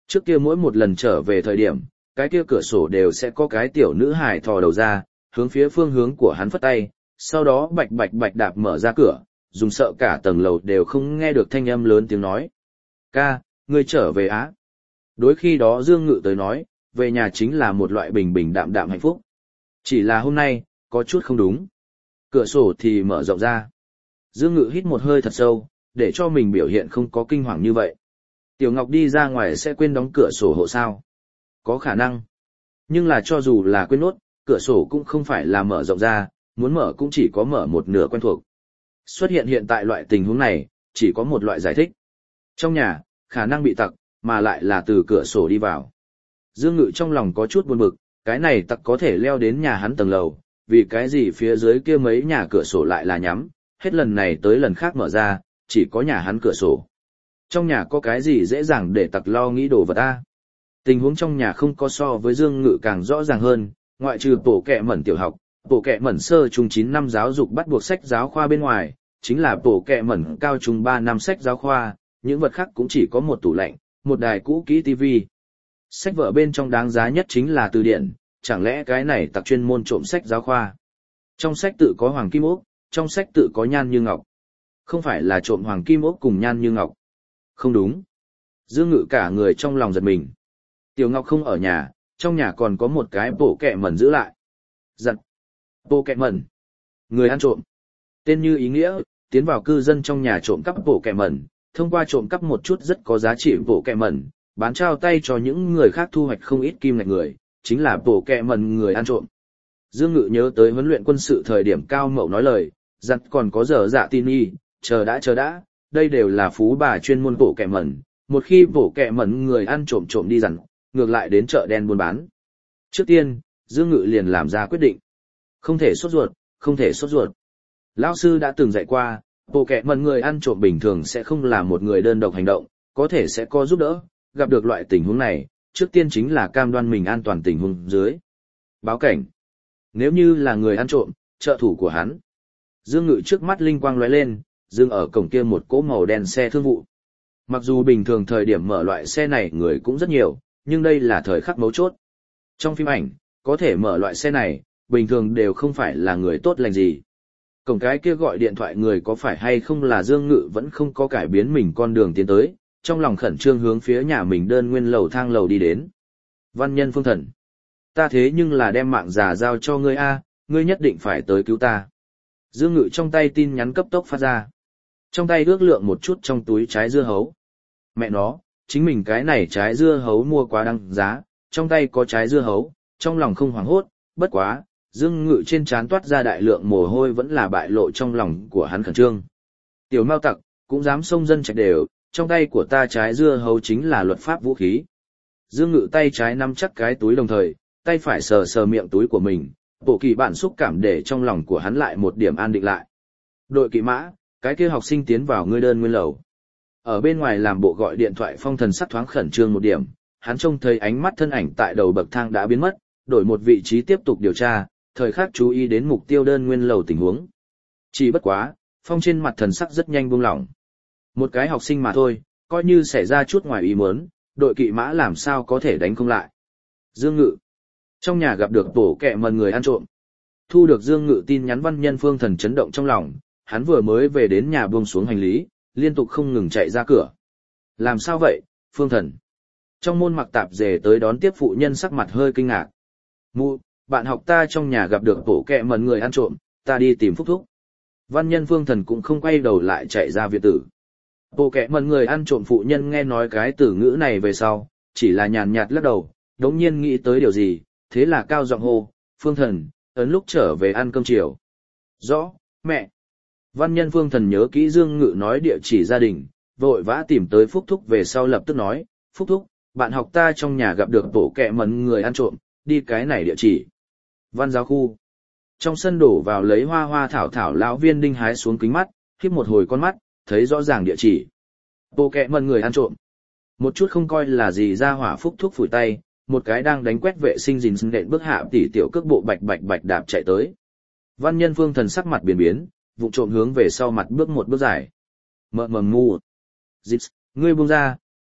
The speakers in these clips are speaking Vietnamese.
Trước kia mỗi một lần trở về thời điểm, cái kia cửa sổ đều sẽ có cái tiểu nữ hài thò đầu ra, hướng phía phương hướng của hắn phất tay, sau đó bạch bạch bạch đạp mở ra cửa, dùng sợ cả tầng lầu đều không nghe được thanh âm lớn tiếng nói. Ca, ngươi trở về á. Đối khi đó Dương Ngự tới nói, về nhà chính là một loại bình bình đạm đạm hạnh phúc. Chỉ là hôm nay, có chút không đúng. Cửa sổ thì mở rộng ra. Dương Ngự hít một hơi thật sâu, để cho mình biểu hiện không có kinh hoàng như vậy. Tiểu Ngọc đi ra ngoài sẽ quên đóng cửa sổ hộ sao? Có khả năng. Nhưng là cho dù là quên nốt, cửa sổ cũng không phải là mở rộng ra, muốn mở cũng chỉ có mở một nửa quen thuộc. Xuất hiện hiện tại loại tình huống này, chỉ có một loại giải thích. Trong nhà, khả năng bị tặc, mà lại là từ cửa sổ đi vào. Dương Ngự trong lòng có chút buồn bực, cái này tặc có thể leo đến nhà hắn tầng lầu, vì cái gì phía dưới kia mấy nhà cửa sổ lại là nhắm, hết lần này tới lần khác mở ra, chỉ có nhà hắn cửa sổ. Trong nhà có cái gì dễ dàng để tặc lo nghĩ đồ vật ta? Tình huống trong nhà không có so với Dương Ngự càng rõ ràng hơn, ngoại trừ bộ kệ mẩn tiểu học, bộ kệ mẩn sơ trung 9 năm giáo dục bắt buộc sách giáo khoa bên ngoài, chính là bộ kệ mẩn cao trung 3 năm sách giáo khoa, những vật khác cũng chỉ có một tủ lạnh, một đài cũ kỹ tivi. Sách vở bên trong đáng giá nhất chính là từ điển, chẳng lẽ cái này tặc chuyên môn trộm sách giáo khoa? Trong sách tự có Hoàng Kim Ốc, trong sách tự có Nhan Như Ngọc. Không phải là trộm Hoàng Kim Ốc cùng Nhan Như Ngọc. Không đúng. Dương Ngự cả người trong lòng giật mình. Tiểu Ngọc không ở nhà, trong nhà còn có một cái bộ kệ mẩn giữ lại. Giật. Bộ kệ mẩn. Người ăn trộm. Tên như ý nghĩa, tiến vào cư dân trong nhà trộm cắp bộ kệ mẩn, thông qua trộm cắp một chút rất có giá trị bộ kệ mẩn, bán trao tay cho những người khác thu hoạch không ít kim ngạch người, chính là bộ kệ mẩn người ăn trộm. Dương Ngự nhớ tới huấn luyện quân sự thời điểm Cao Mậu nói lời, giặt còn có giờ dạ tin y, chờ đã, đây đều là phú bà chuyên môn bộ kệ mẩn, một khi bộ kệ mẩn người ăn trộm trộm đi dằn, ngược lại đến chợ đen buôn bán. Trước tiên, Dương Ngự liền làm ra quyết định. Không thể sốt ruột. Lão sư đã từng dạy qua, bộ kệ mẩn người ăn trộm bình thường sẽ không là một người đơn độc hành động, có thể sẽ có giúp đỡ, gặp được loại tình huống này, trước tiên chính là cam đoan mình an toàn tình huống dưới. Báo cảnh. Nếu như là người ăn trộm, trợ thủ của hắn. Dương Ngự trước mắt linh quang lóe lên, dừng ở cổng kia một cỗ màu đen xe thương vụ. Mặc dù bình thường thời điểm mở loại xe này người cũng rất nhiều, nhưng đây là thời khắc mấu chốt. Trong phim ảnh, có thể mở loại xe này, bình thường đều không phải là người tốt lành gì. Cổng cái kia gọi điện thoại người có phải hay không là Dương Ngự vẫn không có cải biến mình con đường tiến tới, trong lòng khẩn trương hướng phía nhà mình đơn nguyên lầu thang lầu đi đến. Văn Nhân Phương Thần. Ta thế nhưng là đem mạng già giao cho ngươi a, ngươi nhất định phải tới cứu ta. Dương Ngự trong tay tin nhắn cấp tốc phát ra. Trong tay ước lượng một chút trong túi trái dưa hấu. Mẹ nó, chính mình cái này trái dưa hấu mua quá đăng giá, trong tay có trái dưa hấu, trong lòng không hoảng hốt, bất quá, Dương Ngự trên trán toát ra đại lượng mồ hôi vẫn là bại lộ trong lòng của hắn khẩn trương. Tiểu Mao tặc, cũng dám xông dân trạch đều, trong tay của ta trái dưa hấu chính là luật pháp vũ khí. Dương Ngự tay trái nắm chắc cái túi đồng thời, tay phải sờ sờ miệng túi của mình, bộ kỳ bản xúc cảm để trong lòng của hắn lại một điểm an định lại. Đội kỵ mã, cái kia học sinh tiến vào ngươi đơn nguyên lầu. Ở bên ngoài làm bộ gọi điện thoại Phong thần sắc thoáng khẩn trương một điểm, hắn trông thấy ánh mắt thân ảnh tại đầu bậc thang đã biến mất, đổi một vị trí tiếp tục điều tra, thời khắc chú ý đến mục tiêu đơn nguyên lầu tình huống. Chỉ bất quá, Phong trên mặt thần sắc rất nhanh buông lỏng. Một cái học sinh mà thôi, coi như xảy ra chút ngoài ý muốn, đội kỵ mã làm sao có thể đánh không lại. Dương Ngự. Trong nhà gặp được tổ kẹ mần người ăn trộm. Thu được Dương Ngự tin nhắn Văn Nhân Phương Thần chấn động trong lòng, hắn vừa mới về đến nhà buông xuống hành lý, liên tục không ngừng chạy ra cửa. Làm sao vậy, Phương Thần? Trong môn mặc tạp dề tới đón tiếp phụ nhân sắc mặt hơi kinh ngạc. Mụ, bạn học ta trong nhà gặp được tổ kẹ mần người ăn trộm, ta đi tìm Phúc Thúc. Văn Nhân Phương Thần cũng không quay đầu lại chạy ra viện tử. Bộ kẹ mần người ăn trộm phụ nhân nghe nói cái từ ngữ này về sau, chỉ là nhàn nhạt lắc đầu, đống nhiên nghĩ tới điều gì, thế là cao giọng hô, Phương Thần, ấn lúc trở về ăn cơm chiều. Rõ, mẹ. Văn Nhân Phương Thần nhớ kỹ Dương Ngự nói địa chỉ gia đình, vội vã tìm tới Phúc Thúc về sau lập tức nói, Phúc Thúc, bạn học ta trong nhà gặp được bộ kẹ mần người ăn trộm, đi cái này địa chỉ. Văn giáo khu. Trong sân đổ vào lấy hoa hoa thảo thảo lão Viên Đinh hái xuống kính mắt, híp một hồi con mắt, thấy rõ ràng địa chỉ. Bộ kẹ mần người ăn trộm. Một chút không coi là gì ra hỏa Phúc Thúc phủi tay, một cái đang đánh quét vệ sinh gìn nện bước hạ tỉ tiểu cước bộ bạch bạch bạch đạp chạy tới. Văn Nhân Phương Thần sắc mặt biến biến, vụng trộm hướng về sau mặt bước một bước dài. Mờ mờ ngu. Dịp, ngươi buông ra,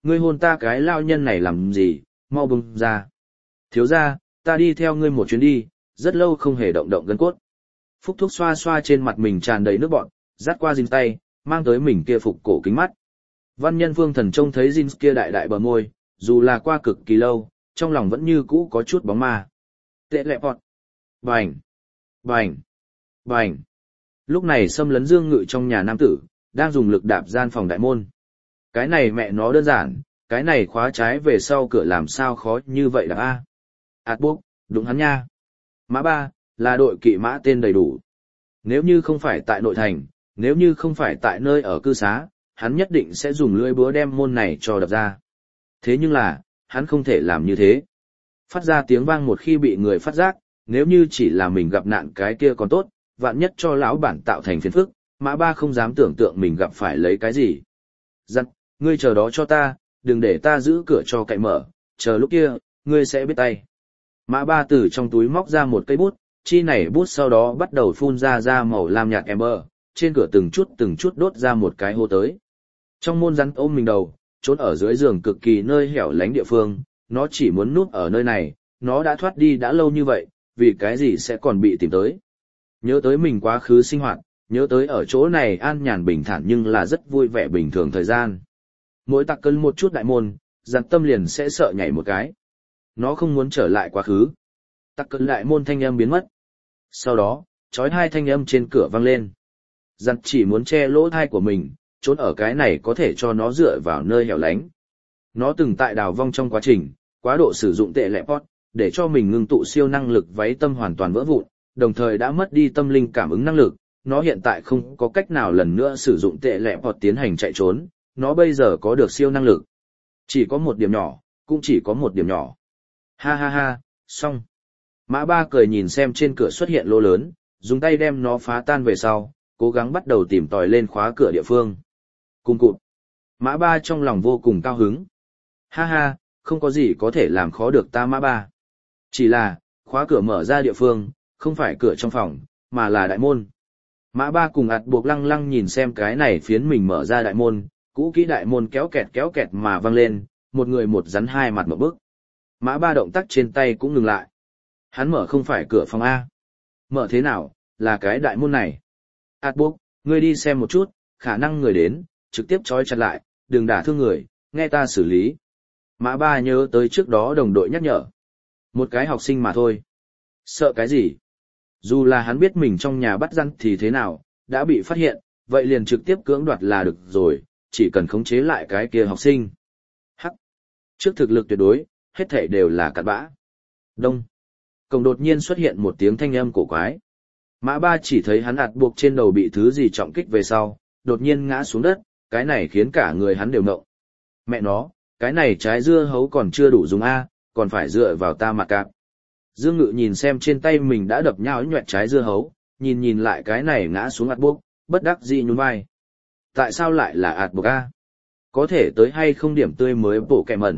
ngươi hôn ta cái lao nhân này làm gì, mau bung ra. Thiếu ra, ta đi theo ngươi một chuyến đi, rất lâu không hề động động gân cốt. Phúc Thúc xoa xoa trên mặt mình tràn đầy nước bọn, dắt qua Jin tay, mang tới mình kia phục cổ kính mắt. Văn Nhân Vương Thần trông thấy Jin kia đại đại bờ môi, dù là qua cực kỳ lâu, trong lòng vẫn như cũ có chút bóng ma. Tệ lẹ bọt. Bành. Bành. Bành. Lúc này xâm lấn Dương Ngự trong nhà nam tử, đang dùng lực đạp gian phòng đại môn. Cái này mẹ nó đơn giản, cái này khóa trái về sau cửa làm sao khó như vậy đạp a. Ảt bốc, đúng hắn nha. Mã Ba, là đội kỵ mã tên đầy đủ. Nếu như không phải tại nội thành, nếu như không phải tại nơi ở cư xá, hắn nhất định sẽ dùng lưỡi búa đem môn này cho đập ra. Thế nhưng là, hắn không thể làm như thế. Phát ra tiếng vang một khi bị người phát giác, nếu như chỉ là mình gặp nạn cái kia còn tốt, vạn nhất cho lão bản tạo thành phiền phức, Mã Ba không dám tưởng tượng mình gặp phải lấy cái gì. Dặn, ngươi chờ đó cho ta, đừng để ta giữ cửa cho cậy mở, chờ lúc kia, ngươi sẽ biết tay. Mã Ba từ trong túi móc ra một cây bút, chi này bút sau đó bắt đầu phun ra màu lam nhạt ember, trên cửa từng chút đốt ra một cái hố tới. Trong môn rắn ôm mình đầu, trốn ở dưới giường cực kỳ nơi hẻo lánh địa phương, nó chỉ muốn núp ở nơi này, nó đã thoát đi đã lâu như vậy, vì cái gì sẽ còn bị tìm tới. Nhớ tới mình quá khứ sinh hoạt, nhớ tới ở chỗ này an nhàn bình thản nhưng là rất vui vẻ bình thường thời gian. Mỗi tắc cân một chút đại môn, dặn tâm liền sẽ sợ nhảy một cái. Nó không muốn trở lại quá khứ. Tắc cân đại môn thanh âm biến mất. Sau đó, chói hai thanh âm trên cửa vang lên. Dặn chỉ muốn che lỗ thai của mình, trốn ở cái này có thể cho nó dựa vào nơi hẻo lánh. Nó từng tại đào vong trong quá trình, quá độ sử dụng tệ lẹ pot, để cho mình ngưng tụ siêu năng lực váy tâm hoàn toàn vỡ vụn, đồng thời đã mất đi tâm linh cảm ứng năng lực. Nó hiện tại không có cách nào lần nữa sử dụng tệ lẹ pot tiến hành chạy trốn, nó bây giờ có được siêu năng lực. Chỉ có một điểm nhỏ, cũng chỉ có một điểm nhỏ. Ha ha ha, xong. Mã Ba cười nhìn xem trên cửa xuất hiện lỗ lớn, dùng tay đem nó phá tan về sau, cố gắng bắt đầu tìm tòi lên khóa cửa địa phương. Cùng cụt. Mã Ba trong lòng vô cùng cao hứng. Ha ha, không có gì có thể làm khó được ta Mã Ba. Chỉ là, khóa cửa mở ra địa phương, không phải cửa trong phòng, mà là đại môn. Mã Ba cùng ạt buộc lăng lăng nhìn xem cái này phiến mình mở ra đại môn, cũ kỹ đại môn kéo kẹt mà văng lên, một người một rắn hai mặt một bước. Mã Ba động tác trên tay cũng ngừng lại. Hắn mở không phải cửa phòng A. Mở thế nào, là cái đại môn này. ạt buộc, ngươi đi xem một chút, khả năng người đến, trực tiếp trói chặt lại, đừng đả thương người, nghe ta xử lý. Mã Ba nhớ tới trước đó đồng đội nhắc nhở. Một cái học sinh mà thôi. Sợ cái gì? Dù là hắn biết mình trong nhà bắt răn thì thế nào, đã bị phát hiện, vậy liền trực tiếp cưỡng đoạt là được rồi, chỉ cần khống chế lại cái kia học sinh. Hắc. Trước thực lực tuyệt đối, hết thảy đều là cặn bã. Đông. Cổng đột nhiên xuất hiện một tiếng thanh âm cổ quái. Mã Ba chỉ thấy hắn ạt buộc trên đầu bị thứ gì trọng kích về sau, đột nhiên ngã xuống đất, cái này khiến cả người hắn đều ngộng. Mẹ nó, cái này trái dưa hấu còn chưa đủ dùng A, còn phải dựa vào ta mặt cạp. Dương Ngự nhìn xem trên tay mình đã đập nhão nhoẹt trái dưa hấu, nhìn lại cái này ngã xuống ạt buộc, bất đắc dĩ nhún vai. Tại sao lại là ạt buộc A? Có thể tới hay không điểm tươi mới bổ kẹ mẩn.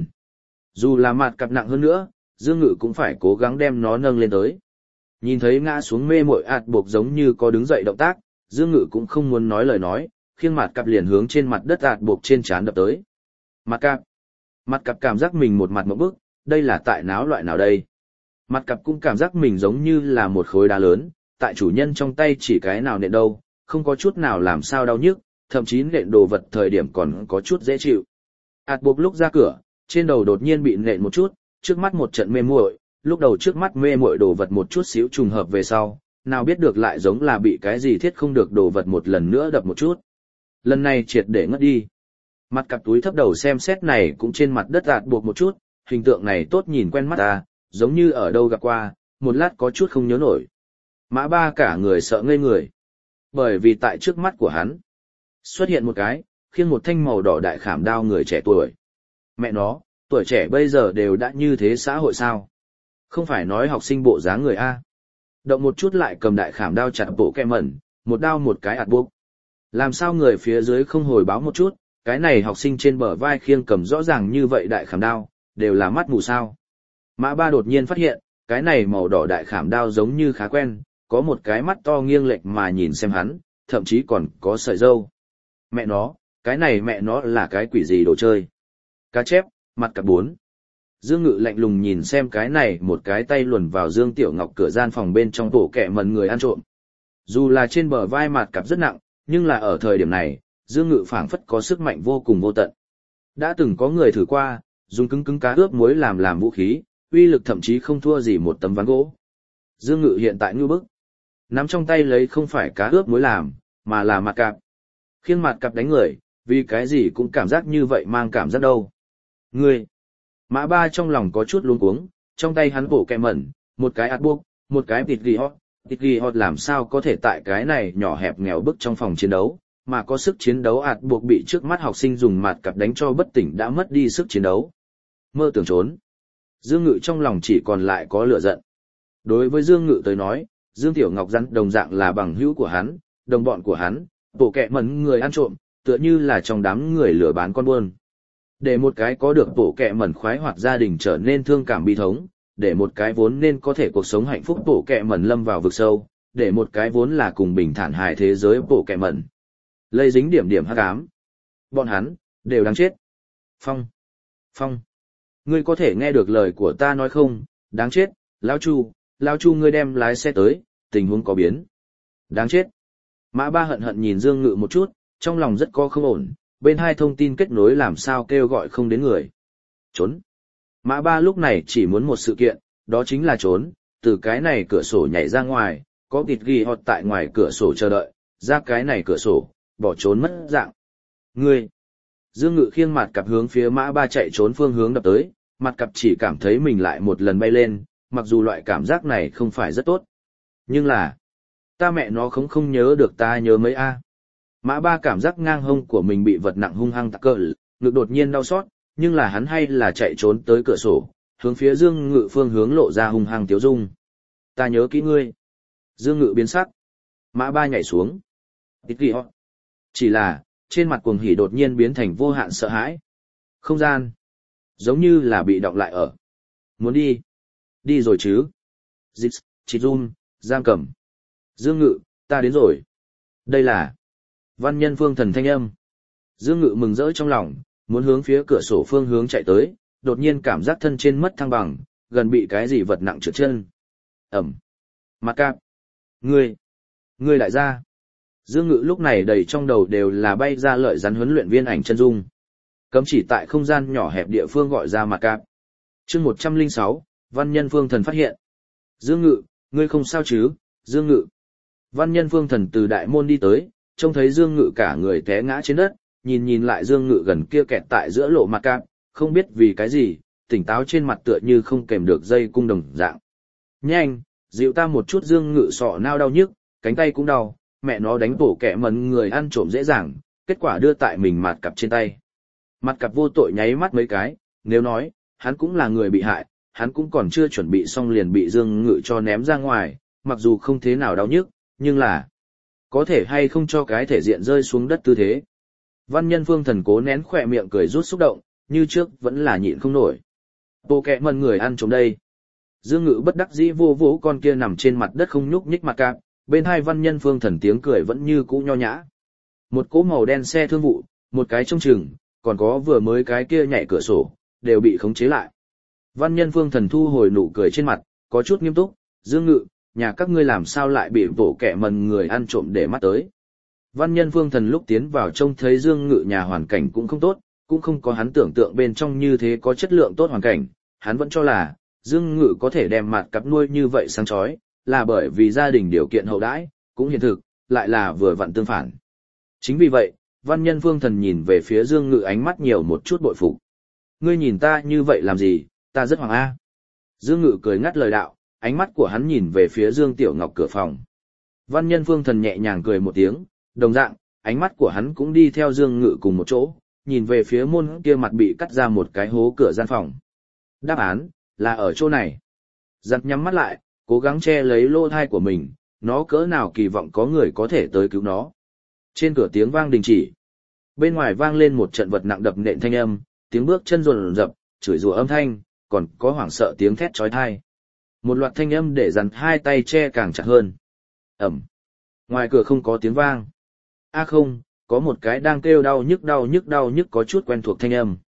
Dù là mặt cặp nặng hơn nữa, Dương Ngự cũng phải cố gắng đem nó nâng lên tới. Nhìn thấy ngã xuống mê mội ạt buộc giống như có đứng dậy động tác, Dương Ngự cũng không muốn nói lời nói, khiêng mặt cặp liền hướng trên mặt đất ạt buộc trên trán đập tới. Mặt cặp cảm giác mình một mặt một bức, đây là tại náo loại nào đây? Mặt cặp cũng cảm giác mình giống như là một khối đá lớn, tại chủ nhân trong tay chỉ cái nào nện đâu, không có chút nào làm sao đau nhức, thậm chí nện đồ vật thời điểm còn có chút dễ chịu. ạt buộc lúc ra cửa, trên đầu đột nhiên bị nện một chút, trước mắt một trận mê muội, lúc đầu trước mắt mê muội đồ vật một chút xíu trùng hợp về sau, nào biết được lại giống là bị cái gì thiết không được đồ vật một lần nữa đập một chút. Lần này triệt để ngất đi. Mặt cặp túi thấp đầu xem xét này cũng trên mặt đất ạt buộc một chút, hình tượng này tốt nhìn quen mắt ta, giống như ở đâu gặp qua, một lát có chút không nhớ nổi. Mã Ba cả người sợ ngây người. Bởi vì tại trước mắt của hắn, xuất hiện một cái, khiêng một thanh màu đỏ đại khảm đao người trẻ tuổi. Mẹ nó, tuổi trẻ bây giờ đều đã như thế xã hội sao? Không phải nói học sinh bộ dáng người A. Động một chút lại cầm đại khảm đao chặt bộ kẹ mẩn, một đao một cái ạt buộc. Làm sao người phía dưới không hồi báo một chút, cái này học sinh trên bờ vai khiêng cầm rõ ràng như vậy đại khảm đao, đều là mắt mù sao. Mã Ba đột nhiên phát hiện, cái này màu đỏ đại khảm đao giống như khá quen, có một cái mắt to nghiêng lệch mà nhìn xem hắn, thậm chí còn có sợi râu. Mẹ nó, cái này mẹ nó là cái quỷ gì đồ chơi. Cá chép, mặt cặp 4. Dương Ngự lạnh lùng nhìn xem cái này một cái tay luồn vào Dương Tiểu Ngọc cửa gian phòng bên trong bộ kẹ mần người ăn trộm. Dù là trên bờ vai mặt cặp rất nặng, nhưng là ở thời điểm này, Dương Ngự phảng phất có sức mạnh vô cùng vô tận. Đã từng có người thử qua, dùng cứng cứng cá ướp muối làm vũ khí, uy lực thậm chí không thua gì một tấm ván gỗ. Dương Ngự hiện tại ngư bức. Nắm trong tay lấy không phải cá ướp muối làm, mà là mặt cặp. Khiêng mặt cặp đánh người, vì cái gì cũng cảm giác như vậy mang cảm giác đâu. Ngươi! Mã Ba trong lòng có chút luống cuống, trong tay hắn bổ kẹ mẩn, một cái ạt buộc, một cái thịt ghi hot làm sao có thể tại cái này nhỏ hẹp nghèo bức trong phòng chiến đấu, mà có sức chiến đấu ạt buộc bị trước mắt học sinh dùng mặt cặp đánh cho bất tỉnh đã mất đi sức chiến đấu. Mơ tưởng trốn. Dương Ngự trong lòng chỉ còn lại có lửa giận. Đối với Dương Ngự tới nói, Dương Tiểu Ngọc rắn đồng dạng là bằng hữu của hắn, đồng bọn của hắn, bộ kẹ mẩn người ăn trộm, tựa như là trong đám người lừa bán con buôn. Để một cái có được bộ kẹ mẩn khoái hoạt gia đình trở nên thương cảm bi thống, để một cái vốn nên có thể cuộc sống hạnh phúc bộ kẹ mẩn lâm vào vực sâu, để một cái vốn là cùng bình thản hài thế giới bộ kẹ mẩn lây dính điểm điểm hắc ám. Bọn hắn đều đáng chết. Phong, ngươi có thể nghe được lời của ta nói không? Đáng chết, lão Chu ngươi đem lái xe tới, tình huống có biến. Đáng chết. Mã Ba hận hận nhìn Dương Ngự một chút, trong lòng rất có không ổn, bên hai thông tin kết nối làm sao kêu gọi không đến người. Trốn. Mã Ba lúc này chỉ muốn một sự kiện, đó chính là trốn, từ cái này cửa sổ nhảy ra ngoài, có thịt ghi hot tại ngoài cửa sổ chờ đợi, ra cái này cửa sổ, bỏ trốn mất dạng. Ngươi. Dương Ngự khiêng mặt cặp hướng phía Mã Ba chạy trốn phương hướng đập tới, mặt cặp chỉ cảm thấy mình lại một lần bay lên, mặc dù loại cảm giác này không phải rất tốt. Nhưng là, ta mẹ nó không nhớ được ta nhớ mấy a. Mã Ba cảm giác ngang hông của mình bị vật nặng hung hăng tắc cỡ, ngực đột nhiên đau xót, nhưng là hắn hay là chạy trốn tới cửa sổ, hướng phía Dương Ngự phương hướng lộ ra hung hăng tiếu dung. Ta nhớ kỹ ngươi. Dương Ngự biến sắc. Mã Ba nhảy xuống. Tít ghi họ. Chỉ là, trên mặt cuồng hỉ đột nhiên biến thành vô hạn sợ hãi. Không gian. Giống như là bị đọng lại ở. Muốn đi. Đi rồi chứ. Dịch, chỉ run, giam cầm. Dương Ngự, ta đến rồi. Đây là Văn Nhân Phương Thần thanh âm. Dương Ngự mừng rỡ trong lòng, muốn hướng phía cửa sổ phương hướng chạy tới, đột nhiên cảm giác thân trên mất thăng bằng, gần bị cái gì vật nặng trượt chân. Ẩm. Mặt cạp. Ngươi lại ra. Dương Ngự lúc này đầy trong đầu đều là bay ra lợi rắn huấn luyện viên ảnh chân dung. Cấm chỉ tại không gian nhỏ hẹp địa phương gọi ra mặt cạp. Chương 106, Văn Nhân Phương Thần phát hiện. Dương Ngự, ngươi không sao chứ? Dương Ngự. Văn Nhân Phương Thần từ đại môn đi tới, trông thấy Dương Ngự cả người té ngã trên đất, nhìn lại Dương Ngự gần kia kẹt tại giữa lộ mặt cạp, không biết vì cái gì, tỉnh táo trên mặt tựa như không kèm được dây cung đồng dạng. Nhanh, dịu ta một chút. Dương Ngự sọ nao đau nhức, cánh tay cũng đau, mẹ nó đánh bổ kẻ mẩn người ăn trộm dễ dàng, kết quả đưa tại mình mặt cặp trên tay. Mặt cặp vô tội nháy mắt mấy cái, nếu nói, hắn cũng là người bị hại, hắn cũng còn chưa chuẩn bị xong liền bị Dương Ngự cho ném ra ngoài, mặc dù không thế nào đau nhức, nhưng là có thể hay không cho cái thể diện rơi xuống đất tư thế. Văn Nhân Phương Thần cố nén khỏe miệng cười rút xúc động, như trước vẫn là nhịn không nổi. Bộ kẹ mẩn người ăn trộm đây. Dương Ngự bất đắc dĩ vô vỗ con kia nằm trên mặt đất không nhúc nhích mặt cạp, bên hai Văn Nhân Phương Thần tiếng cười vẫn như cũ nho nhã. Một cỗ màu đen xe thương vụ, một cái trông chừng, còn có vừa mới cái kia nhảy cửa sổ, đều bị khống chế lại. Văn Nhân Phương Thần thu hồi nụ cười trên mặt, có chút nghiêm túc. Dương Ngự, nhà các ngươi làm sao lại bị bộ kẹ mẩn người ăn trộm để mắt tới. Văn Nhân Phương Thần lúc tiến vào trông thấy Dương Ngự nhà hoàn cảnh cũng không tốt, cũng không có hắn tưởng tượng bên trong như thế có chất lượng tốt hoàn cảnh, hắn vẫn cho là Dương Ngự có thể đem mặt cặp nuôi như vậy sáng chói, là bởi vì gia đình điều kiện hậu đãi, cũng hiện thực, lại là vừa vặn tương phản. Chính vì vậy, Văn Nhân Phương Thần nhìn về phía Dương Ngự ánh mắt nhiều một chút bội phục. Ngươi nhìn ta như vậy làm gì, ta rất hoàng a. Dương Ngự cười ngắt lời đạo, ánh mắt của hắn nhìn về phía Dương Tiểu Ngọc cửa phòng. Văn Nhân Phương Thần nhẹ nhàng cười một tiếng, đồng dạng, ánh mắt của hắn cũng đi theo Dương Ngự cùng một chỗ, nhìn về phía môn kia mặt bị cắt ra một cái hố cửa gian phòng. Đáp án là ở chỗ này. Giặt nhắm mắt lại, cố gắng che lấy lỗ thai của mình, nó cỡ nào kỳ vọng có người có thể tới cứu nó. Trên cửa tiếng vang đình chỉ. Bên ngoài vang lên một trận vật nặng đập nện thanh âm, tiếng bước chân rồn rập, chửi rủa âm thanh, còn có hoảng sợ tiếng thét chói tai. Một loạt thanh âm để dằn hai tay che càng chặt hơn. Ẩm. Ngoài cửa không có tiếng vang. Không, có một cái đang kêu đau nhức có chút quen thuộc thanh âm.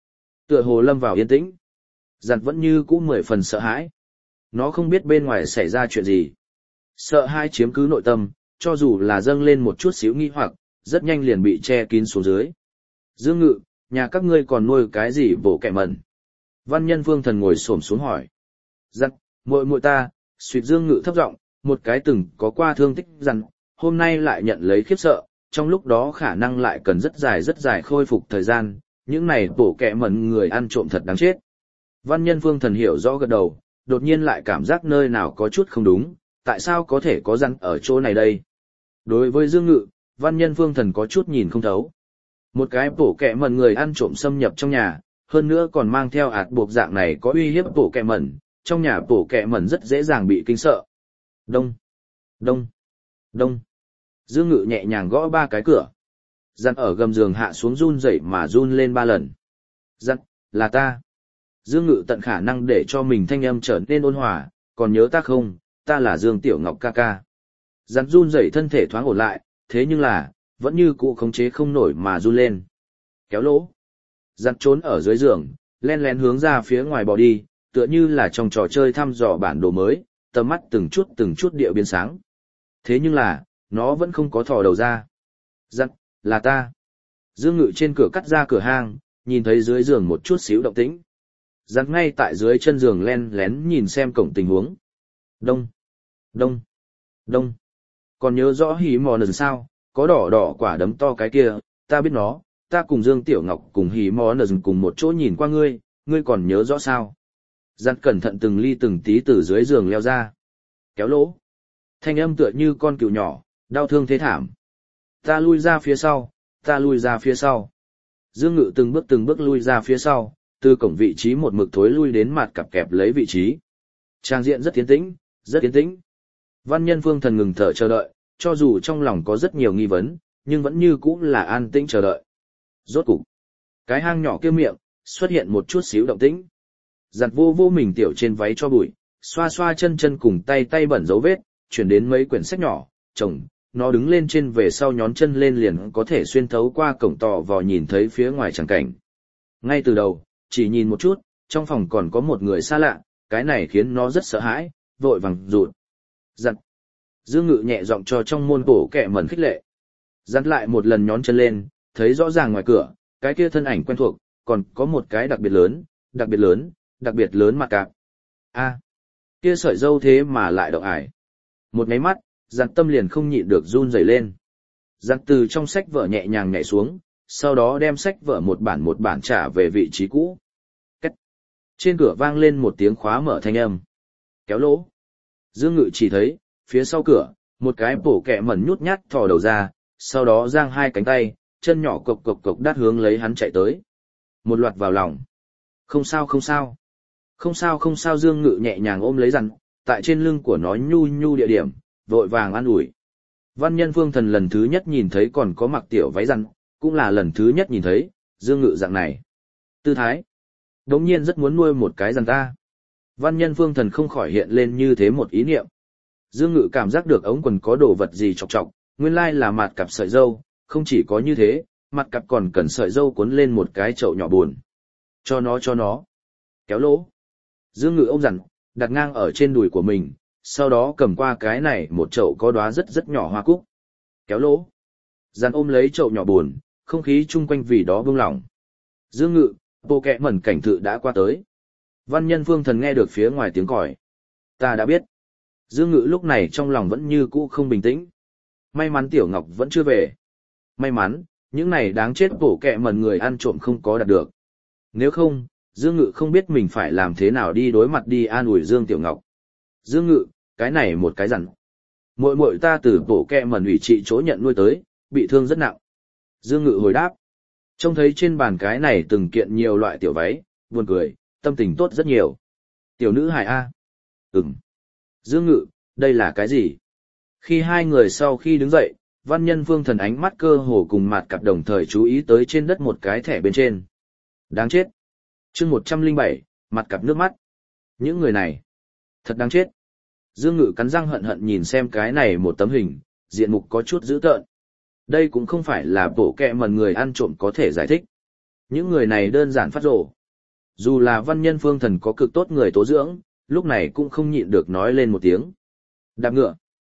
Tựa hồ lâm vào yên tĩnh. Giặt vẫn như cũ 10 phần sợ hãi. Nó không biết bên ngoài xảy ra chuyện gì. Sợ hãi chiếm cứ nội tâm, cho dù là dâng lên một chút xíu nghi hoặc, rất nhanh liền bị che kín xuống dưới. Dương Ngự, nhà các ngươi còn nuôi cái gì bổ kẹ mẩn? Văn Nhân Vương Thần ngồi xổm xuống hỏi. Giặt, muội muội ta, suýt Dương Ngự thấp giọng, một cái từng có qua thương tích rằng, hôm nay lại nhận lấy khiếp sợ, trong lúc đó khả năng lại cần rất dài khôi phục thời gian, những này bổ kẹ mẩn người ăn trộm thật đáng chết. Văn Nhân Vương Thần hiểu rõ gật đầu, đột nhiên lại cảm giác nơi nào có chút không đúng, tại sao có thể có rắn ở chỗ này đây? Đối với Dương Ngự, Văn Nhân Vương Thần có chút nhìn không thấu. Một cái bổ kẹ mẩn người ăn trộm xâm nhập trong nhà, hơn nữa còn mang theo ạt buộc dạng này có uy hiếp bổ kẹ mẩn, trong nhà bổ kẹ mẩn rất dễ dàng bị kinh sợ. Đông, đông, đông. Dương Ngự nhẹ nhàng gõ 3 cái cửa. Giặt ở gầm giường hạ xuống run rẩy mà run lên 3 lần. Giặt, là ta. Dương Ngự tận khả năng để cho mình thanh âm trở nên ôn hòa, còn nhớ ta không, ta là Dương Tiểu Ngọc ca ca. Giặt run rẩy thân thể thoáng ổn lại, thế nhưng là, vẫn như cũ khống chế không nổi mà run lên. Kéo lỗ. Giặt trốn ở dưới giường, len lén hướng ra phía ngoài bỏ đi, tựa như là trong trò chơi thăm dò bản đồ mới, tầm mắt từng chút địa biến sáng. Thế nhưng là, nó vẫn không có thò đầu ra. Giặt, là ta. Dương Ngự trên cửa cắt ra cửa hang, nhìn thấy dưới giường một chút xíu động tĩnh. Giặt ngay tại dưới chân giường len lén nhìn xem cổng tình huống. Đông, đông, đông. Còn nhớ rõ hỉ mò nần sao, có đỏ đỏ quả đấm to cái kia, ta biết nó, ta cùng Dương Tiểu Ngọc cùng hỉ mò nần cùng một chỗ nhìn qua ngươi, ngươi còn nhớ rõ sao? Giặt cẩn thận từng ly từng tí từ dưới giường leo ra. Kéo lỗ. Thanh âm tựa như con cừu nhỏ, đau thương thế thảm. Ta lui ra phía sau, ta lui ra phía sau. Dương Ngự từng bước lui ra phía sau, từ cổng vị trí một mực thối lui đến mặt cặp kẹp lấy vị trí. Trang diện rất tiến tĩnh, rất tiến tĩnh. Văn Nhân Vương Thần ngừng thở chờ đợi, cho dù trong lòng có rất nhiều nghi vấn, nhưng vẫn như cũ là an tĩnh chờ đợi. Rốt cục, cái hang nhỏ kia miệng, xuất hiện một chút xíu động tĩnh. Giặt vô vô mình tiểu trên váy cho bụi, xoa xoa chân chân cùng tay bẩn dấu vết, chuyển đến mấy quyển sách nhỏ, chồng, nó đứng lên trên về sau nhón chân lên liền có thể xuyên thấu qua cổng tò vò nhìn thấy phía ngoài chẳng cảnh. Ngay từ đầu, chỉ nhìn một chút, trong phòng còn có một người xa lạ, cái này khiến nó rất sợ hãi, vội vàng rụt. Giặt. Dương Ngự nhẹ giọng cho trong môn bổ kẹ mẩn khích lệ. Giặt lại một lần nhón chân lên, thấy rõ ràng ngoài cửa, cái kia thân ảnh quen thuộc, còn có một cái đặc biệt lớn mặt cạp. A, kia sợi dâu thế mà lại động ải. Một nháy mắt, giặt tâm liền không nhịn được run rẩy lên. Giặt từ trong sách vở nhẹ nhàng nhảy xuống, sau đó đem sách vở một bản trả về vị trí cũ. Cách. Trên cửa vang lên một tiếng khóa mở thanh âm. Kéo lỗ. Dương Ngự chỉ thấy, phía sau cửa, một cái bổ kẹ mẩn nhút nhát thò đầu ra, sau đó giang 2 cánh tay, chân nhỏ cộc cộc cộc đát hướng lấy hắn chạy tới. Một loạt vào lòng. Không sao không sao. Không sao Dương Ngự nhẹ nhàng ôm lấy dằn, tại trên lưng của nó nhu địa điểm, vội vàng an ủi. Văn Nhân Vương Thần lần thứ nhất nhìn thấy còn có mặc tiểu váy dằn, cũng là lần thứ nhất nhìn thấy, Dương Ngự dạng này. Tư thái. Đống nhiên rất muốn nuôi một cái dằn ta. Văn Nhân Vương Thần không khỏi hiện lên như thế một ý niệm. Dương Ngự cảm giác được ống quần có đồ vật gì chọc chọc, nguyên lai là mặt cặp sợi dâu, không chỉ có như thế, mặt cặp còn cần sợi dâu cuốn lên một cái chậu nhỏ buồn. Cho nó. Kéo lỗ. Dương Ngự ôm dằn, đặt ngang ở trên đùi của mình, sau đó cầm qua cái này một chậu có đóa rất nhỏ hoa cúc. Kéo lỗ. Dằn ôm lấy chậu nhỏ buồn, không khí chung quanh vì đó bông lỏng. Dương Ngự, bộ kẹ mẩn cảnh thự đã qua tới. Văn Nhân Vương Thần nghe được phía ngoài tiếng còi. Ta đã biết. Dương Ngự lúc này trong lòng vẫn như cũ không bình tĩnh. May mắn Tiểu Ngọc vẫn chưa về. May mắn, những này đáng chết bổ kẹ mẩn người ăn trộm không có đạt được. Nếu không, Dương Ngự không biết mình phải làm thế nào đi đối mặt đi an ủi Dương Tiểu Ngọc. Dương Ngự, cái này một cái dặn. Muội muội ta từ bổ kẹ mẩn ủy trị chỗ nhận nuôi tới, bị thương rất nặng. Dương Ngự hồi đáp. Trông thấy trên bàn cái này từng kiện nhiều loại tiểu váy, buồn cười, tâm tình tốt rất nhiều. Tiểu nữ hài A. Dương Ngự, đây là cái gì? Khi hai người sau khi đứng dậy, Văn Nhân Vương Thần ánh mắt cơ hồ cùng mặt cặp đồng thời chú ý tới trên đất một cái thẻ bên trên. Đáng chết. Chương 107, mặt cặp nước mắt. Những người này, thật đáng chết. Dương Ngự cắn răng hận hận nhìn xem cái này một tấm hình, diện mục có chút dữ tợn. Đây cũng không phải là bộ kẹ mẩn người ăn trộm có thể giải thích. Những người này đơn giản phát rồ. Dù là văn nhân phương thần có cực tốt người tố dưỡng, lúc này cũng không nhịn được nói lên một tiếng. Đạp ngựa.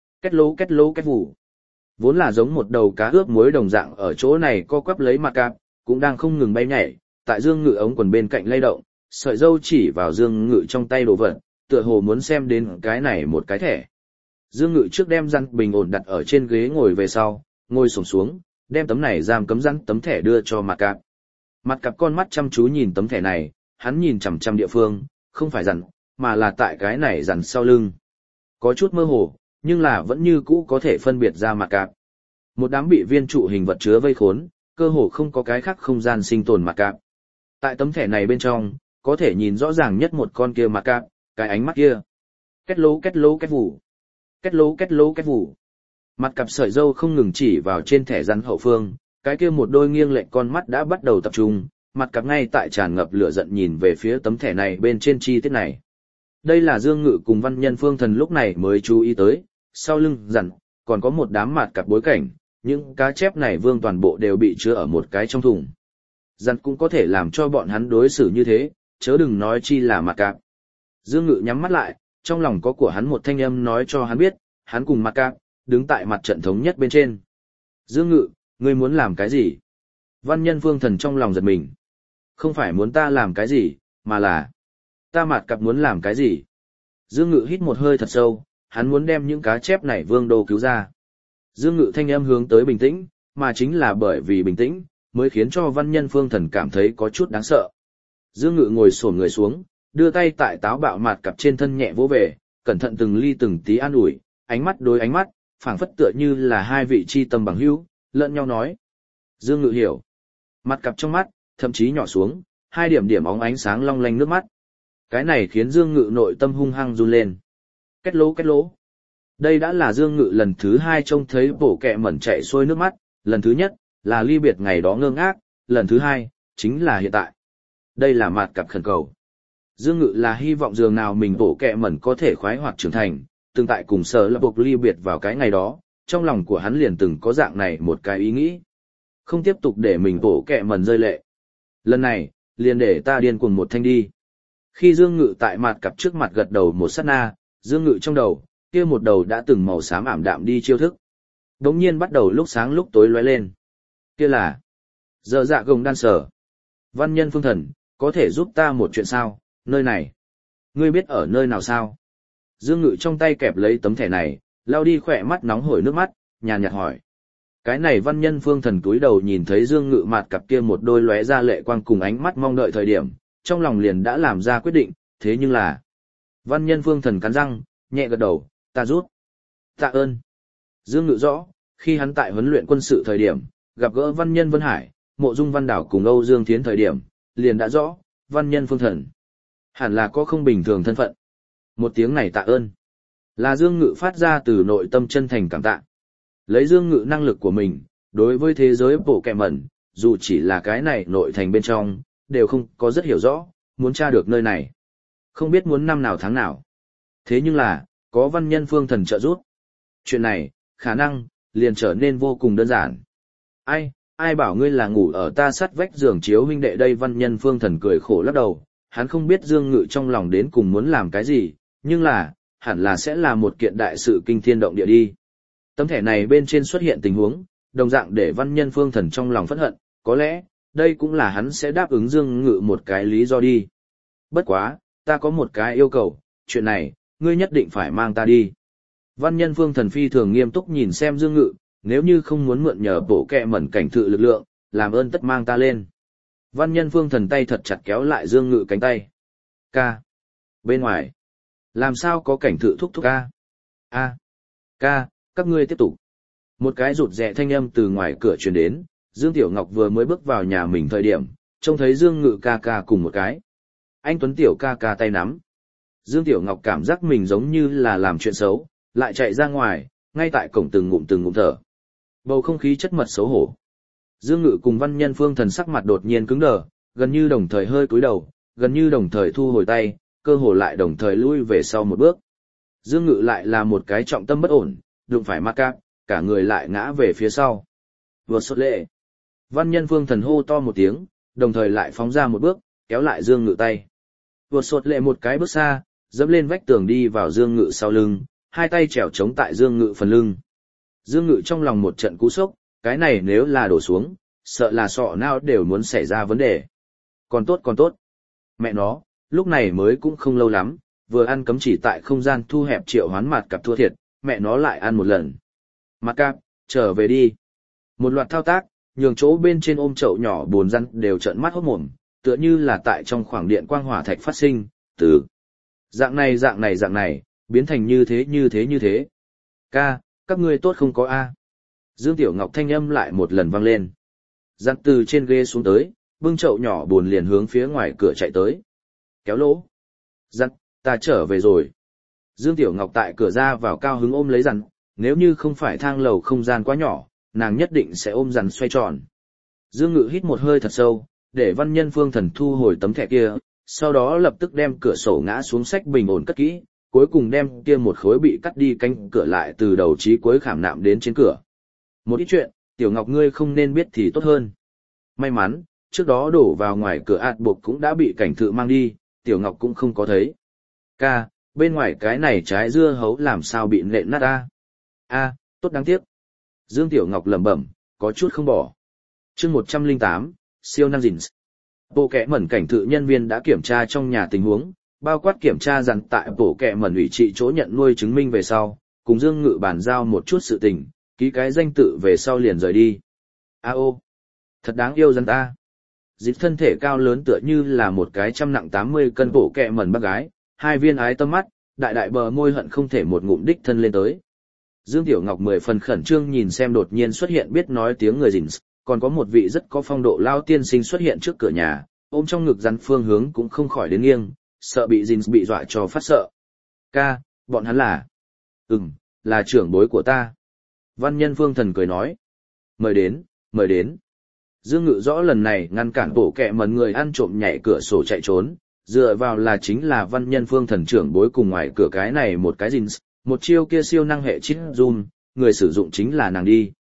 Két lố két vụ. Vốn là giống một đầu cá ướp muối đồng dạng ở chỗ này co quắp lấy mặt cạp, cũng đang không ngừng bay nhảy, tại Dương Ngự ống quần bên cạnh lay động, sợi dâu chỉ vào Dương Ngự trong tay đồ vật, tựa hồ muốn xem đến cái này một cái thẻ. Dương Ngự trước đem răn bình ổn đặt ở trên ghế ngồi về sau, ngồi xổm xuống, đem tấm này giam cấm răn tấm thẻ đưa cho mặt cạp. Mặt cạp con mắt chăm chú nhìn tấm thẻ này, hắn nhìn chằm chằm địa phương, không phải răn, mà là tại cái này răn sau lưng. Có chút mơ hồ, nhưng là vẫn như cũ có thể phân biệt ra mặt cạp. Một đám bị viên trụ hình vật chứa vây khốn, cơ hồ không có cái khác không gian sinh tồn mặt cạp. Tại tấm thẻ này bên trong, có thể nhìn rõ ràng nhất một con kia mặt cạp, cái ánh mắt kia. Két lố két vụ. Két lố két vụ. Mặt cạp sợi dâu không ngừng chỉ vào trên thẻ rắn hậu phương, cái kia một đôi nghiêng lệch con mắt đã bắt đầu tập trung, mặt cạp ngay tại tràn ngập lửa giận nhìn về phía tấm thẻ này bên trên chi tiết này. Đây là Dương Ngự cùng văn nhân phương thần lúc này mới chú ý tới, sau lưng rắn, còn có một đám mặt cạp bối cảnh, những cá chép này vương toàn bộ đều bị chứa ở một cái trong thùng. Rắn cũng có thể làm cho bọn hắn đối xử như thế, chớ đừng nói chi là mặt cạp. Dương Ngự nhắm mắt lại, trong lòng có của hắn một thanh âm nói cho hắn biết, hắn cùng mặt cạp, đứng tại mặt trận thống nhất bên trên. Dương Ngự, ngươi muốn làm cái gì? Văn nhân phương thần trong lòng giật mình. Không phải muốn ta làm cái gì, mà là ta mặt cạp muốn làm cái gì? Dương Ngự hít một hơi thật sâu, hắn muốn đem những cá chép này vương đô cứu ra. Dương Ngự thanh âm hướng tới bình tĩnh, mà chính là bởi vì bình tĩnh, mới khiến cho văn nhân phương thần cảm thấy có chút đáng sợ. Dương Ngự ngồi xổm người xuống, đưa tay tại táo bạo mặt cặp trên thân nhẹ vỗ về, cẩn thận từng ly từng tí an ủi, ánh mắt đối ánh mắt, phảng phất tựa như là hai vị chi tâm bằng hữu, lẫn nhau nói. Dương Ngự hiểu. Mặt cặp trong mắt, thậm chí nhỏ xuống, hai điểm điểm óng ánh sáng long lanh nước mắt. Cái này khiến Dương Ngự nội tâm hung hăng run lên. Két lố. Đây đã là Dương Ngự lần thứ hai trông thấy bổ kẹ mẩn chạy xuôi nước mắt, lần thứ nhất, là ly biệt ngày đó ngơ ngác, lần thứ hai, chính là hiện tại. Đây là mặt cặp khẩn cầu. Dương Ngự là hy vọng dường nào mình bổ kẹ mẩn có thể khoái hoạt trưởng thành, từng tại cùng sở lập buộc ly biệt vào cái ngày đó, trong lòng của hắn liền từng có dạng này một cái ý nghĩ. Không tiếp tục để mình bổ kẹ mẩn rơi lệ. Lần này, liền để ta điên cuồng một thanh đi. Khi Dương Ngự tại mặt cặp trước mặt gật đầu một sát na, Dương Ngự trong đầu, kia một đầu đã từng màu xám ảm đạm đi chiêu thức. Đống nhiên bắt đầu lúc sáng lúc tối lóe lên. Kia là giờ dạ gồng đan sở. Văn nhân phương thần, có thể giúp ta một chuyện sao, nơi này. Ngươi biết ở nơi nào sao? Dương Ngự trong tay kẹp lấy tấm thẻ này, lau đi khỏe mắt nóng hổi nước mắt, nhàn nhạt hỏi. Cái này văn nhân phương thần túi đầu nhìn thấy Dương Ngự mặt cặp kia một đôi lóe ra lệ quang cùng ánh mắt mong đợi thời điểm, trong lòng liền đã làm ra quyết định, thế nhưng là. Văn nhân phương thần cắn răng, nhẹ gật đầu, ta rút. Tạ ơn. Dương Ngự rõ, khi hắn tại huấn luyện quân sự thời điểm, gặp gỡ văn nhân Vân Hải, Mộ Dung Văn Đảo cùng Âu Dương Thiến thời điểm, liền đã rõ, văn nhân phương thần. Hẳn là có không bình thường thân phận. Một tiếng này tạ ơn. Là Dương Ngự phát ra từ nội tâm chân thành cảm tạ. Lấy Dương Ngự năng lực của mình, đối với thế giới bộ kẹ mẩn, dù chỉ là cái này nội thành bên trong, đều không có rất hiểu rõ, muốn tra được nơi này. Không biết muốn năm nào tháng nào. Thế nhưng là, có văn nhân phương thần trợ giúp. Chuyện này, khả năng, liền trở nên vô cùng đơn giản. Ai bảo ngươi là ngủ ở ta sắt vách giường chiếu huynh đệ đây văn nhân phương thần cười khổ lắc đầu, hắn không biết Dương Ngự trong lòng đến cùng muốn làm cái gì, nhưng là, hẳn là sẽ là một kiện đại sự kinh thiên động địa đi. Tấm thẻ này bên trên xuất hiện tình huống, đồng dạng để văn nhân phương thần trong lòng phẫn hận, có lẽ, đây cũng là hắn sẽ đáp ứng Dương Ngự một cái lý do đi. Bất quá, ta có một cái yêu cầu, chuyện này, ngươi nhất định phải mang ta đi. Văn nhân phương thần phi thường nghiêm túc nhìn xem Dương Ngự, nếu như không muốn mượn nhờ bổ kẹ mẩn cảnh thự lực lượng, làm ơn tất mang ta lên. Văn nhân phương thần tay thật chặt kéo lại Dương Ngự cánh tay. Ca. Bên ngoài. Làm sao có cảnh thự thúc thúc ca? Ca, các ngươi tiếp tục. Một cái rụt rè thanh âm từ ngoài cửa truyền đến, Dương Tiểu Ngọc vừa mới bước vào nhà mình thời điểm, trông thấy Dương Ngự ca ca cùng một cái. Anh Tuấn Tiểu ca ca tay nắm. Dương Tiểu Ngọc cảm giác mình giống như là làm chuyện xấu, lại chạy ra ngoài, ngay tại cổng từng ngụm thở. Bầu không khí chất mật xấu hổ. Dương Ngự cùng văn nhân phương thần sắc mặt đột nhiên cứng đờ, gần như đồng thời hơi cúi đầu, gần như đồng thời thu hồi tay, cơ hồ lại đồng thời lui về sau một bước. Dương Ngự lại là một cái trọng tâm bất ổn, đụng phải mặt cạp, cả người lại ngã về phía sau. Vừa sốt lệ. Văn nhân phương thần hô to một tiếng, đồng thời lại phóng ra một bước, kéo lại Dương Ngự tay. Vượt sột lệ một cái bước xa, dẫm lên vách tường đi vào Dương Ngự sau lưng, hai tay trèo chống tại Dương Ngự phần lưng. Dương Ngự trong lòng một trận cú sốc, cái này nếu là đổ xuống, sợ là sọ não đều muốn xảy ra vấn đề. Còn tốt còn tốt. Mẹ nó, lúc này mới cũng không lâu lắm, vừa ăn cấm chỉ tại không gian thu hẹp triệu hoán mặt cặp thua thiệt, mẹ nó lại ăn một lần. Mặt cặp, trở về đi. Một loạt thao tác, nhường chỗ bên trên ôm chậu nhỏ bồn răn đều trợn mắt hốt mồm, tựa như là tại trong khoảng điện quang hỏa thạch phát sinh, từ dạng này, biến thành như thế. Ca, các ngươi tốt không có A. Dương Tiểu Ngọc thanh âm lại một lần vang lên. Răn từ trên ghế xuống tới, bưng chậu nhỏ bồn liền hướng phía ngoài cửa chạy tới. Kéo lỗ. Răn, ta trở về rồi. Dương Tiểu Ngọc tại cửa ra vào cao hứng ôm lấy răn, nếu như không phải thang lầu không gian quá nhỏ, nàng nhất định sẽ ôm răn xoay tròn. Dương Ngự hít một hơi thật sâu, để Văn Nhân Phương Thần thu hồi tấm thẻ kia, sau đó lập tức đem cửa sổ ngã xuống sách bình ổn cất kỹ, cuối cùng đem kia một khối bị cắt đi cánh cửa lại từ đầu chí cuối khảm nạm đến trên cửa. Một ít chuyện, Tiểu Ngọc ngươi không nên biết thì tốt hơn. May mắn, trước đó đổ vào ngoài cửa ạt buộc cũng đã bị cảnh thự mang đi, Tiểu Ngọc cũng không có thấy. Ca, bên ngoài cái này trái dưa hấu làm sao bị nện nát ta? A, tốt đáng tiếc. Dương Tiểu Ngọc lẩm bẩm, có chút không bỏ. Chương 108, siêu năng Dins. Bộ kẻ mẩn cảnh thự nhân viên đã kiểm tra trong nhà tình huống, bao quát kiểm tra rằng tại bộ kẻ mẩn ủy trị chỗ nhận nuôi chứng minh về sau, cùng Dương Ngự bàn giao một chút sự tình, ký cái danh tự về sau liền rời đi. Ô, thật đáng yêu dân ta. Dịch thân thể cao lớn tựa như là một cái 180 cân bộ kẻ mẩn bác gái, hai viên ái tâm mắt, đại đại bờ môi hận không thể một ngụm đích thân lên tới. Dương Tiểu Ngọc 10 phần khẩn trương nhìn xem đột nhiên xuất hiện biết nói tiếng người Dins, còn có một vị rất có phong độ lao tiên sinh xuất hiện trước cửa nhà, ôm trong ngực rắn phương hướng cũng không khỏi đến nghiêng, sợ bị Dins bị dọa cho phát sợ. Ca, bọn hắn là... là trưởng bối của ta. Văn Nhân Phương Thần cười nói. Mời đến. Dương Ngự rõ lần này ngăn cản bộ kẹ mẩn người ăn trộm nhảy cửa sổ chạy trốn, dựa vào là chính là Văn Nhân Phương Thần trưởng bối cùng ngoài cửa cái này một cái Dins, một chiêu kia siêu năng hệ chít zoom, người sử dụng chính là nàng đi.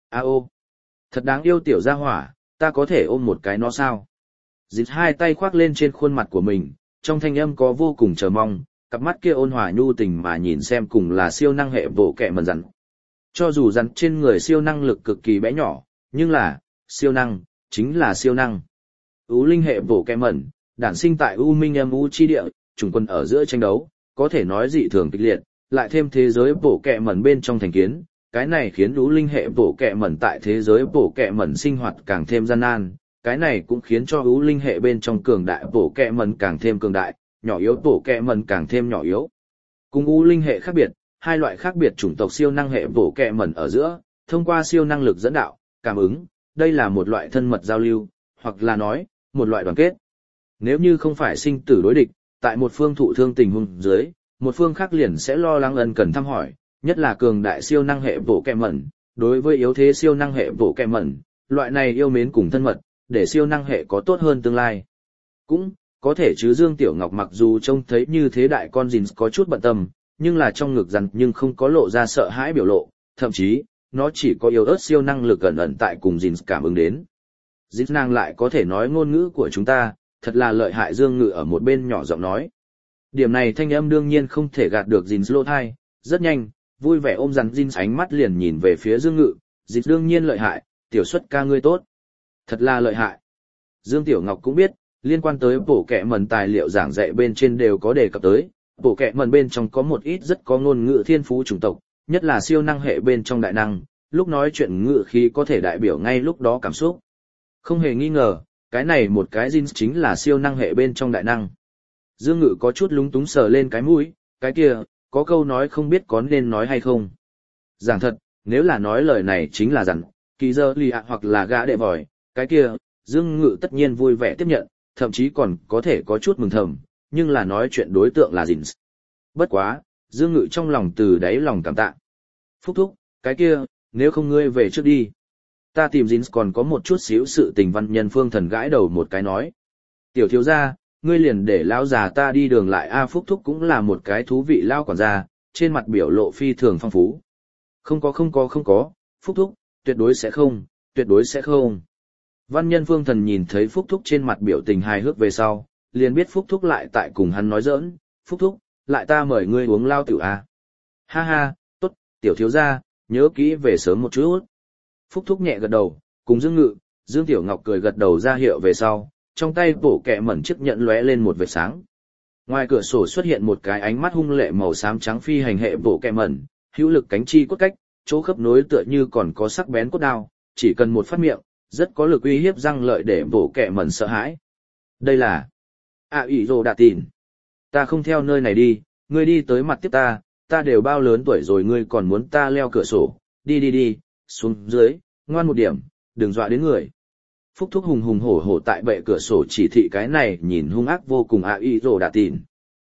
Thật đáng yêu tiểu gia hỏa, ta có thể ôm một cái nó sao? Dịch hai tay khoác lên trên khuôn mặt của mình, trong thanh âm có vô cùng chờ mong, cặp mắt kia ôn hòa nhu tình mà nhìn xem cùng là siêu năng hệ bộ kẹ mẩn rắn. Cho dù rắn trên người siêu năng lực cực kỳ bé nhỏ, nhưng là, siêu năng, chính là siêu năng. U linh hệ bộ kẹ mẩn, đản sinh tại U Minh âm U chi địa, chủng quân ở giữa tranh đấu, có thể nói dị thường kịch liệt, lại thêm thế giới bộ kẹ mẩn bên trong thành kiến, cái này khiến U linh hệ bộ kẹ mẩn tại thế giới bộ kẹ mẩn sinh hoạt càng thêm gian nan, cái này cũng khiến cho U linh hệ bên trong cường đại bộ kẹ mẩn càng thêm cường đại, nhỏ yếu bộ kẹ mẩn càng thêm nhỏ yếu. Cùng U linh hệ khác biệt, hai loại khác biệt chủng tộc siêu năng hệ bộ kẹ mẩn ở giữa, thông qua siêu năng lực dẫn đạo, cảm ứng, đây là một loại thân mật giao lưu, hoặc là nói, một loại đoàn kết. Nếu như không phải sinh tử đối địch, tại một phương thụ thương tình huống dưới, một phương khác liền sẽ lo lắng ân cần thăm hỏi, nhất là cường đại siêu năng hệ bộ kẹ mẩn, đối với yếu thế siêu năng hệ bộ kẹ mẩn, loại này yêu mến cùng thân mật, để siêu năng hệ có tốt hơn tương lai. Cũng, có thể chứ Dương Tiểu Ngọc mặc dù trông thấy như thế đại con Dins có chút bận tâm, nhưng là trong ngực rắn nhưng không có lộ ra sợ hãi biểu lộ, thậm chí, nó chỉ có yếu ớt siêu năng lực ẩn ẩn tại cùng Dins cảm ứng đến. Dins nàng lại có thể nói ngôn ngữ của chúng ta, thật là lợi hại. Dương Ngự ở một bên nhỏ giọng nói. Điểm này thanh âm đương nhiên không thể gạt được Dins lỗ thai, rất nhanh, vui vẻ ôm rắn Dins ánh mắt liền nhìn về phía Dương Ngự, Dins đương nhiên lợi hại, tiểu xuất ca ngươi tốt. Thật là lợi hại. Dương Tiểu Ngọc cũng biết, liên quan tới bộ kệ mẩn tài liệu giảng dạy bên trên đều có đề cập tới, bộ kệ mẩn bên trong có một ít rất có ngôn ngữ thiên phú chủng tộc, nhất là siêu năng hệ bên trong đại năng, lúc nói chuyện ngữ khí có thể đại biểu ngay lúc đó cảm xúc. Không hề nghi ngờ, cái này một cái Dins chính là siêu năng hệ bên trong đại năng. Dương Ngự có chút lúng túng sờ lên cái mũi, cái kia, có câu nói không biết có nên nói hay không. Giảng thật, nếu là nói lời này chính là rằng, kỳ dơ lì ạ hoặc là gã đệ vòi, cái kia, Dương Ngự tất nhiên vui vẻ tiếp nhận, thậm chí còn có thể có chút mừng thầm, nhưng là nói chuyện đối tượng là Dins. Bất quá, Dương Ngự trong lòng từ đáy lòng cảm tạ. Phúc thúc, cái kia, nếu không ngươi về trước đi. Ta tìm Dins còn có một chút xíu sự tình. Văn Nhân Phương Thần gãi đầu một cái nói. Tiểu thiếu gia, ngươi liền để lão già ta đi đường lại a. Phúc thúc cũng là một cái thú vị lao quản gia, trên mặt biểu lộ phi thường phong phú. Không có, Phúc thúc, tuyệt đối sẽ không. Văn Nhân Phương Thần nhìn thấy Phúc Thúc trên mặt biểu tình hài hước về sau, liền biết Phúc Thúc lại tại cùng hắn nói giỡn, Phúc Thúc, lại ta mời ngươi uống lao tiểu à. Ha ha, tốt, tiểu thiếu gia, nhớ kỹ về sớm một chút. Phúc Thúc nhẹ gật đầu, cùng Dương Ngự, Dương Tiểu Ngọc cười gật đầu ra hiệu về sau, trong tay bổ kẹ mẩn chiếc nhẫn lóe lên một vệt sáng. Ngoài cửa sổ xuất hiện một cái ánh mắt hung lệ màu xám trắng phi hành hệ bổ kẹ mẩn, hữu lực cánh chi cốt cách, chỗ khớp nối tựa như còn có sắc bén cốt đao, chỉ cần một phát miệng, rất có lực uy hiếp răng lợi để bổ kẹ mẩn sợ hãi. Đây là ý rồ đạ tìn. Ta không theo nơi này đi, ngươi đi tới mặt tiếp ta đều bao lớn tuổi rồi ngươi còn muốn ta leo cửa sổ, đi, xuống dưới, ngoan một điểm, đừng dọa đến người. Phúc Thúc hùng hùng hổ hổ tại bệ cửa sổ chỉ thị cái này nhìn hung ác vô cùng ý rồ đạ tìn.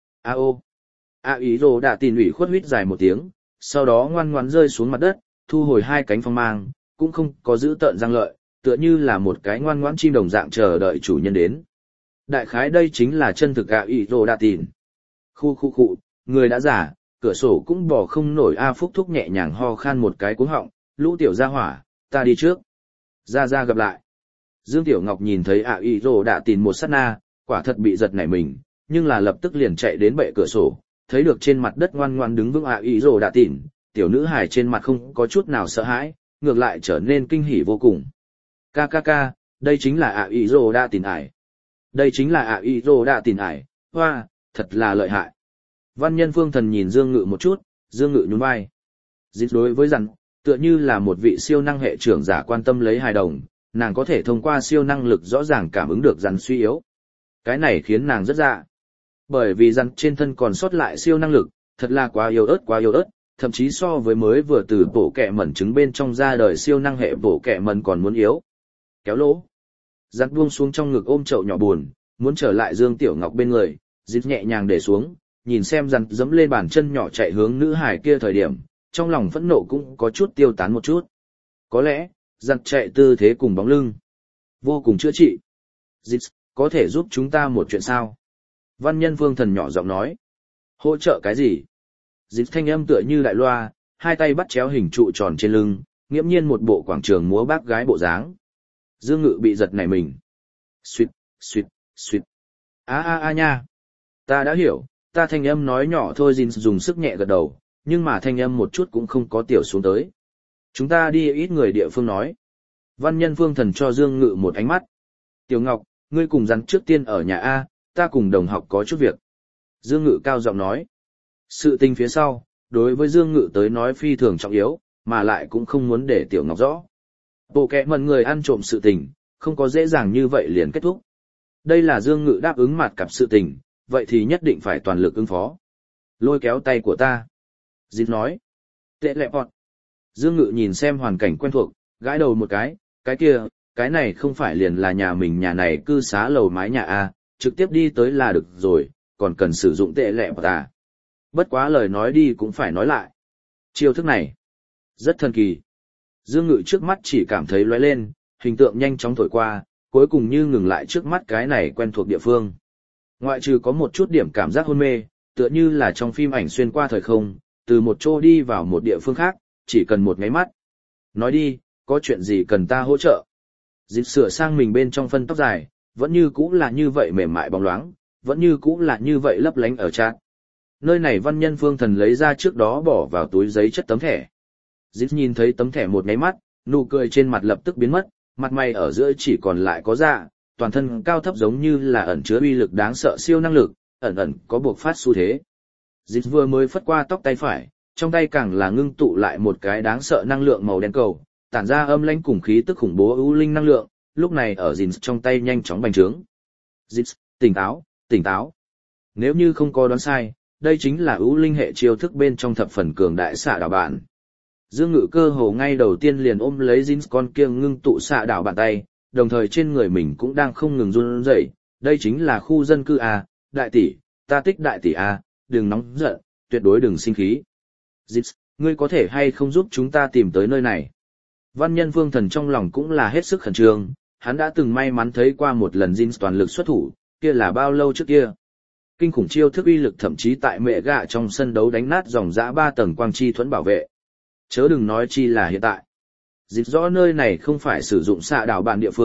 Ý rồ đạ tìn ủy khuất huýt dài một tiếng, sau đó ngoan ngoãn rơi xuống mặt đất, thu hồi hai cánh phong mang, cũng không có giữ tợn răng lợi, tựa như là một cái ngoan ngoãn chim đồng dạng chờ đợi chủ nhân đến. Đại khái đây chính là chân thực ý rồ đạ tìn. Khu, người đã giả, cửa sổ cũng bỏ không nổi. Phúc Thúc nhẹ nhàng ho khan một cái cuống họng, lũ tiểu gia hỏa, ta đi trước. Ra gặp lại. Dương Tiểu Ngọc nhìn thấy ý rồ đạ tìn một sát na, quả thật bị giật nảy mình, nhưng là lập tức liền chạy đến bệ cửa sổ, thấy được trên mặt đất ngoan ngoan đứng vững ý rồ đạ tìn, tiểu nữ hài trên mặt không có chút nào sợ hãi, ngược lại trở nên kinh hỉ vô cùng. Ca, đây chính là ý rồ đạ tìn ải. Đây chính là ý rồ đạ tìn ải, hoa, thật là lợi hại. Văn Nhân Phương Thần nhìn Dương Ngự một chút, Dương Ngự nhún vai. Dịch đối với rằng, tựa như là một vị siêu năng hệ trưởng giả quan tâm lấy hài đồng, nàng có thể thông qua siêu năng lực rõ ràng cảm ứng được rắn suy yếu. Cái này khiến nàng rất dạ. Bởi vì rắn trên thân còn sót lại siêu năng lực, thật là quá yếu ớt, thậm chí so với mới vừa từ bổ kẹ mẩn trứng bên trong ra đời siêu năng hệ bổ kẹ mẩn còn muốn yếu. Kéo lỗ. Rắn buông xuống trong ngực ôm chậu nhỏ buồn, muốn trở lại Dương Tiểu Ngọc bên người, dịch nhẹ nhàng để xuống, nhìn xem rắn dẫm lên bàn chân nhỏ chạy hướng nữ hải kia thời điểm, trong lòng phẫn nộ cũng có chút tiêu tán một chút. Có lẽ, rắn chạy tư thế cùng bóng lưng, vô cùng chữa trị. Dịch, có thể giúp chúng ta một chuyện sao? Văn Nhân Phương Thần nhỏ giọng nói. Hỗ trợ cái gì? Dịch thanh âm tựa như đại loa, hai tay bắt chéo hình trụ tròn trên lưng, nghiễm nhiên một bộ quảng trường múa bác gái bộ dáng. Dương Ngự bị giật nảy mình. Suýt. Nha. Ta đã hiểu, ta thanh âm nói nhỏ thôi. Jin dùng sức nhẹ gật đầu, nhưng mà thanh âm một chút cũng không có tiểu xuống tới. Chúng ta đi ít người địa phương nói. Văn Nhân Phương Thần cho Dương Ngự một ánh mắt. Tiểu Ngọc, ngươi cùng rắn trước tiên ở nhà A, ta cùng đồng học có chút việc. Dương Ngự cao giọng nói. Sự tình phía sau, đối với Dương Ngự tới nói phi thường trọng yếu, mà lại cũng không muốn để Tiểu Ngọc rõ. Bộ kẹ mần người ăn trộm sự tình, không có dễ dàng như vậy liền kết thúc. Đây là Dương Ngự đáp ứng mặt cặp sự tình, vậy thì nhất định phải toàn lực ứng phó. Lôi kéo tay của ta. Dịch nói. Tệ lẹ bọt. Dương Ngự nhìn xem hoàn cảnh quen thuộc, gãi đầu một cái kia, cái này không phải liền là nhà mình nhà này cư xá lầu mái nhà A, trực tiếp đi tới là được rồi, còn cần sử dụng tệ lẹ bọt à. Bất quá lời nói đi cũng phải nói lại. Chiêu thức này, rất thần kỳ. Dương Ngự trước mắt chỉ cảm thấy lóe lên, hình tượng nhanh chóng thổi qua, cuối cùng như ngừng lại trước mắt cái này quen thuộc địa phương. Ngoại trừ có một chút điểm cảm giác hôn mê, tựa như là trong phim ảnh xuyên qua thời không, từ một chỗ đi vào một địa phương khác, chỉ cần một nháy mắt. Nói đi, có chuyện gì cần ta hỗ trợ? Dịch sửa sang mình bên trong phân tóc dài, vẫn như cũ là như vậy mềm mại bóng loáng, vẫn như cũ là như vậy lấp lánh ở trát. Nơi này Văn Nhân Phương Thần lấy ra trước đó bỏ vào túi giấy chất tấm thẻ. Dịch nhìn thấy tấm thẻ một nháy mắt, nụ cười trên mặt lập tức biến mất, mặt mày ở giữa chỉ còn lại có da, toàn thân cao thấp giống như là ẩn chứa uy lực đáng sợ siêu năng lực, ẩn có buộc phát xu thế. Dịch vừa mới phất qua tóc tay phải, trong tay càng là ngưng tụ lại một cái đáng sợ năng lượng màu đen cầu, tản ra âm lãnh cùng khí tức khủng bố ưu linh năng lượng, lúc này ở Dịch trong tay nhanh chóng bành trướng. Dịch, tỉnh táo. Nếu như không có đoán sai, đây chính là ưu linh hệ chiêu thức bên trong thập phần cường đại xạ đảo bản. Dương Ngự cơ hồ ngay đầu tiên liền ôm lấy Jin con kia ngưng tụ xạ đảo bàn tay, đồng thời trên người mình cũng đang không ngừng run rẩy. Đây chính là khu dân cư A, đại tỷ, ta thích đại tỷ A, đừng nóng giận, tuyệt đối đừng sinh khí. Jin, ngươi có thể hay không giúp chúng ta tìm tới nơi này? Văn Nhân Phương Thần trong lòng cũng là hết sức khẩn trương, hắn đã từng may mắn thấy qua một lần Jin toàn lực xuất thủ, kia là bao lâu trước kia. Kinh khủng chiêu thức uy lực thậm chí tại mẹ gạ trong sân đấu đánh nát dòng dã 3 tầng quang chi thuẫn bảo vệ. Chớ đừng nói chi là hiện tại. Dịch rõ nơi này không phải sử dụng xạ đảo bản địa phương,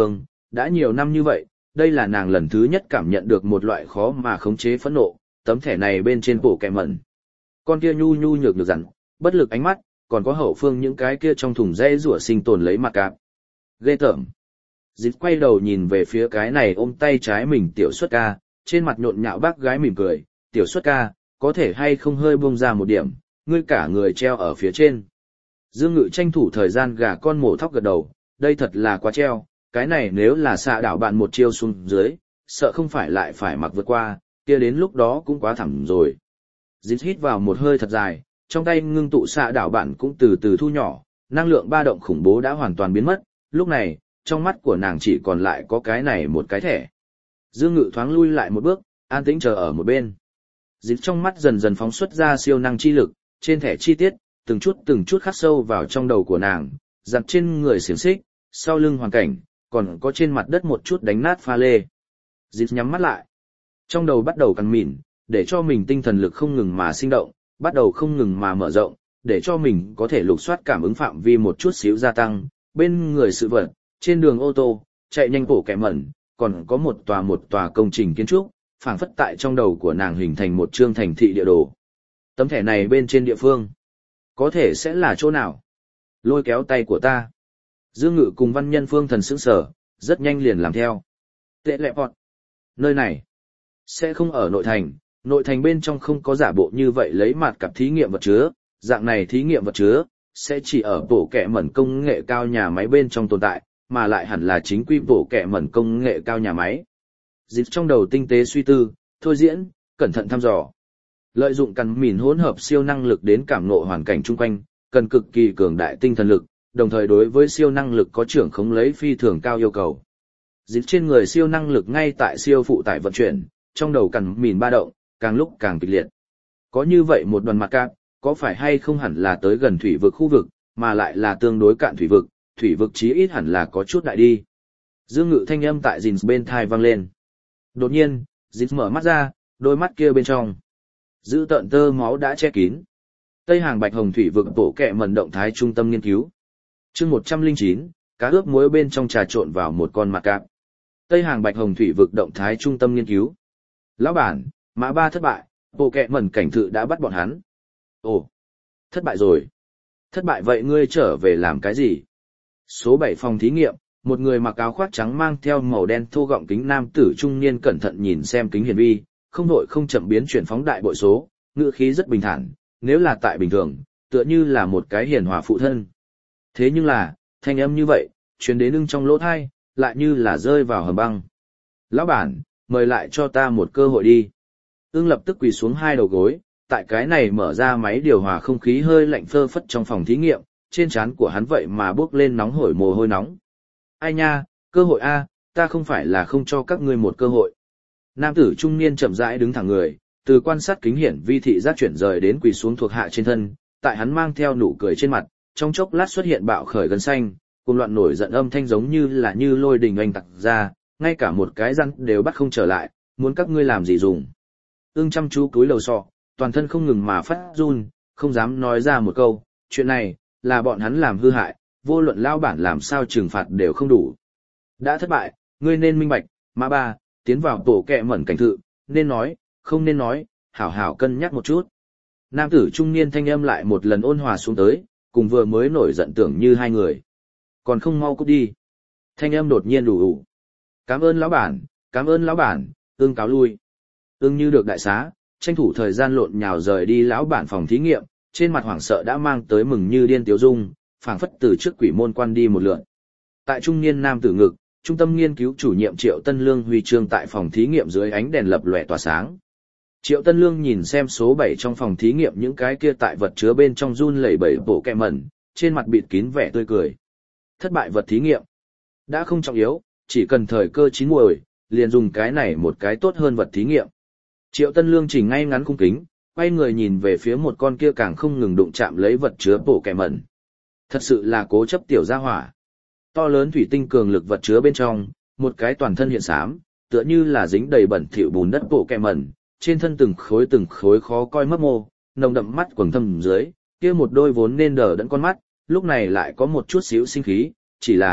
đã nhiều năm như vậy, đây là nàng lần thứ nhất cảm nhận được một loại khó mà khống chế phẫn nộ, tấm thẻ này bên trên bộ kẹ mẩn. Con kia nhu nhu nhược nhược dặn, bất lực ánh mắt, còn có hậu phương những cái kia trong thùng dây rủa sinh tồn lấy mặt cạp. Ghê tởm. Dịch quay đầu nhìn về phía cái này ôm tay trái mình tiểu xuất ca, trên mặt nhộn nhạo bác gái mỉm cười, tiểu xuất ca, có thể hay không hơi buông ra một điểm, ngươi cả người treo ở phía trên. Dương Ngự tranh thủ thời gian gà con mổ thóc gật đầu, đây thật là quá treo, cái này nếu là xạ đảo bạn một chiêu xuống dưới, sợ không phải lại phải mặc vượt qua, kia đến lúc đó cũng quá thẳm rồi. Dịch hít vào một hơi thật dài, trong tay ngưng tụ xạ đảo bạn cũng từ từ thu nhỏ, năng lượng ba động khủng bố đã hoàn toàn biến mất, lúc này, trong mắt của nàng chỉ còn lại có cái này một cái thẻ. Dương Ngự thoáng lui lại một bước, an tĩnh chờ ở một bên. Dịch trong mắt dần dần phóng xuất ra siêu năng chi lực, trên thẻ chi tiết, từng chút khắc sâu vào trong đầu của nàng, dặn trên người xiềng xích, sau lưng hoàn cảnh, còn có trên mặt đất một chút đánh nát pha lê. Dịch nhắm mắt lại. Trong đầu bắt đầu căng mịn, để cho mình tinh thần lực không ngừng mà sinh động, bắt đầu không ngừng mà mở rộng, để cho mình có thể lục soát cảm ứng phạm vi một chút xíu gia tăng, bên người sự vật, trên đường ô tô, chạy nhanh bổ kẻ mẩn, còn có một tòa công trình kiến trúc, phảng phất tại trong đầu của nàng hình thành một chương thành thị địa đồ. Tấm thẻ này bên trên địa phương, có thể sẽ là chỗ nào? Lôi kéo tay của ta. Dương Ngự cùng Văn Nhân Phương thần sững sờ, rất nhanh liền làm theo. Tệ lẹ bọt. Nơi này, sẽ không ở nội thành bên trong không có giả bộ như vậy lấy mặt cặp thí nghiệm vật chứa, dạng này thí nghiệm vật chứa, sẽ chỉ ở bộ kẹ mẩn công nghệ cao nhà máy bên trong tồn tại, mà lại hẳn là chính quy bộ kẹ mẩn công nghệ cao nhà máy. Dịch trong đầu tinh tế suy tư, thôi diễn, cẩn thận thăm dò. Lợi dụng căn mìn hỗn hợp siêu năng lực đến cảm ngộ hoàn cảnh chung quanh, cần cực kỳ cường đại tinh thần lực, đồng thời đối với siêu năng lực có trưởng khống lấy phi thường cao yêu cầu. Dịch trên người siêu năng lực ngay tại siêu phụ tải vận chuyển, trong đầu căn mìn ba động, càng lúc càng kịch liệt. Có như vậy một đoàn mặt cạp, có phải hay không hẳn là tới gần thủy vực khu vực, mà lại là tương đối cạn thủy vực chí ít hẳn là có chút đại đi. Dương Ngự thanh âm tại Jin bên thai vang lên. Đột nhiên, Jin mở mắt ra, đôi mắt kia bên trong dữ tợn tơ máu đã che kín. Tây Hàng Bạch Hồng thủy vực bộ kệ mẩn động thái trung tâm nghiên cứu. Chương 109, cá ướp muối bên trong trà trộn vào một con mặt cạp. Tây Hàng Bạch Hồng thủy vực động thái trung tâm nghiên cứu. Lão bản, mã ba thất bại, bộ kệ mẩn cảnh thự đã bắt bọn hắn. Ồ, thất bại rồi. Thất bại vậy ngươi trở về làm cái gì? Số 7 phòng thí nghiệm, một người mặc áo khoác trắng mang theo màu đen thô gọng kính nam tử trung niên cẩn thận nhìn xem kính hiển vi, không đội không chậm biến chuyển phóng đại bội số, ngữ khí rất bình thản, nếu là tại bình thường, tựa như là một cái hiền hòa phụ thân. Thế nhưng là, thanh âm như vậy, truyền đến ưng trong lỗ thai, lại như là rơi vào hầm băng. Lão bản, mời lại cho ta một cơ hội đi. Ưng lập tức quỳ xuống hai đầu gối, tại cái này mở ra máy điều hòa không khí hơi lạnh phơ phất trong phòng thí nghiệm, trên trán của hắn vậy mà bốc lên nóng hổi mồ hôi nóng. Ai nha, cơ hội a, ta không phải là không cho các ngươi một cơ hội. Nam tử trung niên chậm rãi đứng thẳng người, từ quan sát kính hiển vi thị giác chuyển rời đến quỳ xuống thuộc hạ trên thân, tại hắn mang theo nụ cười trên mặt, trong chốc lát xuất hiện bạo khởi gân xanh, cùng loạn nổi giận âm thanh giống như là như lôi đình oanh tạc ra, ngay cả một cái răng đều bắt không trở lại, muốn các ngươi làm gì dùng. Ưng chăm chú cúi đầu sọ, toàn thân không ngừng mà phát run, không dám nói ra một câu, chuyện này, là bọn hắn làm hư hại, vô luận lao bản làm sao trừng phạt đều không đủ. Đã thất bại, ngươi nên minh bạch, mã ba, tiến vào tổ kẹ mẩn cảnh thự, nên nói, không nên nói, hảo hảo cân nhắc một chút. Nam tử trung niên thanh âm lại một lần ôn hòa xuống tới, cùng vừa mới nổi giận tưởng như hai người. Còn không mau cút đi. Thanh âm đột nhiên đủ. Cảm ơn lão bản, ưng cáo lui. Ưng như được đại xá, tranh thủ thời gian lộn nhào rời đi lão bản phòng thí nghiệm, trên mặt hoảng sợ đã mang tới mừng như điên tiếu dung, phảng phất từ trước quỷ môn quan đi một lượt. Tại trung niên nam tử ngực, trung tâm nghiên cứu chủ nhiệm Triệu Tân Lương huy chương tại phòng thí nghiệm dưới ánh đèn lập lòe tỏa sáng. Triệu Tân Lương nhìn xem số 7 trong phòng thí nghiệm những cái kia tại vật chứa bên trong run lẩy bẩy bộ kẹ mẩn, trên mặt bịt kín vẻ tươi cười. Thất bại vật thí nghiệm đã không trọng yếu, chỉ cần thời cơ chín muồi, liền dùng cái này một cái tốt hơn vật thí nghiệm. Triệu Tân Lương chỉnh ngay ngắn khung kính, quay người nhìn về phía một con kia càng không ngừng đụng chạm lấy vật chứa bộ kẹ mẩn. Thật sự là cố chấp tiểu gia hỏa. To lớn thủy tinh cường lực vật chứa bên trong, một cái toàn thân hiện xám, tựa như là dính đầy bẩn thỉu bùn đất bộ kẹ mẩn, trên thân từng khối khó coi mấp mô, nồng đậm mắt quầng thâm dưới, kia một đôi vốn nên đờ đẫn con mắt, lúc này lại có một chút xíu sinh khí, chỉ là,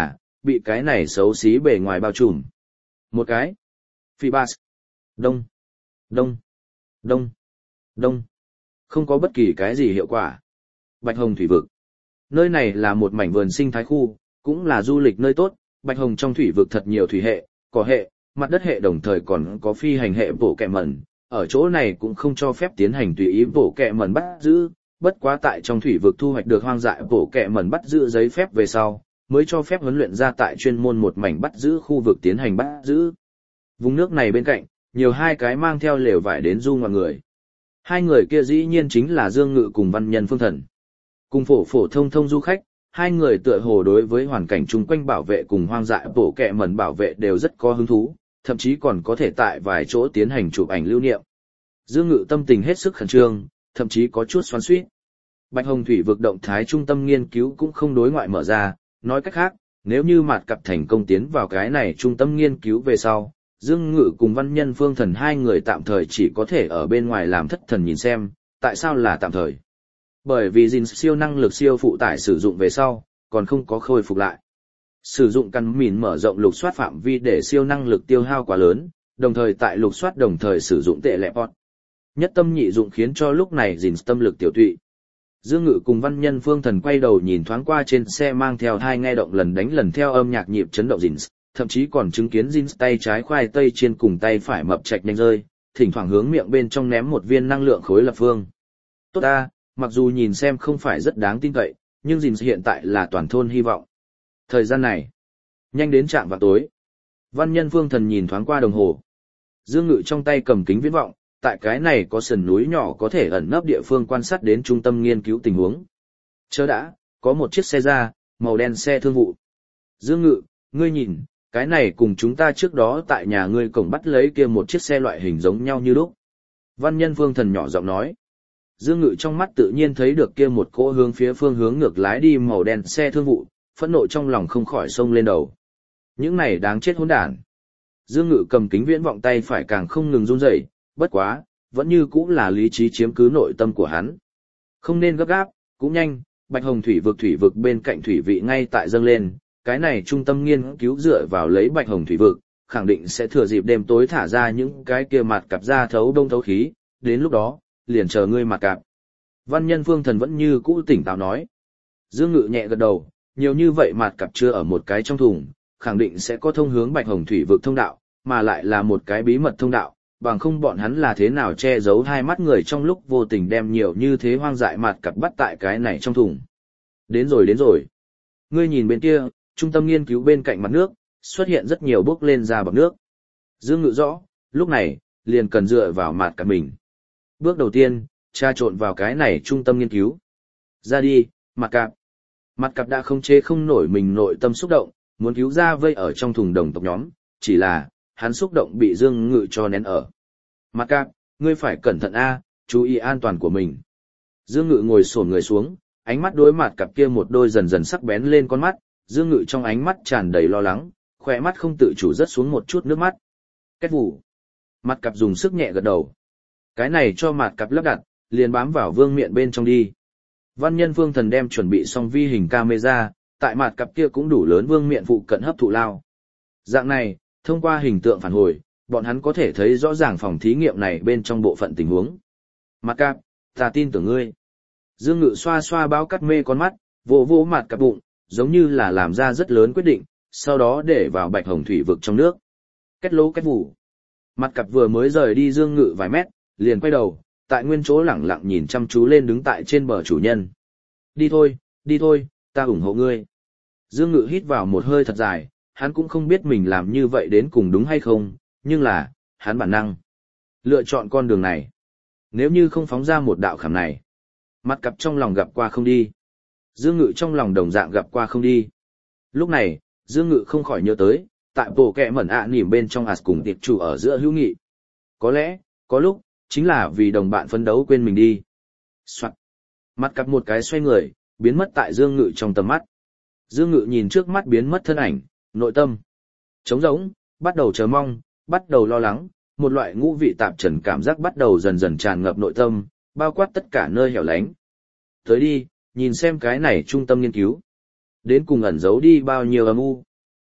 bị cái này xấu xí bề ngoài bao trùm. Một cái. Phibas. Đông. Đông. Đông. Đông. Không có bất kỳ cái gì hiệu quả. Bạch Hồng thủy vực. Nơi này là một mảnh vườn sinh thái khu, cũng là du lịch nơi tốt. Bạch Hồng trong thủy vực thật nhiều thủy hệ, cỏ hệ, mặt đất hệ đồng thời còn có phi hành hệ bổ kẹ mẩn. Ở chỗ này cũng không cho phép tiến hành tùy ý bổ kẹ mẩn bắt giữ, bất quá tại trong thủy vực thu hoạch được hoang dại bổ kẹ mẩn bắt giữ giấy phép về sau, mới cho phép huấn luyện ra tại chuyên môn một mảnh bắt giữ khu vực tiến hành bắt giữ. Vùng nước này bên cạnh, nhiều hai cái mang theo lều vải đến du ngoạn người. Hai người kia dĩ nhiên chính là Dương Ngự cùng Văn Nhân Phương Thần. Cùng phổ thông du khách, hai người tựa hồ đối với hoàn cảnh chung quanh bảo vệ cùng hoang dại bổ kẹ mẩn bảo vệ đều rất có hứng thú, thậm chí còn có thể tại vài chỗ tiến hành chụp ảnh lưu niệm. Dương Ngự tâm tình hết sức khẩn trương, thậm chí có chút xoắn xuýt. Bạch Hồng thủy vực động thái trung tâm nghiên cứu cũng không đối ngoại mở ra, nói cách khác, nếu như Mạt Cặp thành công tiến vào cái này trung tâm nghiên cứu về sau, Dương Ngự cùng Văn Nhân Phương Thần hai người tạm thời chỉ có thể ở bên ngoài làm thất thần nhìn xem, tại sao là tạm thời? Bởi vì Jin siêu năng lực siêu phụ tải sử dụng về sau, còn không có khôi phục lại. Sử dụng căn mìn mở rộng lục soát phạm vi để siêu năng lực tiêu hao quá lớn, đồng thời tại lục soát đồng thời sử dụng tệ lệ pot. Nhất tâm nhị dụng khiến cho lúc này Jin tâm lực tiểu tụy. Dương Ngự cùng Văn Nhân Phương Thần quay đầu nhìn thoáng qua trên xe mang theo thai nghe động lần đánh lần theo âm nhạc nhịp chấn động Jin, thậm chí còn chứng kiến Jin tay trái khoai tây chiên cùng tay phải mập chạch nhanh rơi, thỉnh thoảng hướng miệng bên trong ném một viên năng lượng khối lập phương. Tốt ta, mặc dù nhìn xem không phải rất đáng tin cậy, nhưng Jin hiện tại là toàn thôn hy vọng. Thời gian này, nhanh đến trạm vào tối. Văn Nhân Phương Thần nhìn thoáng qua đồng hồ. Dương Ngự trong tay cầm kính viễn vọng, tại cái này có sườn núi nhỏ có thể ẩn nấp địa phương quan sát đến trung tâm nghiên cứu tình huống. Chớ đã, có một chiếc xe ra, màu đen xe thương vụ. Dương Ngự, ngươi nhìn, cái này cùng chúng ta trước đó tại nhà ngươi cổng bắt lấy kia một chiếc xe loại hình giống nhau như lúc. Văn Nhân Phương Thần nhỏ giọng nói. Dương Ngự trong mắt tự nhiên thấy được kia một cỗ hướng phía phương hướng ngược lái đi màu đen xe thương vụ, phẫn nộ trong lòng không khỏi xông lên đầu. Những này đáng chết hỗn đản. Dương Ngự cầm kính viễn vọng tay phải càng không ngừng run rẩy, bất quá, vẫn như cũng là lý trí chiếm cứ nội tâm của hắn. Không nên gấp gáp, cũng nhanh, Bạch Hồng thủy vực bên cạnh thủy vị ngay tại dâng lên, cái này trung tâm nghiên cứu dựa vào lấy Bạch Hồng thủy vực, khẳng định sẽ thừa dịp đêm tối thả ra những cái kia mặt cặp ra thấu đông thấu khí, đến lúc đó, liền chờ ngươi mặt cặp. Văn Nhân Phương Thần vẫn như cũ tỉnh táo nói. Dương Ngự nhẹ gật đầu, nhiều như vậy mặt cặp chưa ở một cái trong thùng, khẳng định sẽ có thông hướng Bạch Hồng thủy vực thông đạo, mà lại là một cái bí mật thông đạo, bằng không bọn hắn là thế nào che giấu hai mắt người trong lúc vô tình đem nhiều như thế hoang dại mặt cặp bắt tại cái này trong thùng. Đến rồi. Ngươi nhìn bên kia, trung tâm nghiên cứu bên cạnh mặt nước, xuất hiện rất nhiều bốc lên ra bọt nước. Dương Ngự rõ, lúc này, liền cần dựa vào mặt cặp mình. Bước đầu tiên, tra trộn vào cái này trung tâm nghiên cứu. Ra đi, mặt cặp. Mặt cặp đã không chế không nổi mình nội tâm xúc động, muốn cứu ra vây ở trong thùng đồng tộc nhóm, chỉ là, hắn xúc động bị Dương Ngự cho nén ở. Mặt cặp, ngươi phải cẩn thận a, chú ý an toàn của mình. Dương Ngự ngồi xổm người xuống, ánh mắt đối mặt cặp kia một đôi dần dần sắc bén lên con mắt, Dương Ngự trong ánh mắt tràn đầy lo lắng, khỏe mắt không tự chủ rớt xuống một chút nước mắt. Kết vụ. Mặt cặp dùng sức nhẹ gật đầu. Cái này cho mặt cặp lắp đặt, liền bám vào vương miện bên trong đi. Văn Nhân Phương Thần đem chuẩn bị xong vi hình camera, tại mặt cặp kia cũng đủ lớn vương miện phụ cận hấp thụ lao. Dạng này, thông qua hình tượng phản hồi, bọn hắn có thể thấy rõ ràng phòng thí nghiệm này bên trong bộ phận tình huống. Mặt cặp, ta tin tưởng ngươi. Dương Ngự xoa xoa bao cắt mê con mắt, vỗ mặt cặp bụng, giống như là làm ra rất lớn quyết định, sau đó để vào Bạch Hồng thủy vực trong nước. Kết vụ. Mặt cặp vừa mới rời đi Dương Ngự vài mét, liền quay đầu, tại nguyên chỗ lẳng lặng nhìn chăm chú lên đứng tại trên bờ chủ nhân. Đi thôi, ta ủng hộ ngươi. Dương Ngự hít vào một hơi thật dài, hắn cũng không biết mình làm như vậy đến cùng đúng hay không, nhưng là, hắn bản năng lựa chọn con đường này. Nếu như không phóng ra một đạo khảm này, mặt cặp trong lòng gặp qua không đi. Dương Ngự trong lòng đồng dạng gặp qua không đi. Lúc này, Dương Ngự không khỏi nhớ tới, tại bộ kẹ mẩn nỉm bên trong As cùng tiệp chủ ở giữa hữu nghị. Có lẽ, có lúc, chính là vì đồng bạn phấn đấu quên mình đi. Soạn. Mặt cặp một cái xoay người, biến mất tại Dương Ngự trong tầm mắt. Dương Ngự nhìn trước mắt biến mất thân ảnh, nội tâm trống rỗng, bắt đầu chờ mong, bắt đầu lo lắng, một loại ngũ vị tạp trần cảm giác bắt đầu dần dần tràn ngập nội tâm, bao quát tất cả nơi hẻo lánh. Tới đi, nhìn xem cái này trung tâm nghiên cứu. Đến cùng ẩn giấu đi bao nhiêu âm u.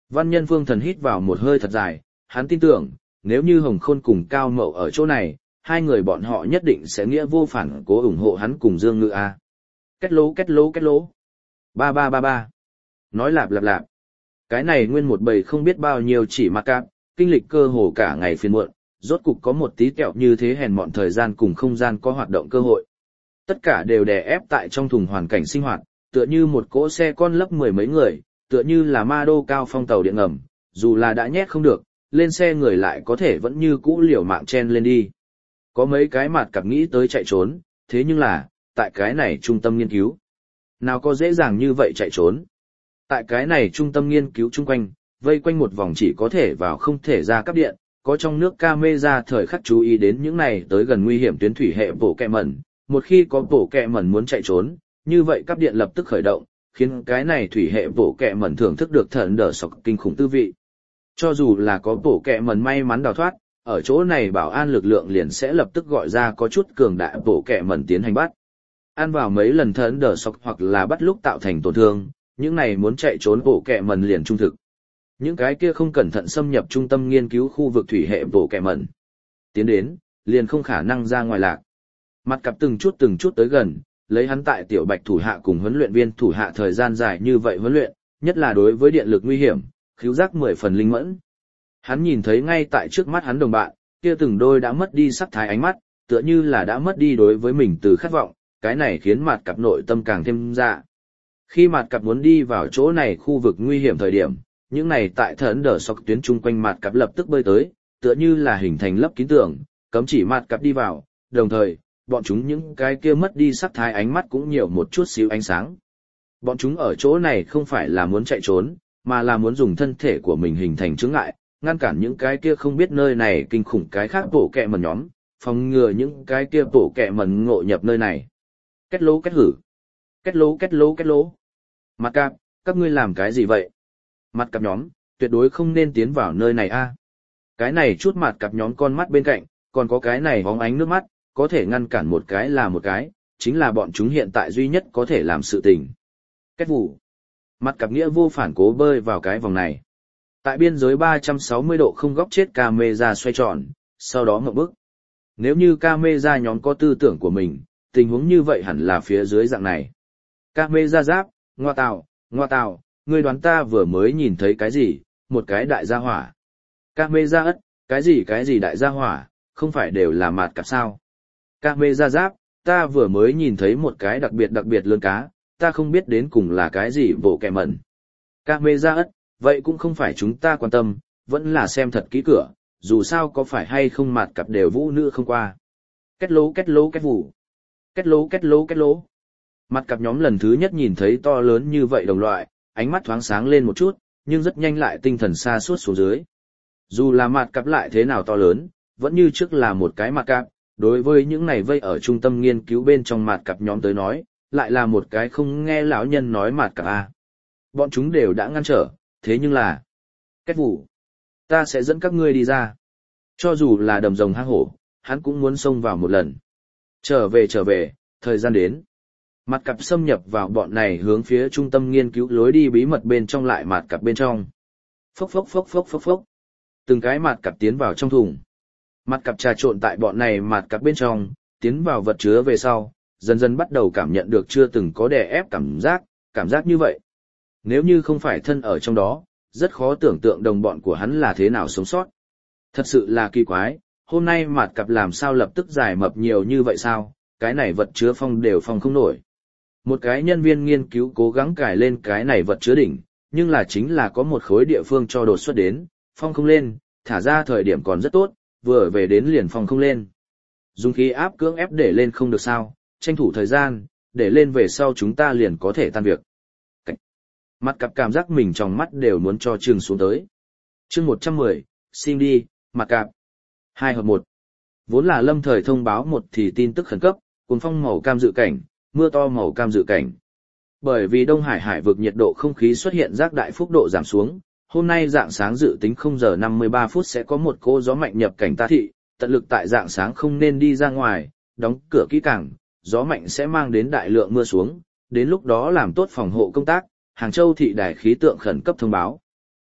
Văn Nhân Phương Thần hít vào một hơi thật dài, hắn tin tưởng, nếu như Hồng Khôn cùng Cao Mậu ở chỗ này, hai người bọn họ nhất định sẽ nghĩa vô phản cố ủng hộ hắn cùng Dương Ngự A. Két lố két lố két lố. Ba ba ba ba. Nói lạp lạp lạp. Cái này nguyên một bầy không biết bao nhiêu chỉ mặc cạp, kinh lịch cơ hồ cả ngày phiền muộn, rốt cục có một tí kẹo như thế hèn mọn thời gian cùng không gian có hoạt động cơ hội. Tất cả đều đè ép tại trong thùng hoàn cảnh sinh hoạt, tựa như một cỗ xe con lấp mười mấy người, tựa như là ma đô cao phong tàu điện ngầm, dù là đã nhét không được, lên xe người lại có thể vẫn như cũ liều mạng chen lên đi. Có mấy cái mặt cặp nghĩ tới chạy trốn, thế nhưng là, tại cái này trung tâm nghiên cứu. Nào có dễ dàng như vậy chạy trốn. Tại cái này trung tâm nghiên cứu chung quanh, vây quanh một vòng chỉ có thể vào không thể ra cắp điện, có trong nước camera thời khắc chú ý đến những này tới gần nguy hiểm tuyến thủy hệ bổ kẹ mẩn. Một khi có bổ kẹ mẩn muốn chạy trốn, như vậy cắp điện lập tức khởi động, khiến cái này thủy hệ bổ kẹ mẩn thưởng thức được thần đỡ sọc kinh khủng tư vị. Cho dù là có bổ kẹ mẩn may mắn đào thoát, ở chỗ này bảo an lực lượng liền sẽ lập tức gọi ra có chút cường đại bổ kẹ mẩn tiến hành bắt. Ăn vào mấy lần thần đỡ sọc hoặc là bắt lúc tạo thành tổn thương, những này muốn chạy trốn bổ kẹ mẩn liền trung thực. Những cái kia không cẩn thận xâm nhập trung tâm nghiên cứu khu vực thủy hệ bổ kẹ mẩn. Tiến đến, liền không khả năng ra ngoài lạc. Mặt cặp từng chút tới gần, lấy hắn tại tiểu bạch thủ hạ cùng huấn luyện viên thủ hạ thời gian dài như vậy huấn luyện, nhất là đối với điện lực nguy hiểm, khứu giác 10 phần linh mẫn. Hắn nhìn thấy ngay tại trước mắt hắn đồng bạn, kia từng đôi đã mất đi sắc thái ánh mắt, tựa như là đã mất đi đối với mình từ khát vọng, cái này khiến mặt cặp nội tâm càng thêm dạ. Khi mặt cặp muốn đi vào chỗ này khu vực nguy hiểm thời điểm, những này tại thần đỡ sọc tuyến chung quanh mặt cặp lập tức bơi tới, tựa như là hình thành lấp kín tường, cấm chỉ mặt cặp đi vào, đồng thời, bọn chúng những cái kia mất đi sắc thái ánh mắt cũng nhiều một chút xíu ánh sáng. Bọn chúng ở chỗ này không phải là muốn chạy trốn, mà là muốn dùng thân thể của mình hình thành chướng ngại, ngăn cản những cái kia không biết nơi này kinh khủng cái khác bổ kẹ mẩn nhóm, phòng ngừa những cái kia bổ kẹ mẩn ngộ nhập nơi này. Két lố két hử. Két lố két lố két lố. Mặt cạp, các ngươi làm cái gì vậy? Mặt cặp nhóm, tuyệt đối không nên tiến vào nơi này a. Cái này chút mặt cặp nhóm con mắt bên cạnh, còn có cái này bóng ánh nước mắt, có thể ngăn cản một cái là một cái, chính là bọn chúng hiện tại duy nhất có thể làm sự tình. Kết vụ. Mặt cặp nghĩa vô phản cố bơi vào cái vòng này. Tại biên giới 360 độ không góc chết camera xoay tròn, sau đó ngậm bức. Nếu như camera nhóm có tư tưởng của mình, tình huống như vậy hẳn là phía dưới dạng này. Camera giáp, ngoa tào, ngươi đoán ta vừa mới nhìn thấy cái gì, một cái đại gia hỏa. Camera ất, cái gì đại gia hỏa, không phải đều là mạt cặp sao. Camera giáp, ta vừa mới nhìn thấy một cái đặc biệt lớn cá, ta không biết đến cùng là cái gì bộ kẹ mẩn. Camera ất, vậy cũng không phải chúng ta quan tâm, vẫn là xem thật kỹ cửa, dù sao có phải hay không mạt cặp đều vũ nữ không qua. Két lố két vụ. Két lố. Mặt cặp nhóm lần thứ nhất nhìn thấy to lớn như vậy đồng loại, ánh mắt thoáng sáng lên một chút, nhưng rất nhanh lại tinh thần xa suốt xuống dưới. Dù là mặt cặp lại thế nào to lớn, vẫn như trước là một cái mặt cặp, đối với những này vây ở trung tâm nghiên cứu bên trong mặt cặp nhóm tới nói, lại là một cái không nghe lão nhân nói mặt cặp a. Bọn chúng đều đã ngăn trở, thế nhưng là... Kết vụ. Ta sẽ dẫn các ngươi đi ra. Cho dù là đầm rồng hang hổ, hắn cũng muốn xông vào một lần. Trở về, thời gian đến. Mặt cặp xâm nhập vào bọn này hướng phía trung tâm nghiên cứu lối đi bí mật bên trong lại mặt cặp bên trong. Phốc. Từng cái mặt cặp tiến vào trong thùng. Mặt cặp trà trộn tại bọn này mặt cặp bên trong, tiến vào vật chứa về sau, dần dần bắt đầu cảm nhận được chưa từng có đè ép cảm giác như vậy. Nếu như không phải thân ở trong đó, rất khó tưởng tượng đồng bọn của hắn là thế nào sống sót. Thật sự là kỳ quái, hôm nay mặt cặp làm sao lập tức giải mập nhiều như vậy sao, cái này vật chứa phong đều phong không nổi. Một cái nhân viên nghiên cứu cố gắng cài lên cái này vật chứa đỉnh, nhưng là chính là có một khối địa phương cho đột xuất đến, phong không lên, thả ra thời điểm còn rất tốt, vừa về đến liền phong không lên. Dùng khí áp cưỡng ép để lên không được sao, tranh thủ thời gian, để lên về sau chúng ta liền có thể tan việc. Mặt cặp cảm giác mình trong mắt đều muốn cho trừng xuống tới. Chương 110, xin đi, mặt cặp. 2 hợp 1. Vốn là lâm thời thông báo một thì tin tức khẩn cấp, cuồng phong màu cam dự cảnh, mưa to màu cam dự cảnh. Bởi vì Đông Hải hải vực nhiệt độ không khí xuất hiện rác đại phúc độ giảm xuống, hôm nay dạng sáng dự tính 0 giờ 53 phút sẽ có một cô gió mạnh nhập cảnh ta thị, tận lực tại dạng sáng không nên đi ra ngoài, đóng cửa kỹ càng, gió mạnh sẽ mang đến đại lượng mưa xuống, đến lúc đó làm tốt phòng hộ công tác, Hàng Châu thị đài khí tượng khẩn cấp thông báo.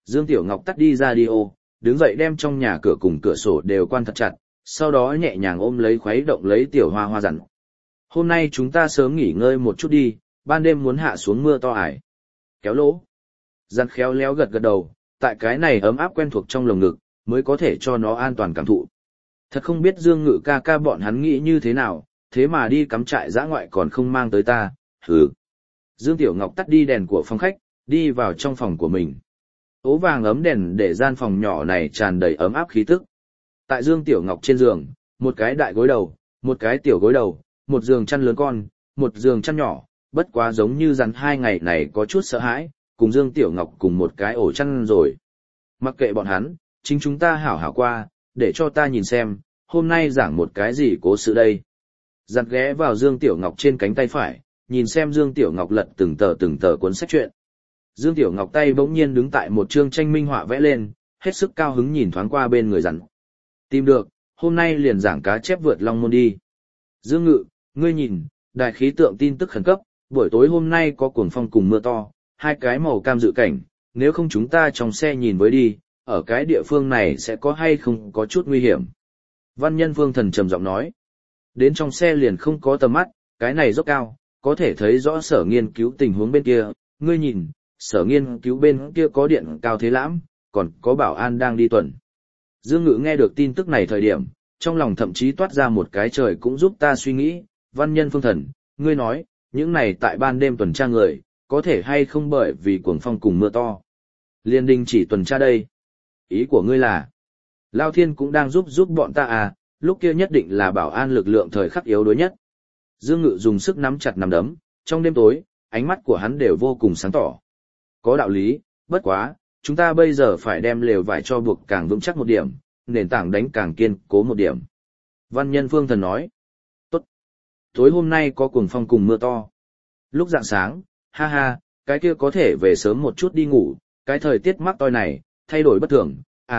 Dương Tiểu Ngọc tắt đi radio, đứng dậy đem trong nhà cửa cùng cửa sổ đều quan thật chặt, sau đó nhẹ nhàng ôm lấy khuấy động lấy Tiểu Hoa Hoa dặn. Hôm nay chúng ta sớm nghỉ ngơi một chút đi, ban đêm muốn hạ xuống mưa to ải. Kéo lỗ. Dặn khéo léo gật gật đầu, tại cái này ấm áp quen thuộc trong lồng ngực, mới có thể cho nó an toàn cảm thụ. Thật không biết Dương Ngự ca ca bọn hắn nghĩ như thế nào, thế mà đi cắm trại dã ngoại còn không mang tới ta, hừ. Dương Tiểu Ngọc tắt đi đèn của phòng khách, đi vào trong phòng của mình. Ố vàng ấm đèn để gian phòng nhỏ này tràn đầy ấm áp khí tức. Tại Dương Tiểu Ngọc trên giường, một cái đại gối đầu, một cái tiểu gối đầu, một giường chăn lớn con, một giường chăn nhỏ, bất quá giống như rắn 2 ngày này có chút sợ hãi, cùng Dương Tiểu Ngọc cùng một cái ổ chăn rồi. Mặc kệ bọn hắn, chính chúng ta hảo hảo qua, để cho ta nhìn xem, hôm nay giảng một cái gì cố sự đây. Giặt ghé vào Dương Tiểu Ngọc trên cánh tay phải, nhìn xem Dương Tiểu Ngọc lật từng tờ cuốn sách truyện. Dương Tiểu Ngọc tay bỗng nhiên đứng tại một chương tranh minh họa vẽ lên, hết sức cao hứng nhìn thoáng qua bên người rắn. Tìm được, hôm nay liền giảng cá chép vượt long môn đi. Dương Ngự, ngươi nhìn, đài khí tượng tin tức khẩn cấp, buổi tối hôm nay có cuồng phong cùng mưa to, 2 cái màu cam dự cảnh, nếu không chúng ta trong xe nhìn với đi, ở cái địa phương này sẽ có hay không có chút nguy hiểm. Văn Nhân Vương Thần trầm giọng nói, đến trong xe liền không có tầm mắt, cái này dốc cao, có thể thấy rõ sở nghiên cứu tình huống bên kia, ngươi nhìn, sở nghiên cứu bên kia có điện cao thế lãm, còn có bảo an đang đi tuần. Dương Ngự nghe được tin tức này thời điểm, trong lòng thậm chí toát ra một cái trời cũng giúp ta suy nghĩ, Văn Nhân Phương Thần, ngươi nói, những này tại ban đêm tuần tra người, có thể hay không bởi vì cuồng phong cùng mưa to. Liên đình chỉ tuần tra đây. Ý của ngươi là, Lao Thiên cũng đang giúp bọn ta à, lúc kia nhất định là bảo an lực lượng thời khắc yếu đuối nhất. Dương Ngự dùng sức nắm chặt nắm đấm, trong đêm tối, ánh mắt của hắn đều vô cùng sáng tỏ. Có đạo lý, bất quá, chúng ta bây giờ phải đem lều vải cho buộc càng vững chắc một điểm, nền tảng đánh càng kiên cố một điểm. Văn Nhân Phương Thần nói, tốt. Tối hôm nay có cuồng phong cùng mưa to. Lúc rạng sáng, ha ha, cái kia có thể về sớm một chút đi ngủ, cái thời tiết mắc toi này, thay đổi bất thường,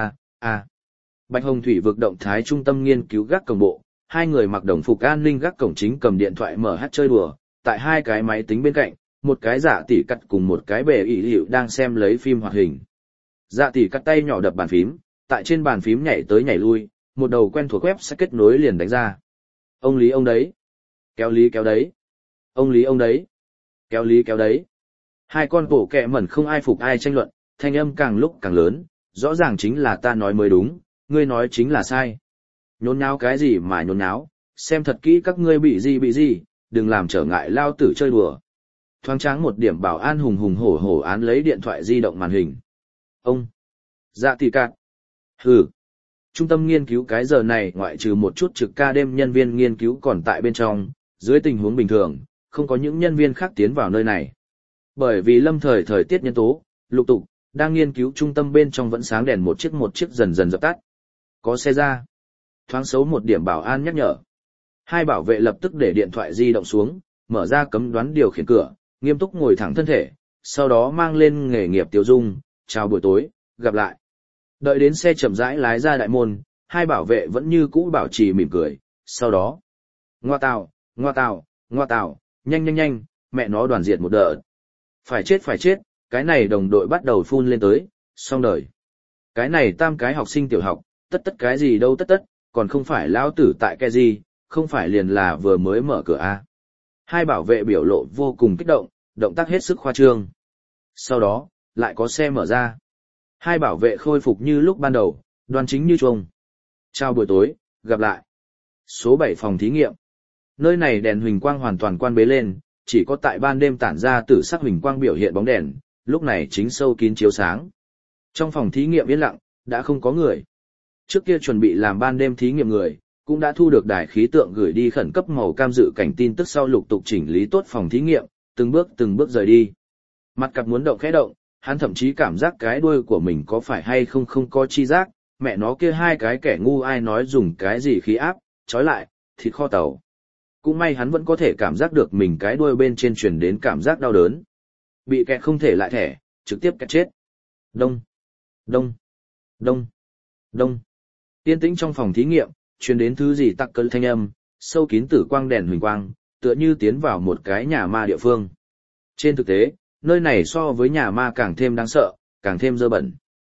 Bạch Hồng Thủy vực động thái trung tâm nghiên cứu gác cổng bộ, 2 người mặc đồng phục an ninh gác cổng chính cầm điện thoại mở hát chơi đùa, tại 2 cái máy tính bên cạnh, một cái Dạ Tỷ Cắt cùng một cái Bề ỷ hiệu đang xem lấy phim hoạt hình. Dạ Tỷ Cắt tay nhỏ đập bàn phím, tại trên bàn phím nhảy tới nhảy lui, một đầu quen thuộc web sẽ kết nối liền đánh ra. Ông Lý ông đấy. Kéo Lý kéo đấy. Ông Lý ông đấy. Kéo Lý kéo đấy. 2 con bổ kẹ mẩn không ai phục ai tranh luận, thanh âm càng lúc càng lớn, rõ ràng chính là ta nói mới đúng, ngươi nói chính là sai. Nhốn nháo cái gì mà nhốn nháo, xem thật kỹ các ngươi bị gì, đừng làm trở ngại lao tử chơi đùa. Thoáng tráng một điểm bảo an hùng hùng hổ hổ án lấy điện thoại di động màn hình. Ông. Dạ Tỷ Cát. Hừ. Trung tâm nghiên cứu cái giờ này ngoại trừ một chút trực ca đêm nhân viên nghiên cứu còn tại bên trong, dưới tình huống bình thường, không có những nhân viên khác tiến vào nơi này. Bởi vì lâm thời tiết nhân tố, lục tục, đang nghiên cứu trung tâm bên trong vẫn sáng đèn một chiếc dần dần dập tắt. Có xe ra. Thoáng xấu một điểm bảo an nhắc nhở. 2 bảo vệ lập tức để điện thoại di động xuống, mở ra cấm đoán điều khiển cửa, nghiêm túc ngồi thẳng thân thể, sau đó mang lên nghề nghiệp tiêu dung, chào buổi tối, gặp lại. Đợi đến xe chậm rãi lái ra đại môn, 2 bảo vệ vẫn như cũ bảo trì mỉm cười, sau đó. Ngoa tào, nhanh, mẹ nó đoàn diệt một đợt. Phải chết, cái này đồng đội bắt đầu phun lên tới, xong đời. Cái này 3 cái học sinh tiểu học, tất cái gì đâu tất, còn không phải lão tử tại cái gì, không phải liền là vừa mới mở cửa a. 2 bảo vệ biểu lộ vô cùng kích động, động tác hết sức khoa trương. Sau đó, lại có xe mở ra. 2 bảo vệ khôi phục như lúc ban đầu, đoan chính như chuông. Chào buổi tối, gặp lại. Số 7 phòng thí nghiệm. Nơi này đèn huỳnh quang hoàn toàn quan bế lên, chỉ có tại ban đêm tản ra tử sắc huỳnh quang biểu hiện bóng đèn, lúc này chính sâu kín chiếu sáng. Trong phòng thí nghiệm yên lặng, đã không có người. Trước kia chuẩn bị làm ban đêm thí nghiệm người, cũng đã thu được đài khí tượng gửi đi khẩn cấp màu cam dự cảnh tin tức sau lục tục chỉnh lý tốt phòng thí nghiệm, từng bước rời đi. Mặt cặp muốn động khẽ động, hắn thậm chí cảm giác cái đuôi của mình có phải hay không có chi giác, mẹ nó kia 2 cái kẻ ngu ai nói dùng cái gì khí áp, trói lại, thịt kho tàu. Cũng may hắn vẫn có thể cảm giác được mình cái đuôi bên trên truyền đến cảm giác đau đớn. Bị kẹt không thể lại thẻ, trực tiếp kẹt chết. Đông. Yên tĩnh trong phòng thí nghiệm, truyền đến thứ gì tắc cơn thanh âm, sâu kín tử quang đèn huỳnh quang, tựa như tiến vào một cái nhà ma địa phương. Trên thực tế, nơi này so với nhà ma càng thêm đáng sợ, càng thêm dơ bẩn.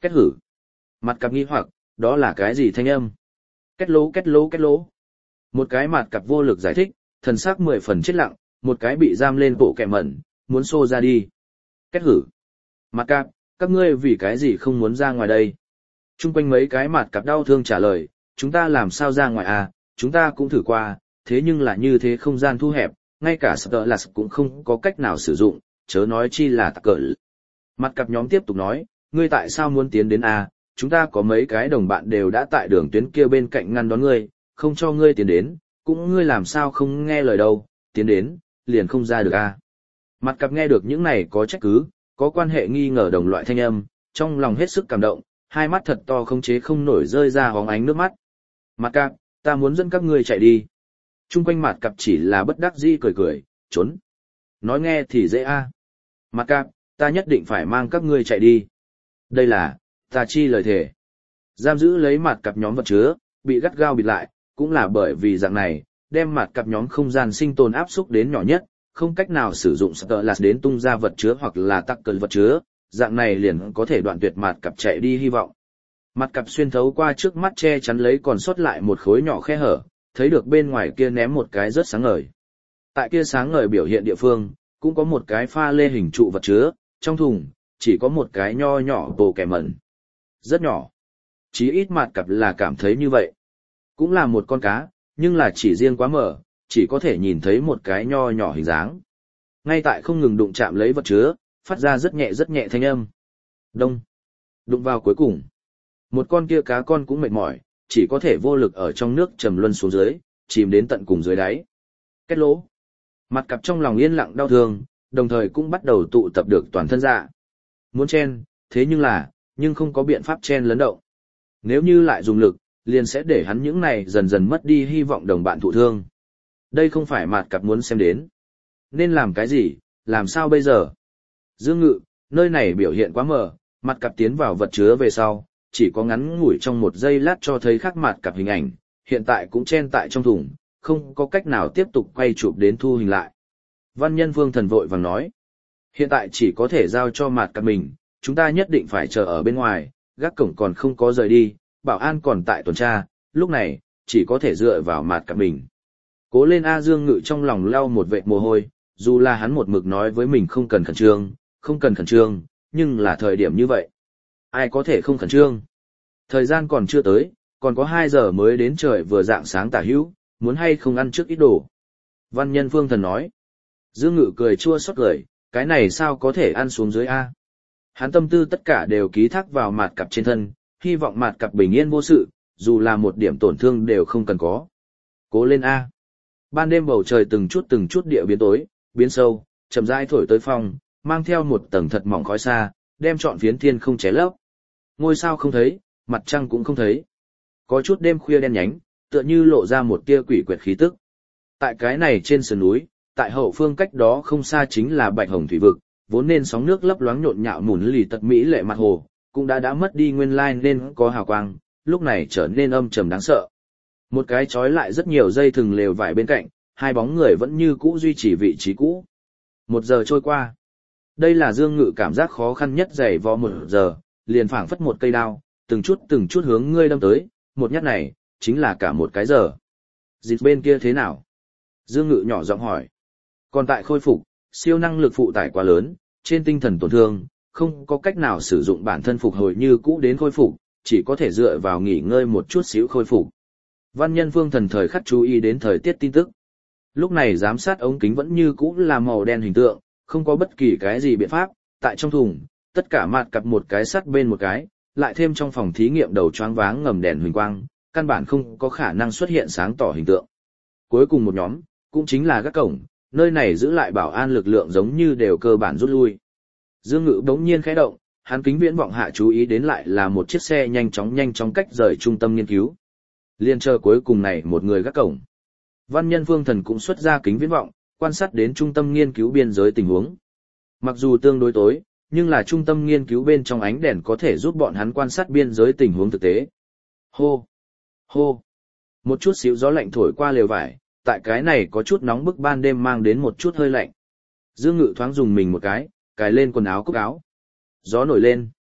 Két hử. Mặt cặp nghi hoặc, đó là cái gì thanh âm? Két lố két lố két lố. Một cái mặt cặp vô lực giải thích, thần sắc 10 phần chết lặng, một cái bị giam lên bộ kẹ mẩn, muốn xô ra đi. Két hử. Mặt cặp, các ngươi vì cái gì không muốn ra ngoài đây? Trung quanh mấy cái mặt cặp đau thương trả lời, chúng ta làm sao ra ngoài à, chúng ta cũng thử qua, thế nhưng là như thế không gian thu hẹp, ngay cả sợ là cũng không có cách nào sử dụng, chớ nói chi là tắc cỡ. Mặt cặp nhóm tiếp tục nói, ngươi tại sao muốn tiến đến à, chúng ta có mấy cái đồng bạn đều đã tại đường tuyến kia bên cạnh ngăn đón ngươi, không cho ngươi tiến đến, cũng ngươi làm sao không nghe lời đâu, tiến đến, liền không ra được à. Mặt cặp nghe được những này có trách cứ, có quan hệ nghi ngờ đồng loại thanh âm, trong lòng hết sức cảm động, hai mắt thật to không chế không nổi rơi ra hóng ánh nước mắt. Mặt cặp, ta muốn dẫn các ngươi chạy đi. Trung quanh mặt cặp chỉ là bất đắc dĩ cười cười, trốn. Nói nghe thì dễ a. Mặt cặp, ta nhất định phải mang các ngươi chạy đi. Đây là, ta chi lời thề. Giam giữ lấy mặt cặp nhóm vật chứa, bị gắt gao bịt lại, cũng là bởi vì dạng này, đem mặt cặp nhóm không gian sinh tồn áp xúc đến nhỏ nhất, không cách nào sử dụng Starlas đến tung ra vật chứa hoặc là tắc cơn vật chứa, dạng này liền có thể đoạn tuyệt mặt cặp chạy đi hy vọng. Mặt cặp xuyên thấu qua trước mắt che chắn lấy còn sót lại một khối nhỏ khe hở, thấy được bên ngoài kia ném một cái rất sáng ngời. Tại kia sáng ngời biểu hiện địa phương, cũng có một cái pha lê hình trụ vật chứa, trong thùng, chỉ có một cái nho nhỏ bồ kẻ mẩn. Rất nhỏ. Chí ít mặt cặp là cảm thấy như vậy. Cũng là một con cá, nhưng là chỉ riêng quá mở, chỉ có thể nhìn thấy một cái nho nhỏ hình dáng. Ngay tại không ngừng đụng chạm lấy vật chứa, phát ra rất nhẹ thanh âm. Đông. Đụng vào cuối cùng. Một con kia cá con cũng mệt mỏi, chỉ có thể vô lực ở trong nước trầm luân xuống dưới, chìm đến tận cùng dưới đáy. Kết lỗ. Mặt cặp trong lòng yên lặng đau thương, đồng thời cũng bắt đầu tụ tập được toàn thân ra. Muốn chen, thế nhưng không có biện pháp chen lấn động. Nếu như lại dùng lực, liền sẽ để hắn những này dần dần mất đi hy vọng đồng bạn thụ thương. Đây không phải mặt cặp muốn xem đến. Nên làm cái gì, làm sao bây giờ? Dương Ngự, nơi này biểu hiện quá mờ, mặt cặp tiến vào vật chứa về sau, chỉ có ngắn ngủi trong một giây lát cho thấy khác mặt cặp hình ảnh, hiện tại cũng chen tại trong thùng, không có cách nào tiếp tục quay chụp đến thu hình lại. Văn Nhân Vương thần vội vàng nói, hiện tại chỉ có thể giao cho mặt cặp mình, chúng ta nhất định phải chờ ở bên ngoài, gác cổng còn không có rời đi, bảo an còn tại tuần tra, lúc này, chỉ có thể dựa vào mặt cặp mình. Cố lên A Dương Ngự trong lòng lau một vệt mồ hôi, dù là hắn một mực nói với mình không cần khẩn trương, nhưng là thời điểm như vậy. Ai có thể không khẩn trương? Thời gian còn chưa tới, còn có 2 giờ mới đến trời vừa dạng sáng tả hữu, muốn hay không ăn trước ít đồ. Văn Nhân Phương thần nói. Dương Ngự cười chua xót cười, cái này sao có thể ăn xuống dưới A. Hắn tâm tư tất cả đều ký thác vào mặt cặp trên thân, hy vọng mặt cặp bình yên vô sự, dù là một điểm tổn thương đều không cần có. Cố lên A. Ban đêm bầu trời từng chút địa biến tối, biến sâu, chậm rãi thổi tới phong, mang theo một tầng thật mỏng khói xa, đem trọn phiến thiên không ché lấp. Ngôi sao không thấy, mặt trăng cũng không thấy. Có chút đêm khuya đen nhánh, tựa như lộ ra một tia quỷ quyệt khí tức. Tại cái này trên sườn núi, tại hậu phương cách đó không xa chính là Bạch Hồng thủy vực, vốn nên sóng nước lấp loáng nhộn nhạo mùn lì tật mỹ lệ mặt hồ, cũng đã mất đi nguyên lai nên có hào quang, lúc này trở nên âm trầm đáng sợ. Một cái trói lại rất nhiều dây thừng lều vải bên cạnh, hai bóng người vẫn như cũ duy trì vị trí cũ. 1 giờ trôi qua. Đây là Dương Ngự cảm giác khó khăn nhất dày vò 1 giờ, liền phảng phất một cây đao, từng chút hướng ngươi đâm tới, một nhát này, chính là cả một cái giờ. Dịch bên kia thế nào? Dương Ngự nhỏ giọng hỏi. Còn tại khôi phục, siêu năng lực phụ tải quá lớn, trên tinh thần tổn thương, không có cách nào sử dụng bản thân phục hồi như cũ đến khôi phục, chỉ có thể dựa vào nghỉ ngơi một chút xíu khôi phục. Văn Nhân Vương thần thời khắc chú ý đến thời tiết tin tức. Lúc này giám sát ống kính vẫn như cũ là màu đen hình tượng, không có bất kỳ cái gì biện pháp, tại trong thùng, tất cả mặt cặp một cái sắt bên một cái, lại thêm trong phòng thí nghiệm đầu choáng váng ngầm đèn huỳnh quang, căn bản không có khả năng xuất hiện sáng tỏ hình tượng. Cuối cùng một nhóm, cũng chính là các cổng, nơi này giữ lại bảo an lực lượng giống như đều cơ bản rút lui. Dương Ngự bỗng nhiên khẽ động, hắn kính viễn vọng hạ chú ý đến lại là một chiếc xe nhanh chóng cách rời trung tâm nghiên cứu. Liên chờ cuối cùng này một người gác cổng. Văn Nhân Vương thần cũng xuất ra kính viễn vọng, quan sát đến trung tâm nghiên cứu biên giới tình huống. Mặc dù tương đối tối, nhưng là trung tâm nghiên cứu bên trong ánh đèn có thể giúp bọn hắn quan sát biên giới tình huống thực tế. Hô! Hô! Một chút xíu gió lạnh thổi qua lều vải, tại cái này có chút nóng bức ban đêm mang đến một chút hơi lạnh. Dương Ngự thoáng dùng mình một cái, cài lên quần áo cúc áo. Gió nổi lên.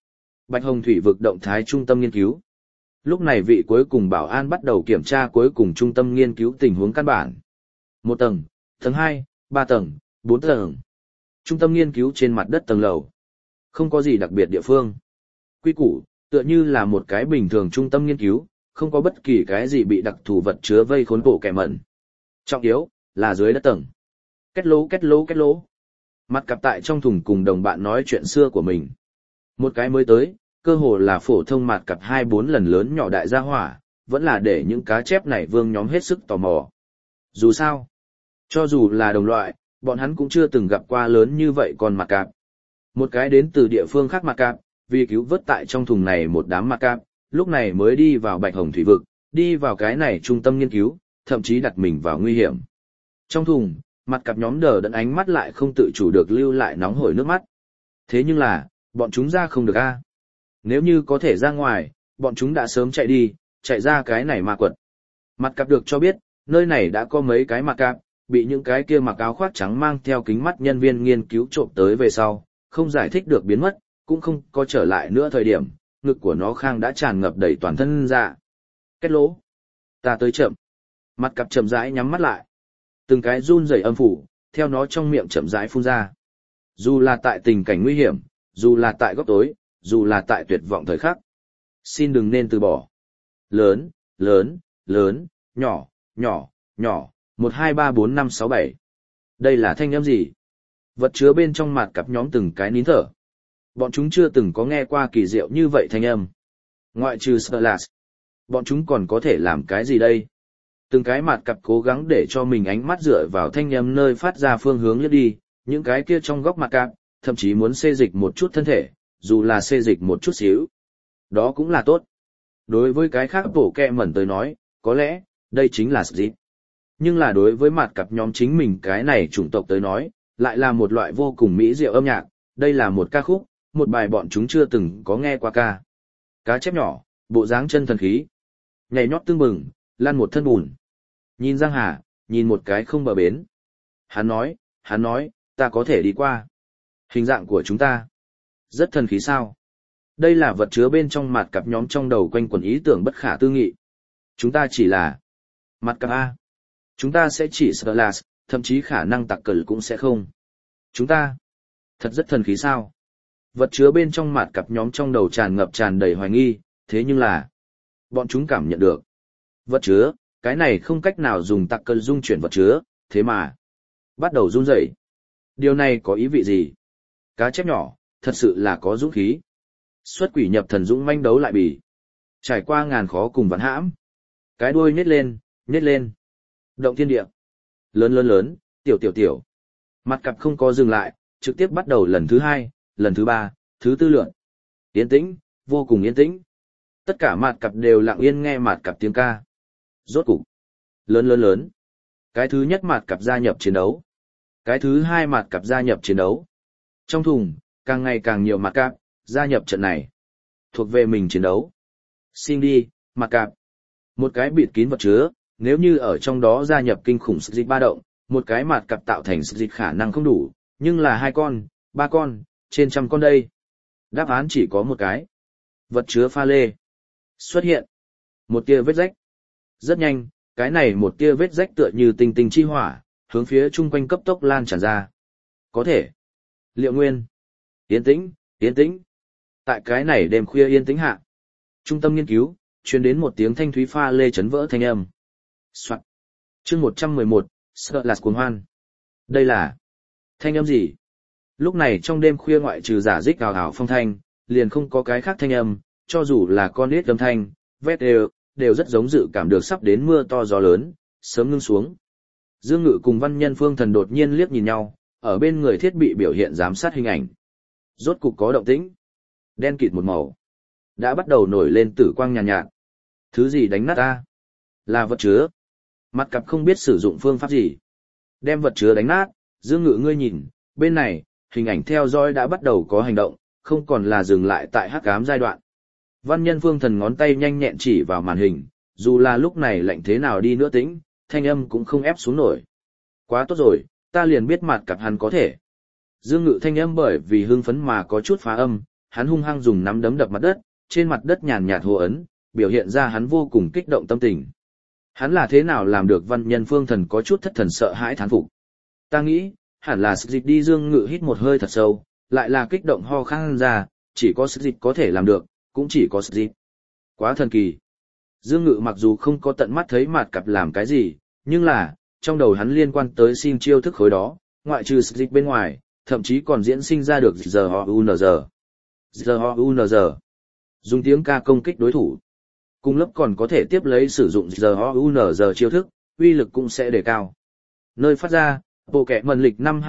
Bạch Hồng Thủy vực động thái trung tâm nghiên cứu. Lúc này vị cuối cùng bảo an bắt đầu kiểm tra cuối cùng trung tâm nghiên cứu tình huống căn bản. 1 tầng, tầng 2, 3 tầng, 4 tầng. Trung tâm nghiên cứu trên mặt đất tầng lầu. Không có gì đặc biệt địa phương. Quy củ, tựa như là một cái bình thường trung tâm nghiên cứu, không có bất kỳ cái gì bị đặc thù vật chứa vây khốn bộ kẻ mẩn. Trọng yếu, là dưới đất tầng. Kết lỗ. Mặt cặp tại trong thùng cùng đồng bạn nói chuyện xưa của mình. Một cái mới tới, cơ hồ là phổ thông mặt cặp 2-4 lần lớn nhỏ đại gia hỏa, vẫn là để những cá chép này vương nhóm hết sức tò mò. Dù sao, cho dù là đồng loại, bọn hắn cũng chưa từng gặp qua lớn như vậy còn mặt cặp. Một cái đến từ địa phương khác mặt cặp, vì cứu vớt tại trong thùng này một đám mặt cặp, lúc này mới đi vào Bạch Hồng Thủy vực, đi vào cái này trung tâm nghiên cứu, thậm chí đặt mình vào nguy hiểm. Trong thùng, mặt cặp nhóm đờ đẫn ánh mắt lại không tự chủ được lưu lại nóng hổi nước mắt. Thế nhưng là, bọn chúng ra không được a. Nếu như có thể ra ngoài, bọn chúng đã sớm chạy đi, chạy ra cái này ma quật. Mặt cặp được cho biết, nơi này đã có mấy cái mặt cặp, bị những cái kia mặc áo khoác trắng mang theo kính mắt nhân viên nghiên cứu trộm tới về sau, không giải thích được biến mất, cũng không có trở lại nữa thời điểm, ngực của nó khang đã tràn ngập đầy toàn thân ra. Kết lỗ. Ta tới chậm. Mặt cặp chậm rãi nhắm mắt lại. Từng cái run rẩy âm phủ, theo nó trong miệng chậm rãi phun ra. Dù là tại tình cảnh nguy hiểm, dù là tại góc tối, dù là tại tuyệt vọng thời khắc. Xin đừng nên từ bỏ. Lớn, nhỏ, 1 2 3 4 5 6 7. Đây là thanh âm gì? Vật chứa bên trong mặt cặp nhóm từng cái nín thở. Bọn chúng chưa từng có nghe qua kỳ diệu như vậy thanh âm. Ngoại trừ Sturlas, bọn chúng còn có thể làm cái gì đây? Từng cái mặt cặp cố gắng để cho mình ánh mắt dựa vào thanh âm nơi phát ra phương hướng nhất đi, những cái kia trong góc mặt cặp, thậm chí muốn xê dịch một chút thân thể, dù là xê dịch một chút xíu. Đó cũng là tốt. Đối với cái khác bổ kẹ mẩn tới nói, có lẽ, đây chính là dịch. Nhưng là đối với mặt cặp nhóm chính mình cái này chủng tộc tới nói, lại là một loại vô cùng mỹ diệu âm nhạc, đây là một ca khúc, một bài bọn chúng chưa từng có nghe qua ca. Cá chép nhỏ, bộ dáng chân thần khí. Nhảy nhót tương bừng, lăn một thân bùn. Nhìn Giang Hà, nhìn một cái không bờ bến. Hắn nói, ta có thể đi qua. Hình dạng của chúng ta. Rất thần khí sao. Đây là vật chứa bên trong mặt cặp nhóm trong đầu quanh quẩn ý tưởng bất khả tư nghị. Chúng ta chỉ là mặt cặp A. Chúng ta sẽ chỉ sợ là, thậm chí khả năng tặc cờ cũng sẽ không. Chúng ta thật rất thần khí sao. Vật chứa bên trong mặt cặp nhóm trong đầu tràn ngập tràn đầy hoài nghi, thế nhưng là bọn chúng cảm nhận được. Vật chứa, cái này không cách nào dùng tặc cờ dung chuyển vật chứa, thế mà bắt đầu run rẩy. Điều này có ý vị gì? Cá chép nhỏ, thật sự là có dũng khí. Xuất quỷ nhập thần dũng manh đấu lại bỉ. Trải qua ngàn khó cùng vạn hãm. Cái đuôi nhét lên. Động thiên địa. Lớn, tiểu. Mặt cặp không có dừng lại, trực tiếp bắt đầu lần thứ 2, lần thứ 3, thứ 4 lượn. Yên tĩnh, vô cùng yên tĩnh. Tất cả mặt cặp đều lặng yên nghe mặt cặp tiếng ca. Rốt cục. Lớn. Cái thứ nhất mặt cặp gia nhập chiến đấu. Cái thứ 2 mặt cặp gia nhập chiến đấu. Trong thùng, càng ngày càng nhiều mặt cặp gia nhập trận này. Thuộc về mình chiến đấu. Xin đi, mặt cặp. Một cái bịt kín vật chứa, nếu như ở trong đó gia nhập kinh khủng sự dịch ba động, một cái mặt cặp tạo thành sự dịch khả năng không đủ, nhưng là 2 con, 3 con, trên trăm con đây. Đáp án chỉ có một cái. Vật chứa pha lê. Xuất hiện. Một tia vết rách. Rất nhanh, cái này một tia vết rách tựa như tinh tinh chi hỏa, hướng phía chung quanh cấp tốc lan tràn ra. Có thể. Liệu nguyên. Yên tĩnh. Tại cái này đêm khuya yên tĩnh hạ. Trung tâm nghiên cứu, truyền đến một tiếng thanh thúy pha lê chấn vỡ thanh âm. Soạn. Chương 111, sợ là cuồng hoan. Đây là thanh âm gì? Lúc này trong đêm khuya ngoại trừ giả dích ào ào phong thanh, liền không có cái khác thanh âm, cho dù là con nít âm thanh, vét đều rất giống dự cảm được sắp đến mưa to gió lớn, sớm ngưng xuống. Dương Ngự cùng Văn Nhân Phương Thần đột nhiên liếc nhìn nhau, ở bên người thiết bị biểu hiện giám sát hình ảnh. Rốt cục có động tĩnh. Đen kịt một màu. Đã bắt đầu nổi lên tử quang nhàn nhạt. Thứ gì đánh nát ta? Là vật chứa. Mặt cặp không biết sử dụng phương pháp gì. Đem vật chứa đánh nát, Dương Ngự ngươi nhìn, bên này, hình ảnh theo dõi đã bắt đầu có hành động, không còn là dừng lại tại hắc ám giai đoạn. Văn Nhân Phương Thần ngón tay nhanh nhẹn chỉ vào màn hình, dù là lúc này lạnh thế nào đi nữa tĩnh, thanh âm cũng không ép xuống nổi. Quá tốt rồi, ta liền biết mặt cặp hắn có thể. Dương Ngự thanh âm bởi vì hưng phấn mà có chút phá âm, hắn hung hăng dùng nắm đấm đập mặt đất, trên mặt đất nhàn nhạt hồ ấn, biểu hiện ra hắn vô cùng kích động tâm tình. Hắn là thế nào làm được văn nhân phương thần có chút thất thần sợ hãi thán phục. Ta nghĩ, hẳn là dịch đi. Dương Ngự hít một hơi thật sâu, lại là kích động ho khan ra, chỉ có dịch có thể làm được, cũng chỉ có dịch. Quá thần kỳ. Dương Ngự mặc dù không có tận mắt thấy Mạt Cặp làm cái gì, nhưng là, trong đầu hắn liên quan tới xin chiêu thức khối đó, ngoại trừ dịch bên ngoài, thậm chí còn diễn sinh ra được giờ ho unz. Giờ ho unz. Dùng tiếng ca công kích đối thủ. Cùng lớp còn có thể tiếp lấy sử dụng giờ ho unz chiêu thức, uy lực cũng sẽ đề cao. Nơi phát ra, bộ kệ mần lịch năm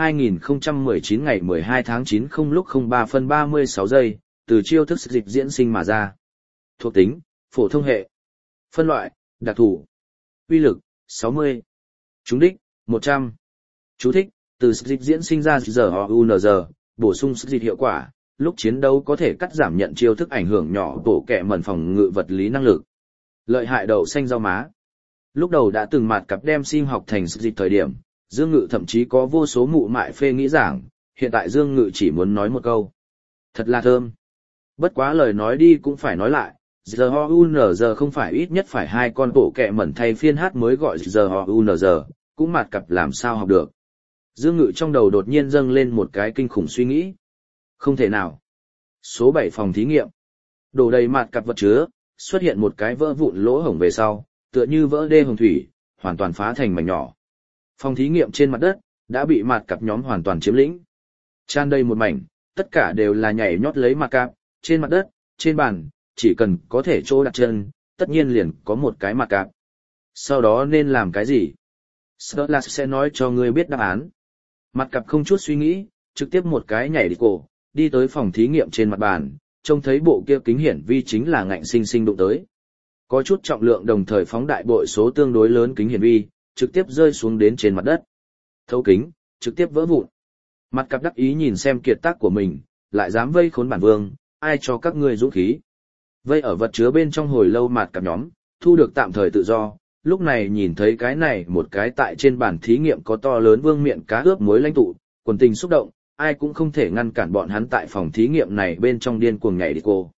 2019 ngày 12 tháng 9 không lúc 03 phân 36 giây, từ chiêu thức dịch diễn sinh mà ra. Thuộc tính, phổ thông hệ. Phân loại, đặc thù. Uy lực, 60. Trúng đích, 100. Chú thích, từ dịch diễn sinh ra giờ ho unz, bổ sung dịch hiệu quả, lúc chiến đấu có thể cắt giảm nhận chiêu thức ảnh hưởng nhỏ bộ kệ mần phòng ngự vật lý năng lực. Lợi hại đậu xanh rau má. Lúc đầu đã từng Mạt Cặp đem sim học thành dịch thời điểm, Dương Ngự thậm chí có vô số mụ mại phê nghĩ giảng, hiện tại Dương Ngự chỉ muốn nói một câu. Thật là thơm. Bất quá lời nói đi cũng phải nói lại, giờ ho unz không phải ít nhất phải 2 con bộ kệ mẩn thay phiên hát mới gọi giờ ho unz, cũng Mạt Cặp làm sao học được. Dương Ngự trong đầu đột nhiên dâng lên một cái kinh khủng suy nghĩ. Không thể nào. Số 7 phòng thí nghiệm. Đổ đầy Mạt Cặp vật chứa, xuất hiện một cái vỡ vụn lỗ hổng về sau, tựa như vỡ đê hồng thủy, hoàn toàn phá thành mảnh nhỏ. Phòng thí nghiệm trên mặt đất, đã bị Mạt Cặp nhóm hoàn toàn chiếm lĩnh. Tràn đầy một mảnh, tất cả đều là nhảy nhót lấy Mạt Cặp, trên mặt đất, trên bàn, chỉ cần có thể chỗ đặt chân, tất nhiên liền có một cái Mạt Cặp. Sau đó nên làm cái gì? Sturlas sẽ nói cho ngươi biết đáp án. Mạt Cặp không chút suy nghĩ, trực tiếp một cái nhảy đi cổ, đi tới phòng thí nghiệm trên mặt bàn, trông thấy bộ kia kính hiển vi chính là ngạnh sinh sinh đụng tới. Có chút trọng lượng đồng thời phóng đại bội số tương đối lớn kính hiển vi, trực tiếp rơi xuống đến trên mặt đất. Thấu kính, trực tiếp vỡ vụn. Mạt Cặp đắc ý nhìn xem kiệt tác của mình, lại dám vây khốn bản vương, ai cho các ngươi dũng khí. Vây ở vật chứa bên trong hồi lâu Mạt Cặp nhóm, thu được tạm thời tự do, lúc này nhìn thấy cái này một cái tại trên bàn thí nghiệm có to lớn vương miện cá ướp muối lãnh tụ, quần tình xúc động, ai cũng không thể ngăn cản bọn hắn tại phòng thí nghiệm này bên trong điên cuồng nhảy đi cô.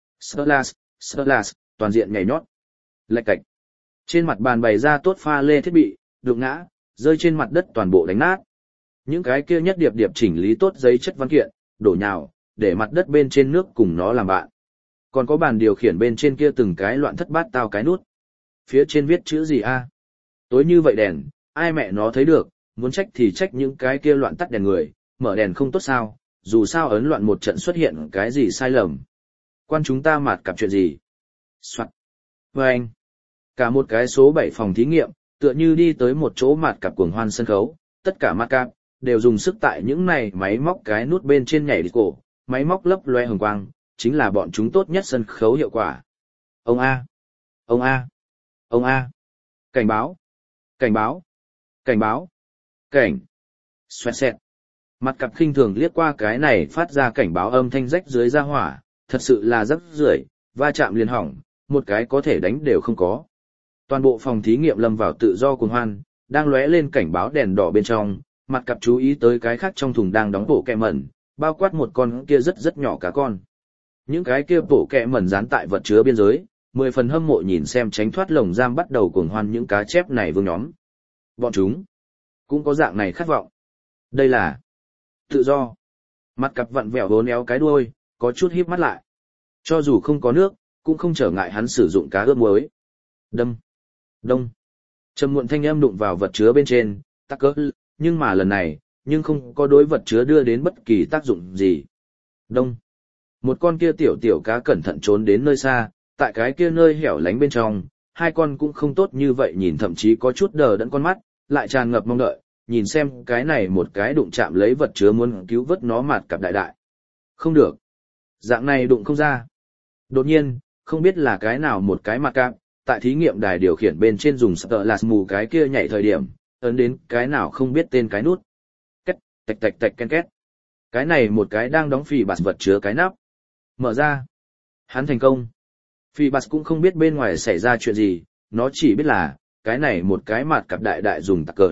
Sturlas, toàn diện nhảy nhót. Lạch cạch. Trên mặt bàn bày ra tốt pha lê thiết bị, đụng ngã, rơi trên mặt đất toàn bộ đánh nát. Những cái kia nhất điệp điệp chỉnh lý tốt giấy chất văn kiện, đổ nhào, để mặt đất bên trên nước cùng nó làm bạn. Còn có bàn điều khiển bên trên kia từng cái loạn thất bát tao cái nút. Phía trên viết chữ gì a? Tối như vậy đèn, ai mẹ nó thấy được, muốn trách thì trách những cái kia loạn tắt đèn người, mở đèn không tốt sao, dù sao ấn loạn một trận xuất hiện cái gì sai lầm. Quan chúng ta Mạt Cặp chuyện gì? Soạn. Và anh. Cả một cái số 7 phòng thí nghiệm, tựa như đi tới một chỗ Mạt Cặp cuồng hoan sân khấu, tất cả Mạt Cặp đều dùng sức tại những này máy móc cái nút bên trên nhảy đi cổ, máy móc lấp loe hồng quang, chính là bọn chúng tốt nhất sân khấu hiệu quả. Ông A. Ông A. Ông A. Cảnh báo. Cảnh báo. Cảnh báo. Cảnh. Xoẹt xẹt. Mạt Cặp khinh thường liếc qua cái này phát ra cảnh báo âm thanh rách dưới ra hỏa, thật sự là rắc rưởi, va chạm liền hỏng, một cái có thể đánh đều không có. Toàn bộ phòng thí nghiệm lâm vào tự do cuồng hoan, đang lóe lên cảnh báo đèn đỏ bên trong, Mạt Cặp chú ý tới cái khác trong thùng đang đóng bộ kẹ mẩn, bao quát một con kia rất nhỏ cá con. Những cái kia bộ kẹ mẩn dán tại vật chứa biên giới, 10 phần hâm mộ nhìn xem tránh thoát lồng giam bắt đầu cuồng hoan những cá chép này vương nhóm. Bọn chúng cũng có dạng này khát vọng. Đây là tự do. Mạt Cặp vặn vẹo vốn éo cái đuôi, có chút híp mắt lại. Cho dù không có nước, cũng không trở ngại hắn sử dụng cá ướp muối. Đâm. Đông. Trầm muộn thanh âm đụng vào vật chứa bên trên, tắc cỡ, nhưng mà lần này, nhưng không có đối vật chứa đưa đến bất kỳ tác dụng gì. Đông. Một con kia tiểu cá cẩn thận trốn đến nơi xa, tại cái kia nơi hẻo lánh bên trong, hai con cũng không tốt như vậy nhìn thậm chí có chút đờ đẫn con mắt, lại tràn ngập mong đợi, nhìn xem cái này một cái đụng chạm lấy vật chứa muốn cứu vớt nó Mạt Cặp đại đại. Không được. Dạng này đụng không ra. Đột nhiên, không biết là cái nào một cái Mạt Cặp, tại thí nghiệm đài điều khiển bên trên dùng Sturlas mù cái kia nhảy thời điểm, ấn đến cái nào không biết tên cái nút. Két, tạch tạch tạch ken két. Cái này một cái đang đóng phì bạt vật chứa cái nắp. Mở ra. Hắn thành công. Phì bạt cũng không biết bên ngoài xảy ra chuyện gì, nó chỉ biết là, cái này một cái Mạt Cặp đại đại dùng tắc cỡ.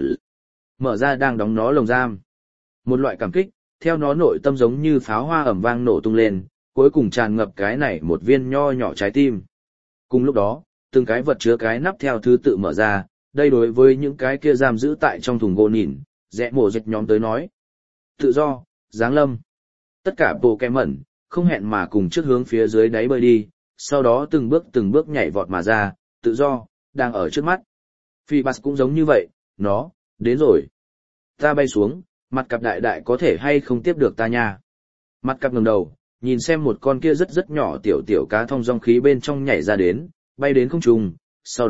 Mở ra đang đóng nó lồng giam. Một loại cảm kích, theo nó nội tâm giống như pháo hoa ầm vang nổ tung lên, cuối cùng tràn ngập cái này một viên nho nhỏ trái tim. Cùng lúc đó, từng cái vật chứa cái nắp theo thứ tự mở ra, đây đối với những cái kia giam giữ tại trong thùng gỗ nhìn, rẽ mổ dịch nhóm tới nói. Tự do, giáng lâm. Tất cả bộ kẹ mẩn, không hẹn mà cùng trước hướng phía dưới đáy bơi đi, sau đó từng bước nhảy vọt mà ra, tự do, đang ở trước mắt. Phi Bass cũng giống như vậy, nó, đến rồi. Ta bay xuống, mặt cặp đại đại có thể hay không tiếp được ta nha. Mặt cặp ngẩng đầu, nhìn xem một con kia rất nhỏ tiểu cá thong dong khí bên trong nhảy ra đến, bay đến không trung, sau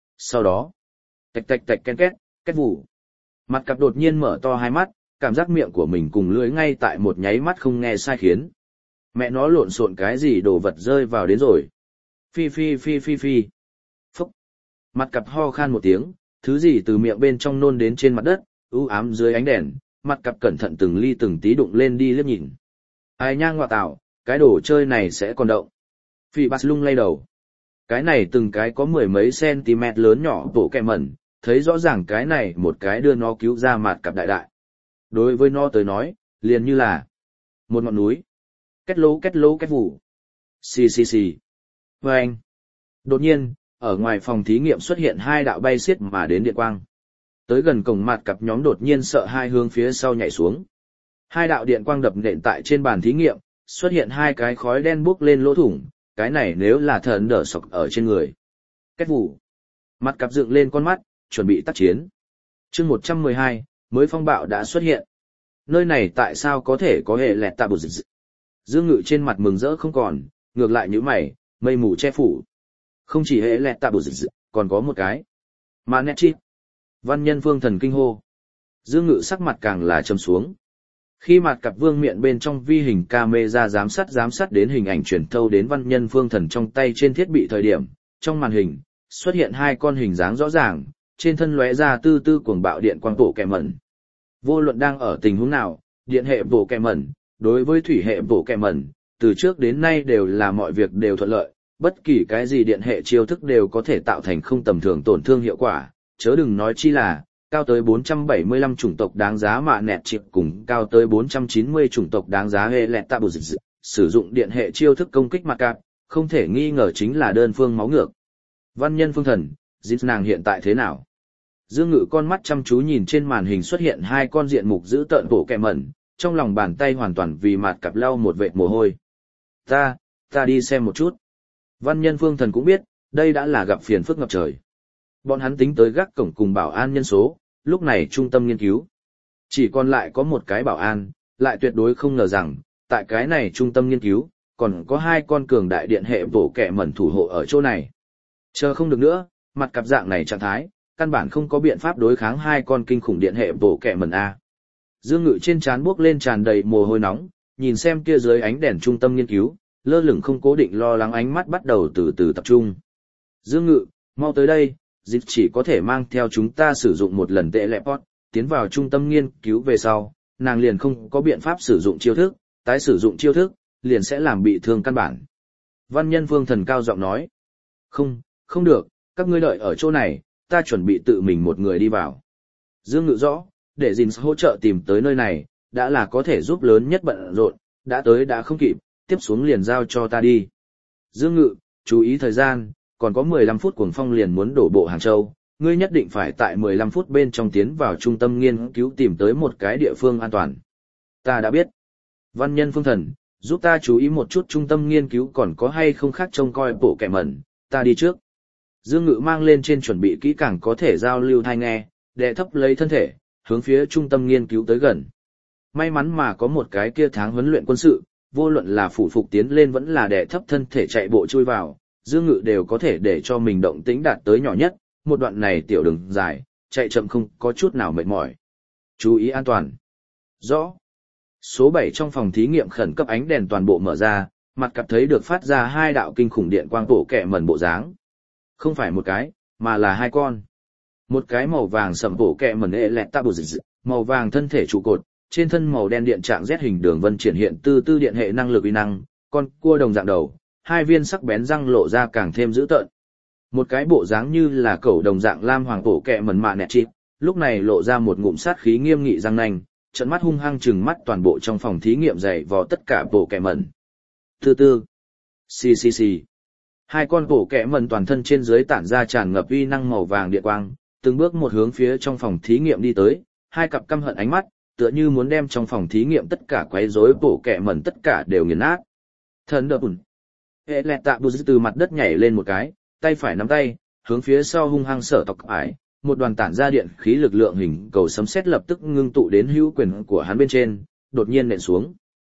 đó, tạch tạch tạch ken két, két vụ. Mặt cặp đột nhiên mở to hai mắt, cảm giác miệng của mình cùng lưỡi ngay tại một nháy mắt không nghe sai khiến. Mẹ nó lộn xộn cái gì đồ vật rơi vào đến rồi. Phi phi phi phi phi. Phúc. Mặt cặp ho khan một tiếng, thứ gì từ miệng bên trong nôn đến trên mặt đất, u ám dưới ánh đèn, mặt cặp cẩn thận từng ly từng tí đụng lên đi liếc nhìn. Ai nhang ngọa tạo, cái đồ chơi này sẽ còn động. Phi Bass lung lay đầu. Cái này từng cái có mười mấy cm lớn nhỏ bộ kẹ mẩn, thấy rõ ràng cái này một cái đưa nó cứu ra mặt cặp đại đại. Đối với nó tới nói, liền như là một ngọn núi. Két lố két vụ. Xì xì xì. Vâng. Đột nhiên, ở ngoài phòng thí nghiệm xuất hiện hai đạo bay xiết mà đến điện quang. Tới gần cổng mặt cặp nhóm đột nhiên sợ hai hướng phía sau nhảy xuống. Hai đạo điện quang đập nện tại trên bàn thí nghiệm, xuất hiện hai cái khói đen bốc lên lỗ thủng, cái này nếu là thần đỡ sọc ở trên người. Két vụ. Mặt cặp dựng lên con mắt, chuẩn bị tác chiến. Chương 112, mới phong bạo đã xuất hiện. Nơi này tại sao có thể có hệ lẹt tạ bụt dị? Dương Ngự trên mặt mừng rỡ không còn, ngược lại như mày, mây mù che phủ. Không chỉ hệ lẹt tạ bụt dị, còn có một cái. Mà nét chi. Văn Nhân Phương Thần kinh hô. Dương Ngự sắc mặt càng là trầm xuống. Khi mặt cặp vương miện bên trong vi hình camera giám sát đến hình ảnh truyền thâu đến Văn Nhân Phương Thần trong tay trên thiết bị thời điểm, trong màn hình, xuất hiện hai con hình dáng rõ ràng, trên thân lóe ra tư tư cuồng bạo điện quang bộ kẹ mẩn. Vô luận đang ở tình huống nào, điện hệ bộ kẹ mẩn, đối với thủy hệ bộ kẹ mẩn, từ trước đến nay đều là mọi việc đều thuận lợi, bất kỳ cái gì điện hệ chiêu thức đều có thể tạo thành không tầm thường tổn thương hiệu quả, chớ đừng nói chi là, cao tới 475 chủng tộc đáng giá mạ nẹt chịp cùng cao tới 490 chủng tộc đáng giá hệ lẹt tạ bù dị, sử dụng điện hệ chiêu thức công kích mặt cạp, không thể nghi ngờ chính là đơn phương máu ngược. Văn Nhân Phương Thần, dịp nàng hiện tại thế nào? Dương Ngự con mắt chăm chú nhìn trên màn hình xuất hiện hai con diện mục dữ tợn bộ kẹ mẩn, trong lòng bàn tay hoàn toàn vì mặt cặp lau một vệt mồ hôi. Ta đi xem một chút. Văn Nhân Phương Thần cũng biết, đây đã là gặp phiền phức ngập trời. Bọn hắn tính tới gác cổng cùng bảo an nhân số, lúc này trung tâm nghiên cứu. Chỉ còn lại có một cái bảo an, lại tuyệt đối không ngờ rằng, tại cái này trung tâm nghiên cứu, còn có hai con cường đại điện hệ bộ kẹ mẩn thủ hộ ở chỗ này. Chờ không được nữa, mặt cặp dạng này trạng thái, căn bản không có biện pháp đối kháng hai con kinh khủng điện hệ bộ kẹ mẩn A. Dương Ngự trên trán buốc lên tràn đầy mồ hôi nóng, nhìn xem kia dưới ánh đèn trung tâm nghiên cứu, lơ lửng không cố định lo lắng ánh mắt bắt đầu từ từ tập trung. Dương Ngự, mau tới đây, dịch chỉ có thể mang theo chúng ta sử dụng một lần tệ lệ pot, tiến vào trung tâm nghiên cứu về sau, nàng liền không có biện pháp sử dụng chiêu thức, tái sử dụng chiêu thức, liền sẽ làm bị thương căn bản. Văn Nhân Phương Thần cao giọng nói, không được, các ngươi đợi ở chỗ này, ta chuẩn bị tự mình một người đi vào. Dương Ngự rõ, để Jin hỗ trợ tìm tới nơi này, đã là có thể giúp lớn nhất bận rộn, đã tới đã không kịp, tiếp xuống liền giao cho ta đi. Dương Ngự, chú ý thời gian, còn có 15 phút cuồng phong liền muốn đổ bộ Hàng Châu, ngươi nhất định phải tại 15 phút bên trong tiến vào trung tâm nghiên cứu tìm tới một cái địa phương an toàn. Ta đã biết. Văn Nhân Phương Thần, giúp ta chú ý một chút trung tâm nghiên cứu còn có hay không khác trông coi bộ kẻ mẩn, ta đi trước. Dương Ngự mang lên trên chuẩn bị kỹ càng có thể giao lưu thai nghe, đệ thấp lấy thân thể, hướng phía trung tâm nghiên cứu tới gần. May mắn mà có một cái kia tháng huấn luyện quân sự, vô luận là phủ phục tiến lên vẫn là đệ thấp thân thể chạy bộ chui vào, Dương Ngự đều có thể để cho mình động tĩnh đạt tới nhỏ nhất, một đoạn này tiểu đường dài, chạy chậm không có chút nào mệt mỏi. Chú ý an toàn. Rõ. Số 7 trong phòng thí nghiệm khẩn cấp ánh đèn toàn bộ mở ra, mặt cặp thấy được phát ra hai đạo kinh khủng điện quang bộ kẹ mẩn bộ dáng. Không phải một cái, mà là hai con. Một cái màu vàng sẫm bộ kẹ mẩn ệ lẹt tạ bù dị, màu vàng thân thể trụ cột, trên thân màu đen điện trạng Z hình đường vân triển hiện tư tư điện hệ năng lực uy năng, con cua đồng dạng đầu, hai viên sắc bén răng lộ ra càng thêm dữ tợn. Một cái bộ dáng như là cẩu đồng dạng lam hoàng bộ kẹ mẩn mạ nẹt chip, lúc này lộ ra một ngụm sát khí nghiêm nghị răng nanh, trận mắt hung hăng trừng mắt toàn bộ trong phòng thí nghiệm dày vò tất cả bộ kẹ mẩn. Từ từ. Xì xì xì. Hai con bộ kẹ mẩn toàn thân trên dưới tản ra tràn ngập uy năng màu vàng điện quang, từng bước một hướng phía trong phòng thí nghiệm đi tới, hai cặp căm hận ánh mắt, tựa như muốn đem trong phòng thí nghiệm tất cả quấy rối bộ kẹ mẩn tất cả đều nghiền nát. Thần đập ủn. Hệ lẹt tạ bù từ mặt đất nhảy lên một cái, tay phải nắm tay, hướng phía sau hung hăng sở tộc ải, một đoàn tản ra điện khí lực lượng hình cầu sấm sét lập tức ngưng tụ đến hữu quyền của hắn bên trên, đột nhiên nện xuống.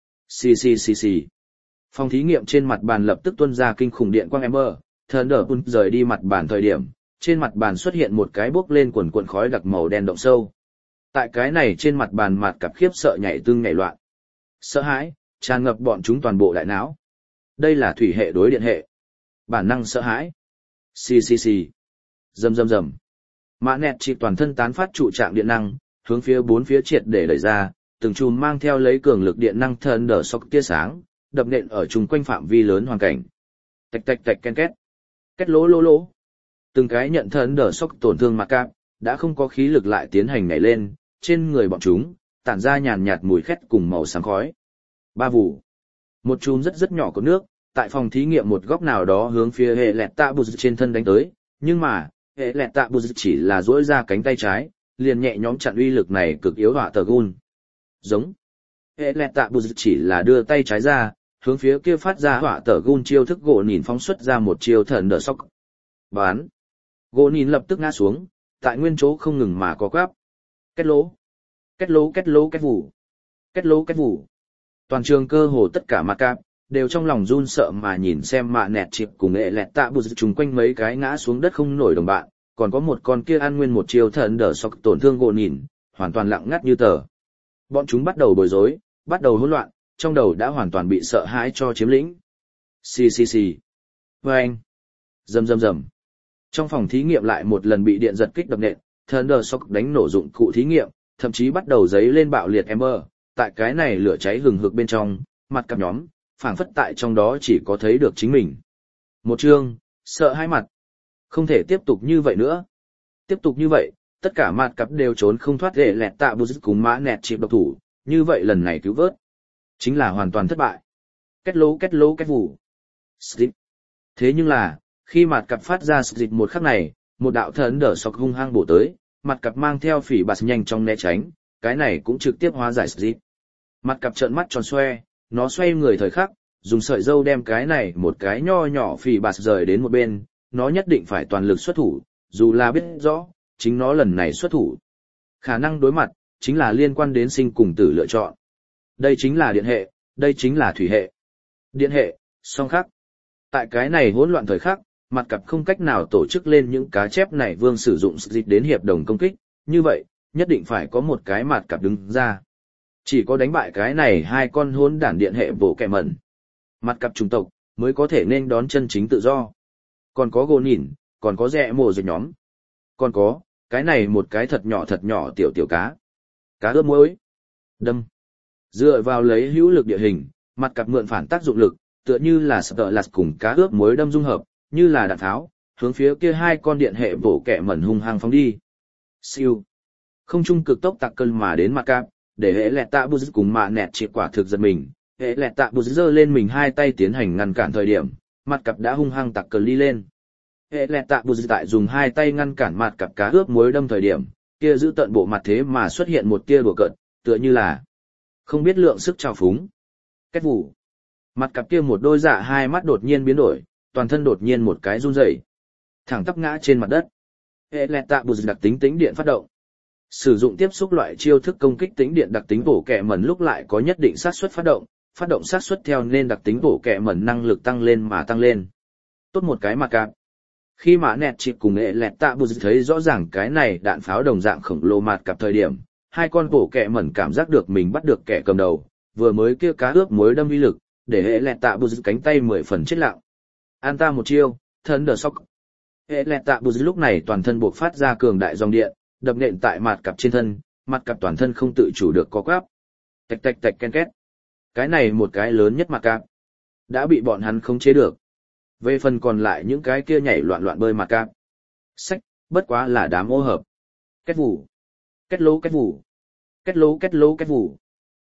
Xì xì xì xì. Phòng thí nghiệm trên mặt bàn lập tức tuôn ra kinh khủng điện quang Ember, thần đỡ bùn rời đi mặt bàn thời điểm, trên mặt bàn xuất hiện một cái bốc lên quần quần khói đặc màu đen động sâu. Tại cái này trên mặt bàn mặt cặp khiếp sợ nhảy tương nhảy loạn. Sợ hãi, tràn ngập bọn chúng toàn bộ đại não. Đây là thủy hệ đối điện hệ. Bản năng sợ hãi. Xì xì xì. Rầm rầm rầm. Mã nẹt chỉ toàn thân tán phát trụ trạng điện năng, hướng phía bốn phía triệt để đẩy ra, từng chùm mang theo lấy cường lực điện năng thần đỡ sọc tia sáng, đập nện ở chung quanh phạm vi lớn hoàn cảnh. Tạch tạch tạch ken két. Két lỗ lỗ lỗ. Từng cái nhận thần đỡ sọc tổn thương mặt cạp, đã không có khí lực lại tiến hành nhảy lên, trên người bọn chúng, tản ra nhàn nhạt mùi khét cùng màu sáng khói. Ba vụ. Một chùm rất nhỏ của nước, tại phòng thí nghiệm một góc nào đó hướng phía hệ lẹt tạ bù trên thân đánh tới, nhưng mà, hệ lẹt tạ bù chỉ là duỗi ra cánh tay trái, liền nhẹ nhõm chặn uy lực này cực yếu hỏa tờ gun. Giống. Hệ lẹt tạ bù chỉ là đưa tay trái ra, hướng phía kia phát ra hỏa tờ gun chiêu thức gỗ nhìn phóng xuất ra một chiêu thần đỡ sóc. Bán. Gỗ nhìn lập tức ngã xuống, tại nguyên chỗ không ngừng mà có quắp. Két lỗ. Két lỗ két lỗ két vụ. Két lỗ két vụ. Toàn trường cơ hồ tất cả mặt cạp, đều trong lòng run sợ mà nhìn xem mạ nẹt chịp cùng hệ lẹt tạ bù chung quanh mấy cái ngã xuống đất không nổi đồng bạn, còn có một con kia ăn nguyên một chiêu thần đỡ sóc tổn thương gỗ nhìn, hoàn toàn lặng ngắt như tờ. Bọn chúng bắt đầu bối rối, bắt đầu hỗn loạn, trong đầu đã hoàn toàn bị sợ hãi cho chiếm lĩnh. Xì xì xì. Vâng. Rầm rầm rầm. Trong phòng thí nghiệm lại một lần bị điện giật kích đập nện, thần đỡ sóc đánh nổ dụng cụ thí nghiệm, thậm chí bắt đầu giấy lên bạo liệt Ember. Tại cái này lửa cháy hừng hực bên trong, mặt cặp nhóm, phảng phất tại trong đó chỉ có thấy được chính mình. Một chương, sợ hai mặt. Không thể tiếp tục như vậy nữa. Tiếp tục như vậy, tất cả mặt cặp đều trốn không thoát hệ lẹt tạ bù cùng mã nẹt chịp độc thủ, như vậy lần này cứu vớt. Chính là hoàn toàn thất bại. Két lỗ két vụ. Slip. Thế nhưng là, khi mặt cặp phát ra slip một khắc này, một đạo thần đỡ sọc hung hăng bổ tới, mặt cặp mang theo phỉ bạt nhanh trong né tránh, cái này cũng trực tiếp hóa giải slip. Mặt cặp trợn mắt tròn xoe, nó xoay người thời khắc, dùng sợi dâu đem cái này một cái nho nhỏ phỉ bạt rời đến một bên, nó nhất định phải toàn lực xuất thủ, dù là biết rõ, chính nó lần này xuất thủ. Khả năng đối mặt, chính là liên quan đến sinh cùng tử lựa chọn. Đây chính là điện hệ, đây chính là thủy hệ. Điện hệ, song khắc. Tại cái này hỗn loạn thời khắc, mặt cặp không cách nào tổ chức lên những cá chép này vương sử dụng dịch đến hiệp đồng công kích, như vậy, nhất định phải có một cái mặt cặp đứng ra. Chỉ có đánh bại cái này hai con hỗn đản điện hệ bổ kẹ mẩn. Mặt cặp chủng tộc, mới có thể nên đón chân chính tự do. Còn có gỗ nhìn, còn có rẽ mồ dịch nhóm. Còn có, cái này một cái thật nhỏ tiểu cá. Cá ướp muối. Đâm. Dựa vào lấy hữu lực địa hình, mặt cặp mượn phản tác dụng lực, tựa như là sờ lạt cùng cá ướp muối đâm dung hợp, như là đạn tháo, hướng phía kia hai con điện hệ bổ kẹ mẩn hung hăng phóng đi. Siêu. Không trung cực tốc tạc cơn mà đến mặt cặp, để hệ lẹt tạ bù cùng mạ nẹt triệt quả thực giật mình. Hệ lẹt tạ bù giơ lên mình hai tay tiến hành ngăn cản thời điểm, mặt cặp đã hung hăng tạc cơn đi lên. Hệ lẹt tạ bù tại dùng hai tay ngăn cản mặt cặp cá ướp muối đâm thời điểm, kia giữ tận bộ mặt thế mà xuất hiện một tia đùa cợt, tựa như là không biết lượng sức trào phúng. Két vụ. Mặt cặp kia một đôi dạ hai mắt đột nhiên biến đổi, toàn thân đột nhiên một cái run rẩy, thẳng tắp ngã trên mặt đất. Hệ lẹt tạ bù đặc tính tĩnh điện phát động. Sử dụng tiếp xúc loại chiêu thức công kích tĩnh điện đặc tính bổ kẹ mẩn lúc lại có nhất định xác suất phát động xác suất theo nên đặc tính bổ kẹ mẩn năng lực tăng lên mà tăng lên. Tốt một cái mặt cặp. Khi mã nẹt chịp cùng hệ lẹt tạ bù thấy rõ ràng cái này đạn pháo đồng dạng khổng lồ mặt cặp thời điểm, hai con bổ kẹ mẩn cảm giác được mình bắt được kẻ cầm đầu, vừa mới kia cá ướp muối đâm uy lực, để hệ lẹt tạ bù cánh tay 10 phần chết lặng. An ta một chiêu, thần đỡ sóc. Hệ lẹt tạ bù lúc này toàn thân buộc phát ra cường đại dòng điện, đập nện tại mặt cặp trên thân, mặt cặp toàn thân không tự chủ được co quắp. Tạch tạch tạch ken két. Cái này một cái lớn nhất mặt cặp, đã bị bọn hắn khống chế được. Về phần còn lại những cái kia nhảy loạn bơi mặt cặp. Sách, bất quá là đám ô hợp. Két vụ. Két lỗ két vụ. Két lỗ két vụ.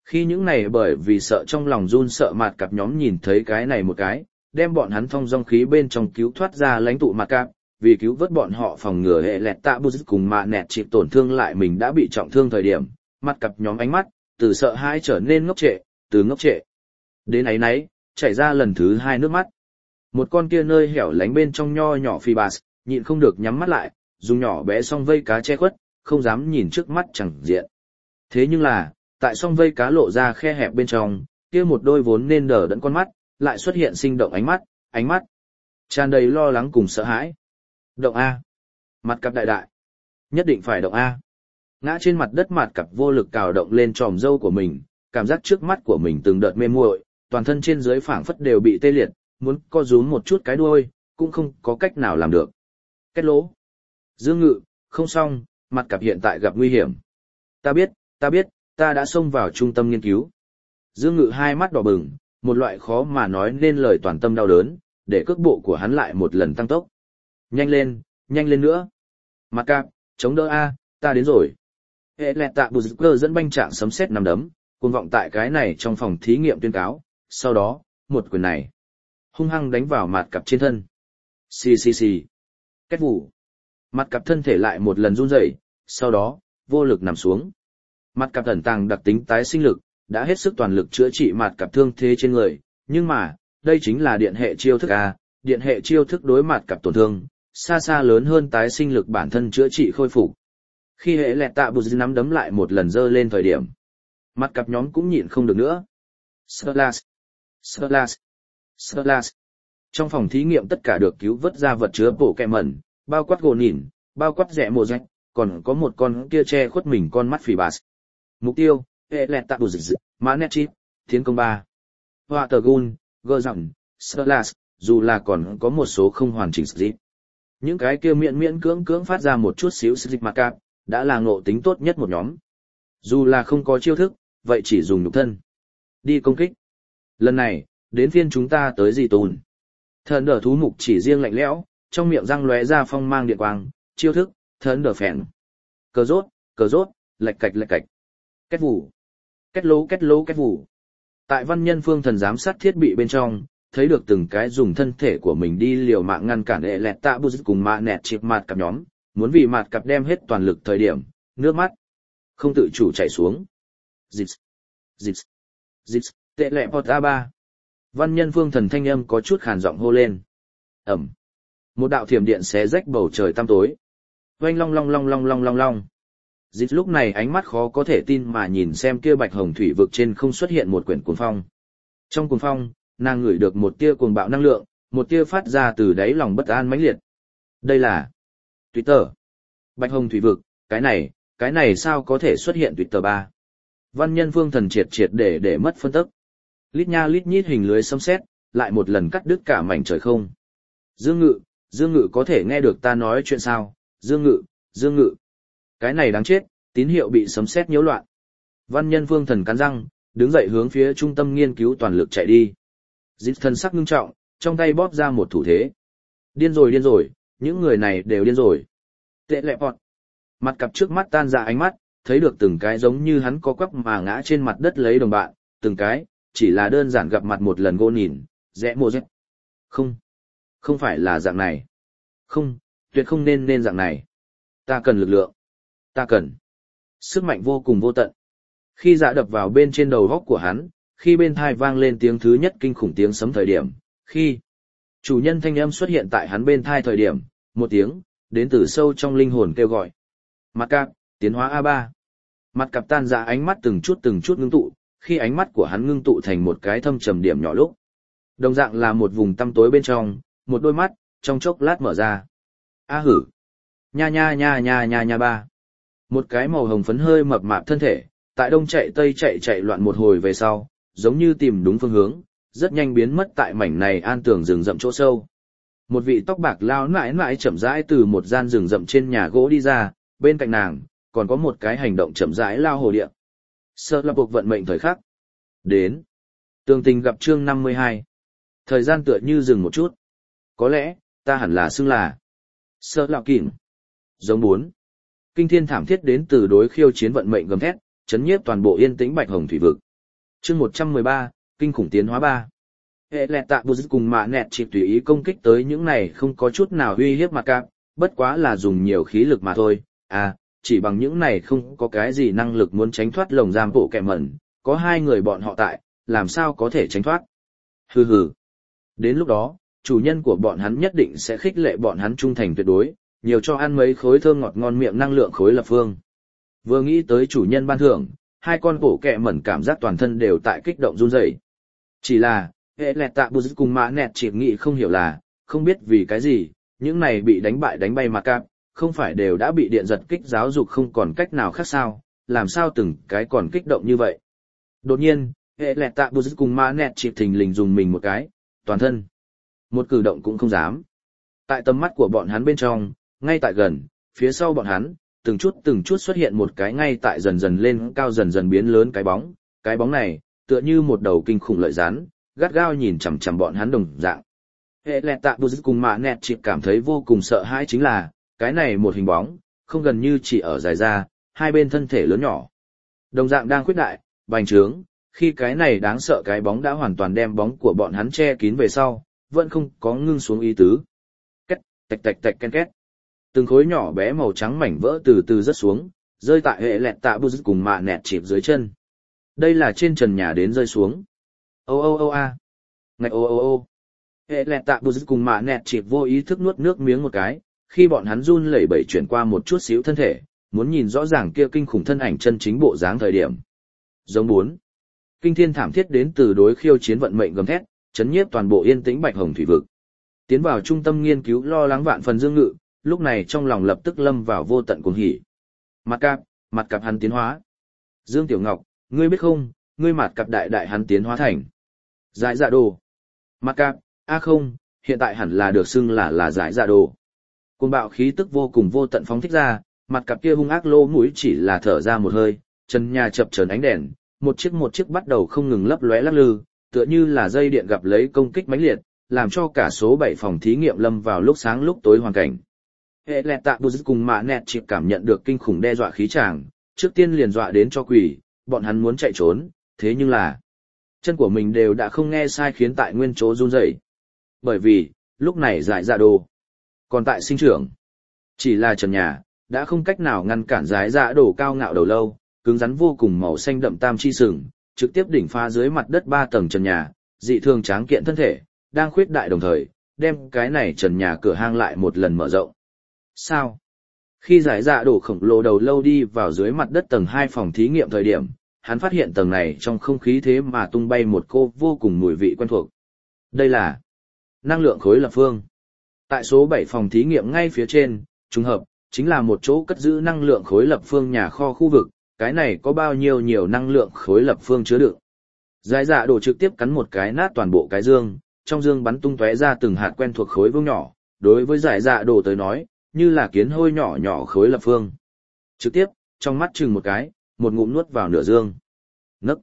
Khi những này bởi vì sợ trong lòng run sợ mặt cặp nhóm nhìn thấy cái này một cái, đem bọn hắn thông dong khí bên trong cứu thoát ra lãnh tụ mặt cặp, vì cứu vớt bọn họ phòng ngừa hệ lẹt tạ bút cùng mạ nẹt chịp tổn thương lại mình đã bị trọng thương thời điểm, mặt cặp nhóm ánh mắt, từ sợ hãi trở nên ngốc trệ, từ ngốc trệ đến áy náy, chảy ra lần thứ hai nước mắt. Một con kia nơi hẻo lánh bên trong nho nhỏ phi bass, nhịn không được nhắm mắt lại, dùng nhỏ bé song vây cá che khuất, không dám nhìn trước mắt chẳng diện. Thế nhưng là, tại song vây cá lộ ra khe hẹp bên trong, kia một đôi vốn nên đờ đẫn con mắt, lại xuất hiện sinh động ánh mắt tràn đầy lo lắng cùng sợ hãi. Động A. Mặt cặp đại đại. Nhất định phải động A. Ngã trên mặt đất mặt cặp vô lực cào động lên tròm râu của mình, cảm giác trước mắt của mình từng đợt mê muội, toàn thân trên dưới phảng phất đều bị tê liệt, muốn co rúm một chút cái đuôi, cũng không có cách nào làm được. Kết lỗ. Dương Ngự, không xong, mặt cặp hiện tại gặp nguy hiểm. Ta biết, ta đã xông vào trung tâm nghiên cứu. Dương Ngự hai mắt đỏ bừng, một loại khó mà nói nên lời toàn tâm đau đớn, để cước bộ của hắn lại một lần tăng tốc. Nhanh lên nữa. Mặt cặp, chống đỡ A, ta đến rồi. Hệ lẹt tạ bù cơ dẫn banh trạng sấm sét nằm đấm, cuồng vọng tại cái này trong phòng thí nghiệm tuyên cáo, sau đó, một quyền này hung hăng đánh vào mặt cặp trên thân. Xì. Kết vụ. Mặt cặp thân thể lại một lần run rẩy, sau đó, vô lực nằm xuống. Mặt cặp ẩn tàng đặc tính tái sinh lực, đã hết sức toàn lực chữa trị mặt cặp thương thế trên người, nhưng mà, đây chính là điện hệ chiêu thức A, điện hệ chiêu thức đối mặt cặp tổn thương, xa xa lớn hơn tái sinh lực bản thân chữa trị khôi phục. Khi hệ lẹt tạ bù nắm đấm lại một lần dơ lên thời điểm, mặt cặp nhóm cũng nhịn không được nữa. Slash. Trong phòng thí nghiệm tất cả được cứu vớt ra vật chứa bộ kẹ mẩn, bao quát gỗ nhìn, bao quát rẽ mồ rách, còn có một con kia che khuất mình con mắt phỉ bass. Mục tiêu, hệ lẹt tạ bù mã nét chip, tiến công 3. Hoa tờ gun, gơ rộng, slash, dù là còn có một số không hoàn chỉnh zip. Những cái kia miễn cưỡng phát ra một chút xíu zip mặt cặp, đã là ngộ tính tốt nhất một nhóm. Dù là không có chiêu thức, vậy chỉ dùng nhục thân. Đi công kích. Lần này, đến phiên chúng ta tới gì tùn. Thần đờ thú mục chỉ riêng lạnh lẽo, trong miệng răng lóe ra phong mang điện quang, chiêu thức, thần đờ phèn. Cờ rốt, lạch cạch. Kết vụ. Kết lỗ. Tại văn nhân phương thần giám sát thiết bị bên trong, thấy được từng cái dùng thân thể của mình đi liều mạng ngăn cản hệ lẹt tạ bù cùng mạ nẹt chịp mặt cặp nhóm, muốn vì mặt cặp đem hết toàn lực thời điểm, nước mắt không tự chủ chảy xuống. Dịch, tệ lẹ pot A3. Văn nhân phương thần thanh âm có chút khàn giọng hô lên. Ẩm. Một đạo thiểm điện xé rách bầu trời tăm tối. Oanh long. Dịch lúc này ánh mắt khó có thể tin mà nhìn xem kia bạch hồng thủy vực trên không xuất hiện một quyển cuồng phong. Trong cuồng phong, nàng ngửi được một tia cuồng bạo năng lượng, một tia phát ra từ đáy lòng bất an mãnh liệt. Đây là Twitter. Bạch hồng thủy vực, cái này sao có thể xuất hiện Twitter 3. Văn nhân phương thần triệt để mất phân tức. Lít nha lít nhít hình lưới xâm xét, lại một lần cắt đứt cả mảnh trời không. Dương Ngự có thể nghe được ta nói chuyện sao? Dương Ngự. Cái này đáng chết, tín hiệu bị sấm sét nhiễu loạn. Văn nhân phương thần cắn răng, đứng dậy hướng phía trung tâm nghiên cứu toàn lực chạy đi. Dịch thần sắc ngưng trọng, trong tay bóp ra một thủ thế. Điên rồi, những người này đều điên rồi. Tệ lẹ bọt. Mặt cặp trước mắt tan ra ánh mắt, thấy được từng cái giống như hắn có quắp mà ngã trên mặt đất lấy đồng bạn, từng cái, chỉ là đơn giản gặp mặt một lần gô nhìn, rẽ mồ rách. Không phải là dạng này. Không, tuyệt không nên dạng này. Ta cần lực lượng. Ta cần sức mạnh vô cùng vô tận. Khi dạ đập vào bên trên đầu góc của hắn, khi bên thai vang lên tiếng thứ nhất kinh khủng tiếng sấm thời điểm, khi chủ nhân thanh âm xuất hiện tại hắn bên thai thời điểm, một tiếng, đến từ sâu trong linh hồn kêu gọi. Mặt cặp, tiến hóa A3. Mặt cặp tan ra ánh mắt từng chút ngưng tụ, khi ánh mắt của hắn ngưng tụ thành một cái thâm trầm điểm nhỏ lúc. Đồng dạng là một vùng tăm tối bên trong, một đôi mắt, trong chốc lát mở ra. A hử. Nha ba. Một cái màu hồng phấn hơi mập mạp thân thể, tại đông chạy tây chạy loạn một hồi về sau, giống như tìm đúng phương hướng, rất nhanh biến mất tại mảnh này an tường rừng rậm chỗ sâu. Một vị tóc bạc lao nãi chậm rãi từ một gian rừng rậm trên nhà gỗ đi ra, bên cạnh nàng, còn có một cái hành động chậm rãi lao hồ điện. Sợ là buộc vận mệnh thời khắc. Đến. Tường tình gặp chương 52. Thời gian tựa như dừng một chút. Có lẽ, ta hẳn là xưng là Sợ lạo kìm. Giống 4. Kinh thiên thảm thiết đến từ đối khiêu chiến vận mệnh gầm thét, chấn nhiếp toàn bộ yên tĩnh bạch hồng thủy vực. Chương 113, kinh khủng tiến hóa 3. Hệ lẹt tạ bù cùng mạ nẹt chỉ tùy ý công kích tới những này không có chút nào uy hiếp mặt cạp, bất quá là dùng nhiều khí lực mà thôi. Chỉ bằng những này không có cái gì năng lực muốn tránh thoát lồng giam bộ kẹ mẩn, có hai người bọn họ tại, làm sao có thể tránh thoát. Hừ hừ. Đến lúc đó, chủ nhân của bọn hắn nhất định sẽ khích lệ bọn hắn trung thành tuyệt đối, nhiều cho ăn mấy khối thơm ngọt ngon miệng năng lượng khối lập phương. Vừa nghĩ tới chủ nhân ban thưởng, hai con bộ kẹ mẩn cảm giác toàn thân đều tại kích động run rẩy. Chỉ là, hệ lẹt tạ bù cùng mã nẹt chỉ nghĩ không hiểu là, không biết vì cái gì, những này bị đánh bại đánh bay mặt cạp, không phải đều đã bị điện giật kích giáo dục không còn cách nào khác sao, làm sao từng cái còn kích động như vậy. Đột nhiên, hệ lẹt tạ bù cùng mã nẹt chỉ thình lình dùng mình một cái, toàn thân. Một cử động cũng không dám. Tại tầm mắt của bọn hắn bên trong, ngay tại gần, phía sau bọn hắn, từng chút xuất hiện một cái ngay tại dần dần lên cao dần dần biến lớn cái bóng này, tựa như một đầu kinh khủng lợi rắn, gắt gao nhìn chằm chằm bọn hắn đồng dạng. Hệ lẹt tạ bù cùng mạ nẹt chỉ cảm thấy vô cùng sợ hãi chính là, cái này một hình bóng, không gần như chỉ ở dài ra, hai bên thân thể lớn nhỏ. Đồng dạng đang khuyết đại, bành trướng, khi cái này đáng sợ cái bóng đã hoàn toàn đem bóng của bọn hắn che kín về sau, vẫn không có ngưng xuống ý tứ. Két, tạch tạch tạch ken két. Từng khối nhỏ bé màu trắng mảnh vỡ từ từ rớt xuống, rơi tại hệ lẹt tạ bù cùng mạ nẹt chịp dưới chân. Đây là trên trần nhà đến rơi xuống. Ô ô ô a. Ngạch ô ô ô. Hệ lẹt tạ bù cùng mạ nẹt chịp vô ý thức nuốt nước miếng một cái, khi bọn hắn run lẩy bẩy chuyển qua một chút xíu thân thể, muốn nhìn rõ ràng kia kinh khủng thân ảnh chân chính bộ dáng thời điểm. Giống 4. Kinh thiên thảm thiết đến từ đối khiêu chiến vận mệnh gầm thét, chấn nhiếp toàn bộ yên tĩnh Bạch Hồng thủy vực. Tiến vào trung tâm nghiên cứu lo lắng vạn phần Dương Ngự, lúc này trong lòng lập tức lâm vào vô tận cuồng hỉ. Mặt cạp hắn tiến hóa. Dương Tiểu Ngọc, ngươi biết không, ngươi mặt cạp đại hắn tiến hóa thành. Giải dạ đồ. Mặt cạp, không, hiện tại hẳn là được xưng là giải dạ đồ. Cuồng bạo khí tức vô cùng vô tận phóng thích ra, mặt cặp kia hung ác lỗ mũi chỉ là thở ra một hơi, chân nhà chập chờn ánh đèn, một chiếc bắt đầu không ngừng lấp lóe lắc lư, tựa như là dây điện gặp lấy công kích mãnh liệt, làm cho cả số 7 phòng thí nghiệm lâm vào lúc sáng lúc tối hoàn cảnh. Hệ lẹt tạ bù cùng mạ nẹt chỉ cảm nhận được kinh khủng đe dọa khí tràng, trước tiên liền dọa đến cho quỷ, bọn hắn muốn chạy trốn, thế nhưng là chân của mình đều đã không nghe sai khiến tại nguyên chỗ run rẩy. Bởi vì, lúc này giải dạ đồ còn tại sinh trưởng. Chỉ là trần nhà, đã không cách nào ngăn cản giải dạ đồ cao ngạo đầu lâu, cứng rắn vô cùng màu xanh đậm tam chi sừng, trực tiếp đỉnh phá dưới mặt đất 3 tầng trần nhà, dị thường tráng kiện thân thể, đang khuyết đại đồng thời, đem cái này trần nhà cửa hang lại một lần mở rộng. Sao? Khi giải dạ đồ khổng lồ đầu lâu đi vào dưới mặt đất tầng 2 phòng thí nghiệm thời điểm, hắn phát hiện tầng này trong không khí thế mà tung bay một cô vô cùng mùi vị quen thuộc. Đây là năng lượng khối lập phương. Tại số 7 phòng thí nghiệm ngay phía trên, trùng hợp, chính là một chỗ cất giữ năng lượng khối lập phương nhà kho khu vực, cái này có bao nhiêu nhiều năng lượng khối lập phương chứa đựng. Giải dạ đồ trực tiếp cắn một cái nát toàn bộ cái dương, trong dương bắn tung tóe ra từng hạt quen thuộc khối vương nhỏ, đối với giải dạ đồ tới nói, như là kiến hôi nhỏ nhỏ khối lập phương. Trực tiếp, trong mắt chừng một cái, một ngụm nuốt vào nửa dương. Nấc.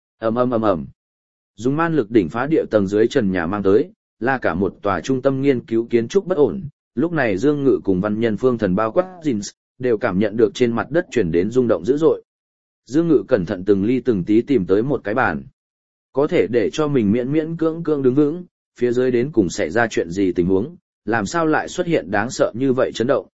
Ầm. Dùng man lực đỉnh phá địa tầng dưới trần nhà mang tới, là cả một tòa trung tâm nghiên cứu kiến trúc bất ổn. Lúc này Dương Ngự cùng văn nhân Phương Thần bao quát Jins, đều cảm nhận được trên mặt đất chuyển đến rung động dữ dội. Dương Ngự cẩn thận từng ly từng tí tìm tới một cái bàn. Có thể để cho mình miễn cưỡng đứng vững, phía dưới đến cùng xảy ra chuyện gì tình huống, làm sao lại xuất hiện đáng sợ như vậy chấn động.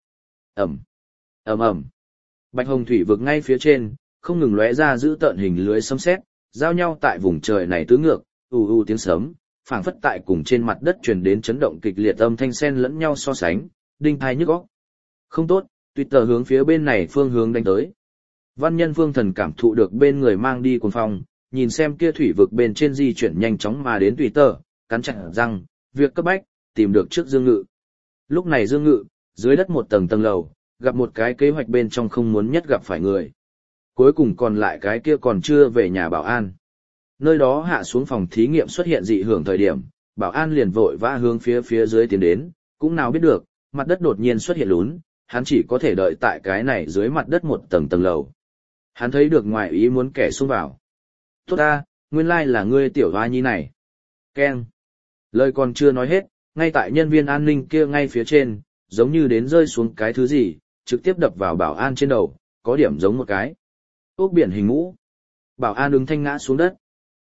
Ầm. Bạch Hồng thủy vực ngay phía trên, không ngừng lóe ra giữ tợn hình lưới sấm sét, giao nhau tại vùng trời này tứ ngược, u tiếng sấm, phảng phất tại cùng trên mặt đất truyền đến chấn động kịch liệt âm thanh xen lẫn nhau so sánh, đinh tai nhức óc. Không tốt, Twitter hướng phía bên này phương hướng đánh tới. Văn nhân Phương Thần cảm thụ được bên người mang đi cuồng phong, nhìn xem kia thủy vực bên trên di chuyển nhanh chóng mà đến Twitter, cắn chặt răng, việc cấp bách, tìm được trước Dương Ngự. Lúc này Dương Ngự, dưới đất một tầng lầu, gặp một cái kế hoạch bên trong không muốn nhất gặp phải người. Cuối cùng còn lại cái kia còn chưa về nhà bảo an. Nơi đó hạ xuống phòng thí nghiệm xuất hiện dị hưởng thời điểm, bảo an liền vội vã hướng phía dưới tiến đến, cũng nào biết được, mặt đất đột nhiên xuất hiện lún, hắn chỉ có thể đợi tại cái này dưới mặt đất một tầng lầu. Hắn thấy được ngoài ý muốn kẻ xông vào. Tốt ta, nguyên lai là ngươi tiểu hoa nhi này. Keng. Lời còn chưa nói hết, ngay tại nhân viên an ninh kia ngay phía trên, giống như đến rơi xuống cái thứ gì, trực tiếp đập vào bảo an trên đầu, có điểm giống một cái ốc biển hình ngũ. Bảo an ứng thanh ngã xuống đất.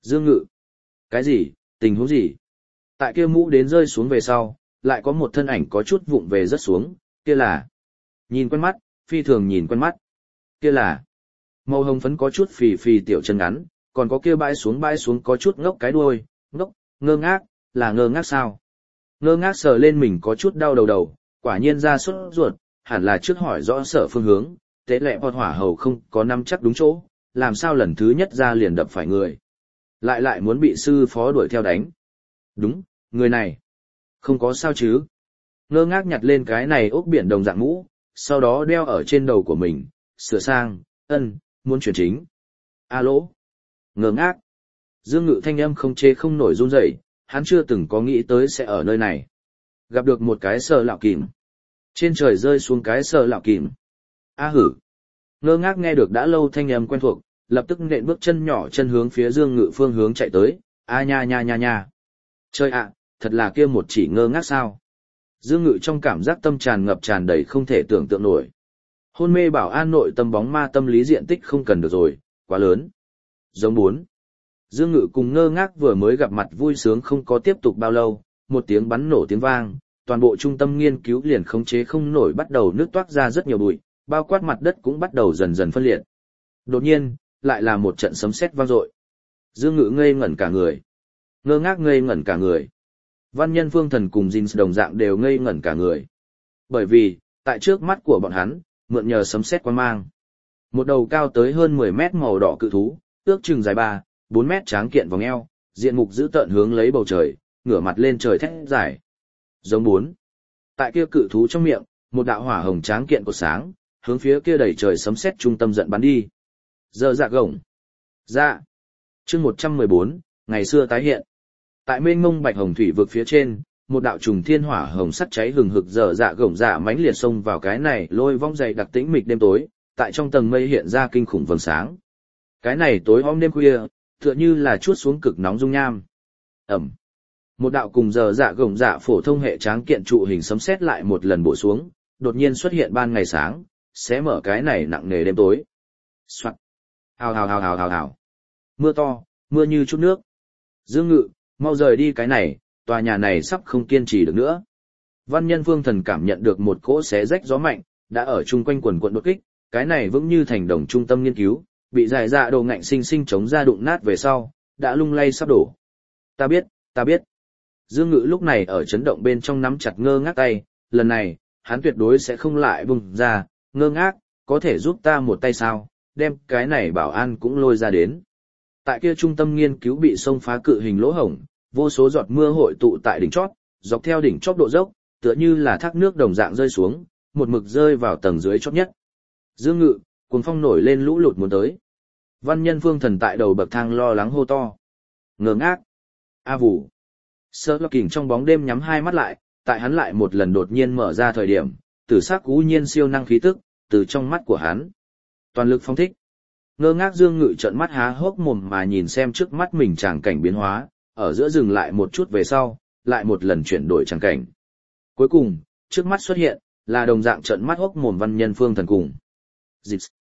Dương Ngự. Cái gì, tình huống gì? Tại kia mũ đến rơi xuống về sau, lại có một thân ảnh có chút vụng về rớt xuống, kia là. Nhìn quen mắt, phi thường nhìn quen mắt. Kia là. Màu hồng phấn có chút phì phì tiểu chân ngắn, còn có kia bãi xuống có chút ngốc cái đuôi, ngốc, ngơ ngác, là ngơ ngác sao? Ngơ ngác sờ lên mình có chút đau đầu, quả nhiên ra sốt ruột, hẳn là trước hỏi rõ sở phương hướng, tế lệ bọt hỏa hầu không có nắm chắc đúng chỗ, làm sao lần thứ nhất ra liền đập phải người. Lại muốn bị sư phó đuổi theo đánh. Đúng, người này. Không có sao chứ. Ngơ ngác nhặt lên cái này ốc biển đồng dạng mũ, sau đó đeo ở trên đầu của mình, sửa sang, muốn chuyển chính. Alo. Ngơ ngác. Dương Ngự thanh âm không chê không nổi run rẩy, hắn chưa từng có nghĩ tới sẽ ở nơi này. Gặp được một cái sờ lạo kìm. Trên trời rơi xuống cái sờ lạo kìm. A hử. Ngơ ngác nghe được đã lâu thanh âm quen thuộc, lập tức nện bước chân nhỏ chân hướng phía Dương Ngự phương hướng chạy tới. A nha nha nha nha. Trời ạ, thật là kia một chỉ ngơ ngác sao. Dương Ngự trong cảm giác tâm tràn ngập tràn đầy không thể tưởng tượng nổi. Hôn mê bảo an nội tâm bóng ma tâm lý diện tích không cần được rồi, quá lớn. Giống 4. Dương Ngự cùng ngơ ngác vừa mới gặp mặt vui sướng không có tiếp tục bao lâu, một tiếng bắn nổ tiếng vang, toàn bộ trung tâm nghiên cứu liền khống chế không nổi bắt đầu nứt toát ra rất nhiều bụi, bao quát mặt đất cũng bắt đầu dần dần phân liệt. Đột nhiên, lại là một trận sấm sét vang dội. Dương Ngự ngây ngẩn cả người. Ngơ ngác ngây ngẩn cả người. Văn Nhân Phương Thần cùng Jin đồng dạng đều ngây ngẩn cả người. Bởi vì, tại trước mắt của bọn hắn, mượn nhờ sấm sét quang mang. Một đầu cao tới hơn 10 mét màu đỏ cự thú, ước chừng dài 4 mét tráng kiện vòng eo, diện mục dữ tợn hướng lấy bầu trời, ngửa mặt lên trời thét dài. Giống 4. Tại kia cự thú trong miệng, một đạo hỏa hồng tráng kiện của sáng, hướng phía kia đầy trời sấm sét trung tâm giận bắn đi. Giờ dạ gồng. Dạ. Chương 114, ngày xưa tái hiện. Tại mênh mông bạch hồng thủy vực phía trên, một đạo trùng thiên hỏa hồng sắt cháy hừng hực dở dạ gồng dạ mãnh liệt xông vào cái này lôi vong dày đặc tĩnh mịch đêm tối, tại trong tầng mây hiện ra kinh khủng vầng sáng. Cái này tối om đêm khuya, tựa như là chuốt xuống cực nóng dung nham. Ẩm. Một đạo cùng dở dạ gồng dạ phổ thông hệ tráng kiện trụ hình sấm sét lại một lần bổ xuống, đột nhiên xuất hiện ban ngày sáng, sẽ mở cái này nặng nề đêm tối. Soạt. Hào hào hào hào hào hào. Mưa to, mưa như chút nước. Dương Ngự, mau rời đi cái này, tòa nhà này sắp không kiên trì được nữa. Văn Nhân Phương Thần cảm nhận được một cỗ xé rách gió mạnh, đã ở chung quanh quần quận đột kích, cái này vững như thành đồng trung tâm nghiên cứu, bị giải dạ đồ ngạnh sinh sinh chống ra đụng nát về sau, đã lung lay sắp đổ. Ta biết. Dương Ngự lúc này ở chấn động bên trong nắm chặt ngơ ngác tay, lần này, hắn tuyệt đối sẽ không lại bùng ra, ngơ ngác, có thể giúp ta một tay sao, đem cái này bảo an cũng lôi ra đến. Tại kia trung tâm nghiên cứu bị xông phá cự hình lỗ hổng, vô số giọt mưa hội tụ tại đỉnh chót, dọc theo đỉnh chót độ dốc, tựa như là thác nước đồng dạng rơi xuống, một mực rơi vào tầng dưới chót nhất. Dương Ngự, cuồng phong nổi lên lũ lụt muốn tới. Văn Nhân Phương Thần tại đầu bậc thang lo lắng hô to. Ngơ ngác. A Vũ. Sơ Lộc Kình trong bóng đêm nhắm hai mắt lại, tại hắn lại một lần đột nhiên mở ra thời điểm, tử sắc cú nhiên siêu năng khí tức, từ trong mắt của hắn. Toàn lực phóng thích. Ngơ ngác Dương Ngự trợn mắt há hốc mồm mà nhìn xem trước mắt mình tràng cảnh biến hóa, ở giữa dừng lại một chút về sau, lại một lần chuyển đổi tràng cảnh. Cuối cùng, trước mắt xuất hiện, là đồng dạng trợn mắt hốc mồm Văn Nhân Phương Thần cùng. Dịch.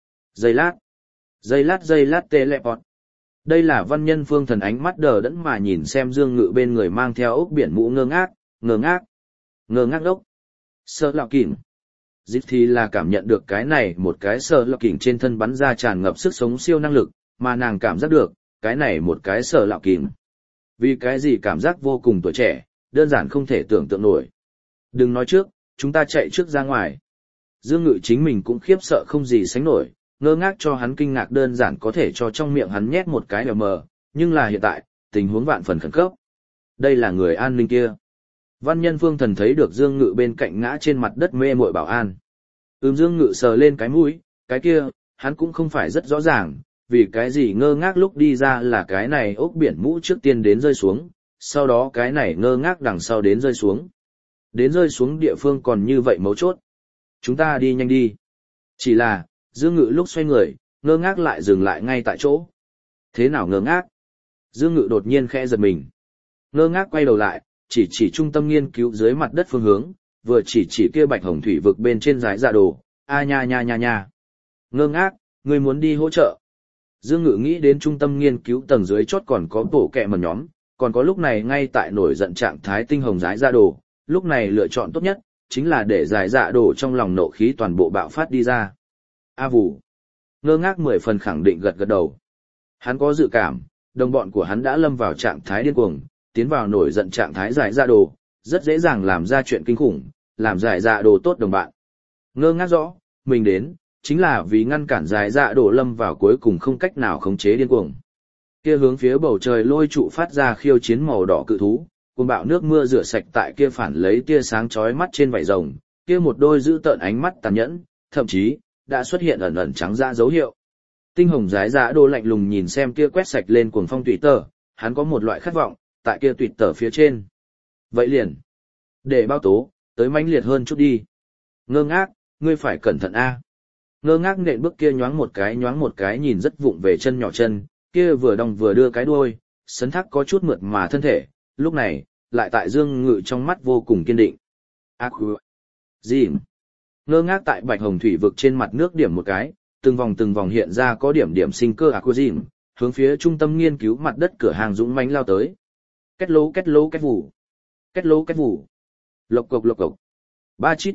Giây lát teleport. Đây là Văn Nhân Phương Thần ánh mắt đờ đẫn mà nhìn xem Dương Ngự bên người mang theo ốc biển mũ ngơ ngác đốc. Sơ Lạo Kình. Dịch thì là cảm nhận được cái này một cái Sơ Lạo Kình trên thân bắn ra tràn ngập sức sống siêu năng lực, mà nàng cảm giác được, cái này một cái Sơ Lạo Kình. Vì cái gì cảm giác vô cùng tuổi trẻ, đơn giản không thể tưởng tượng nổi. Đừng nói trước, chúng ta chạy trước ra ngoài. Dương Ngự chính mình cũng khiếp sợ không gì sánh nổi, ngơ ngác cho hắn kinh ngạc đơn giản có thể cho trong miệng hắn nhét một cái mờ, nhưng là hiện tại, tình huống vạn phần khẩn cấp. Đây là người an ninh kia. Văn Nhân Phương Thần thấy được Dương Ngự bên cạnh ngã trên mặt đất mê muội bảo an. Dương Ngự sờ lên cái mũi, cái kia, hắn cũng không phải rất rõ ràng, vì cái gì ngơ ngác lúc đi ra là cái này ốc biển mũ trước tiên đến rơi xuống, sau đó cái này ngơ ngác đằng sau đến rơi xuống. Đến rơi xuống địa phương còn như vậy mấu chốt. Chúng ta đi nhanh đi. Chỉ là, Dương Ngự lúc xoay người, ngơ ngác lại dừng lại ngay tại chỗ. Thế nào ngơ ngác? Dương Ngự đột nhiên khẽ giật mình. Ngơ ngác quay đầu lại, chỉ trung tâm nghiên cứu dưới mặt đất phương hướng, vừa chỉ kia bạch hồng thủy vực bên trên dải dạ đồ. A nha nha nha nha. Ngơ ngác, người muốn đi hỗ trợ. Dương Ngự nghĩ đến trung tâm nghiên cứu tầng dưới chót còn có bộ kẹ mần nhóm, còn có lúc này ngay tại nổi giận trạng thái tinh hồng giải dạ đồ, lúc này lựa chọn tốt nhất, chính là để giải dạ đồ trong lòng nộ khí toàn bộ bạo phát đi ra. A Vũ ngơ ngác 10 phần khẳng định gật gật đầu. Hắn có dự cảm, đồng bọn của hắn đã lâm vào trạng thái điên cuồng, tiến vào nổi giận trạng thái giải dạ đồ, rất dễ dàng làm ra chuyện kinh khủng, làm giải dạ đồ tốt đồng bạn. Ngơ ngác rõ, mình đến, chính là vì ngăn cản giải dạ đồ lâm vào cuối cùng không cách nào khống chế điên cuồng. Kia hướng phía bầu trời lôi trụ phát ra khiêu chiến màu đỏ cự thú, cuồng bạo nước mưa rửa sạch tại kia phản lấy tia sáng chói mắt trên vảy rồng, kia một đôi dữ tợn ánh mắt tàn nhẫn, thậm chí đã xuất hiện ẩn ẩn trắng dã dấu hiệu. Tinh hồng giải dạ đồ lạnh lùng nhìn xem kia quét sạch lên cuồng phong tùy tờ, hắn có một loại khát vọng, tại kia tùy tờ phía trên. Vậy liền, để bao tố, tới mãnh liệt hơn chút đi. Ngơ ngác, ngươi phải cẩn thận a. Ngơ ngác nện bước kia nhoáng một cái nhìn rất vụng về chân nhỏ chân, kia vừa đong vừa đưa cái đuôi, sấn thác có chút mượt mà thân thể, lúc này, lại tại Dương Ngự trong mắt vô cùng kiên định. Dìm. Ngơ ngác tại bạch hồng thủy vực trên mặt nước điểm một cái, từng vòng hiện ra có điểm điểm sinh cơ dìm, hướng phía trung tâm nghiên cứu mặt đất cửa hàng dũng mãnh lao tới. Két lố két vụ. Két lố két vụ. Lộc cộc. Ba chít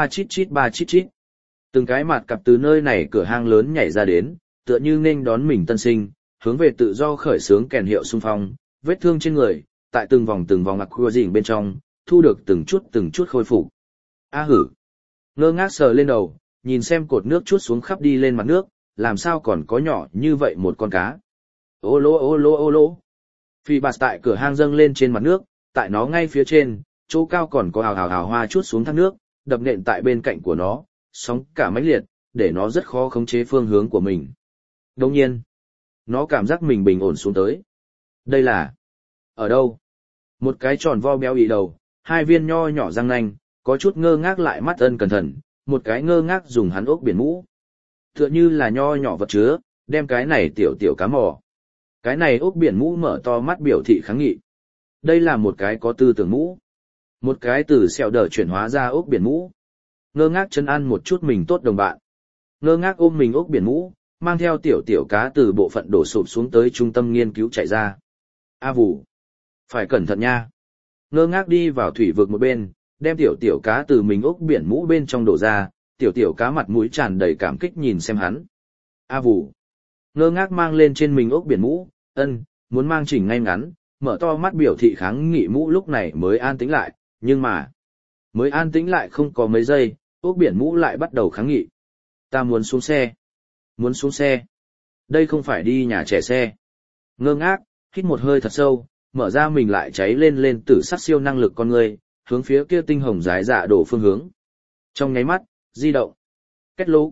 chít. Từng cái mặt cặp từ nơi này cửa hàng lớn nhảy ra đến, tựa như nên đón mình tân sinh, hướng về tự do khởi sướng kèn hiệu xung phong, vết thương trên người, tại từng vòng dìm bên trong, thu được từng chút khôi phục. A hử. Ngơ ngác sờ lên đầu, nhìn xem cột nước chút xuống khắp đi lên mặt nước, làm sao còn có nhỏ như vậy một con cá. Ô lô. Phi bạt tại cửa hang dâng lên trên mặt nước, tại nó ngay phía trên, chỗ cao còn có hào hoa chút xuống thác nước, đập nện tại bên cạnh của nó, sóng cả mãnh liệt, để nó rất khó khống chế phương hướng của mình. Đồng nhiên, nó cảm giác mình bình ổn xuống tới. Đây là... ở đâu? Một cái tròn vo béo ị đầu, hai viên nho nhỏ răng nanh, có chút ngơ ngác lại mắt ân cẩn thận, một cái ngơ ngác dùng hắn ốc biển mũ. Tựa như là nho nhỏ vật chứa, đem cái này tiểu cá mò. Cái này ốc biển mũ mở to mắt biểu thị kháng nghị. Đây là một cái có tư tưởng mũ. Một cái từ sẹo đờ chuyển hóa ra ốc biển mũ. Ngơ ngác chân ăn một chút mình tốt đồng bạn. Ngơ ngác ôm mình ốc biển mũ, mang theo tiểu cá từ bộ phận đổ sụp xuống tới trung tâm nghiên cứu chạy ra. A Vũ, phải cẩn thận nha. Ngơ ngác đi vào thủy vực một bên, đem tiểu cá từ mình ốc biển mũ bên trong đổ ra, tiểu cá mặt mũi tràn đầy cảm kích nhìn xem hắn. A Vũ, ngơ ngác mang lên trên mình ốc biển mũ, muốn mang chỉnh ngay ngắn, mở to mắt biểu thị kháng nghị mũ lúc này mới an tĩnh lại, nhưng mà, mới an tĩnh lại không có mấy giây, ốc biển mũ lại bắt đầu kháng nghị. Ta muốn xuống xe. Muốn xuống xe. Đây không phải đi nhà trẻ xe. Ngơ ngác, hít một hơi thật sâu, mở ra mình lại cháy lên tử sắc siêu năng lực con người, hướng phía kia tinh hồng giải dạ đổ phương hướng. Trong nháy mắt, di động. Két lố.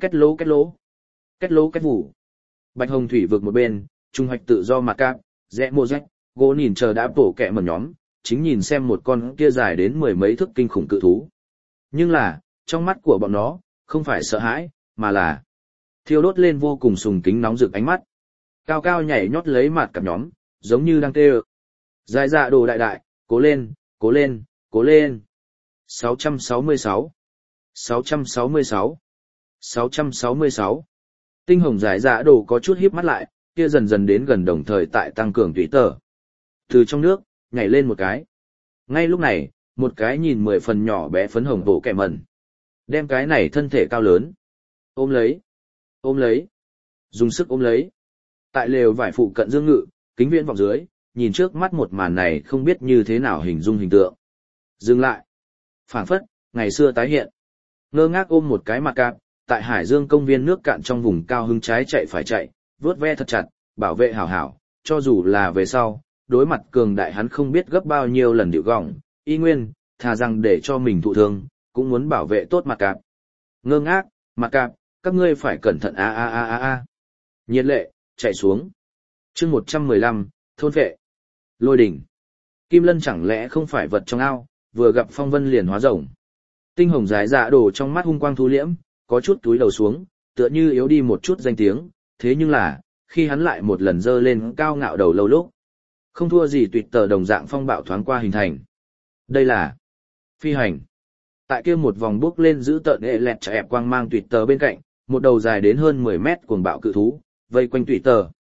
Két vụ. Bạch hồng thủy vực một bên, trung hoạch tự do mặt cạp, rẽ mô rách, gỗ nhìn chờ đã bổ kẹ mẩn nhóm, chính nhìn xem một con kia dài đến 10 mấy thước kinh khủng cự thú. Nhưng là, trong mắt của bọn nó, không phải sợ hãi, mà là thiêu đốt lên vô cùng sùng kính nóng rực ánh mắt. Cao cao nhảy nhót lấy mặt cặp nhóm, giống như đang tê ơ. Dài dạ đồ đại, cố lên. 666. Tinh hồng giải dạ đồ có chút híp mắt lại, kia dần đến gần đồng thời tại tăng cường tùy tờ. Từ trong nước, nhảy lên một cái. Ngay lúc này, một cái nhìn 10 phần nhỏ bé phấn hồng bộ kẹ mẩn. Đem cái này thân thể cao lớn. Ôm lấy. Dùng sức ôm lấy. Tại lều vải phụ cận Dương Ngự, kính viễn vọng dưới, nhìn trước mắt một màn này không biết như thế nào hình dung hình tượng. Dừng lại. Phảng phất, ngày xưa tái hiện. Ngơ ngác ôm một cái mặt cạp, tại Hải Dương công viên nước cạn trong vùng cao hứng trái chạy phải chạy, vớt ve thật chặt, bảo vệ hảo hảo, cho dù là về sau, đối mặt cường đại hắn không biết gấp bao nhiêu lần điệu gọng, y nguyên, thà rằng để cho mình thụ thương, cũng muốn bảo vệ tốt mặt cạp. Ngơ ngác, mặt cạp, các ngươi phải cẩn thận a. Nhiệt lệ, chạy xuống. Chương 115, thôn vệ. Lôi đỉnh. Kim Lân chẳng lẽ không phải vật trong ao, vừa gặp phong vân liền hóa rồng. Tinh hồng giải dạ đổ trong mắt hung quang thu liễm, có chút túi đầu xuống, tựa như yếu đi một chút danh tiếng, thế nhưng là, khi hắn lại một lần dơ lên cao ngạo đầu lâu lúc, không thua gì tuyệt tờ đồng dạng phong bạo thoáng qua hình thành. Đây là phi hành. Tại kia một vòng bước lên giữ tợn ệ lẹt chạy ẹp quang mang tuyệt tờ bên cạnh, một đầu dài đến hơn 10 mét cuồng bạo cự thú, vây quanh tuyệt tờ,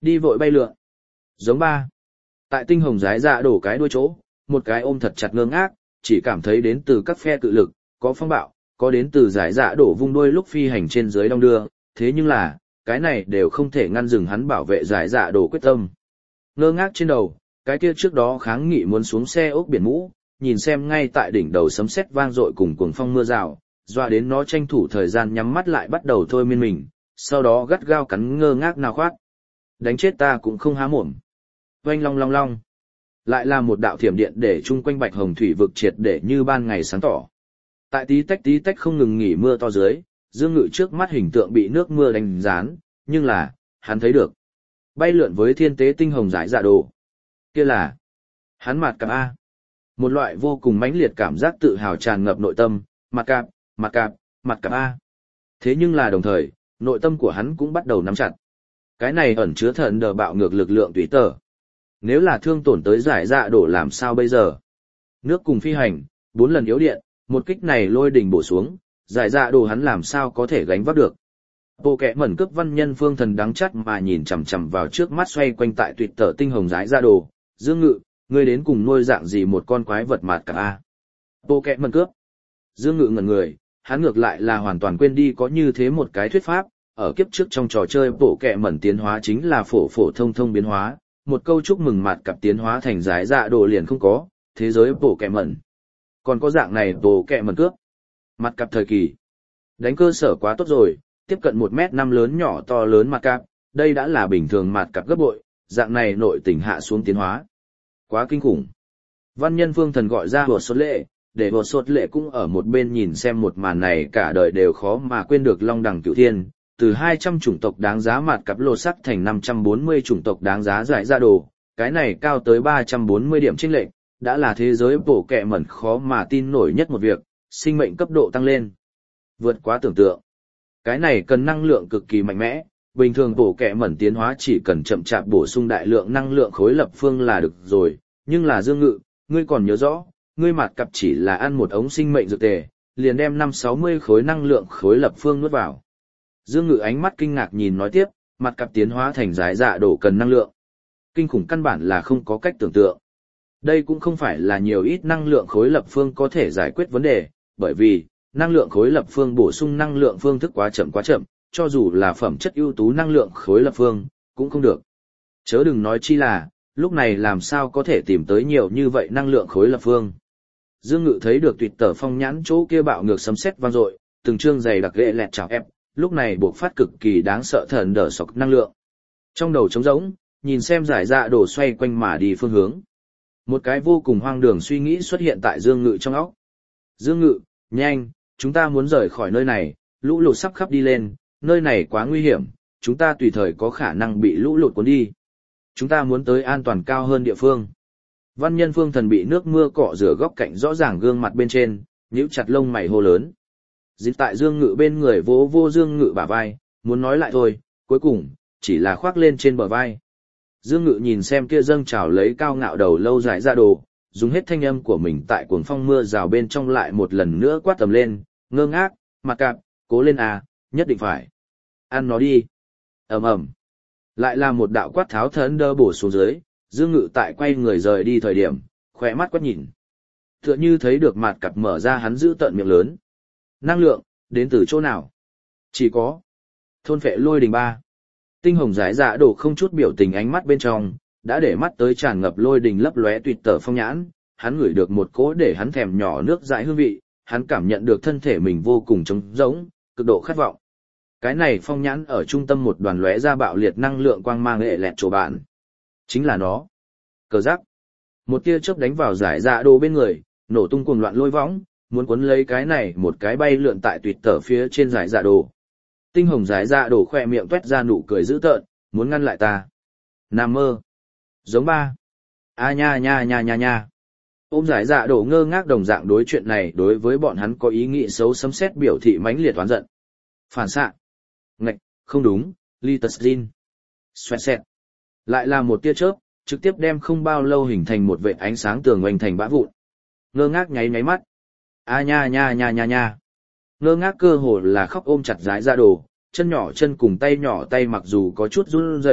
đi vội bay lượn. Giống ba. Tại tinh hồng giái dạ đổ cái đuôi chỗ, một cái ôm thật chặt ngơ ngác, chỉ cảm thấy đến từ các phe cự lực, có phong bạo, có đến từ giải dạ đổ vung đuôi lúc phi hành trên dưới đong đưa, thế nhưng là, cái này đều không thể ngăn dừng hắn bảo vệ giải dạ đổ quyết tâm. Ngơ ngác trên đầu, cái kia trước đó kháng nghị muốn xuống xe ốc biển mũ, nhìn xem ngay tại đỉnh đầu sấm sét vang dội cùng cuồng phong mưa rào, doa đến nó tranh thủ thời gian nhắm mắt lại bắt đầu thôi miên mình, sau đó gắt gao cắn ngơ ngác nào khoát. Đánh chết ta cũng không há mồm. Oanh long long long. Lại là một đạo thiểm điện để chung quanh bạch hồng thủy vực triệt để như ban ngày sáng tỏ. Tại tí tách không ngừng nghỉ mưa to dưới, Dương Ngự trước mắt hình tượng bị nước mưa đánh dán, nhưng là, hắn thấy được. Bay lượn với thiên tế tinh hồng giải dạ đồ. Kia là, hắn mặt cạp A. Một loại vô cùng mãnh liệt cảm giác tự hào tràn ngập nội tâm, mặt cạp, mặt cạp, mặt cạp A. Thế nhưng là đồng thời, nội tâm của hắn cũng bắt đầu nắm chặt. Cái này ẩn chứa thần đờ bạo ngược lực lượng tùy tờ. Nếu là thương tổn tới giải dạ đổ làm sao bây giờ? Nước cùng phi hành, 4 lần yếu điện, một kích này lôi đỉnh bổ xuống, giải dạ đổ hắn làm sao có thể gánh vác được. Bộ kẻ mẩn cướp văn nhân phương thần đắng chắt mà nhìn chằm chằm vào trước mắt xoay quanh tại tuyệt tờ tinh hồng giải dạ đồ. Dương Ngự, ngươi đến cùng nuôi dạng gì một con quái vật mạt cả A. Bộ kẻ mẩn cướp. Dương Ngự ngẩn người, hắn ngược lại là hoàn toàn quên đi có như thế một cái thuyết pháp, ở kiếp trước trong trò chơi bộ kẻ mẩn tiến hóa chính là phổ thông biến hóa, một câu chúc mừng mặt cặp tiến hóa thành giải dạ đồ liền không có, thế giới bộ kẻ mẩn. Còn có dạng này bộ kẻ mẩn cướp. Mặt cặp thời kỳ. Đánh cơ sở quá tốt rồi, tiếp cận 1m5 lớn nhỏ to lớn mặt cặp, đây đã là bình thường mặt cặp gấp bội, dạng này nội tình hạ xuống tiến hóa. Quá kinh khủng. Văn nhân phương thần gọi ra Hồ Sốt Lệ, để Hồ Sốt Lệ cũng ở một bên nhìn xem một màn này cả đời đều khó mà quên được long đẳng cửu thiên, từ 200 chủng tộc đáng giá mặt cặp lô sắc thành 540 chủng tộc đáng giá giải ra đồ, cái này cao tới 340 điểm chênh lệch, đã là thế giới bổ kẹ mẩn khó mà tin nổi nhất một việc, sinh mệnh cấp độ tăng lên. Vượt quá tưởng tượng. Cái này cần năng lượng cực kỳ mạnh mẽ, bình thường bổ kẹ mẩn tiến hóa chỉ cần chậm chạp bổ sung đại lượng năng lượng khối lập phương là được rồi, nhưng là Dương Ngự, ngươi còn nhớ rõ, ngươi mặt cặp chỉ là ăn một ống sinh mệnh dược tề, liền đem 560 khối năng lượng khối lập phương nuốt vào. Dương Ngự ánh mắt kinh ngạc nhìn nói tiếp, mặt cặp tiến hóa thành giải dạ đổ cần năng lượng. Kinh khủng căn bản là không có cách tưởng tượng. Đây cũng không phải là nhiều ít năng lượng khối lập phương có thể giải quyết vấn đề, bởi vì, năng lượng khối lập phương bổ sung năng lượng phương thức quá chậm, cho dù là phẩm chất ưu tú năng lượng khối lập phương, cũng không được. Chớ đừng nói chi là, lúc này làm sao có thể tìm tới nhiều như vậy năng lượng khối lập phương. Dương Ngự thấy được tuyệt tờ phong nhãn chỗ kia bạo ngược sấm sét vang dội, từng chương dày đặc ghệ lẹt chảo ép, lúc này buộc phát cực kỳ đáng sợ thần đỡ sọc năng lượng. Trong đầu trống rỗng, nhìn xem giải dạ đổ xoay quanh mà đi phương hướng. Một cái vô cùng hoang đường suy nghĩ xuất hiện tại Dương Ngự trong óc. Dương Ngự, nhanh, chúng ta muốn rời khỏi nơi này, lũ lụt sắp khắp đi lên, nơi này quá nguy hiểm, chúng ta tùy thời có khả năng bị lũ lụt cuốn đi. Chúng ta muốn tới an toàn cao hơn địa phương. Văn nhân phương thần bị nước mưa cọ rửa góc cạnh rõ ràng gương mặt bên trên, nhíu chặt lông mày hô lớn. Dính tại Dương Ngự bên người vỗ vô Dương Ngự bả vai, muốn nói lại thôi, cuối cùng, chỉ là khoác lên trên bờ vai. Dương Ngự nhìn xem kia dâng trào lấy cao ngạo đầu lâu dài ra đồ, dùng hết thanh âm của mình tại cuồng phong mưa rào bên trong lại một lần nữa quát tầm lên, ngơ ngác, mặt cạp, cố lên à, nhất định phải. Ăn nó đi. Ầm ầm. Lại là một đạo quát tháo thấn đơ bổ xuống dưới, Dương Ngự tại quay người rời đi thời điểm, khỏe mắt quát nhìn. Tựa như thấy được mặt cặp mở ra hắn giữ tận miệng lớn. Năng lượng, đến từ chỗ nào? Chỉ có. Thôn phệ lôi đình ba. Tinh hồng giải dạ đổ không chút biểu tình ánh mắt bên trong, đã để mắt tới tràn ngập lôi đình lấp lóe tuyệt tờ phong nhãn, hắn ngửi được một cỗ để hắn thèm nhỏ nước dãi hương vị, hắn cảm nhận được thân thể mình vô cùng trống rỗng, cực độ khát vọng. Cái này phong nhãn ở trung tâm một đoàn lóe ra bạo liệt năng lượng quang mang lệ lẹt chỗ bạn. Chính là nó. Cờ giác. Một tia chớp đánh vào giải dạ đồ bên người, nổ tung cuồng loạn lôi võng, muốn cuốn lấy cái này một cái bay lượn tại tuyệt tờ phía trên giải dạ đồ. Tinh hồng giải dạ đồ khỏe miệng tuét ra nụ cười dữ tợn, muốn ngăn lại ta. Nam mơ. Giống ba. A nha nha nha nha nha. Ôm giải dạ đồ ngơ ngác đồng dạng đối chuyện này đối với bọn hắn có ý nghĩ xấu sấm sét biểu thị mãnh liệt oán giận. Phản xạ. Ngạch, không đúng, Litazin. Xoẹt xẹt. Lại là một tia chớp, trực tiếp đem không bao lâu hình thành một vệt ánh sáng tường oanh thành bã vụn. Ngơ ngác nháy nháy mắt. A nha nha nha nha nha. Ngơ ngác cơ hồ là khóc ôm chặt giải dạ đồ, chân nhỏ chân cùng tay nhỏ tay mặc dù có chút run rẩy,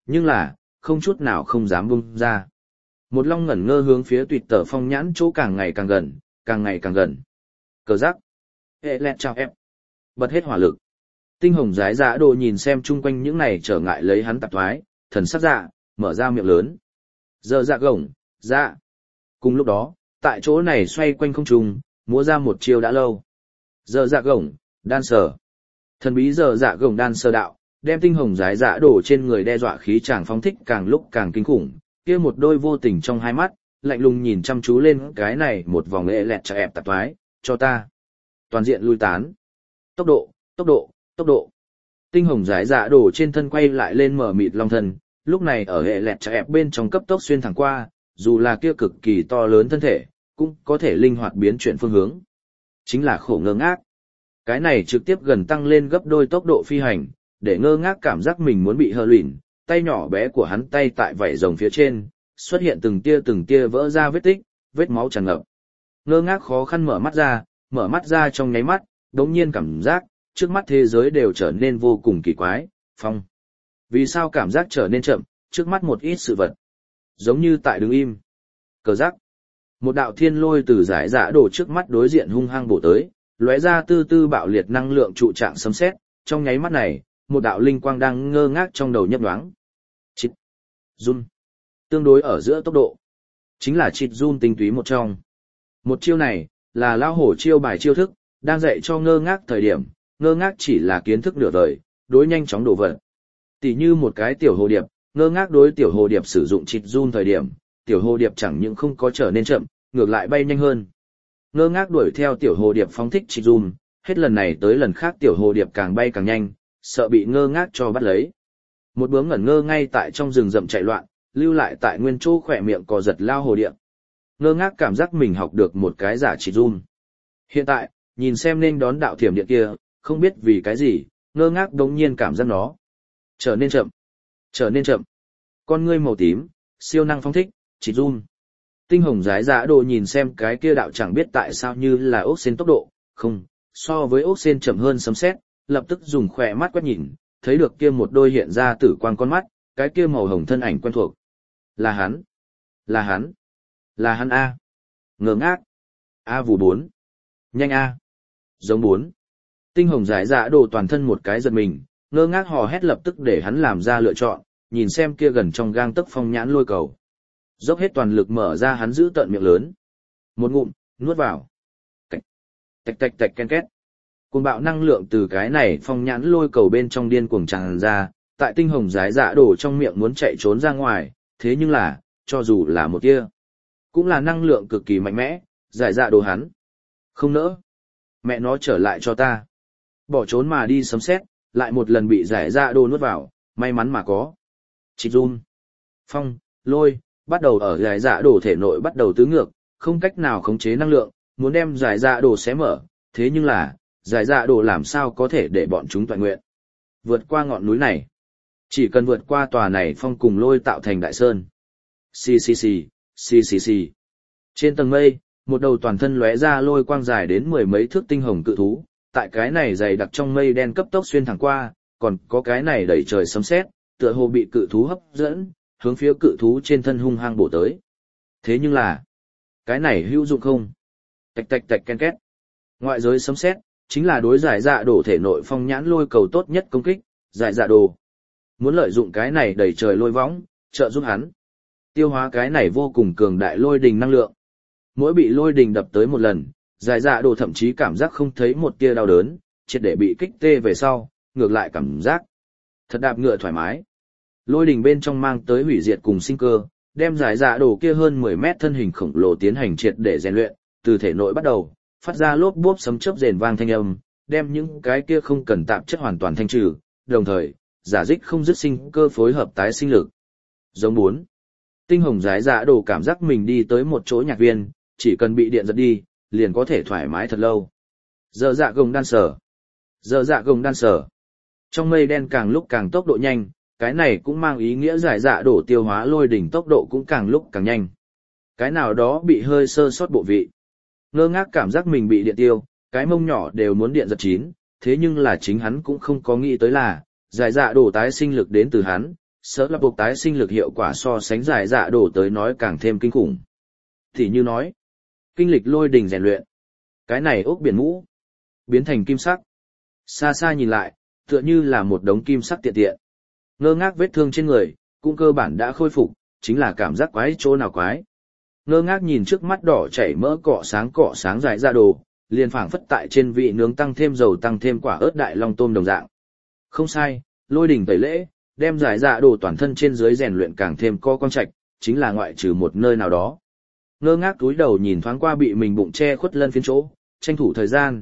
Nhưng là, không chút nào không dám bung ra. Một long ngẩn ngơ hướng phía tuyệt tờ phong nhãn chỗ càng ngày càng gần, càng ngày càng gần. Cờ giác. Hệ lẹt chào ép. Bật hết hỏa lực. Tinh hồng giái dạ đồ nhìn xem chung quanh những này trở ngại lấy hắn tạp thoái, thần sắc dạ, mở ra miệng lớn. Giờ dạ gồng, dạ. Cùng lúc đó, tại chỗ này xoay quanh không trung, múa ra một chiêu đã lâu. Giờ dạ gồng, đan sở. Thần bí giờ dạ gồng đan sơ đạo, đem tinh hồng giái dạ đổ trên người đe dọa khí chàng phóng thích càng lúc càng kinh khủng, kia một đôi vô tình trong hai mắt, lạnh lùng nhìn chăm chú lên cái này một vòng lệ lẹt chà ẹp tạp thoái, cho ta. Toàn diện lui tán. Tốc độ, tốc độ, tốc độ. Tinh hồng giái dạ đổ trên thân quay lại lên mở mịt long thân, lúc này ở hệ lẹt chà ẹp bên trong cấp tốc xuyên thẳng qua, dù là kia cực kỳ to lớn thân thể, cũng có thể linh hoạt biến chuyển phương hướng. Chính là khổ ngơ ngác. Cái này trực tiếp gần tăng lên gấp đôi tốc độ phi hành, để ngơ ngác cảm giác mình muốn bị hơ luyện, tay nhỏ bé của hắn tay tại vảy rồng phía trên, xuất hiện từng tia vỡ ra vết tích, vết máu tràn ngập. Ngơ ngác khó khăn mở mắt ra trong nháy mắt, đống nhiên cảm giác, trước mắt thế giới đều trở nên vô cùng kỳ quái, phong. Vì sao cảm giác trở nên chậm, trước mắt một ít sự vật. Giống như tại đứng im. Cờ giác. Một đạo thiên lôi từ giải dạ đổ trước mắt đối diện hung hăng bổ tới, lóe ra tư tư bạo liệt năng lượng trụ trạng sấm sét, trong nháy mắt này, một đạo linh quang đang ngơ ngác trong đầu nhấp nhoáng. Chít. Run. Tương đối ở giữa tốc độ. Chính là chít run tinh túy một trong. Một chiêu này, là lao hổ chiêu bài chiêu thức, đang dạy cho ngơ ngác thời điểm, ngơ ngác chỉ là kiến thức nửa vời, đối nhanh chóng đổ vật. Tỷ như một cái tiểu hồ điệp, ngơ ngác đối tiểu hồ điệp sử dụng chít run thời điểm, tiểu hồ điệp chẳng những không có trở nên chậm, ngược lại bay nhanh hơn. Ngơ ngác đuổi theo tiểu hồ điệp phóng thích chít run, hết lần này tới lần khác tiểu hồ điệp càng bay càng nhanh, sợ bị ngơ ngác cho bắt lấy. Một bướm ngẩn ngơ ngay tại trong rừng rậm chạy loạn, lưu lại tại nguyên chỗ khỏe miệng cò giật lao hồ điệp. Ngơ ngác cảm giác mình học được một cái giả chít run. Hiện tại, nhìn xem nên đón đạo thiểm điện kia, không biết vì cái gì, ngơ ngác đống nhiên cảm giác nó trở nên chậm. Con ngươi màu tím, siêu năng phóng thích, chít run. Tinh hồng giái dạ đồ nhìn xem cái kia đạo chẳng biết tại sao như là ốc sen tốc độ, không, so với ốc sen chậm hơn sấm sét, lập tức dùng khỏe mắt quét nhìn, thấy được kia một đôi hiện ra tử quang con mắt, cái kia màu hồng thân ảnh quen thuộc. Là hắn A. Ngơ ngác. A vù 4. Nhanh A. Giống 4. Tinh hồng giải dạ đồ toàn thân một cái giật mình, ngơ ngác hò hét lập tức để hắn làm ra lựa chọn, nhìn xem kia gần trong gang tấc phong nhãn lôi cầu. Dốc hết toàn lực mở ra hắn giữ tận miệng lớn. Một ngụm, nuốt vào. Cạch. Tạch tạch tạch ken két. Cuồng bạo năng lượng từ cái này phong nhãn lôi cầu bên trong điên cuồng tràn ra, tại tinh hồng giái dạ đổ trong miệng muốn chạy trốn ra ngoài, thế nhưng là, cho dù là một tia, cũng là năng lượng cực kỳ mạnh mẽ, giải dạ đồ hắn. Không nỡ. Mẹ nó trở lại cho ta. Bỏ trốn mà đi sấm sét, lại một lần bị giải dạ đồ nuốt vào, may mắn mà có. Chít run. Phong, lôi, bắt đầu ở giải dạ đồ thể nội bắt đầu tứ ngược, không cách nào khống chế năng lượng, muốn đem giải dạ đồ xé mở, thế nhưng là, giải dạ đồ làm sao có thể để bọn chúng toàn nguyện. Vượt qua ngọn núi này. Chỉ cần vượt qua tòa này phong cùng lôi tạo thành đại sơn. Xì. Trên tầng mây, một đầu toàn thân lóe ra lôi quang dài đến mười mấy thước tinh hồng cự thú, tại cái này dày đặc trong mây đen cấp tốc xuyên thẳng qua, còn có cái này đẩy trời sấm sét, tựa hồ bị cự thú hấp dẫn, hướng phía cự thú trên thân hung hăng bổ tới. Thế nhưng là, cái này hữu dụng không? Tạch tạch tạch ken két. Ngoại giới sấm sét chính là đối giải dạ đổ thể nội phong nhãn lôi cầu tốt nhất công kích, giải dạ đồ. Muốn lợi dụng cái này đẩy trời lôi võng, trợ giúp hắn tiêu hóa cái này vô cùng cường đại lôi đình năng lượng. Mỗi bị lôi đình đập tới một lần, giải dạ đồ thậm chí cảm giác không thấy một tia đau đớn, triệt để bị kích tê về sau, ngược lại cảm giác thật đạp ngựa thoải mái. Lôi đình bên trong mang tới hủy diệt cùng sinh cơ, đem giải dạ đồ kia hơn 10 mét thân hình khổng lồ tiến hành triệt để rèn luyện, từ thể nội bắt đầu, phát ra lốp bốp sấm chớp rền vang thanh âm, đem những cái kia không cần tạp chất hoàn toàn thanh trừ, đồng thời, giả dích không dứt sinh cơ phối hợp tái sinh lực. Giống 4. Tinh hồng giái dạ đồ cảm giác mình đi tới một chỗ nhạc viên, chỉ cần bị điện giật đi, liền có thể thoải mái thật lâu. Giờ dạ gồng đan sở. Trong mây đen càng lúc càng tốc độ nhanh, cái này cũng mang ý nghĩa giải dạ đổ tiêu hóa lôi đỉnh tốc độ cũng càng lúc càng nhanh. Cái nào đó bị hơi sơ sót bộ vị. Ngơ ngác cảm giác mình bị điện tiêu, cái mông nhỏ đều muốn điện giật chín, thế nhưng là chính hắn cũng không có nghĩ tới là, giải dạ đổ tái sinh lực đến từ hắn, Sở lập buộc tái sinh lực hiệu quả so sánh giải dạ đổ tới nói càng thêm kinh khủng. Thì như nói, kinh lịch lôi đình rèn luyện. Cái này ốc biển mũ, biến thành kim sắc. Xa xa nhìn lại, tựa như là một đống kim sắc tiện tiện. Ngơ ngác vết thương trên người, cũng cơ bản đã khôi phục, chính là cảm giác quái chỗ nào quái. Ngơ ngác nhìn trước mắt đỏ chảy mỡ cọ sáng giải dạ đồ, liền phảng phất tại trên vị nướng tăng thêm dầu tăng thêm quả ớt đại long tôm đồng dạng. Không sai, lôi đỉnh tẩy lễ, đem giải dạ đồ toàn thân trên dưới rèn luyện càng thêm co quang trạch, chính là ngoại trừ một nơi nào đó. Ngơ ngác túi đầu nhìn thoáng qua bị mình bụng che khuất lân phiến chỗ, tranh thủ thời gian,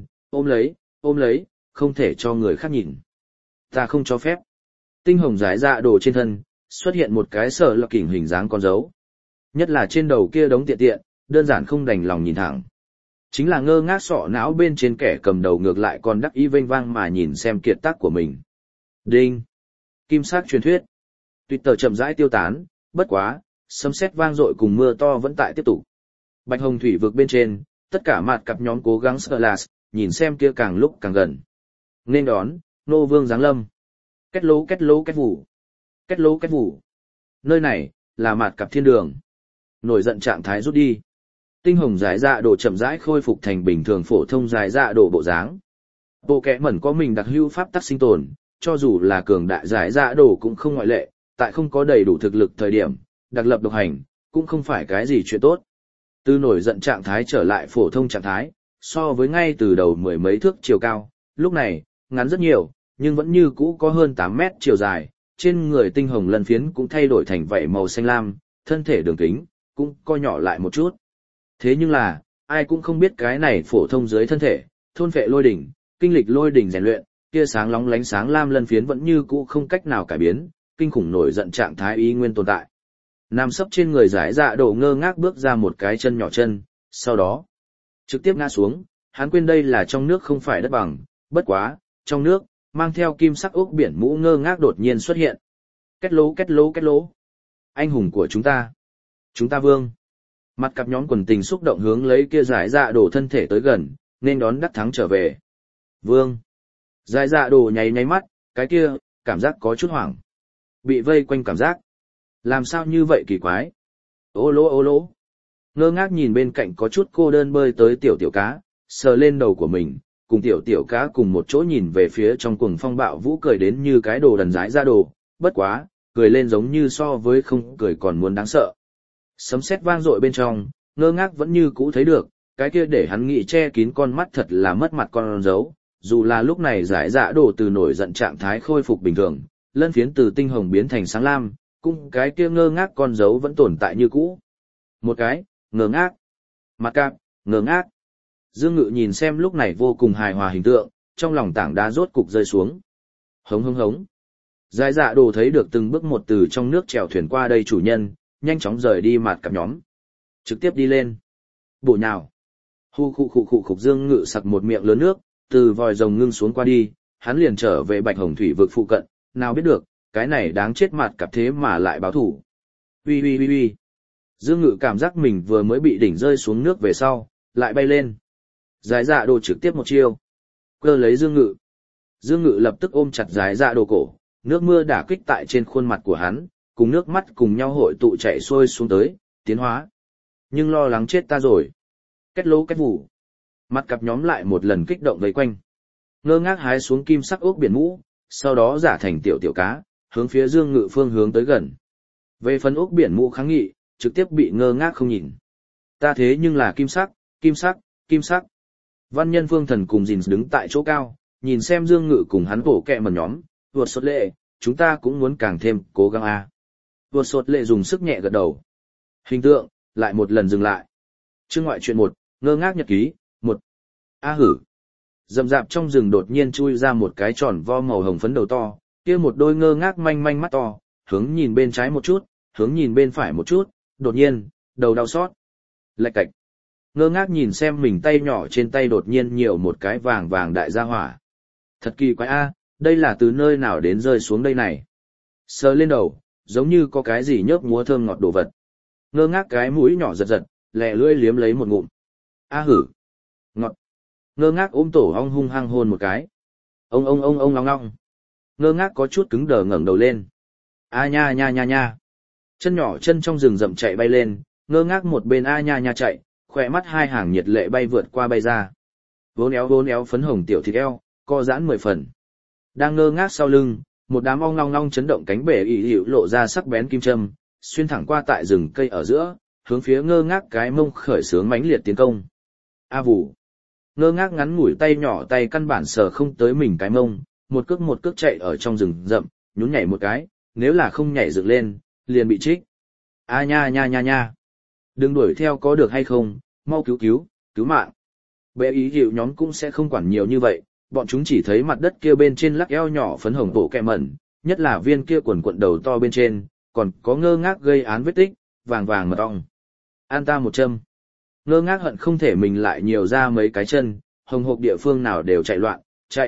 ôm lấy, không thể cho người khác nhìn. Ta không cho phép. Tinh hồng giải dạ đồ trên thân, xuất hiện một cái sở lập kỉnh hình dáng con dấu. Nhất là trên đầu kia đống tiện tiện, đơn giản không đành lòng nhìn thẳng. Chính là ngơ ngác sọ não bên trên kẻ cầm đầu ngược lại còn đắc ý vênh vang mà nhìn xem kiệt tác của mình. Đinh! Kim sắc truyền thuyết. Twitter chậm rãi tiêu tán, bất quá, sấm sét vang dội cùng mưa to vẫn tại tiếp tục. Bạch hồng thủy vực bên trên, tất cả mặt cặp nhóm cố gắng Slash, nhìn xem kia càng lúc càng gần. Nên đón, nô vương giáng lâm. Kết lố kết vụ. Kết lố kết vụ. Nơi này, là mặt cặp thiên đường. Nổi giận trạng thái rút đi. Tinh hồng giải dạ đồ chậm rãi khôi phục thành bình thường phổ thông giải dạ đồ bộ dáng. Bộ kẻ mẩn có mình đặc hữu pháp tắc sinh tồn, cho dù là cường đại giải dạ đồ cũng không ngoại lệ, tại không có đầy đủ thực lực thời điểm, đặc lập độc hành, cũng không phải cái gì chuyện tốt. Từ nổi giận trạng thái trở lại phổ thông trạng thái, so với ngay từ đầu mười mấy thước chiều cao, lúc này, ngắn rất nhiều, nhưng vẫn như cũ có hơn 8 mét chiều dài, trên người tinh hồng lân phiến cũng thay đổi thành vảy màu xanh lam, thân thể đường kính, cũng co nhỏ lại một chút. Thế nhưng là, ai cũng không biết cái này phổ thông dưới thân thể, thôn phệ lôi đỉnh, kinh lịch lôi đỉnh rèn luyện, kia sáng lóng lánh sáng lam lân phiến vẫn như cũ không cách nào cải biến, kinh khủng nổi giận trạng thái ý nguyên tồn tại. Nằm sấp trên người giải dạ đổ ngơ ngác bước ra một cái chân nhỏ chân, sau đó trực tiếp ngã xuống, hắn quên đây là trong nước không phải đất bằng, bất quá, trong nước, mang theo kim sắc ốc biển mũ ngơ ngác đột nhiên xuất hiện. Kết lố. Anh hùng của chúng ta vương. Mặt cặp nhóm quần tình xúc động hướng lấy kia giải dạ đổ thân thể tới gần, nên đón đắc thắng trở về. Vương. Giải dạ đổ nháy mắt, cái kia, cảm giác có chút hoảng. Bị vây quanh cảm giác. Làm sao như vậy kỳ quái? Ô lỗ. Ngơ ngác nhìn bên cạnh có chút cô đơn bơi tới tiểu cá, sờ lên đầu của mình, cùng tiểu cá cùng một chỗ nhìn về phía trong cuồng phong bạo vũ cười đến như cái đồ đần dãi ra đồ, bất quá, cười lên giống như so với không cười còn muốn đáng sợ. Sấm sét vang dội bên trong, ngơ ngác vẫn như cũ thấy được, cái kia để hắn nghĩ che kín con mắt thật là mất mặt con dấu, dù là lúc này giải dạ đổ từ nổi giận trạng thái khôi phục bình thường, lân phiến từ tinh hồng biến thành sáng lam, cũng cái kia ngơ ngác con dấu vẫn tồn tại như cũ. Một cái, ngơ ngác, mặt cạp, ngơ ngác. Dương Ngự nhìn xem lúc này vô cùng hài hòa hình tượng, trong lòng tảng đá rốt cục rơi xuống. Hống. Giải dạ đồ thấy được từng bước một từ trong nước chèo thuyền qua đây chủ nhân, nhanh chóng rời đi mặt cặp nhóm. Trực tiếp đi lên. Bổ nhào. Khục Dương Ngự sặc một miệng lớn nước, từ vòi rồng ngưng xuống qua đi, hắn liền trở về Bạch Hồng Thủy vực phụ cận, nào biết được, cái này đáng chết mặt cặp thế mà lại báo thủ. Ui. Dương Ngự cảm giác mình vừa mới bị đỉnh rơi xuống nước về sau, lại bay lên. Giải dạ đồ trực tiếp một chiêu. Cơ lấy Dương Ngự. Dương Ngự lập tức ôm chặt giải dạ đồ cổ, nước mưa đả kích tại trên khuôn mặt của hắn, cùng nước mắt cùng nhau hội tụ chạy xuôi xuống tới, tiến hóa. Nhưng lo lắng chết ta rồi. Kết lố kết vụ. Mặt cặp nhóm lại một lần kích động vây quanh. Ngơ ngác hái xuống kim sắc ốc biển mũ, sau đó giả thành tiểu cá, hướng phía Dương Ngự phương hướng tới gần. Về phần ốc biển mũ kháng nghị, trực tiếp bị ngơ ngác không nhìn. Ta thế nhưng là kim sắc. Văn nhân Phương Thần cùng Dìn đứng tại chỗ cao, nhìn xem Dương Ngự cùng hắn bổ kẹ mần nhóm, vượt sốt lệ, chúng ta cũng muốn càng thêm cố gắng a. Vượt sốt lệ dùng sức nhẹ gật đầu. Hình tượng, lại một lần dừng lại. Chương ngoại truyện 1, ngơ ngác nhật ký, 1. A hử. Rậm rạp trong rừng đột nhiên chui ra một cái tròn vo màu hồng phấn đầu to, kia một đôi ngơ ngác manh mắt to, hướng nhìn bên trái một chút, hướng nhìn bên phải một chút, đột nhiên, đầu đau xót. Lạch cạch. Ngơ ngác nhìn xem mình tay nhỏ trên tay đột nhiên nhiều một cái vàng đại gia hỏa. Thật kỳ quái a, đây là từ nơi nào đến rơi xuống đây này. Sờ lên đầu, giống như có cái gì nhớp múa thơm ngọt đồ vật. Ngơ ngác cái mũi nhỏ giật, lẹ lưỡi liếm lấy một ngụm. A hử. Ngọt. Ngơ ngác ôm tổ ong hung hăng hôn một cái. Ông long long. Ngơ ngác có chút cứng đờ ngẩng đầu lên. A nha nha nha nha. Chân nhỏ chân trong rừng rậm chạy bay lên, ngơ ngác một bên a nha nha chạy, khỏe mắt hai hàng nhiệt lệ bay vượt qua bay ra. Vốn éo phấn hồng tiểu thịt eo, co giãn 10 phần. Đang ngơ ngác sau lưng, một đám ong long long chấn động cánh bể ỉ hiệu lộ ra sắc bén kim châm, xuyên thẳng qua tại rừng cây ở giữa, hướng phía ngơ ngác cái mông khởi sướng mãnh liệt tiến công. A vụ. Ngơ ngác ngắn ngủi tay nhỏ tay căn bản sờ không tới mình cái mông, một cước chạy ở trong rừng rậm, nhún nhảy một cái, nếu là không nhảy dựng lên, liền bị trích. A nha nha nha nha. Đừng đuổi theo có được hay không, mau cứu mạng. Bệ ý hiệu nhóm cũng sẽ không quản nhiều như vậy, bọn chúng chỉ thấy mặt đất kia bên trên lắc eo nhỏ phấn hồng bộ kẹ mẩn, nhất là viên kia quần cuộn đầu to bên trên, còn có ngơ ngác gây án vết tích, vàng vàng mật ong. An ta một châm. Ngơ ngác hận không thể mình lại nhiều ra mấy cái chân, hồng hộc địa phương nào đều chạy loạn,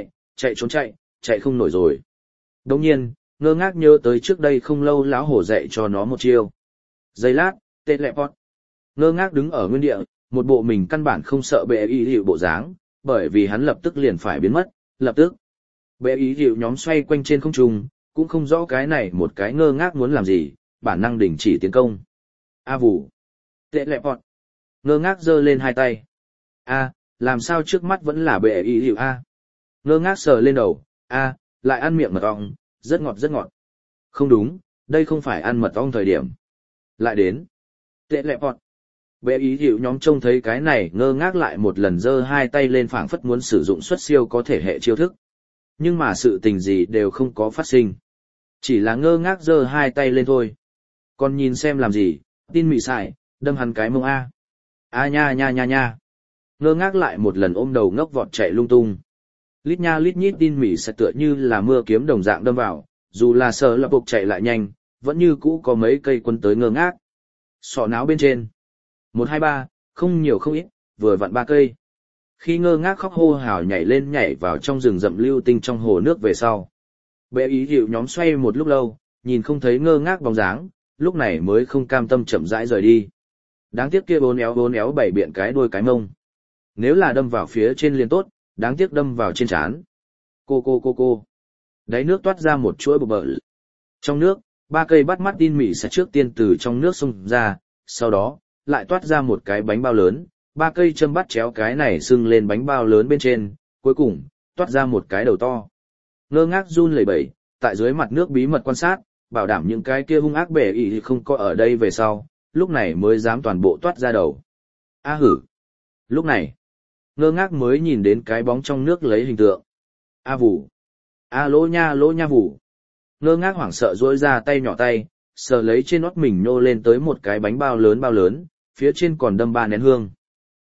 chạy không nổi rồi. Đồng nhiên, ngơ ngác nhớ tới trước đây không lâu lão hổ dạy cho nó một chiêu. Giây lát, tê lẹ pot. Ngơ ngác đứng ở nguyên địa, một bộ mình căn bản không sợ bệ ý hiệu bộ dáng, bởi vì hắn lập tức liền phải biến mất, lập tức. Bệ ý hiệu nhóm xoay quanh trên không trung, cũng không rõ cái này một cái ngơ ngác muốn làm gì, bản năng đình chỉ tiến công. A vụ. Tệ lẹ pot. Ngơ ngác giơ lên hai tay. A, làm sao trước mắt vẫn là bệ ý hiệu A. Ngơ ngác sờ lên đầu, A, lại ăn miệng mật ong, rất ngọt rất ngọt. Không đúng, đây không phải ăn mật ong thời điểm. Lại đến. Tệ lẹ pot. Bệ ý hiệu nhóm trông thấy cái này ngơ ngác lại một lần giơ hai tay lên phảng phất muốn sử dụng xuất siêu có thể hệ chiêu thức. Nhưng mà sự tình gì đều không có phát sinh. Chỉ là ngơ ngác giơ hai tay lên thôi. Còn nhìn xem làm gì, tin mị sải, đâm hắn cái mông A. A nha nha nha nha. Ngơ ngác lại một lần ôm đầu ngốc vọt chạy lung tung. Lít nha lít nhít tin mị sẽ tựa như là mưa kiếm đồng dạng đâm vào, dù là sợ là buộc chạy lại nhanh, vẫn như cũ có mấy cây quân tới ngơ ngác. Sọ náo bên trên. 1, 2, 3, không nhiều không ít, vừa vặn 3 cây. Khi ngơ ngác khóc hô hào nhảy lên nhảy vào trong rừng rậm lưu tinh trong hồ nước về sau. Bệ ý hiệu nhóm xoay một lúc lâu, nhìn không thấy ngơ ngác bóng dáng, lúc này mới không cam tâm chậm rãi rời đi. Đáng tiếc kia bốn éo bảy biện cái đuôi cái mông. Nếu là đâm vào phía trên liền tốt, đáng tiếc đâm vào trên trán. Cô. Đáy nước toát ra một chuỗi bờ. Trong nước, 3 cây bắt mắt tin mị sẽ trước tiên từ trong nước xông ra, sau đó, lại toát ra một cái bánh bao lớn, 3 cây châm bắt chéo cái này sưng lên bánh bao lớn bên trên, cuối cùng, toát ra một cái đầu to. Ngơ ngác run lẩy bẩy, tại dưới mặt nước bí mật quan sát, bảo đảm những cái kia hung ác bể ý không có ở đây về sau, lúc này mới dám toàn bộ toát ra đầu. A hử! Lúc này, ngơ ngác mới nhìn đến cái bóng trong nước lấy hình tượng. A vụ! A lỗ nha vụ! Ngơ ngác hoảng sợ duỗi ra tay nhỏ tay, sờ lấy trên nót mình nhô lên tới một cái bánh bao lớn, phía trên còn đâm 3 nén hương.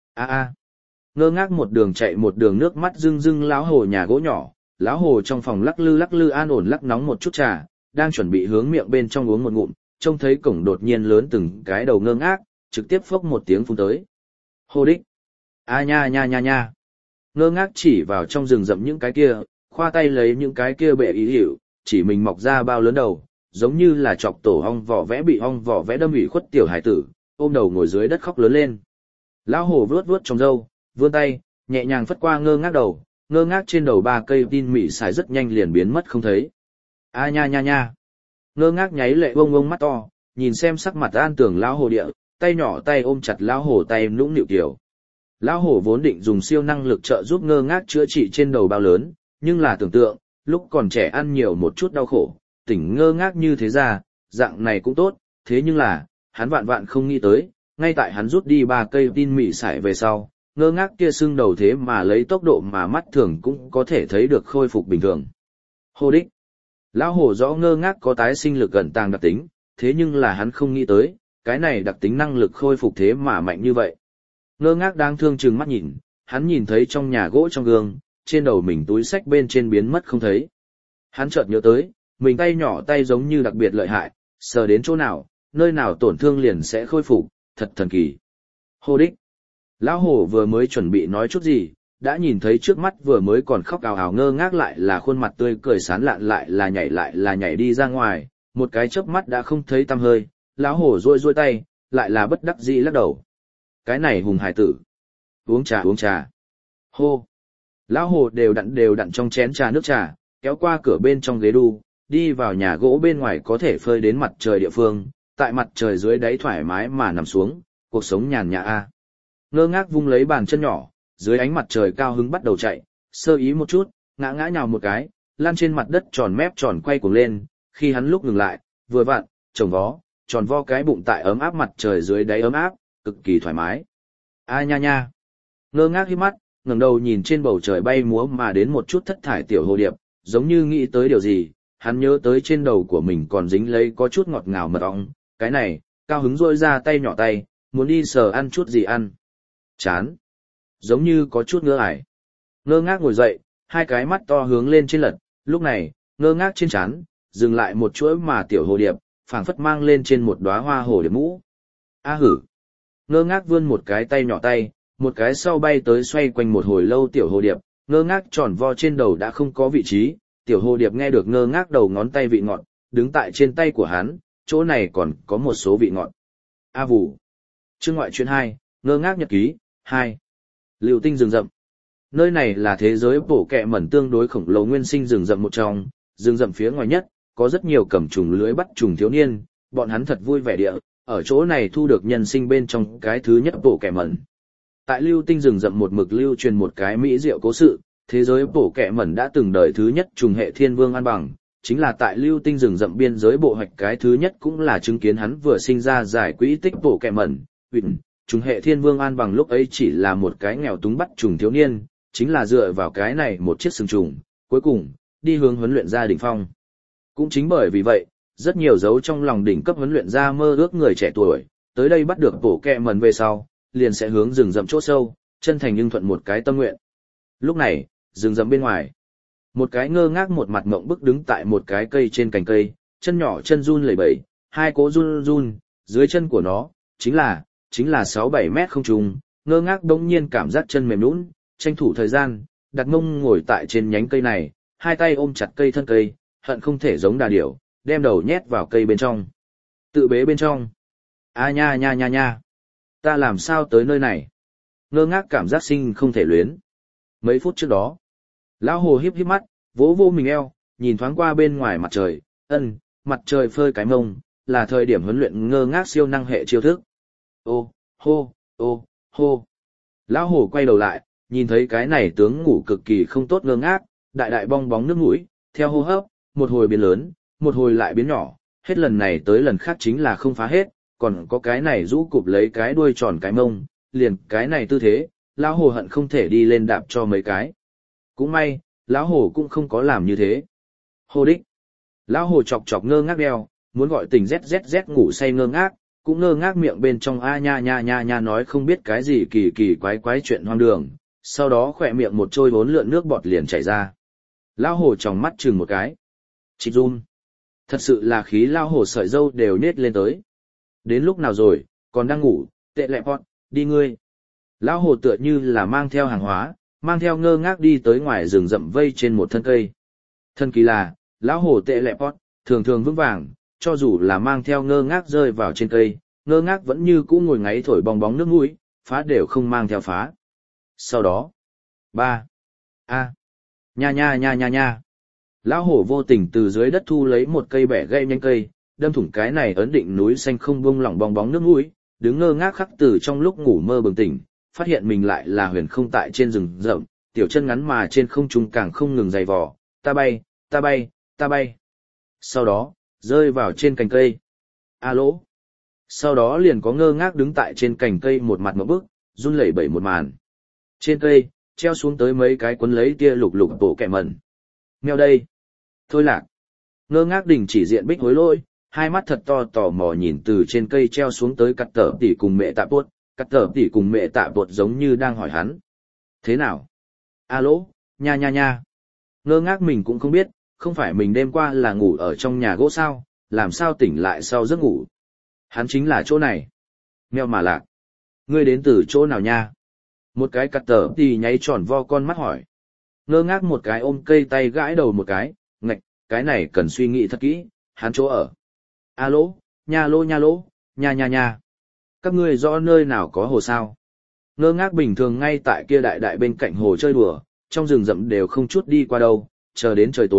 A. Ngơ ngác một đường chạy một đường nước mắt rưng lão hồ nhà gỗ nhỏ, lão hồ trong phòng lắc lư an ổn lắc nóng một chút trà, đang chuẩn bị hướng miệng bên trong uống một ngụm, trông thấy cổng đột nhiên lớn từng cái đầu ngơ ngác, trực tiếp phốc một tiếng phun tới. Hô đích. A nha. Ngơ ngác chỉ vào trong rừng rậm những cái kia, khoa tay lấy những cái kia bệ ý hiệu, chỉ mình mọc ra bao lớn đầu, giống như là chọc tổ ong vỏ vẽ bị ong vỏ vẽ đâm ủy khuất tiểu hải tử, ôm đầu ngồi dưới đất khóc lớn lên. Lão hồ vuốt trong râu, vươn tay, nhẹ nhàng phất qua ngơ ngác đầu, ngơ ngác trên đầu 3 cây tin mị xài rất nhanh liền biến mất không thấy. A nha. Ngơ ngác nháy lệ bông mắt to, nhìn xem sắc mặt an tưởng lão hồ địa, tay nhỏ tay ôm chặt lão hồ tay nũng nịu kiểu. Lão hồ vốn định dùng siêu năng lực trợ giúp ngơ ngác chữa trị trên đầu bao lớn, nhưng là tưởng tượng, lúc còn trẻ ăn nhiều một chút đau khổ, tỉnh ngơ ngác như thế ra, dạng này cũng tốt, thế nhưng là, hắn vạn không nghĩ tới, ngay tại hắn rút đi 3 cây tin mị sải về sau, ngơ ngác kia sưng đầu thế mà lấy tốc độ mà mắt thường cũng có thể thấy được khôi phục bình thường. Hô đích. Lão hổ rõ ngơ ngác có tái sinh lực gần tàng đặc tính, thế nhưng là hắn không nghĩ tới, cái này đặc tính năng lực khôi phục thế mà mạnh như vậy. Ngơ ngác đang thương chừng mắt nhìn, hắn nhìn thấy trong nhà gỗ trong gương, trên đầu mình túi sách bên trên biến mất không thấy. Hắn chợt nhớ tới, mình tay nhỏ tay giống như đặc biệt lợi hại, sờ đến chỗ nào, nơi nào tổn thương liền sẽ khôi phục, thật thần kỳ. Hô đích. Lão hổ vừa mới chuẩn bị nói chút gì, đã nhìn thấy trước mắt vừa mới còn khóc ào ào ngơ ngác lại là khuôn mặt tươi cười sán lạn lại là nhảy đi ra ngoài, một cái chớp mắt đã không thấy tăm hơi, lão hổ rôi tay, lại là bất đắc dĩ lắc đầu. Cái này hùng hải tử. Uống trà. Hô. Lão hổ đều đặn trong chén trà nước trà, kéo qua cửa bên trong ghế đu, đi vào nhà gỗ bên ngoài có thể phơi đến mặt trời địa phương, tại mặt trời dưới đáy thoải mái mà nằm xuống, cuộc sống nhàn nhã a. Ngơ ngác vung lấy bàn chân nhỏ, dưới ánh mặt trời cao hứng bắt đầu chạy, sơ ý một chút, ngã ngã nhào một cái, lăn trên mặt đất tròn mép tròn quay cuồng lên, khi hắn lúc ngừng lại, vừa vặn, chồng vó, tròn vo cái bụng tại ấm áp mặt trời dưới đáy ấm áp, cực kỳ thoải mái. A nha nha. Ngơ ngác híp mắt, ngẩng đầu nhìn trên bầu trời bay múa mà đến một chút thất thải tiểu hồ điệp, giống như nghĩ tới điều gì, hắn nhớ tới trên đầu của mình còn dính lấy có chút ngọt ngào mật ong, cái này, cao hứng rôi ra tay nhỏ tay, muốn đi sờ ăn chút gì ăn. Chán. Giống như có chút ngơ ải. Ngơ ngác ngồi dậy, hai cái mắt to hướng lên trên lật, lúc này, ngơ ngác trên trán, dừng lại một chuỗi mà tiểu hồ điệp, phảng phất mang lên trên một đóa hoa hồ điệp mũ. A hử. Ngơ ngác vươn một cái tay nhỏ tay, một cái sau bay tới xoay quanh một hồi lâu tiểu hồ điệp, ngơ ngác tròn vo trên đầu đã không có vị trí, tiểu hồ điệp nghe được ngơ ngác đầu ngón tay vị ngọt, đứng tại trên tay của hắn, chỗ này còn có một số vị ngọt. A vù. Chương ngoại truyện 2, ngơ ngác nhật ký, 2. Lưu tinh rừng rậm. Nơi này là thế giới bổ kẹ mẩn tương đối khổng lồ nguyên sinh rừng rậm một trong, rừng rậm phía ngoài nhất, có rất nhiều cầm trùng lưới bắt trùng thiếu niên, bọn hắn thật vui vẻ địa, ở chỗ này thu được nhân sinh bên trong cái thứ nhất bổ kẹ mẩn. Tại lưu tinh rừng rậm một mực lưu truyền một cái mỹ diệu cố sự, thế giới bổ kẹ mẩn đã từng đời thứ nhất trùng hệ thiên vương An Bằng, chính là tại lưu tinh rừng rậm biên giới bộ hoạch cái thứ nhất cũng là chứng kiến hắn vừa sinh ra giải quỹ tích bổ kẹ mẩn. Trùng hệ thiên vương An Bằng lúc ấy chỉ là một cái nghèo túng bắt trùng thiếu niên, chính là dựa vào cái này một chiếc sừng trùng, cuối cùng, đi hướng huấn luyện gia đỉnh phong. Cũng chính bởi vì vậy, rất nhiều dấu trong lòng đỉnh cấp huấn luyện gia mơ ước người trẻ tuổi, tới đây bắt được bổ kẹ mẩn về sau, liền sẽ hướng rừng rậm chỗ sâu, chân thành nhưng thuận một cái tâm nguyện. Lúc này, rừng rậm bên ngoài, một cái ngơ ngác một mặt ngộng bức đứng tại một cái cây trên cành cây, chân nhỏ chân run lẩy bẩy, hai cố run run, dưới chân của nó, chính là 6-7 mét không trung, ngơ ngác đống nhiên cảm giác chân mềm nhũn, tranh thủ thời gian, đặt mông ngồi tại trên nhánh cây này, hai tay ôm chặt cây thân cây, hận không thể giống đà điểu, đem đầu nhét vào cây bên trong. Tự bế bên trong. A nha nha nha nha. Ta làm sao tới nơi này? Ngơ ngác cảm giác sinh không thể luyến. Mấy phút trước đó, lão hồ híp híp mắt, vỗ vô mình eo, nhìn thoáng qua bên ngoài mặt trời, mặt trời phơi cái mông, là thời điểm huấn luyện ngơ ngác siêu năng hệ chiêu thức. Ô, hô, ô, hô. Lão hồ quay đầu lại, nhìn thấy cái này tướng ngủ cực kỳ không tốt ngơ ngác, đại đại bong bóng nước mũi, theo hô hấp, một hồi biến lớn, một hồi lại biến nhỏ, hết lần này tới lần khác chính là không phá hết, còn có cái này rũ cụp lấy cái đuôi tròn cái mông, liền cái này tư thế, lão hồ hận không thể đi lên đạp cho mấy cái. Cũng may, lão hồ cũng không có làm như thế. Hồ đích. Lão hồ chọc chọc ngơ ngác đeo, muốn gọi tỉnh ZZZ ngủ say ngơ ngác, cũng ngơ ngác miệng bên trong a nha nha nha nha nói không biết cái gì kỳ kỳ quái quái chuyện hoang đường, sau đó khỏe miệng một trôi vốn lượn nước bọt liền chảy ra. Lão hồ tròng mắt chừng một cái. Chị run. Thật sự là khí lão hồ sợi dâu đều nết lên tới. Đến lúc nào rồi, còn đang ngủ, tệ lẹ pot, đi ngươi. Lão hồ tựa như là mang theo hàng hóa, mang theo ngơ ngác đi tới ngoài rừng rậm vây trên một thân cây. Thân kỳ là, lão hồ tệ lẹ pot, thường thường vững vàng, cho dù là mang theo ngơ ngác rơi vào trên cây, ngơ ngác vẫn như cũ ngồi ngáy thổi bong bóng nước mũi, phá đều không mang theo phá. Sau đó, nha nha nha nha nha. Lão hổ vô tình từ dưới đất thu lấy một cây bẻ gãy nhánh cây, đâm thủng cái này ấn định núi xanh không buông lỏng bong bóng nước mũi, đứng ngơ ngác khắc từ trong lúc ngủ mơ bừng tỉnh, phát hiện mình lại là huyền không tại trên rừng rậm, tiểu chân ngắn mà trên không trung càng không ngừng giày vò, ta bay, ta bay, ta bay. Sau đó, rơi vào trên cành cây. Alo. Sau đó liền có ngơ ngác đứng tại trên cành cây một mặt ngộp bức, run lẩy bẩy một màn. Trên cây, treo xuống tới mấy cái cuốn lấy tia lục lục bộ kẻ mẩn. Mèo đây. Thôi lạc. Ngơ ngác đình chỉ diện bích hối lỗi, hai mắt thật to tò mò nhìn từ trên cây treo xuống tới cắt tở tỉ cùng mẹ tạ bột, cắt tở tỉ cùng mẹ tạ bột giống như đang hỏi hắn. Thế nào? Alo, nha nha nha. Ngơ ngác mình cũng không biết, không phải mình đêm qua là ngủ ở trong nhà gỗ sao, làm sao tỉnh lại sau giấc ngủ. Hắn chính là chỗ này. Mèo mà lạc. Ngươi đến từ chỗ nào nha? Một cái cắt tở tỉ nháy tròn vo con mắt hỏi. Ngơ ngác một cái ôm cây tay gãi đầu một cái, ngạch, cái này cần suy nghĩ thật kỹ, hắn chỗ ở. Alo, nha lô, nha nha nha. Các ngươi rõ nơi nào có hồ sao? Ngơ ngác bình thường ngay tại kia đại đại bên cạnh hồ chơi đùa, trong rừng rậm đều không chút đi qua đâu, chờ đến trời tối,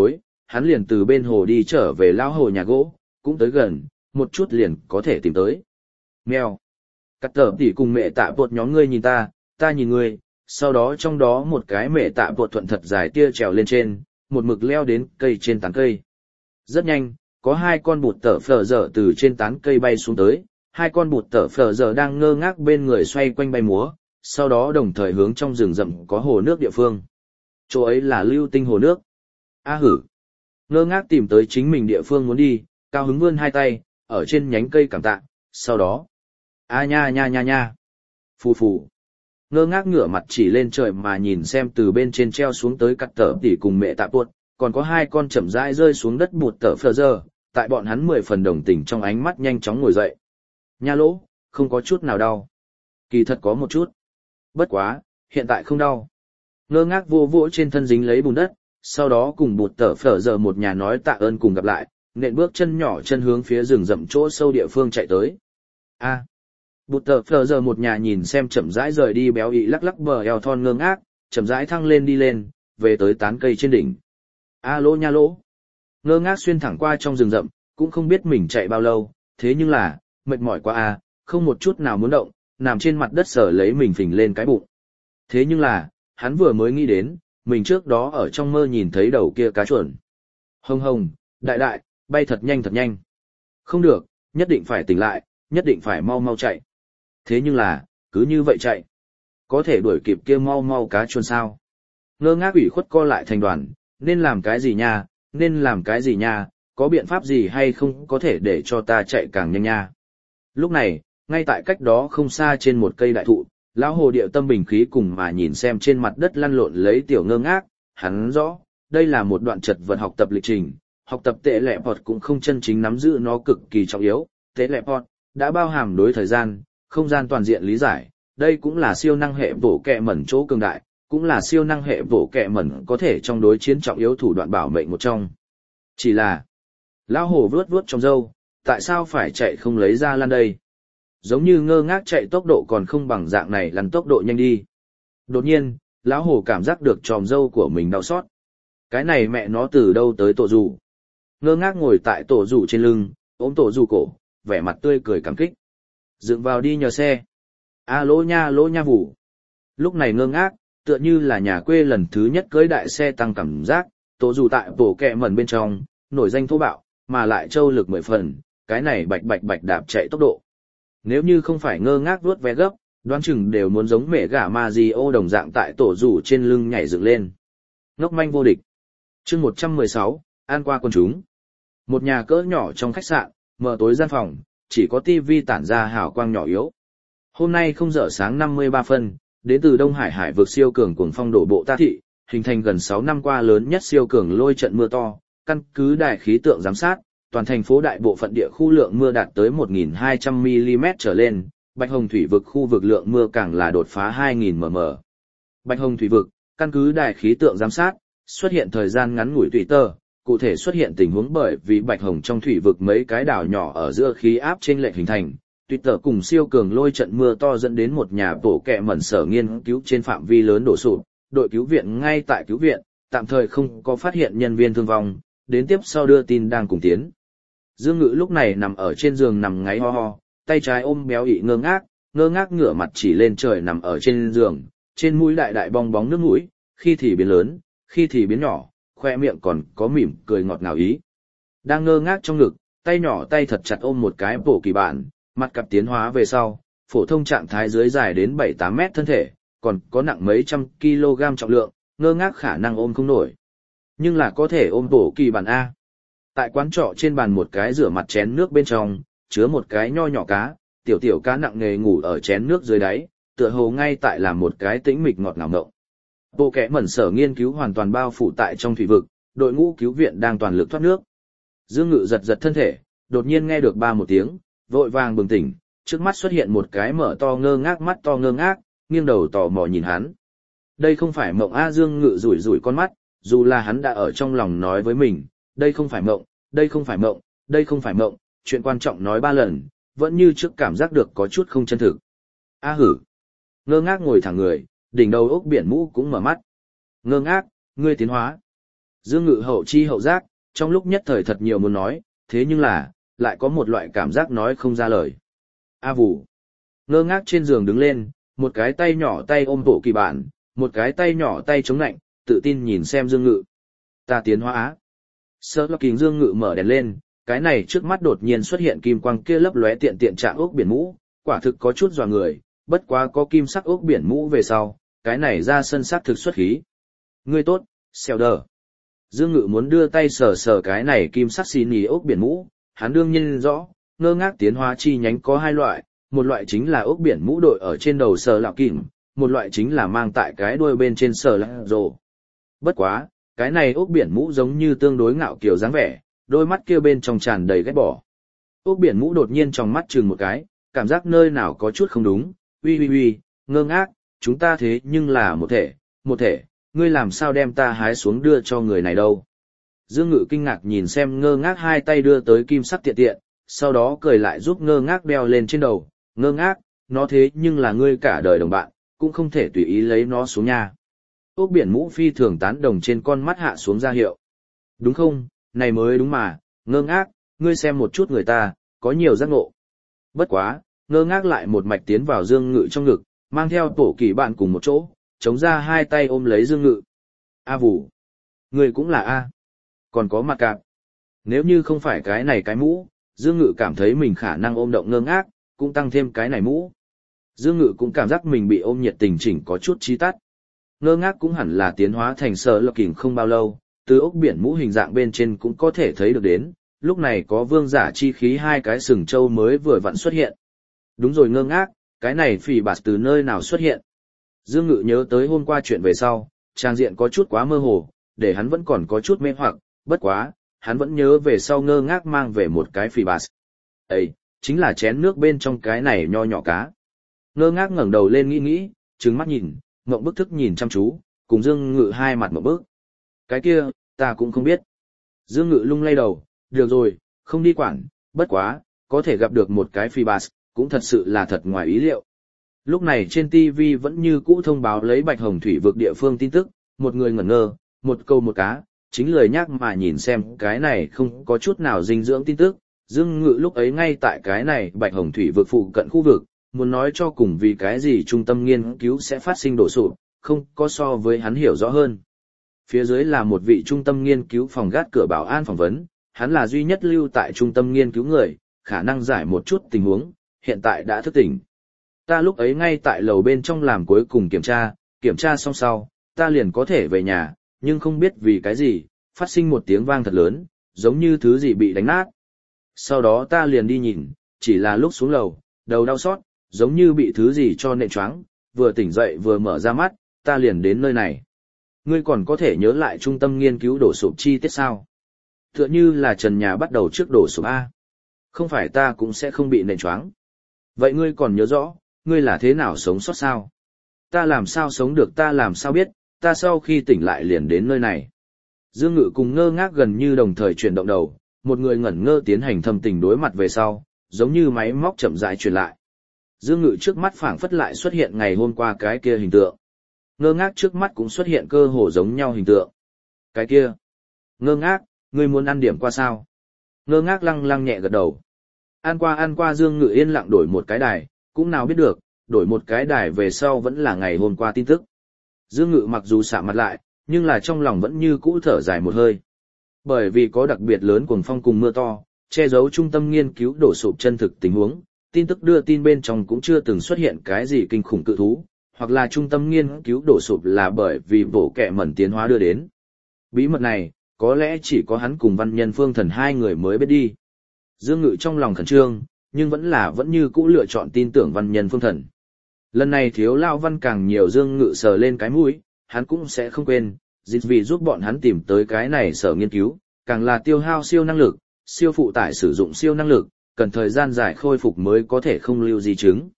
hắn liền từ bên hồ đi trở về lão hồ nhà gỗ, cũng tới gần, một chút liền có thể tìm tới. Mèo. Cắt tở tỉ cùng mẹ tạ bột nhóm ngươi nhìn ta nhìn ngươi, sau đó trong đó một cái mẹ tạ bột thuận thật dài tia trèo lên trên, một mực leo đến cây trên tán cây. Rất nhanh, có hai con bụt tở phở dở từ trên tán cây bay xuống tới, hai con bụt tở phở dở đang ngơ ngác bên người xoay quanh bay múa, sau đó đồng thời hướng trong rừng rậm có hồ nước địa phương. Chỗ ấy là lưu tinh hồ nước. A hử. Ngơ ngác tìm tới chính mình địa phương muốn đi, cao hứng vươn hai tay, ở trên nhánh cây cảm tạ, sau đó. A nha nha nha nha. Phù phù. Ngơ ngác ngửa mặt chỉ lên trời mà nhìn xem từ bên trên treo xuống tới cắt tở tỉ cùng mẹ tạ buột, còn có hai con chậm rãi rơi xuống đất bụt tở phờ giờ, tại bọn hắn 10 phần đồng tình trong ánh mắt nhanh chóng ngồi dậy. Nha lỗ, không có chút nào đau. Kỳ thật có một chút. Bất quá, hiện tại không đau. Ngơ ngác vô vỗ trên thân dính lấy bùn đất, sau đó cùng bụt tở phở giờ một nhà nói tạ ơn cùng gặp lại, nện bước chân nhỏ chân hướng phía rừng rậm chỗ sâu địa phương chạy tới. A. Bụt tở phở giờ một nhà nhìn xem chậm rãi rời đi béo ị lắc lắc bờ eo thon ngơ ngác, chậm rãi thăng lên đi lên, về tới tán cây trên đỉnh. A lỗ nha lỗ. Ngơ ngác xuyên thẳng qua trong rừng rậm, cũng không biết mình chạy bao lâu, thế nhưng là, mệt mỏi quá a, không một chút nào muốn động, nằm trên mặt đất sờ lấy mình phình lên cái bụng. Thế nhưng là, hắn vừa mới nghĩ đến, mình trước đó ở trong mơ nhìn thấy đầu kia cá chuồn. Hồng hồng, đại đại, bay thật nhanh thật nhanh. Không được, nhất định phải tỉnh lại, nhất định phải mau mau chạy. Thế nhưng là, cứ như vậy chạy. Có thể đuổi kịp kia mau mau cá chuồn sao? Ngơ ngác ủy khuất co lại thành đoàn, nên làm cái gì nha, nên làm cái gì nha, có biện pháp gì hay không có thể để cho ta chạy càng nhanh nha. Lúc này, ngay tại cách đó không xa trên một cây đại thụ, lão hồ điệu tâm bình khí cùng mà nhìn xem trên mặt đất lăn lộn lấy tiểu ngơ ngác, hắn rõ, đây là một đoạn trật vật học tập lịch trình, học tập tệ lệ pọt cũng không chân chính nắm giữ nó cực kỳ trọng yếu, tệ lệ pọt đã bao hàm đối thời gian, không gian toàn diện lý giải, đây cũng là siêu năng hệ bổ kẹ mẩn chỗ cường đại, cũng là siêu năng hệ bổ kẹ mẩn có thể trong đối chiến trọng yếu thủ đoạn bảo mệnh một trong. Chỉ là, lão hồ vuốt vuốt trong râu, tại sao phải chạy không lấy ra lăn đây? Giống như ngơ ngác chạy tốc độ còn không bằng dạng này lăn tốc độ nhanh đi. Đột nhiên, lão hồ cảm giác được tròm râu của mình đau xót. Cái này mẹ nó từ đâu tới tổ dù? Ngơ ngác ngồi tại tổ dù trên lưng, ôm tổ dù cổ, vẻ mặt tươi cười cảm kích. Dựng vào đi nhờ xe. A lỗ nha vụ. Lúc này ngơ ngác, tựa như là nhà quê lần thứ nhất cưới đại xe tăng cảm giác, tổ dù tại bổ kẹ mẩn bên trong, nổi danh thô bạo, mà lại châu lực 10 phần, cái này bạch bạch bạch đạp chạy tốc độ. Nếu như không phải ngơ ngác vuốt ve gấp, đoán chừng đều muốn giống mẹ gà Mario đồng dạng tại tổ rủ trên lưng nhảy dựng lên. Ngốc manh vô địch. Chương 116, an qua quân chúng. Một nhà cỡ nhỏ trong khách sạn, mở tối gian phòng, chỉ có tivi tản ra hào quang nhỏ yếu. Hôm nay không giờ sáng 53 phân, đến từ Đông Hải hải vực siêu cường cuồng phong đổ bộ Ta Thị, hình thành gần 6 năm qua lớn nhất siêu cường lôi trận mưa to, căn cứ đài khí tượng giám sát, toàn thành phố đại bộ phận địa khu lượng mưa đạt tới 1.200 mm trở lên, Bạch Hồng thủy vực khu vực lượng mưa càng là đột phá 2.000 mm. Bạch Hồng thủy vực, căn cứ đài khí tượng giám sát, xuất hiện thời gian ngắn ngủi tùy tơ, cụ thể xuất hiện tình huống bởi vì Bạch Hồng trong thủy vực mấy cái đảo nhỏ ở giữa khí áp chênh lệch hình thành, tùy tơ cùng siêu cường lôi trận mưa to dẫn đến một nhà bổ kẹ mẩn sở nghiên cứu trên phạm vi lớn đổ sụp, đội cứu viện ngay tại cứu viện, tạm thời không có phát hiện nhân viên thương vong, đến tiếp sau đưa tin đang cùng tiến. Dương Ngự lúc này nằm ở trên giường nằm ngáy ho ho, tay trái ôm béo ị ngơ ngác ngửa mặt chỉ lên trời nằm ở trên giường, trên mũi đại đại bong bóng nước mũi, khi thì biến lớn, khi thì biến nhỏ, khoe miệng còn có mỉm cười ngọt ngào ý. Đang ngơ ngác trong ngực, tay nhỏ tay thật chặt ôm một cái bổ kỳ bản, mặt cặp tiến hóa về sau, phổ thông trạng thái dưới dài đến 7-8 mét thân thể, còn có nặng mấy trăm kg trọng lượng, ngơ ngác khả năng ôm không nổi. Nhưng là có thể ôm bổ kỳ bản A. Tại quán trọ trên bàn một cái rửa mặt chén nước bên trong, chứa một cái nho nhỏ cá, tiểu cá nặng nề ngủ ở chén nước dưới đáy, tựa hồ ngay tại làm một cái tĩnh mịch ngọt ngào ngộng. Bộ kẽ mẩn sở nghiên cứu hoàn toàn bao phủ tại trong thủy vực, đội ngũ cứu viện đang toàn lực thoát nước. Dương Ngự giật giật thân thể, đột nhiên nghe được ba một tiếng, vội vàng bừng tỉnh, trước mắt xuất hiện một cái mở to ngơ ngác mắt to ngơ ngác, nghiêng đầu tò mò nhìn hắn. Đây không phải mộng A. Dương Ngự rủi rủi con mắt, dù là hắn đã ở trong lòng nói với mình, đây không phải mộng, đây không phải mộng, đây không phải mộng, chuyện quan trọng nói 3 lần, vẫn như trước cảm giác được có chút không chân thực. A hử. Ngơ ngác ngồi thẳng người, đỉnh đầu ốc biển mũ cũng mở mắt. Ngơ ngác, ngươi tiến hóa. Dương Ngự hậu chi hậu giác, trong lúc nhất thời thật nhiều muốn nói, thế nhưng là, lại có một loại cảm giác nói không ra lời. A Vũ ngơ ngác trên giường đứng lên, một cái tay nhỏ tay ôm bộ kỳ bản, một cái tay nhỏ tay chống lạnh, tự tin nhìn xem Dương Ngự. Ta tiến hóa á. Sơ lọc kính Dương Ngự mở đèn lên, cái này trước mắt đột nhiên xuất hiện kim quang kia lấp lóe tiện tiện trạng ốc biển mũ, quả thực có chút dọa người, bất quá có kim sắc ốc biển mũ về sau, cái này ra sân sắc thực xuất khí. Ngươi tốt, Selder. Dương Ngự muốn đưa tay sờ sờ cái này kim sắc xì nì ốc biển mũ, hắn đương nhiên rõ, ngơ ngác tiến hóa chi nhánh có hai loại, một loại chính là ốc biển mũ đội ở trên đầu sờ lạo kìm, một loại chính là mang tại cái đuôi bên trên sờ lạo rồ. Bất quá, cái này ốc biển mũ giống như tương đối ngạo kiều dáng vẻ, đôi mắt kia bên trong tràn đầy ghét bỏ. Ốc biển mũ đột nhiên trong mắt chừng một cái, cảm giác nơi nào có chút không đúng, uy, ngơ ngác, chúng ta thế nhưng là một thể, ngươi làm sao đem ta hái xuống đưa cho người này đâu. Dương Ngự kinh ngạc nhìn xem ngơ ngác hai tay đưa tới kim sắc tiện tiện, sau đó cười lại giúp ngơ ngác đeo lên trên đầu, ngơ ngác, nó thế nhưng là ngươi cả đời đồng bạn, cũng không thể tùy ý lấy nó xuống nha. Ốc biển mũ phi thường tán đồng trên con mắt hạ xuống ra hiệu. Đúng không, này mới đúng mà, ngơ ngác, ngươi xem một chút người ta, có nhiều giác ngộ. Bất quá, ngơ ngác lại một mạch tiến vào Dương Ngự trong ngực, mang theo tổ kỳ bạn cùng một chỗ, chống ra hai tay ôm lấy Dương Ngự. A Vũ, ngươi cũng là A. Còn có mặt cạp. Nếu như không phải cái này cái mũ, Dương Ngự cảm thấy mình khả năng ôm động ngơ ngác, cũng tăng thêm cái này mũ. Dương Ngự cũng cảm giác mình bị ôm nhiệt tình chỉnh có chút chí tắt. Ngơ ngác cũng hẳn là tiến hóa thành Sở Lộc Kình không bao lâu, từ ốc biển mũ hình dạng bên trên cũng có thể thấy được đến, lúc này có vương giả chi khí hai cái sừng trâu mới vừa vặn xuất hiện. Đúng rồi ngơ ngác, cái này phỉ bạt từ nơi nào xuất hiện? Dương Ngự nhớ tới hôm qua chuyện về sau, trang diện có chút quá mơ hồ, để hắn vẫn còn có chút mê hoặc, bất quá, hắn vẫn nhớ về sau ngơ ngác mang về một cái phỉ bạt. Ấy, chính là chén nước bên trong cái này nho nhỏ cá. Ngơ ngác ngẩng đầu lên nghĩ, trừng mắt nhìn, ngậm bức thức nhìn chăm chú, cùng Dương Ngự hai mặt ngậm bức. Cái kia, ta cũng không biết. Dương Ngự lung lay đầu, được rồi, không đi quản, bất quá, có thể gặp được một cái phi bạt, cũng thật sự là thật ngoài ý liệu. Lúc này trên TV vẫn như cũ thông báo lấy Bạch Hồng Thủy vực địa phương tin tức, một người ngẩn ngơ, một câu một cá, chính lười nhắc mà nhìn xem cái này không có chút nào dinh dưỡng tin tức. Dương Ngự lúc ấy ngay tại cái này Bạch Hồng Thủy vực phụ cận khu vực, muốn nói cho cùng vì cái gì trung tâm nghiên cứu sẽ phát sinh đổ sụp, không có so với hắn hiểu rõ hơn. Phía dưới là một vị trung tâm nghiên cứu phòng gác cửa bảo an phỏng vấn, hắn là duy nhất lưu tại trung tâm nghiên cứu người, khả năng giải một chút tình huống, hiện tại đã thức tỉnh. Ta lúc ấy ngay tại lầu bên trong làm cuối cùng kiểm tra xong sau, ta liền có thể về nhà, nhưng không biết vì cái gì, phát sinh một tiếng vang thật lớn, giống như thứ gì bị đánh nát. Sau đó ta liền đi nhìn, chỉ là lúc xuống lầu, đầu đau xót, giống như bị thứ gì cho nện choáng, vừa tỉnh dậy vừa mở ra mắt, ta liền đến nơi này. Ngươi còn có thể nhớ lại trung tâm nghiên cứu đổ sụp chi tiết sao? Tựa như là trần nhà bắt đầu trước đổ sụp A. Không phải ta cũng sẽ không bị nện choáng. Vậy ngươi còn nhớ rõ, ngươi là thế nào sống sót sao? Ta làm sao sống được, ta làm sao biết, ta sau khi tỉnh lại liền đến nơi này. Dương Ngự cùng ngơ ngác gần như đồng thời chuyển động đầu, một người ngẩn ngơ tiến hành thâm tình đối mặt về sau, giống như máy móc chậm rãi truyền lại. Dương Ngự trước mắt phảng phất lại xuất hiện ngày hôm qua cái kia hình tượng. Ngơ ngác trước mắt cũng xuất hiện cơ hồ giống nhau hình tượng. Cái kia. Ngơ ngác, ngươi muốn ăn điểm qua sao? Ngơ ngác lăng lăng nhẹ gật đầu. Ăn qua Dương Ngự yên lặng đổi một cái đài, cũng nào biết được, đổi một cái đài về sau vẫn là ngày hôm qua tin tức. Dương Ngự mặc dù sạm mặt lại, nhưng là trong lòng vẫn như cũ thở dài một hơi. Bởi vì có đặc biệt lớn cuồng phong cùng mưa to, che giấu trung tâm nghiên cứu đổ sụp chân thực tình huống, tin tức đưa tin bên trong cũng chưa từng xuất hiện cái gì kinh khủng cự thú, hoặc là trung tâm nghiên cứu đổ sụp là bởi vì bộ kệ mẩn tiến hóa đưa đến. Bí mật này, có lẽ chỉ có hắn cùng Văn Nhân Phương Thần hai người mới biết đi. Dương Ngự trong lòng khẩn trương, nhưng vẫn như cũ lựa chọn tin tưởng Văn Nhân Phương Thần. Lần này thiếu lao văn càng nhiều, Dương Ngự sờ lên cái mũi, hắn cũng sẽ không quên, dịch vì giúp bọn hắn tìm tới cái này sở nghiên cứu, càng là tiêu hao siêu năng lực, siêu phụ tải sử dụng siêu năng lực, cần thời gian dài khôi phục mới có thể không lưu di chứng.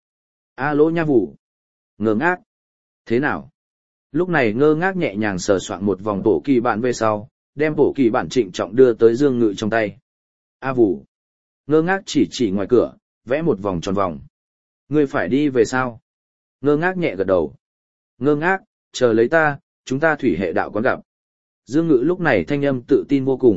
Lỗ Nha Vũ. Ngơ ngác. Thế nào? Lúc này ngơ ngác nhẹ nhàng sờ soạn một vòng bổ kỳ bản về sau, đem bổ kỳ bản trịnh trọng đưa tới Dương Ngự trong tay. Vũ. Ngơ ngác chỉ ngoài cửa, vẽ một vòng tròn vòng. Ngươi phải đi về sao? Ngơ ngác nhẹ gật đầu. Ngơ ngác, chờ lấy ta, chúng ta thủy hệ đạo quán gặp. Dương Ngự lúc này thanh âm tự tin vô cùng,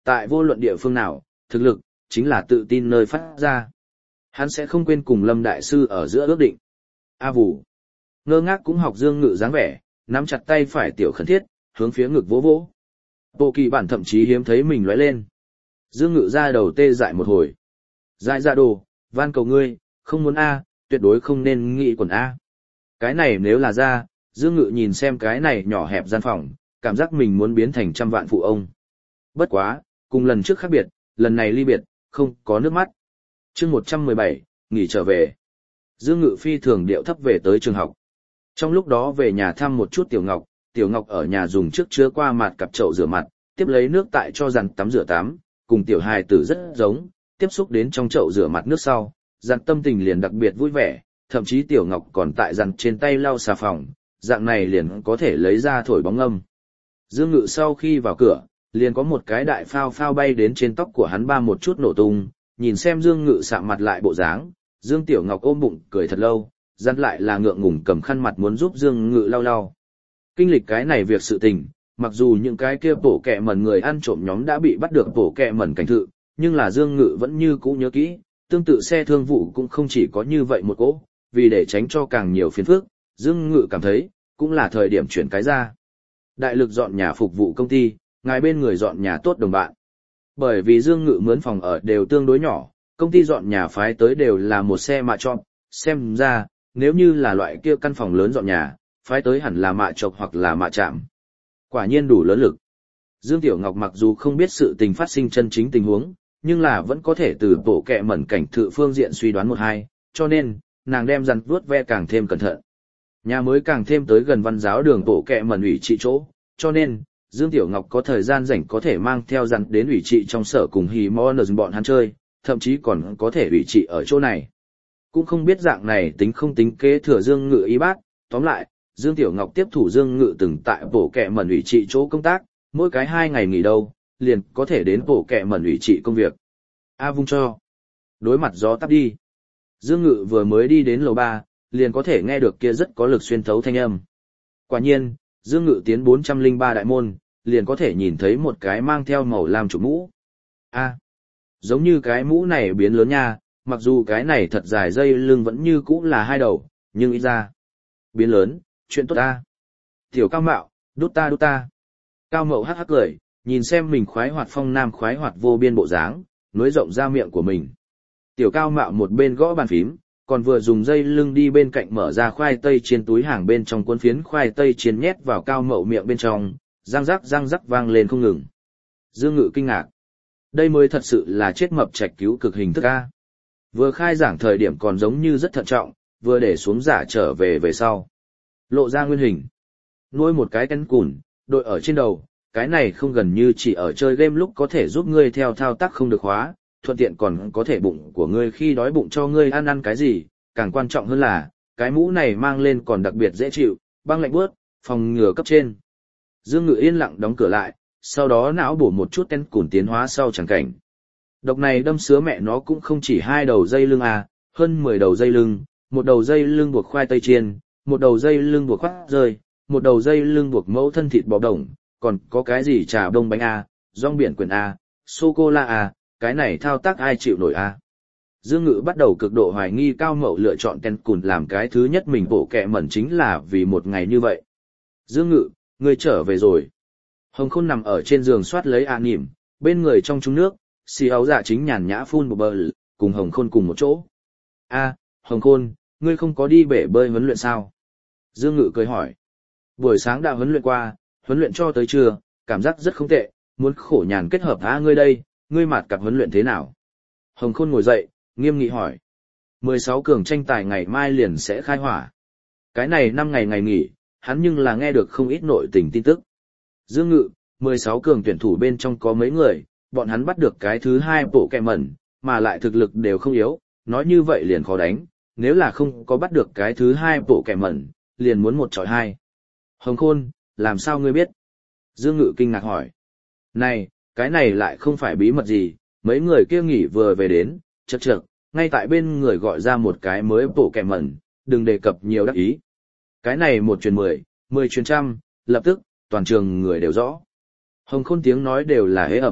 Tại vô luận địa phương nào, thực lực, chính là tự tin nơi phát ra. Hắn sẽ không quên cùng Lâm Đại Sư ở giữa ước định. A Vũ ngơ ngác cũng học Dương Ngự dáng vẻ, nắm chặt tay phải tiểu khẩn thiết, hướng phía ngực vỗ vỗ. Bộ kỳ bản thậm chí hiếm thấy mình lóe lên. Dương Ngự ra đầu tê dại một hồi. Dại dạ đồ, van cầu ngươi, không muốn A, tuyệt đối không nên nghĩ quần A. Cái này nếu là ra, Dương Ngự nhìn xem cái này nhỏ hẹp gian phòng, cảm giác mình muốn biến thành trăm vạn phụ ông. Bất quá, cùng lần trước khác biệt, lần này ly biệt, không có nước mắt. Chương 117, nghỉ trở về. Dương Ngự phi thường điệu thấp về tới trường học. Trong lúc đó về nhà thăm một chút Tiểu Ngọc ở nhà dùng trước chứa qua mặt cặp chậu rửa mặt, tiếp lấy nước tại cho dàn tắm rửa tắm, cùng tiểu hài tử rất giống, tiếp xúc đến trong chậu rửa mặt nước sau, dàn tâm tình liền đặc biệt vui vẻ, thậm chí Tiểu Ngọc còn tại dàn trên tay lau xà phòng, dạng này liền có thể lấy ra thổi bóng âm. Dương Ngự sau khi vào cửa, liền có một cái đại phao phao bay đến trên tóc của hắn ba một chút nổ tung, nhìn xem Dương Ngự sạm mặt lại bộ dáng, Dương Tiểu Ngọc ôm bụng cười thật lâu, dặn lại là ngượng ngùng cầm khăn mặt muốn giúp Dương Ngự lau lau. Kinh lịch cái này việc sự tình, mặc dù những cái kia bổ kẹ mẩn người ăn trộm nhóm đã bị bắt được bổ kẹ mẩn cảnh thự, nhưng là Dương Ngự vẫn như cũ nhớ kỹ, tương tự xe thương vụ cũng không chỉ có như vậy một cỗ, vì để tránh cho càng nhiều phiền phức, Dương Ngự cảm thấy, cũng là thời điểm chuyển cái ra. Đại lực dọn nhà phục vụ công ty, ngài bên người dọn nhà tốt đồng bạn. Bởi vì Dương Ngự mướn phòng ở đều tương đối nhỏ, công ty dọn nhà phái tới đều là một xe mạ chọn, xem ra, nếu như là loại kia căn phòng lớn dọn nhà, phái tới hẳn là mạ chọc hoặc là mạ chạm. Quả nhiên đủ lớn lực. Dương Tiểu Ngọc mặc dù không biết sự tình phát sinh chân chính tình huống, nhưng là vẫn có thể từ bộ kẹ mẩn cảnh thự phương diện suy đoán một hai, cho nên, nàng đem dằn vuốt ve càng thêm cẩn thận. Nhà mới càng thêm tới gần văn giáo đường bộ kẹ mẩn ủy trị chỗ, cho nên, Dương Tiểu Ngọc có thời gian rảnh có thể mang theo dằn đến ủy trị trong sở cùng hì mò bọn hắn chơi, thậm chí còn có thể ủy trị ở chỗ này. Cũng không biết dạng này tính không tính kế thừa Dương Ngự ý bát, tóm lại, Dương Tiểu Ngọc tiếp thủ Dương Ngự từng tại bộ kẹ mẩn ủy trị chỗ công tác, mỗi cái 2 ngày nghỉ đâu, liền có thể đến bộ kẹ mẩn ủy trị công việc. A vung cho. Đối mặt gió tắp đi. Dương Ngự vừa mới đi đến lầu 3, liền có thể nghe được kia rất có lực xuyên thấu thanh âm. Quả nhiên, Dương Ngự tiến 403 đại môn, liền có thể nhìn thấy một cái mang theo màu lam chủ mũ. A, giống như cái mũ này biến lớn nha, mặc dù cái này thật dài dây lưng vẫn như cũ là 2 đầu, nhưng ít ra. Biến lớn, chuyện tốt ta. Tiểu Cao Mạo, đút ta đút ta. Cao Mậu hắc hắc cười, nhìn xem mình khoái hoạt phong nam khoái hoạt vô biên bộ dáng, nối rộng ra miệng của mình. Tiểu Cao Mạo một bên gõ bàn phím, còn vừa dùng dây lưng đi bên cạnh mở ra khoai tây chiên túi hàng bên trong cuốn phiến khoai tây chiên nhét vào Cao Mậu miệng bên trong, răng rắc vang lên không ngừng. Dương Ngự kinh ngạc. Đây mới thật sự là chết mập trạch cứu cực hình thức A. Vừa khai giảng thời điểm còn giống như rất thận trọng, vừa để xuống giả trở về sau. Lộ ra nguyên hình. Nuôi một cái cánh cùn, đội ở trên đầu, cái này không gần như chỉ ở chơi game lúc có thể giúp ngươi theo thao tác không được hóa, thuận tiện còn có thể bụng của ngươi khi đói bụng cho ngươi ăn cái gì, càng quan trọng hơn là, cái mũ này mang lên còn đặc biệt dễ chịu, băng lạnh bớt, phòng ngừa cấp trên. Dương Ngự yên lặng đóng cửa lại, sau đó não bổ một chút tên cùn tiến hóa sau chẳng cảnh. Độc này đâm sứa mẹ nó cũng không chỉ 2 đầu dây lưng à, hơn 10 đầu dây lưng, một đầu dây lưng buộc khoai tây chiên, một đầu dây lưng buộc khoát rơi, một đầu dây lưng buộc mẫu thân thịt bò đồng, còn có cái gì trà đông bánh a, rong biển quyển a, sô cô la a, cái này thao tác ai chịu nổi a. Dương Ngự bắt đầu cực độ hoài nghi Cao Mậu lựa chọn tên cùn làm cái thứ nhất mình bộ kẹ mẩn chính là vì một ngày như vậy. Dương Ngự, ngươi trở về rồi. Hồng Khôn nằm ở trên giường soát lấy ạ nỉm, bên người trong trúng nước, xì áo dạ chính nhàn nhã phun một bờ, cùng Hồng Khôn cùng một chỗ. A, Hồng Khôn, ngươi không có đi bể bơi huấn luyện sao? Dương Ngự cười hỏi. Buổi sáng đã huấn luyện qua, huấn luyện cho tới trưa, cảm giác rất không tệ, muốn khổ nhàn kết hợp ngươi đây, ngươi mạt cặp huấn luyện thế nào? Hồng Khôn ngồi dậy, nghiêm nghị hỏi. 16 cường tranh tài ngày mai liền sẽ khai hỏa. Cái này 5 ngày nghỉ, hắn nhưng là nghe được không ít nội tình tin tức. Dương Ngự, 16 cường tuyển thủ bên trong có mấy người, bọn hắn bắt được cái thứ 2 bộ kẹ mẩn, mà lại thực lực đều không yếu, nói như vậy liền khó đánh, nếu là không có bắt được cái thứ 2 bộ kẹ mẩn, liền muốn 1 chọi 2. Hồng Khôn, làm sao ngươi biết? Dương Ngự kinh ngạc hỏi. Này, cái này lại không phải bí mật gì, mấy người kia nghỉ vừa về đến, chậc, ngay tại bên người gọi ra một cái mới bộ kẹ mẩn, đừng đề cập nhiều đắc ý. Cái này 1 truyền 10, 10 truyền trăm, lập tức, toàn trường người đều rõ. Hồng Khôn tiếng nói đều là hế ẩm,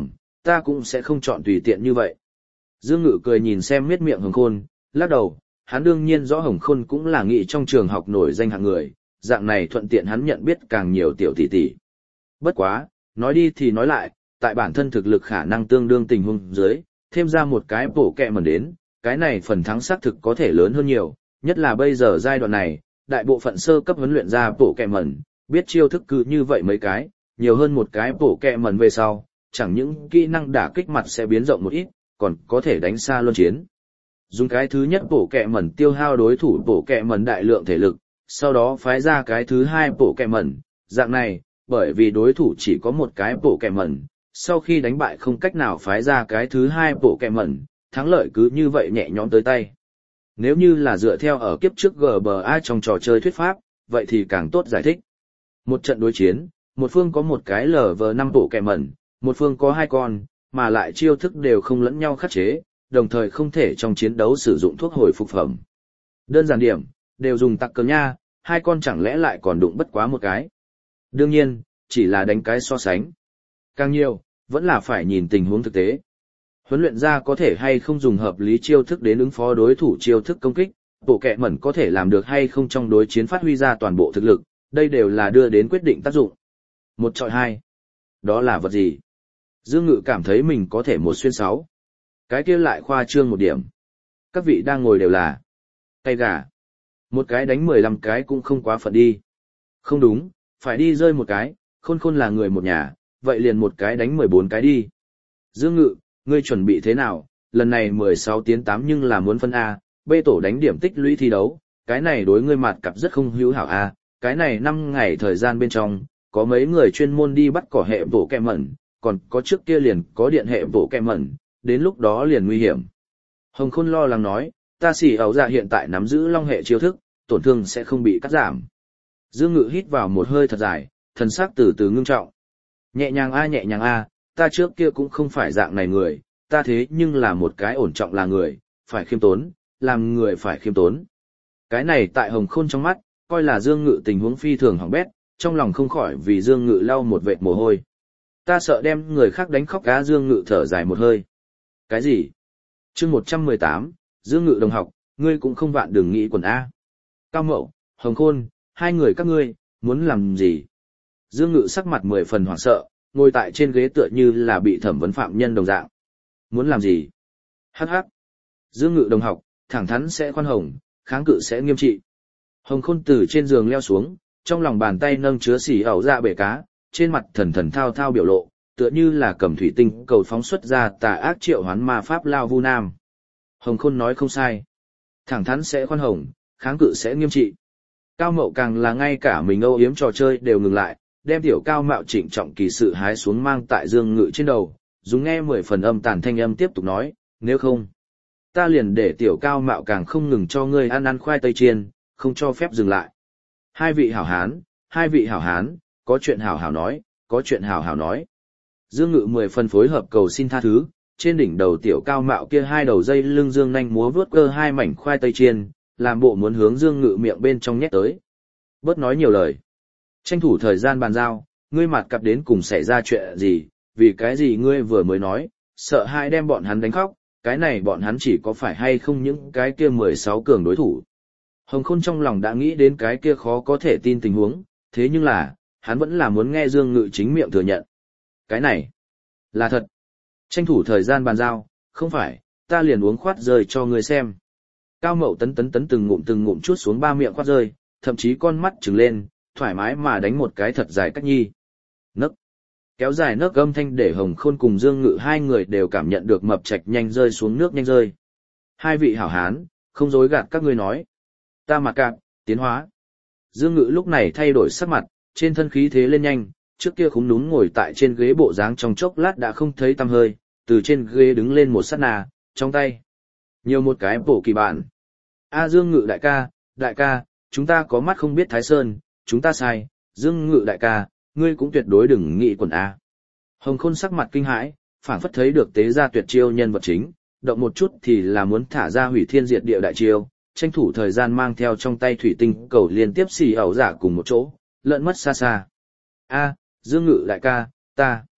ta cũng sẽ không chọn tùy tiện như vậy. Dương Ngự cười nhìn xem miết miệng Hồng Khôn, lắc đầu, hắn đương nhiên rõ Hồng Khôn cũng là nghị trong trường học nổi danh hạng người, dạng này thuận tiện hắn nhận biết càng nhiều tiểu tỷ tỷ. Bất quá, nói đi thì nói lại, tại bản thân thực lực khả năng tương đương tình huống dưới, thêm ra một cái bổ kẹ mẩn đến, cái này phần thắng xác thực có thể lớn hơn nhiều, nhất là bây giờ giai đoạn này, đại bộ phận sơ cấp huấn luyện ra bổ kẹ mẩn, biết chiêu thức cứ như vậy mấy cái, nhiều hơn một cái bổ kẹ mẩn về sau, chẳng những kỹ năng đả kích mặt sẽ biến rộng một ít, còn có thể đánh xa luân chiến. Dùng cái thứ nhất bổ kẹ mẩn tiêu hao đối thủ bổ kẹ mẩn đại lượng thể lực, sau đó phái ra cái thứ hai bổ kẹ mẩn, dạng này, bởi vì đối thủ chỉ có một cái bổ kẹ mẩn, sau khi đánh bại không cách nào phái ra cái thứ hai bổ kẹ mẩn, thắng lợi cứ như vậy nhẹ nhõm tới tay. Nếu như là dựa theo ở kiếp trước GBA trong trò chơi thuyết pháp, vậy thì càng tốt giải thích. Một trận đối chiến, một phương có một cái LV5 bổ kẹ mẩn, một phương có hai con, mà lại chiêu thức đều không lẫn nhau khắc chế, đồng thời không thể trong chiến đấu sử dụng thuốc hồi phục phẩm. Đơn giản điểm, đều dùng tặc cờ nha, hai con chẳng lẽ lại còn đụng bất quá một cái. Đương nhiên, chỉ là đánh cái so sánh. Càng nhiều, vẫn là phải nhìn tình huống thực tế. Huấn luyện ra có thể hay không dùng hợp lý chiêu thức đến ứng phó đối thủ chiêu thức công kích, bộ kẹ mẩn có thể làm được hay không trong đối chiến phát huy ra toàn bộ thực lực, đây đều là đưa đến quyết định tác dụng. Một chọi hai. Đó là vật gì? Dương Ngự cảm thấy mình có thể một xuyên sáu. Cái kia lại khoa trương một điểm. Các vị đang ngồi đều là tay gà. Một cái đánh 15 cái cũng không quá phận đi. Không đúng, phải đi rơi một cái, Khôn Khôn là người một nhà, vậy liền một cái đánh 14 cái đi. Dương Ngự, ngươi chuẩn bị thế nào? Lần này 16 tiến 8 nhưng là muốn phân A, B tổ đánh điểm tích lũy thi đấu, cái này đối ngươi mặt cặp rất không hữu hảo A, cái này 5 ngày thời gian bên trong, có mấy người chuyên môn đi bắt cỏ hệ bổ kẹ mẩn, còn có trước kia liền có điện hệ bổ kẹ mẩn, đến lúc đó liền nguy hiểm. Hồng Khôn lo lắng nói, ta xỉ ẩu dạ hiện tại nắm giữ long hệ chiêu thức, tổn thương sẽ không bị cắt giảm. Dương Ngự hít vào một hơi thật dài, thần sắc từ từ ngưng trọng. Nhẹ nhàng a, ta trước kia cũng không phải dạng này người, ta thế nhưng là một cái ổn trọng là người, phải khiêm tốn, làm người phải khiêm tốn. Cái này tại Hồng Khôn trong mắt, coi là Dương Ngự tình huống phi thường hỏng bét, trong lòng không khỏi vì Dương Ngự lau một vệt mồ hôi. Ta sợ đem người khác đánh khóc cá. Dương Ngự thở dài một hơi. Cái gì? Chương 118, Dương Ngự đồng học, ngươi cũng không vạn đừng nghĩ quần A. Cao Mậu, Hồng Khôn, hai người các ngươi, muốn làm gì? Dương Ngự sắc mặt 10 phần hoảng sợ, ngồi tại trên ghế tựa như là bị thẩm vấn phạm nhân đồng dạng. Muốn làm gì? Hắc hắc. Dương Ngự đồng học, thẳng thắn sẽ khoan hồng, kháng cự sẽ nghiêm trị. Hồng Khôn từ trên giường leo xuống, trong lòng bàn tay nâng chứa xỉ ẩu dạ bể cá, trên mặt thần thần thao thao biểu lộ, tựa như là cầm thủy tinh cầu phóng xuất ra tà ác triệu hoán ma pháp lao vu nam. Hồng Khôn nói không sai. Thẳng thắn sẽ khoan hồng, kháng cự sẽ nghiêm trị. Cao Mậu càng là ngay cả mình âu yếm trò chơi đều ngừng lại, đem tiểu Cao Mạo trịnh trọng kỳ sự hái xuống mang tại Dương Ngự trên đầu, dùng nghe 10 phần âm tàn thanh âm tiếp tục nói, nếu không, ta liền để tiểu Cao Mạo càng không ngừng cho ngươi ăn khoai tây chiên, không cho phép dừng lại. Hai vị hảo hán, có chuyện hảo hảo nói, có chuyện hảo hảo nói. Dương Ngự 10 phần phối hợp cầu xin tha thứ, trên đỉnh đầu tiểu Cao Mạo kia hai đầu dây lưng dương nhanh múa vướt cơ hai mảnh khoai tây chiên, làm bộ muốn hướng Dương Ngự miệng bên trong nhét tới. Bớt nói nhiều lời. Tranh thủ thời gian bàn giao, ngươi mặt cặp đến cùng xảy ra chuyện gì, vì cái gì ngươi vừa mới nói, sợ hai đem bọn hắn đánh khóc, cái này bọn hắn chỉ có phải hay không những cái kia 16 cường đối thủ. Hồng Khôn trong lòng đã nghĩ đến cái kia khó có thể tin tình huống, thế nhưng là, hắn vẫn là muốn nghe Dương Ngự chính miệng thừa nhận. Cái này, là thật. Tranh thủ thời gian bàn giao, không phải, ta liền uống khoát rơi cho ngươi xem. Cao Mậu tấn từng ngụm chuốt xuống ba miệng khoát rơi, thậm chí con mắt trừng lên, thoải mái mà đánh một cái thật dài cách nhi. Nấc. Kéo dài nấc âm thanh để Hồng Khôn cùng Dương Ngự hai người đều cảm nhận được mập trạch nhanh rơi xuống nước nhanh rơi. Hai vị hảo hán, không dối gạt các ngươi nói. Ta mặt cạp, tiến hóa. Dương Ngự lúc này thay đổi sắc mặt, trên thân khí thế lên nhanh, trước kia khúm núm ngồi tại trên ghế bộ dáng trong chốc lát đã không thấy tăm hơi, từ trên ghế đứng lên một sát na, trong tay nhiều một cái bộ kỳ bản. Dương Ngự đại ca, chúng ta có mắt không biết Thái Sơn, chúng ta sai, Dương Ngự đại ca, ngươi cũng tuyệt đối đừng nghĩ quần A. Hồng Khôn sắc mặt kinh hãi, phảng phất thấy được tế gia tuyệt chiêu nhân vật chính, động một chút thì là muốn thả ra hủy thiên diệt địa đại chiêu, tranh thủ thời gian mang theo trong tay thủy tinh cầu liên tiếp xì ẩu giả cùng một chỗ, lợn mất xa xa. Dương Ngự đại ca, ta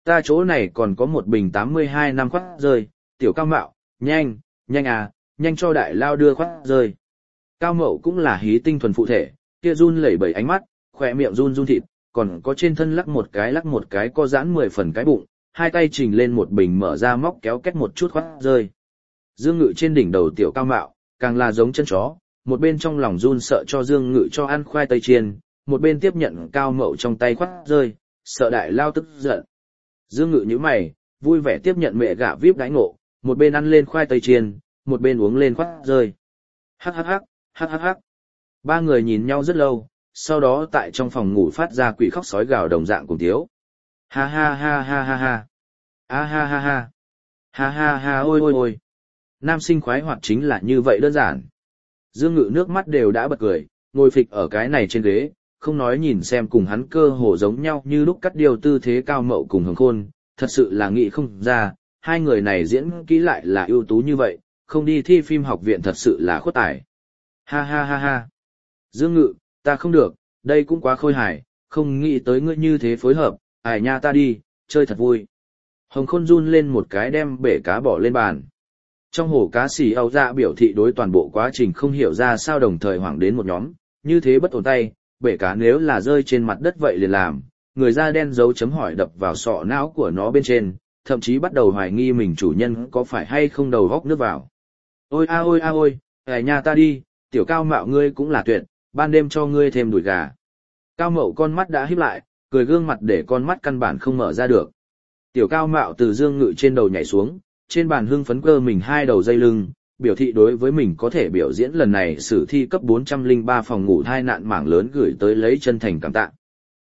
Ta chỗ này còn có một bình 82 năm khoát rơi, tiểu Cao Mạo, nhanh, nhanh à, nhanh cho đại lao đưa khoát rơi. Cao Mậu cũng là hí tinh thuần phụ thể, kia run lẩy bẩy ánh mắt, khỏe miệng run run thịt, còn có trên thân lắc một cái co giãn 10 phần cái bụng, hai tay trình lên một bình mở ra móc kéo kết một chút khoát rơi. Dương Ngự trên đỉnh đầu tiểu Cao Mạo, càng là giống chân chó, một bên trong lòng run sợ cho Dương Ngự cho ăn khoai tây chiên, một bên tiếp nhận Cao Mậu trong tay khoát rơi, sợ đại lao tức giận. Dương Ngự nhíu mày, vui vẻ tiếp nhận mẹ gà vip đãi ngộ, một bên ăn lên khoai tây chiên, một bên uống lên khoát rơi. Hắc hắc hắc, hắc hắc hắc. Ba người nhìn nhau rất lâu, sau đó tại trong phòng ngủ phát ra quỷ khóc sói gào đồng dạng cùng tiếu. Ha ha ha ha ha ha. A ha ha ha. Ha ha ha ôi ôi ôi. Nam sinh khoái hoạt chính là như vậy đơn giản. Dương Ngự nước mắt đều đã bật cười, ngồi phịch ở cái này trên ghế, không nói nhìn xem cùng hắn cơ hồ giống nhau như lúc cắt điều tư thế Cao Mậu cùng Hồng Khôn, thật sự là nghĩ không ra, hai người này diễn kỹ lại là ưu tú như vậy, không đi thi phim học viện thật sự là khuất tài. Ha ha ha ha. Dương Ngự, ta không được, đây cũng quá khôi hài, không nghĩ tới ngươi như thế phối hợp, ải nha ta đi, chơi thật vui. Hồng Khôn run lên một cái đem bể cá bỏ lên bàn. Trong hồ cá xì âu dạ biểu thị đối toàn bộ quá trình không hiểu ra sao đồng thời hoảng đến một nhóm, như thế bất ổn tay, bể cá nếu là rơi trên mặt đất vậy liền làm, người da đen dấu chấm hỏi đập vào sọ não của nó bên trên, thậm chí bắt đầu hoài nghi mình chủ nhân có phải hay không đầu góc nước vào. Ôi a ôi a ôi, ải nha ta đi, tiểu Cao Mạo ngươi cũng là tuyệt, ban đêm cho ngươi thêm đùi gà. Cao Mậu con mắt đã híp lại, cười gương mặt để con mắt căn bản không mở ra được. Tiểu Cao Mạo từ Dương Ngự trên đầu nhảy xuống, trên bàn hưng phấn cơ mình hai đầu dây lưng, biểu thị đối với mình có thể biểu diễn lần này sử thi cấp 403 phòng ngủ thai nạn mảng lớn gửi tới lấy chân thành cảm tạ.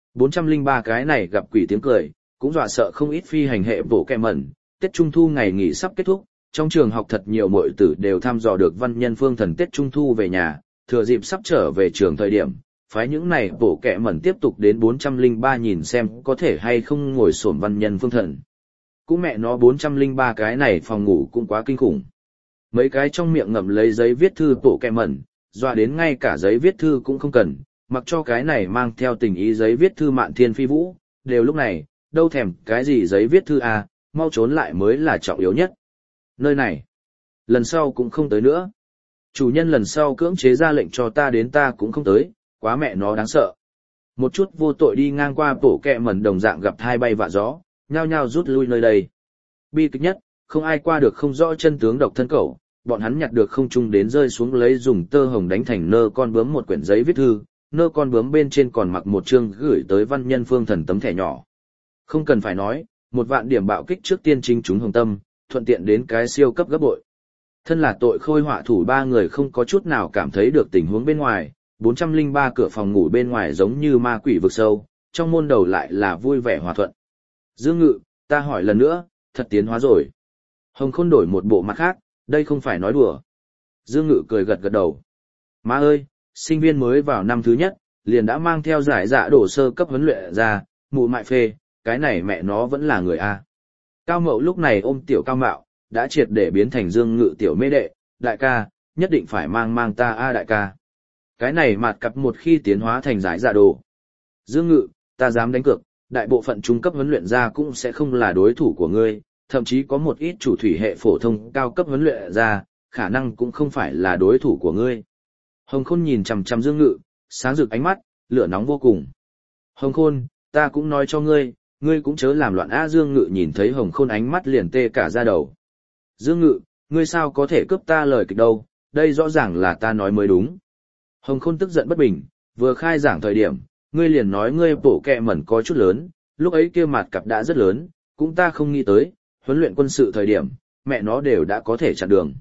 403 cái này gặp quỷ tiếng cười, cũng dọa sợ không ít phi hành hệ bộ kẹ mẩn, Tết Trung Thu ngày nghỉ sắp kết thúc, trong trường học thật nhiều muội tử đều thăm dò được văn nhân phương thần Tết Trung Thu về nhà, thừa dịp sắp trở về trường thời điểm, phái những này bộ kẹ mẩn tiếp tục đến 403 nhìn xem có thể hay không ngồi xổm văn nhân phương thần. Cũng mẹ nó 403 cái này phòng ngủ cũng quá kinh khủng. Mấy cái trong miệng ngậm lấy giấy viết thư bộ kẹ mẩn, dọa đến ngay cả giấy viết thư cũng không cần, mặc cho cái này mang theo tình ý giấy viết thư Mạn Thiên Phi Vũ, đều lúc này, đâu thèm cái gì giấy viết thư à, mau trốn lại mới là trọng yếu nhất. Nơi này, lần sau cũng không tới nữa. Chủ nhân lần sau cưỡng chế ra lệnh cho ta đến ta cũng không tới, quá mẹ nó đáng sợ. Một chút vô tội đi ngang qua bộ kẹ mẩn đồng dạng gặp thai bay vạ gió, nhao nhao rút lui nơi đây. Bi kịch nhất, không ai qua được không rõ chân tướng độc thân cẩu, bọn hắn nhặt được không trung đến rơi xuống lấy dùng tơ hồng đánh thành nơ con bướm một quyển giấy viết thư, nơ con bướm bên trên còn mặc một chương gửi tới văn nhân phương thần tấm thẻ nhỏ. Không cần phải nói, 1.000 điểm bạo kích trước tiên chính chúng hồng tâm, thuận tiện đến cái siêu cấp gấp bội. Thân là tội khôi họa thủ ba người không có chút nào cảm thấy được tình huống bên ngoài, 403 cửa phòng ngủ bên ngoài giống như ma quỷ vực sâu, trong môn đầu lại là vui vẻ hòa thuận. Dương Ngự, ta hỏi lần nữa, thật tiến hóa rồi. Hồng Khôn đổi một bộ mặt khác, đây không phải nói đùa. Dương Ngự cười gật gật đầu. Má ơi, sinh viên mới vào năm thứ nhất, liền đã mang theo giải dạ đổ sơ cấp huấn luyện ra, mụ mại phê, cái này mẹ nó vẫn là người A. Cao Mậu lúc này ôm tiểu Cao Mạo, đã triệt để biến thành Dương Ngự tiểu mê đệ, đại ca, nhất định phải mang ta A đại ca. Cái này mạt cặp một khi tiến hóa thành giải dạ đồ. Dương Ngự, ta dám đánh cược, đại bộ phận trung cấp huấn luyện ra cũng sẽ không là đối thủ của ngươi, thậm chí có một ít chủ thủy hệ phổ thông cao cấp huấn luyện ra, khả năng cũng không phải là đối thủ của ngươi. Hồng Khôn nhìn chằm chằm Dương Ngự, sáng rực ánh mắt, lửa nóng vô cùng. Hồng Khôn, ta cũng nói cho ngươi, ngươi cũng chớ làm loạn á. Dương Ngự nhìn thấy Hồng Khôn ánh mắt liền tê cả da đầu. Dương Ngự, ngươi sao có thể cướp ta lời kịch đâu, đây rõ ràng là ta nói mới đúng. Hồng Khôn tức giận bất bình, vừa khai giảng thời điểm, ngươi liền nói ngươi bổ kẹ mẩn có chút lớn, lúc ấy kia mặt cặp đã rất lớn, cũng ta không nghĩ tới, huấn luyện quân sự thời điểm, mẹ nó đều đã có thể chặn đường.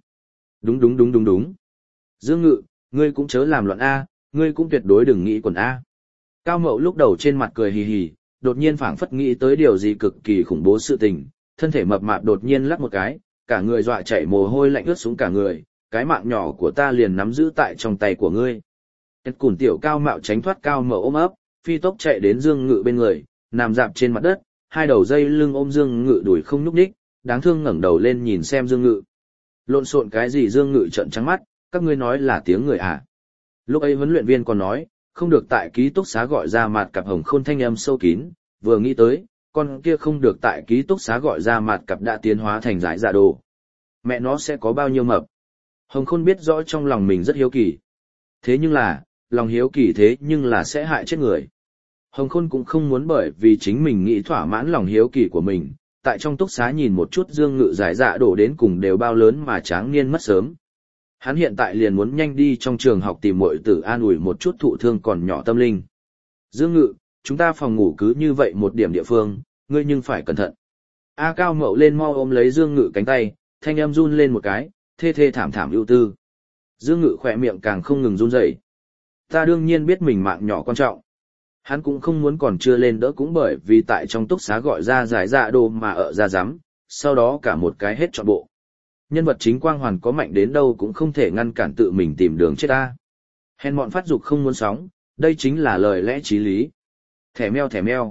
Đúng. Dương Ngự, ngươi cũng chớ làm loạn A, ngươi cũng tuyệt đối đừng nghĩ quần A. Cao Mậu lúc đầu trên mặt cười hì hì, đột nhiên phảng phất nghĩ tới điều gì cực kỳ khủng bố sự tình, thân thể mập mạp đột nhiên lắc một cái, cả người dọa chảy mồ hôi lạnh ướt xuống cả người, cái mạng nhỏ của ta liền nắm giữ tại trong tay của ngươi. Cùn tiểu Cao Mạo tránh thoát Cao Mậu ôm ấp, phi tốc chạy đến Dương Ngự bên người, nằm dạp trên mặt đất, hai đầu dây lưng ôm Dương Ngự đùi không nhúc nhích, đáng thương ngẩng đầu lên nhìn xem Dương Ngự. Lộn xộn cái gì? Dương Ngự trợn trắng mắt, các ngươi nói là tiếng người à? Lúc ấy huấn luyện viên còn nói, không được tại ký túc xá gọi ra mặt cặp Hồng Khôn thanh âm sâu kín, vừa nghĩ tới, con kia không được tại ký túc xá gọi ra mặt cặp đã tiến hóa thành giải dạ đồ. Mẹ nó sẽ có bao nhiêu mập? Hồng Khôn biết rõ trong lòng mình rất hiếu kỳ. Thế nhưng là, lòng hiếu kỳ thế nhưng là sẽ hại chết người. Hồng Khôn cũng không muốn bởi vì chính mình nghĩ thỏa mãn lòng hiếu kỳ của mình, tại trong túc xá nhìn một chút Dương Ngự giải dạ đổ đến cùng đều bao lớn mà tráng niên mất sớm. Hắn hiện tại liền muốn nhanh đi trong trường học tìm muội tử an ủi một chút thụ thương còn nhỏ tâm linh. Dương Ngự, chúng ta phòng ngủ cứ như vậy một điểm địa phương, ngươi nhưng phải cẩn thận. A Cao Mậu lên mau ôm lấy Dương Ngự cánh tay, thanh âm run lên một cái, thê thê thảm thảm ưu tư. Dương Ngự khỏe miệng càng không ngừng run rẩy. Ta đương nhiên biết mình mạng nhỏ quan trọng. Hắn cũng không muốn còn chưa lên đỡ cũng bởi vì tại trong túc xá gọi ra giải dạ đồ mà ở ra giám, sau đó cả một cái hết trọn bộ. Nhân vật chính quang hoàn có mạnh đến đâu cũng không thể ngăn cản tự mình tìm đường chết ta. Hèn mọn phát dục không muốn sóng, đây chính là lời lẽ chí lý. Thẻ meo.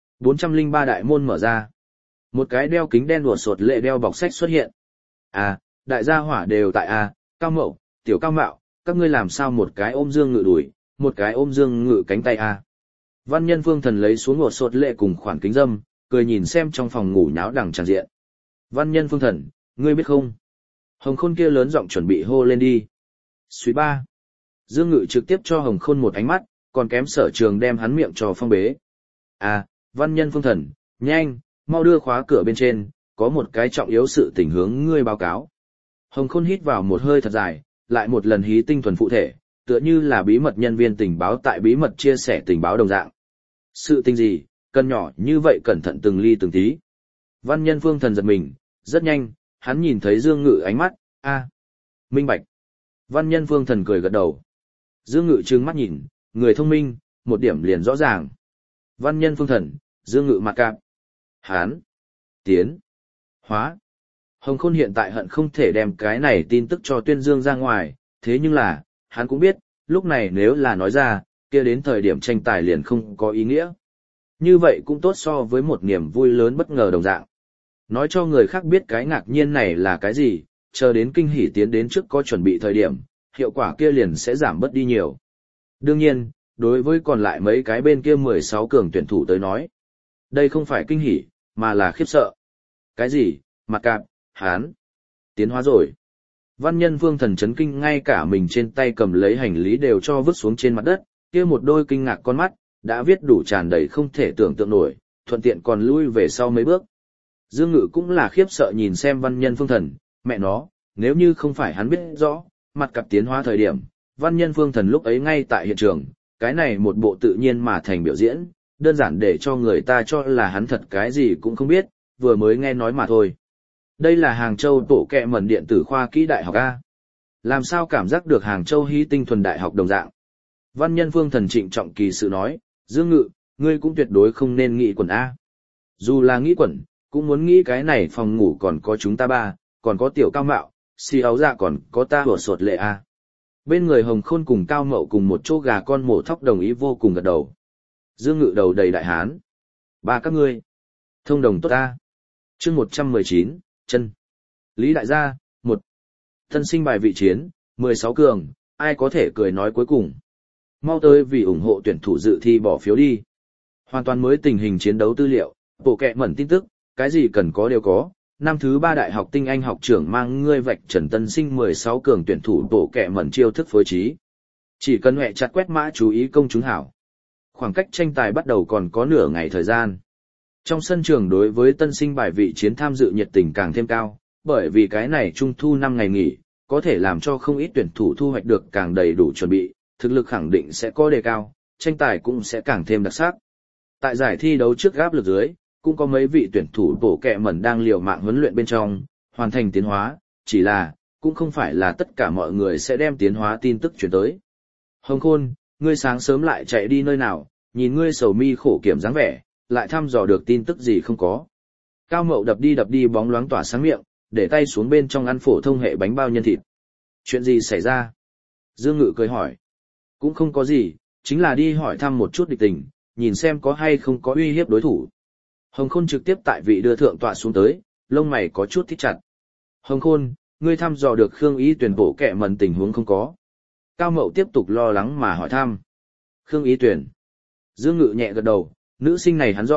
403 đại môn mở ra. Một cái đeo kính đen đùa sột lệ đeo bọc sách xuất hiện. À, đại gia hỏa đều tại A, Cao Mậu, Tiểu Cao Mạo, các ngươi làm sao một cái ôm Dương Ngự đùi, một cái ôm Dương Ngự cánh tay A. Văn Nhân Phương Thần lấy xuống một sột lệ cùng khoản kính dâm, cười nhìn xem trong phòng ngủ nháo đằng tràn diện. Văn Nhân Phương Thần, ngươi biết không? Hồng Khôn kia lớn giọng chuẩn bị hô lên đi. Suy ba. Dương Ngự trực tiếp cho Hồng Khôn một ánh mắt, còn kém Sở Trường đem hắn miệng cho phong bế. À, Văn Nhân Phương Thần, nhanh, mau đưa khóa cửa bên trên, có một cái trọng yếu sự tình hướng ngươi báo cáo. Hồng Khôn hít vào một hơi thật dài, lại một lần hí tinh thuần phụ thể, tựa như là bí mật nhân viên tình báo tại bí mật chia sẻ tình báo đồng dạng. Sự tình gì, cần nhỏ như vậy cẩn thận từng ly từng tí. Văn Nhân Phương Thần giật mình, rất nhanh, hắn nhìn thấy Dương Ngự ánh mắt, minh bạch. Văn Nhân Phương Thần cười gật đầu. Dương Ngự trừng mắt nhìn, người thông minh, một điểm liền rõ ràng. Văn Nhân Phương Thần, Dương Ngự mặt cạp. Hán, tiến, hóa. Hồng Khôn hiện tại hận không thể đem cái này tin tức cho tuyên dương ra ngoài, thế nhưng là, hắn cũng biết, lúc này nếu là nói ra, kia đến thời điểm tranh tài liền không có ý nghĩa. Như vậy cũng tốt so với một niềm vui lớn bất ngờ đồng dạng. Nói cho người khác biết cái ngạc nhiên này là cái gì, chờ đến kinh hỉ tiến đến trước có chuẩn bị thời điểm, hiệu quả kia liền sẽ giảm bớt đi nhiều. Đương nhiên, đối với còn lại mấy cái bên kia 16 cường tuyển thủ tới nói, đây không phải kinh hỉ, mà là khiếp sợ. Cái gì, mặt cạp, hán, tiến hóa rồi. Văn Nhân Phương Thần chấn kinh ngay cả mình trên tay cầm lấy hành lý đều cho vứt xuống trên mặt đất, kia một đôi kinh ngạc con mắt, đã viết đủ tràn đầy không thể tưởng tượng nổi, thuận tiện còn lui về sau mấy bước. Dương Ngự cũng là khiếp sợ nhìn xem Văn Nhân Phương Thần, mẹ nó, nếu như không phải hắn biết rõ, mặt cặp tiến hóa thời điểm, Văn Nhân Phương Thần lúc ấy ngay tại hiện trường, cái này một bộ tự nhiên mà thành biểu diễn, đơn giản để cho người ta cho là hắn thật cái gì cũng không biết, vừa mới nghe nói mà thôi. Đây là Hàng Châu tổ kẹ mẩn điện tử khoa kỹ đại học A. Làm sao cảm giác được Hàng Châu hí tinh thuần đại học đồng dạng. Văn Nhân Phương Thần trịnh trọng kỳ sự nói, Dương Ngự, ngươi cũng tuyệt đối không nên nghĩ quần A. Dù là nghĩ quần, cũng muốn nghĩ cái này phòng ngủ còn có chúng ta ba, còn có Tiểu Cao Mạo, xì áo dạ còn có ta hủa sột lệ A. Bên người Hồng Khôn cùng Cao Mậu cùng một chỗ gà con mổ thóc đồng ý vô cùng gật đầu. Dương Ngự đầu đầy đại hán. Ba các ngươi. Thông đồng tốt ta. Chương 119, chân. Lý đại gia, 1. Tân sinh bài vị chiến, 16 cường, ai có thể cười nói cuối cùng. Mau tới vì ủng hộ tuyển thủ dự thi bỏ phiếu đi. Hoàn toàn mới tình hình chiến đấu tư liệu, bộ kẹ mẩn tin tức, cái gì cần có đều có. Năm thứ 3 đại học tinh anh học trưởng mang ngươi vạch trần tân sinh 16 cường tuyển thủ bộ kẹ mẩn chiêu thức phối trí. Chỉ cần huệ chặt quét mã chú ý công chúng hảo. Khoảng cách tranh tài bắt đầu còn có nửa ngày thời gian. Trong sân trường đối với tân sinh bài vị chiến tham dự nhiệt tình càng thêm cao, bởi vì cái này trung thu 5 ngày nghỉ, có thể làm cho không ít tuyển thủ thu hoạch được càng đầy đủ chuẩn bị, thực lực khẳng định sẽ có đề cao, tranh tài cũng sẽ càng thêm đặc sắc. Tại giải thi đấu trước áp lực dưới, cũng có mấy vị tuyển thủ bổ kẹ mẩn đang liều mạng huấn luyện bên trong, hoàn thành tiến hóa, chỉ là, cũng không phải là tất cả mọi người sẽ đem tiến hóa tin tức chuyển tới. Hồng Khôn, ngươi sáng sớm lại chạy đi nơi nào, nhìn ngươi sầu mi khổ kiểm dáng vẻ, lại thăm dò được tin tức gì không có. Cao Mậu đập đi bóng loáng tỏa sáng miệng, để tay xuống bên trong ăn phổ thông hệ bánh bao nhân thịt. Chuyện gì xảy ra? Dương Ngự cười hỏi. Cũng không có gì, chính là đi hỏi thăm một chút địch tình, nhìn xem có hay không có uy hiếp đối thủ. Hồng Khôn trực tiếp tại vị đưa thượng tọa xuống tới, lông mày có chút thích chặt. Hồng Khôn, ngươi thăm dò được Khương Ý Tuyển bổ kẹ mẩn tình huống không có? Cao Mậu tiếp tục lo lắng mà hỏi thăm. Khương Ý Tuyển. Dương Ngự nhẹ gật đầu, nữ sinh này hắn rõ,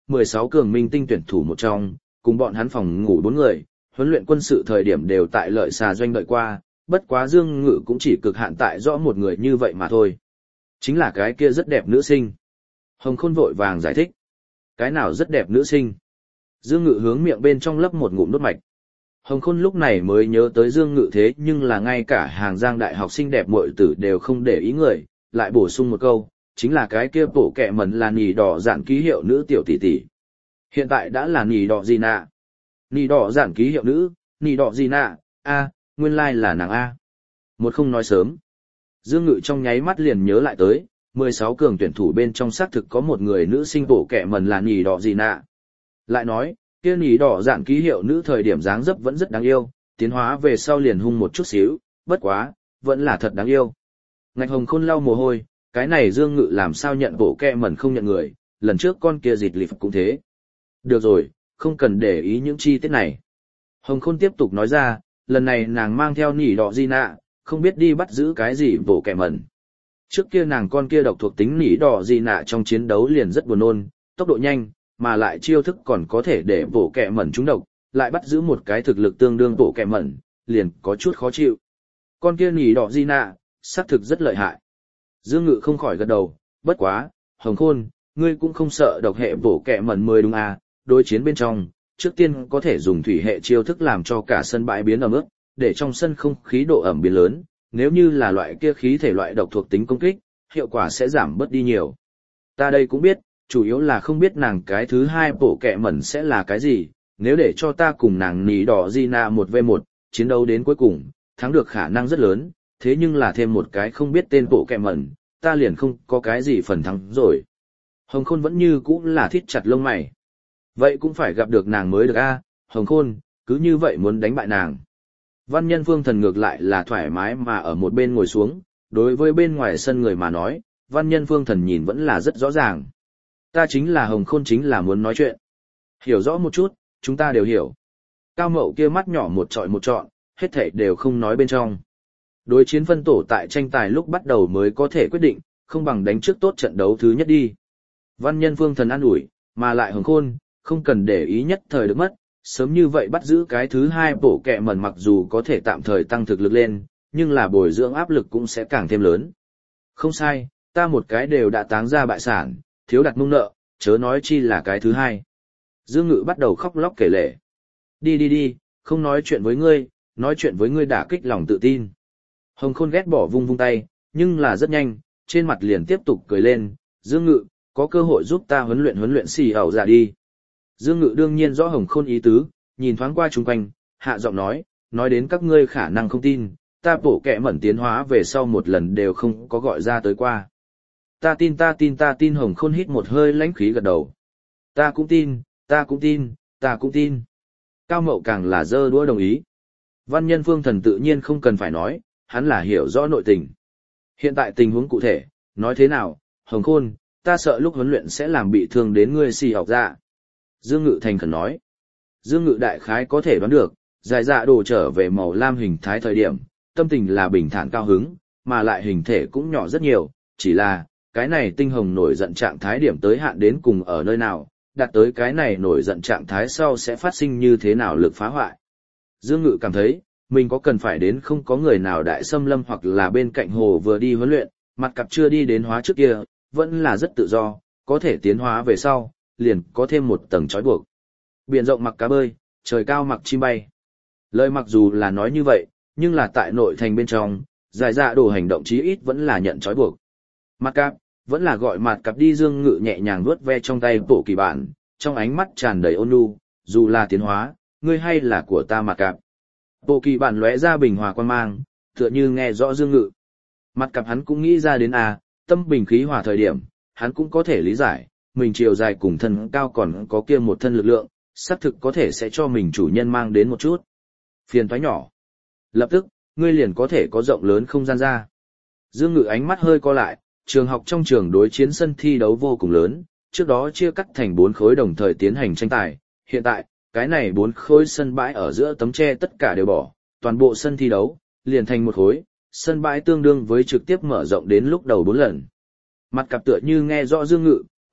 16 cường minh tinh tuyển thủ một trong, cùng bọn hắn phòng ngủ 4 người, huấn luyện quân sự thời điểm đều tại Lợi Xà doanh đợi qua, bất quá Dương Ngự cũng chỉ cực hạn tại rõ một người như vậy mà thôi. Chính là cái kia rất đẹp nữ sinh. Hồng Khôn vội vàng giải thích. Cái nào rất đẹp nữ sinh? Dương Ngự hướng miệng bên trong lấp một ngụm đốt mạch. Hồng Khôn lúc này mới nhớ tới Dương Ngự thế nhưng là ngay cả hàng Giang đại học xinh đẹp muội tử đều không để ý người, lại bổ sung một câu, chính là cái kia bộ kẹ mẩn là nỉ đỏ dạn ký hiệu nữ tiểu tỷ tỷ. Hiện tại đã là nỉ đỏ gì nạ. Nỉ đỏ dạn ký hiệu nữ, nỉ đỏ gì nạ, a, nguyên lai là nàng A. Một không nói sớm. Dương Ngự trong nháy mắt liền nhớ lại tới, 16 cường tuyển thủ bên trong xác thực có một người nữ sinh bộ kẹ mẩn là nỉ đỏ gì nạ. Lại nói, kia nỉ đỏ dạn ký hiệu nữ thời điểm dáng dấp vẫn rất đáng yêu, tiến hóa về sau liền hung một chút xíu, bất quá, vẫn là thật đáng yêu. Ngạch Hồng Khôn lau mồ hôi, cái này Dương Ngự làm sao nhận bộ kẹ mẩn không nhận người, lần trước con kia dịt lịp cũng thế. Được rồi, không cần để ý những chi tiết này. Hồng Khôn tiếp tục nói ra, lần này nàng mang theo nỉ đỏ di nạ, không biết đi bắt giữ cái gì bộ kẹ mẩn. Trước kia nàng con kia độc thuộc tính nỉ đỏ di nạ trong chiến đấu liền rất buồn nôn, tốc độ nhanh, mà lại chiêu thức còn có thể để bộ kẹ mẩn trúng độc, lại bắt giữ một cái thực lực tương đương bộ kẹ mẩn, liền có chút khó chịu. Con kia nỉ đỏ di nạ, xác thực rất lợi hại. Dương Ngự không khỏi gật đầu, bất quá, Hồng Khôn, ngươi cũng không sợ độc hệ bổ kẹ mẩn mới đúng à, đối chiến bên trong, trước tiên có thể dùng thủy hệ chiêu thức làm cho cả sân bãi biến ẩm ướt, để trong sân không khí độ ẩm biến lớn, nếu như là loại kia khí thể loại độc thuộc tính công kích, hiệu quả sẽ giảm bớt đi nhiều. Ta đây cũng biết, chủ yếu là không biết nàng cái thứ hai bổ kẹ mẩn sẽ là cái gì, nếu để cho ta cùng nàng nỉ đỏ Gina 1v1, chiến đấu đến cuối cùng, thắng được khả năng rất lớn, thế nhưng là thêm một cái không biết tên bộ kẹ mẩn, ta liền không có cái gì phần thắng rồi. Hồng Khôn vẫn như cũ là thít chặt lông mày. Vậy cũng phải gặp được nàng mới được a, Hồng Khôn, cứ như vậy muốn đánh bại nàng. Văn Nhân Phương Thần ngược lại là thoải mái mà ở một bên ngồi xuống, đối với bên ngoài sân người mà nói, Văn Nhân Phương Thần nhìn vẫn là rất rõ ràng. Ta chính là Hồng Khôn chính là muốn nói chuyện. Hiểu rõ một chút, chúng ta đều hiểu. Cao Mậu kia mắt nhỏ một trọi, hết thảy đều không nói bên trong. Đối chiến phân tổ tại tranh tài lúc bắt đầu mới có thể quyết định, không bằng đánh trước tốt trận đấu thứ nhất đi. Văn Nhân Phương Thần an ủi, mà lại Hồng Khôn, không cần để ý nhất thời được mất, sớm như vậy bắt giữ cái thứ hai bổ kẹ mẩn mặc dù có thể tạm thời tăng thực lực lên, nhưng là bồi dưỡng áp lực cũng sẽ càng thêm lớn. Không sai, ta một cái đều đã táng ra bại sản, thiếu đặt mông nợ, chớ nói chi là cái thứ hai. Dương Ngự bắt đầu khóc lóc kể lể. Đi, không nói chuyện với ngươi đả kích lòng tự tin. Hồng Khôn ghét bỏ vung tay, nhưng là rất nhanh, trên mặt liền tiếp tục cười lên, Dương Ngự, có cơ hội giúp ta huấn luyện xì ẩu ra đi. Dương Ngự đương nhiên rõ Hồng Khôn ý tứ, nhìn thoáng qua chung quanh, hạ giọng nói đến các ngươi khả năng không tin, ta bổ kẹ mẩn tiến hóa về sau một lần đều không có gọi ra tới qua. Ta tin Hồng Khôn hít một hơi lãnh khí gật đầu. Ta cũng tin. Cao Mậu càng là dơ đũa đồng ý. Văn Nhân Phương Thần tự nhiên không cần phải nói, hắn là hiểu rõ nội tình. Hiện tại tình huống cụ thể, nói thế nào, Hồng Khôn, ta sợ lúc huấn luyện sẽ làm bị thương đến ngươi xì học dạ. Dương Ngự thành khẩn nói. Dương Ngự đại khái có thể đoán được, dài dạ đồ trở về màu lam hình thái thời điểm, tâm tình là bình thản cao hứng, mà lại hình thể cũng nhỏ rất nhiều, chỉ là, cái này tinh hồng nổi giận trạng thái điểm tới hạn đến cùng ở nơi nào, đạt tới cái này nổi giận trạng thái sau sẽ phát sinh như thế nào lực phá hoại. Dương Ngự cảm thấy, mình có cần phải đến không có người nào đại xâm lâm hoặc là bên cạnh hồ vừa đi huấn luyện, mặt cặp chưa đi đến hóa trước kia, vẫn là rất tự do, có thể tiến hóa về sau, liền có thêm một tầng trói buộc. Biển rộng mặc cá bơi, trời cao mặc chim bay. Lời mặc dù là nói như vậy, nhưng là tại nội thành bên trong, giải dạ đồ hành động chí ít vẫn là nhận trói buộc. Mặt cặp, vẫn là gọi mặt cặp đi. Dương Ngự nhẹ nhàng vuốt ve trong tay bộ kỳ bản, trong ánh mắt tràn đầy ôn nhu, dù là tiến hóa, ngươi hay là của ta mặt cặp. Bộ kỳ bản lóe ra bình hòa quan mang, tựa như nghe rõ Dương Ngự. Mặt cặp hắn cũng nghĩ ra đến tâm bình khí hòa thời điểm, hắn cũng có thể lý giải, mình chiều dài cùng thân cao còn có kia một thân lực lượng, xác thực có thể sẽ cho mình chủ nhân mang đến một chút phiền toái nhỏ. Lập tức, ngươi liền có thể có rộng lớn không gian ra. Dương Ngự ánh mắt hơi co lại, trường học trong trường đối chiến sân thi đấu vô cùng lớn, trước đó chia cắt thành 4 khối đồng thời tiến hành tranh tài, hiện tại, cái này 4 khối sân bãi ở giữa tấm tre tất cả đều bỏ, toàn bộ sân thi đấu liền thành một khối, sân bãi tương đương với trực tiếp mở rộng đến lúc đầu 4 lần. Mặt cặp tựa như nghe rõ Dương Ngự,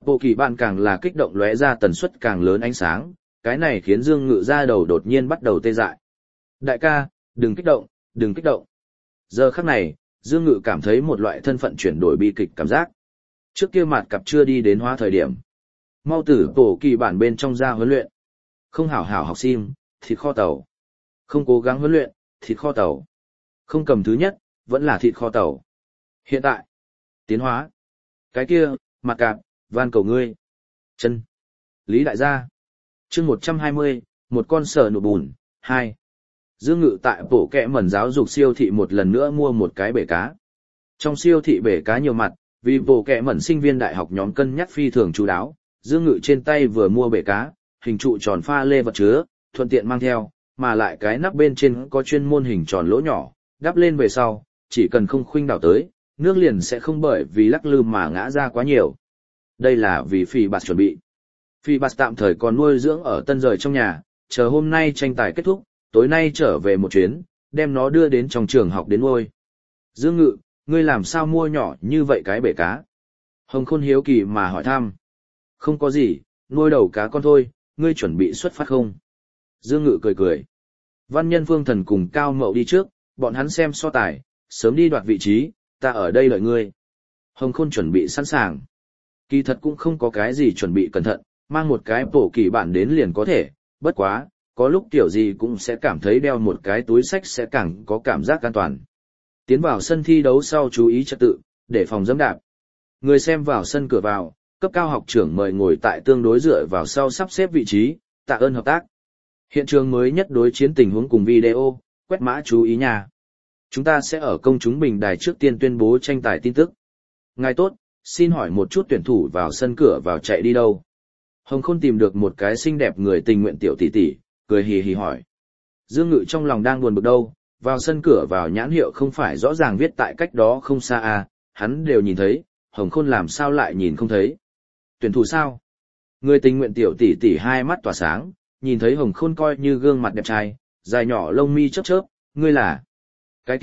Bộ kỳ bạn càng là kích động lóe ra tần suất càng lớn ánh sáng, cái này khiến Dương Ngự ra đầu đột nhiên bắt đầu tê dại. Đại ca, đừng kích động, đừng kích động. Giờ khắc này, Dương Ngự cảm thấy một loại thân phận chuyển đổi bi kịch cảm giác. Trước kia mặt cặp chưa đi đến hóa thời điểm. Mau tử bộ kỳ bản bên trong ra huấn luyện. Không hảo hảo học sim, thịt kho tàu. Không cố gắng huấn luyện, thịt kho tàu. Không cầm thứ nhất, vẫn là thịt kho tàu. Hiện tại, tiến hóa. Cái kia, mặt cạp, van cầu ngươi. Chân. Lý đại gia. chương 120, một con sờ nụ bùn, 2. Dương Ngự tại bộ kẹ mẩn giáo dục siêu thị một lần nữa mua một cái bể cá. Trong siêu thị bể cá nhiều mặt, vì bộ kẹ mẩn sinh viên đại học nhóm cân nhắc phi thường chú đáo, Dương Ngự trên tay vừa mua bể cá, hình trụ tròn pha lê vật chứa, thuận tiện mang theo, mà lại cái nắp bên trên có chuyên môn hình tròn lỗ nhỏ, đắp lên về sau, chỉ cần không khuynh đảo tới, nước liền sẽ không bởi vì lắc lư mà ngã ra quá nhiều. Đây là vì Phi Bạt chuẩn bị. Phi Bạt tạm thời còn nuôi dưỡng ở tân rời trong nhà, chờ hôm nay tranh tài kết thúc, tối nay trở về một chuyến, đem nó đưa đến trong trường học đến nuôi. Dương Ngự, ngươi làm sao mua nhỏ như vậy cái bể cá? Hồng Khôn hiếu kỳ mà hỏi thăm. Không có gì, nuôi đầu cá con thôi, ngươi chuẩn bị xuất phát không? Dương Ngự cười cười. Văn Nhân Phương Thần cùng Cao Mậu đi trước, bọn hắn xem so tài, sớm đi đoạt vị trí, ta ở đây đợi ngươi. Hồng Khôn chuẩn bị sẵn sàng. Kỳ thật cũng không có cái gì chuẩn bị cẩn thận, mang một cái bổ kỳ bản đến liền có thể, bất quá, có lúc kiểu gì cũng sẽ cảm thấy đeo một cái túi sách sẽ càng có cảm giác an toàn. Tiến vào sân thi đấu sau chú ý trật tự, để phòng dẫm đạp. Người xem vào sân cửa vào, cấp cao học trưởng mời ngồi tại tương đối dựa vào sau sắp xếp vị trí, tạ ơn hợp tác. Hiện trường mới nhất đối chiến tình huống cùng video, quét mã chú ý nhà. Chúng ta sẽ ở công chúng bình đài trước tiên tuyên bố tranh tài tin tức. Ngài tốt, xin hỏi một chút tuyển thủ vào sân cửa vào chạy đi đâu? Hồng Khôn tìm được một cái xinh đẹp người tình nguyện tiểu tỷ tỷ, cười hì hì hỏi. Dương Ngự trong lòng đang buồn bực đâu, vào sân cửa vào nhãn hiệu không phải rõ ràng viết tại cách đó không xa à, hắn đều nhìn thấy, Hồng Khôn làm sao lại nhìn không thấy. Tuyển thủ sao? Người tình nguyện tiểu tỷ tỷ hai mắt tỏa sáng, nhìn thấy Hồng Khôn coi như gương mặt đẹp trai, dài nhỏ lông mi chớp chớp, ngươi là? Cái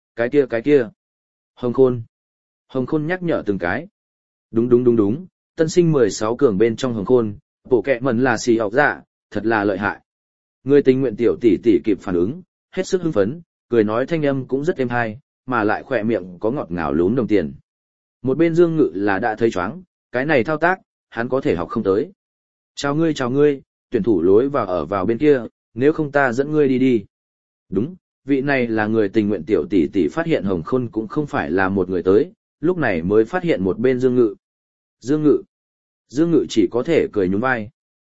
kia. Hồng Khôn. Hồng Khôn nhắc nhở từng cái. Đúng, tân sinh 16 cường bên trong Hồng Khôn, bộ kẹ mẩn là xì học dạ, thật là lợi hại. Người tình nguyện tiểu tỷ tỷ kịp phản ứng, hết sức hưng phấn, cười nói thanh âm cũng rất êm hay, mà lại khỏe miệng có ngọt ngào lún đồng tiền. Một bên Dương Ngự là đã thấy choáng, cái này thao tác, hắn có thể học không tới. Chào ngươi, tuyển thủ lối vào ở vào bên kia, nếu không ta dẫn ngươi đi. Đúng, vị này là người tình nguyện tiểu tỷ tỷ phát hiện Hồng Khôn cũng không phải là một người tới, lúc này mới phát hiện một bên Dương Ngự. Dương Ngự chỉ có thể cười nhún vai.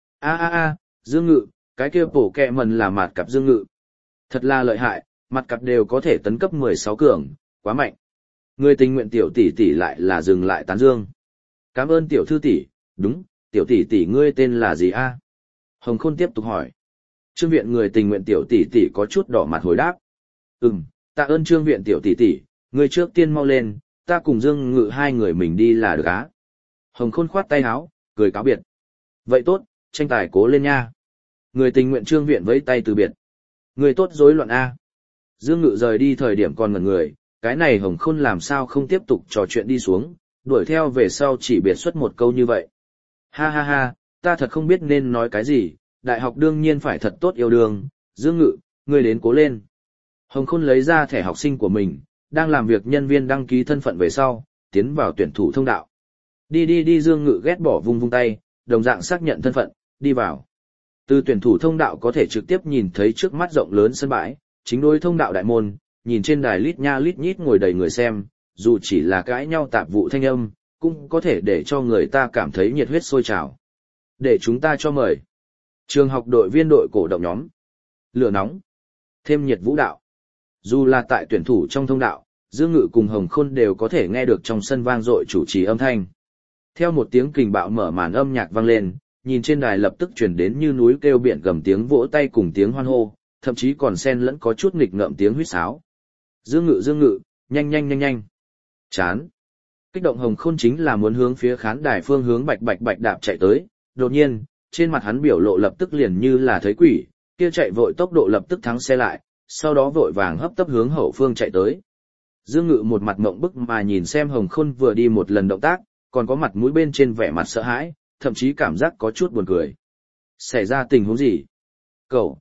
Dương Ngự, cái kia bổ kẹ mần là mặt cặp Dương Ngự. Thật là lợi hại, mặt cặp đều có thể tấn cấp 16 cường, quá mạnh. Người tình nguyện tiểu tỷ tỷ lại là dừng lại tán dương. Cảm ơn tiểu thư tỷ, đúng, tiểu tỷ tỷ ngươi tên là gì a? Hồng Khôn tiếp tục hỏi. Trương viện người tình nguyện tiểu tỷ tỷ có chút đỏ mặt hồi đáp. Tạ ơn Trương viện tiểu tỷ tỷ, ngươi trước tiên mau lên, ta cùng Dương Ngự hai người mình đi là được á. Hồng Khôn khoát tay áo, cười cáo biệt. Vậy tốt, tranh tài cố lên nha. Người tình nguyện Trương viện vẫy tay từ biệt. Người tốt rối loạn a. Dương Ngự rời đi thời điểm còn ngẩn người, cái này Hồng Khôn làm sao không tiếp tục trò chuyện đi xuống, đuổi theo về sau chỉ biệt xuất một câu như vậy. Ha, ta thật không biết nên nói cái gì, đại học đương nhiên phải thật tốt yêu đương, Dương Ngự, ngươi đến cố lên. Hồng Khôn lấy ra thẻ học sinh của mình, đang làm việc nhân viên đăng ký thân phận về sau, tiến vào tuyển thủ thông đạo. Đi Dương Ngự ghét bỏ vung tay, đồng dạng xác nhận thân phận, đi vào. Từ tuyển thủ thông đạo có thể trực tiếp nhìn thấy trước mắt rộng lớn sân bãi, chính đối thông đạo đại môn, nhìn trên đài lít nha lít nhít ngồi đầy người xem, dù chỉ là cãi nhau tạp vụ thanh âm, cũng có thể để cho người ta cảm thấy nhiệt huyết sôi trào. Để chúng ta cho mời. Trường học đội viên đội cổ động nhóm. Lửa nóng. Thêm nhiệt vũ đạo. Dù là tại tuyển thủ trong thông đạo, Dương Ngự cùng Hồng Khôn đều có thể nghe được trong sân vang dội chủ trì âm thanh. Theo một tiếng kình bạo mở màn âm nhạc vang lên, nhìn trên đài lập tức truyền đến như núi kêu biển gầm tiếng vỗ tay cùng tiếng hoan hô, thậm chí còn xen lẫn có chút nghịch ngợm tiếng huýt sáo. Dương Ngự, nhanh. Chán. Kích động Hồng Khôn chính là muốn hướng phía khán đài phương hướng bạch đạp chạy tới, đột nhiên, trên mặt hắn biểu lộ lập tức liền như là thấy quỷ, kia chạy vội tốc độ lập tức thắng xe lại, sau đó vội vàng hấp tấp hướng hậu phương chạy tới. Dương Ngự một mặt mộng bức mà nhìn xem Hồng Khôn vừa đi một lần động tác, còn có mặt mũi bên trên vẻ mặt sợ hãi, thậm chí cảm giác có chút buồn cười. Xảy ra tình huống gì? Cậu,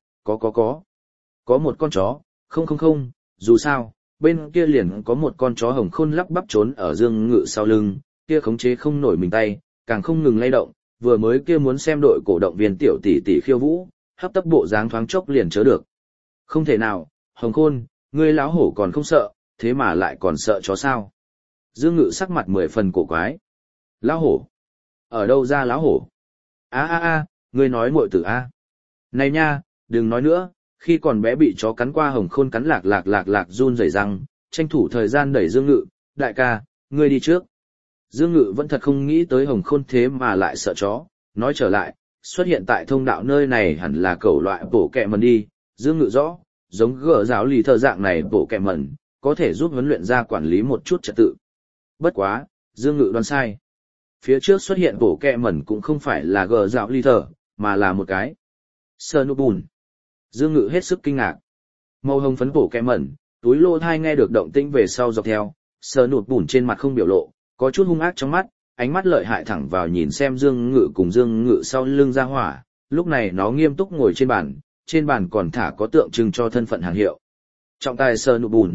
có một con chó, không, dù sao, bên kia liền có một con chó hồng khôn lắp bắp trốn ở Dương Ngự sau lưng, kia khống chế không nổi mình tay, càng không ngừng lay động, vừa mới kia muốn xem đội cổ động viên tiểu tỷ tỷ khiêu vũ, hấp tấp bộ dáng thoáng chốc liền chớ được. Không thể nào, Hồng Khôn, ngươi láo hổ còn không sợ, thế mà lại còn sợ chó sao? Dương Ngự sắc mặt 10 phần cổ quái. Láo hổ? Ở đâu ra láo hổ? Ngươi nói muội tử a? Này nha, đừng nói nữa, khi còn bé bị chó cắn qua Hồng Khôn cắn lạc run rẩy răng, tranh thủ thời gian đẩy Dương Ngự, đại ca, ngươi đi trước. Dương Ngự vẫn thật không nghĩ tới Hồng Khôn thế mà lại sợ chó, nói trở lại, xuất hiện tại thông đạo nơi này hẳn là cẩu loại bổ kẹ mần đi, Dương Ngự rõ, giống gỡ giáo lì thợ dạng này bổ kẹ mần, có thể giúp huấn luyện ra quản lý một chút trật tự. Bất quá, Dương Ngự đoán sai. Phía trước xuất hiện bổ kẹ mần cũng không phải là gỡ giáo lì thợ, mà là một cái sờ nụ bùn. Dương Ngự hết sức kinh ngạc. Màu hồng phấn bổ kẹ mần, túi lô thai nghe được động tĩnh về sau dọc theo, sờ nụt bùn trên mặt không biểu lộ, có chút hung ác trong mắt, ánh mắt lợi hại thẳng vào nhìn xem Dương Ngự cùng Dương Ngự sau lưng ra hỏa, lúc này nó nghiêm túc ngồi trên bàn còn thả có tượng trưng cho thân phận hàng hiệu. Trọng tài sờ nụ bùn.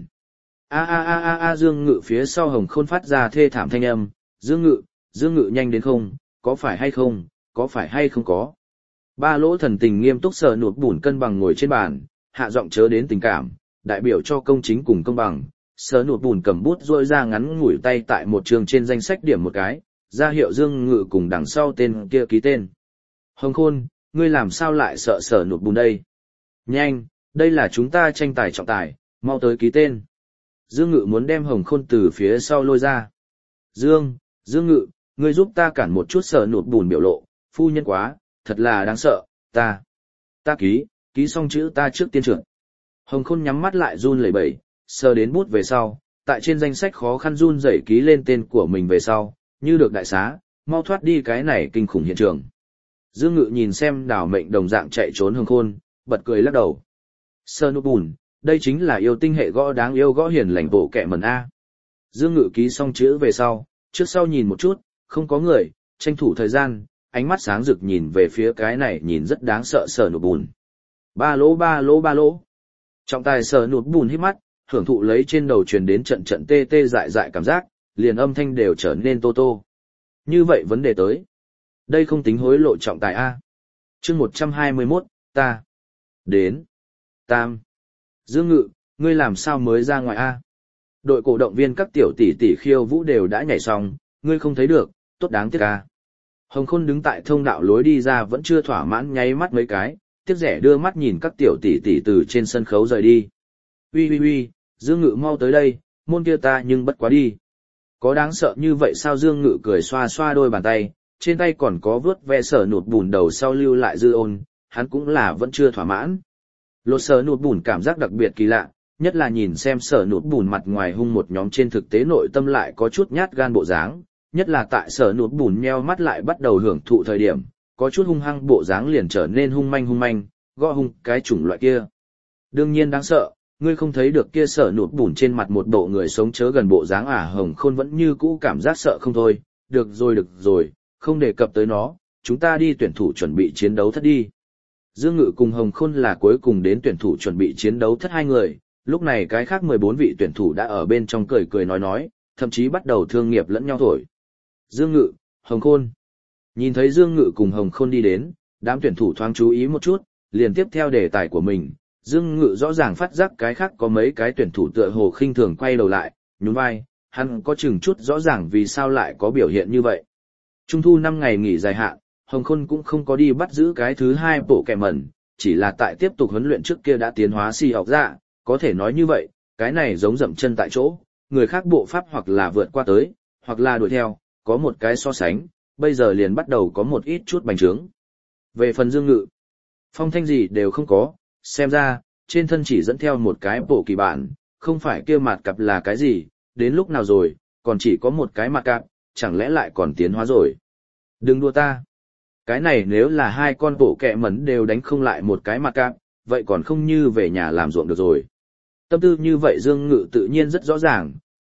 Dương Ngự phía sau Hồng Khôn phát ra thê thảm thanh âm, Dương Ngự nhanh đến không, có phải hay không có. Ba lỗ thần tình nghiêm túc sờ nụt bùn cân bằng ngồi trên bàn, hạ giọng chớ đến tình cảm, đại biểu cho công chính cùng công bằng. Sờ nụt bùn cầm bút rôi ra ngắn ngủi tay tại một trường trên danh sách điểm một cái, ra hiệu Dương Ngự cùng đằng sau tên kia ký tên. Hồng Khôn, ngươi làm sao lại sợ sờ nụt bùn đây? Nhanh, đây là chúng ta tranh tài trọng tài, mau tới ký tên. Dương Ngự muốn đem Hồng Khôn từ phía sau lôi ra. Dương Ngự, ngươi giúp ta cản một chút sờ nụt bùn biểu lộ, phu nhân quá, thật là đáng sợ, ta ký xong chữ ta trước tiên trưởng. Hồng Khôn nhắm mắt lại run lẩy bẩy, sờ đến bút về sau, tại trên danh sách khó khăn run rẩy ký lên tên của mình về sau, như được đại xá, mau thoát đi cái này kinh khủng hiện trường. Dương Ngự nhìn xem đảo mệnh đồng dạng chạy trốn Hồng Khôn, bật cười lắc đầu. Sờ nụ bùn, đây chính là yêu tinh hệ gõ đáng yêu gõ hiền lành bộ kẹ mần A. Dương Ngự ký xong chữ về sau, trước sau nhìn một chút, không có người, tranh thủ thời gian, ánh mắt sáng rực nhìn về phía cái này nhìn rất đáng sợ sờ nụ bùn. Ba lỗ. Trọng tài sờ nụt bùn hít mắt, hưởng thụ lấy trên đầu truyền đến trận trận tê tê dại dại cảm giác, liền âm thanh đều trở nên tô. Như vậy vấn đề tới. Đây không tính hối lộ trọng tài A. Chương 121, ta. Đến. Tam. Dương Ngự, ngươi làm sao mới ra ngoài A? Đội cổ động viên các tiểu tỷ tỷ khiêu vũ đều đã nhảy xong, ngươi không thấy được, tốt đáng tiếc A. Hồng Khôn đứng tại thông đạo lối đi ra vẫn chưa thỏa mãn nháy mắt mấy cái, tiếc rẻ đưa mắt nhìn các tiểu tỷ tỷ từ trên sân khấu rời đi. Uy, Dương Ngự mau tới đây, môn kia ta nhưng bất quá đi. Có đáng sợ như vậy sao? Dương Ngự cười xoa xoa đôi bàn tay, trên tay còn có vớt ve sờ nụt bùn đầu sau lưu lại dư ôn, hắn cũng là vẫn chưa thỏa mãn. Lột sờ nụt bùn cảm giác đặc biệt kỳ lạ, nhất là nhìn xem sờ nụt bùn mặt ngoài hung một nhóm trên thực tế nội tâm lại có chút nhát gan bộ dáng, nhất là tại sờ nụt bùn nheo mắt lại bắt đầu hưởng thụ thời điểm, có chút hung hăng bộ dáng liền trở nên hung manh, gõ hung cái chủng loại kia. Đương nhiên đáng sợ, ngươi không thấy được kia sờ nụt bùn trên mặt một bộ người sống chớ gần bộ dáng à? Hồng Khôn vẫn như cũ cảm giác sợ không thôi, được rồi, không đề cập tới nó, chúng ta đi tuyển thủ chuẩn bị chiến đấu thất đi. Dương Ngự cùng Hồng Khôn là cuối cùng đến tuyển thủ chuẩn bị chiến đấu thất hai người, lúc này cái khác 14 vị tuyển thủ đã ở bên trong cười nói, thậm chí bắt đầu thương nghiệp lẫn nhau thổi. Dương Ngự, Hồng Khôn. Nhìn thấy Dương Ngự cùng Hồng Khôn đi đến, đám tuyển thủ thoáng chú ý một chút, liền tiếp theo đề tài của mình. Dương Ngự rõ ràng phát giác cái khác có mấy cái tuyển thủ tựa hồ khinh thường quay đầu lại, nhún vai, hắn có chừng chút rõ ràng vì sao lại có biểu hiện như vậy. Trung thu 5 ngày nghỉ dài hạn, Hồng Khôn cũng không có đi bắt giữ cái thứ hai bộ kẹ mẩn, chỉ là tại tiếp tục huấn luyện trước kia đã tiến hóa si học dạ, có thể nói như vậy, cái này giống dậm chân tại chỗ, người khác bộ pháp hoặc là vượt qua tới, hoặc là đuổi theo, có một cái so sánh, bây giờ liền bắt đầu có một ít chút bành trướng. Về phần Dương Ngự, phong thanh gì đều không có, xem ra, trên thân chỉ dẫn theo một cái bộ kỳ bản, không phải kia mặt cặp là cái gì, đến lúc nào rồi, còn chỉ có một cái mặt cặp, chẳng lẽ lại còn tiến hóa rồi. Đừng đùa ta. Cái này nếu là hai con bộ kẹ mẩn đều đánh không lại một cái mặt cặp, vậy còn không như về nhà làm ruộng được rồi. Tâm tư như vậy Dương Ngự tự nhiên rất rõ ràng,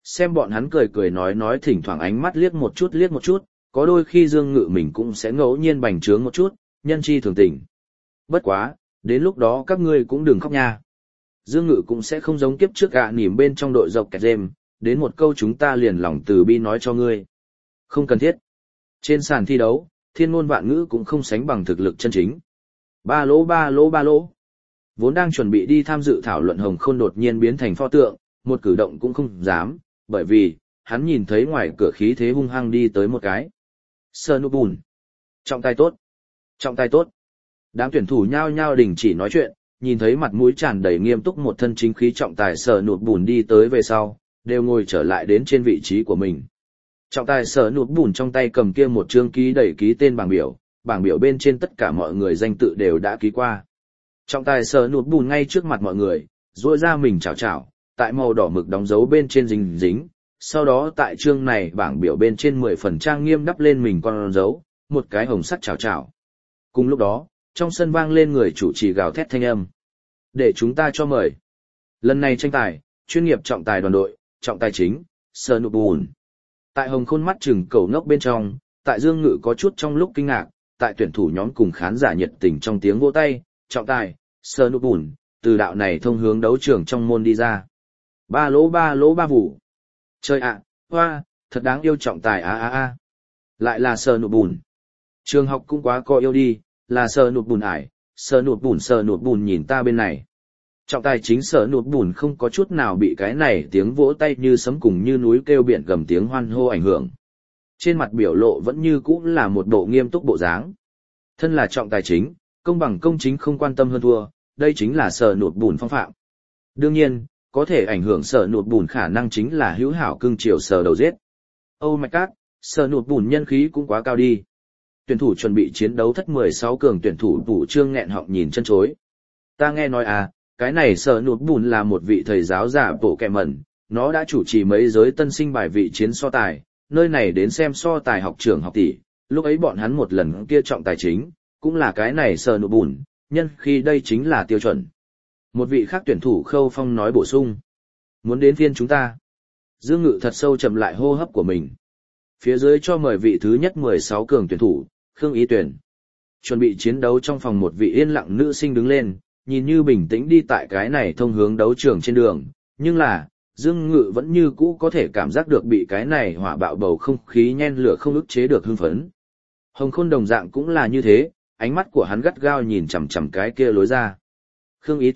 Xem bọn hắn cười cười nói thỉnh thoảng ánh mắt liếc một chút, có đôi khi Dương Ngự mình cũng sẽ ngẫu nhiên bành trướng một chút, nhân chi thường tình. Bất quá, đến lúc đó các ngươi cũng đừng khóc nha. Dương Ngự cũng sẽ không giống kiếp trước nỉm bên trong đội dọc kẹt dêm, đến một câu chúng ta liền lòng từ bi nói cho ngươi. Không cần thiết. Trên sàn thi đấu, thiên ngôn vạn ngữ cũng không sánh bằng thực lực chân chính. Ba lỗ. Vốn đang chuẩn bị đi tham dự thảo luận Hồng Khôn đột nhiên biến thành pho tượng, một cử động cũng không dám, bởi vì, hắn nhìn thấy ngoài cửa khí thế hung hăng đi tới một cái. Sơ nụ bùn. Trọng tài tốt. Đám tuyển thủ nhao nhao đình chỉ nói chuyện, nhìn thấy mặt mũi tràn đầy nghiêm túc một thân chính khí trọng tài Sơ nụ bùn đi tới về sau, đều ngồi trở lại đến trên vị trí của mình. Trọng tài Sơ nụ bùn trong tay cầm kia một chương ký đẩy ký tên bảng biểu bên trên tất cả mọi người danh tự đều đã ký qua. Trọng tài Sơ nụ bùn ngay trước mặt mọi người, duỗi ra mình chào, tại màu đỏ mực đóng dấu bên trên dính, sau đó tại chương này bảng biểu bên trên 10 phần trang nghiêm đắp lên mình con dấu, một cái hồng sắt chào. Cùng lúc đó, trong sân vang lên người chủ trì gào thét thanh âm. Để chúng ta cho mời. Lần này tranh tài, chuyên nghiệp trọng tài đoàn đội, trọng tài chính, Sơ nụ bùn. Tại Hồng Khôn mắt chừng cầu ngốc bên trong, tại Dương Ngự có chút trong lúc kinh ngạc, tại tuyển thủ nhóm cùng khán giả nhiệt tình trong tiếng vỗ tay, trọng tài, Sơ nụ bùn, từ đạo này thông hướng đấu trường trong môn đi ra. Ba lỗ ba vụ. Trời ạ, hoa, thật đáng yêu trọng tài a. Lại là Sơ nụ bùn. Trường học cũng quá có yêu đi, là Sơ nụ bùn ải, Sơ nụ bùn nhìn ta bên này. Trọng tài chính Sơ nụ bùn không có chút nào bị cái này tiếng vỗ tay như sấm cùng như núi kêu biển gầm tiếng hoan hô ảnh hưởng. Trên mặt biểu lộ vẫn như cũ là một bộ nghiêm túc bộ dáng. Thân là trọng tài chính, công bằng công chính không quan tâm hơn thua, đây chính là Sơ nụ bùn phong phạm. Đương nhiên, có thể ảnh hưởng Sơ nụ bùn khả năng chính là hữu hảo cưng chiều sờ đầu giết. Oh my god, Sơ nụ bùn nhân khí cũng quá cao đi. Tuyển thủ chuẩn bị chiến đấu thất 16 cường tuyển thủ Vũ Trương nghẹn họng nhìn chân chối. Ta nghe nói cái này Sơ nụ bùn là một vị thầy giáo giả bộ kẹ mẩn, nó đã chủ trì mấy giới tân sinh bài vị chiến so tài, nơi này đến xem so tài học trưởng học tỷ, lúc ấy bọn hắn một lần kia trọng tài chính, cũng là cái này Sơ nụ bùn, nhân khi đây chính là tiêu chuẩn. Một vị khác tuyển thủ Khâu Phong nói bổ sung. Muốn đến phiên chúng ta. Dương Ngự thật sâu chậm lại hô hấp của mình. Phía dưới cho mời vị thứ nhất 16 cường tuyển thủ, Khương Ý Tuyển. Chuẩn bị chiến đấu trong phòng một vị yên lặng nữ sinh đứng lên, nhìn như bình tĩnh đi tại cái này thông hướng đấu trường trên đường, nhưng là, Dương Ngự vẫn như cũ có thể cảm giác được bị cái này hỏa bạo bầu không khí nhen lửa không ức chế được hưng phấn. Hồng Khôn đồng dạng cũng là như thế, ánh mắt của hắn gắt gao nhìn chằm chằm cái kia lối ra. Khương Ý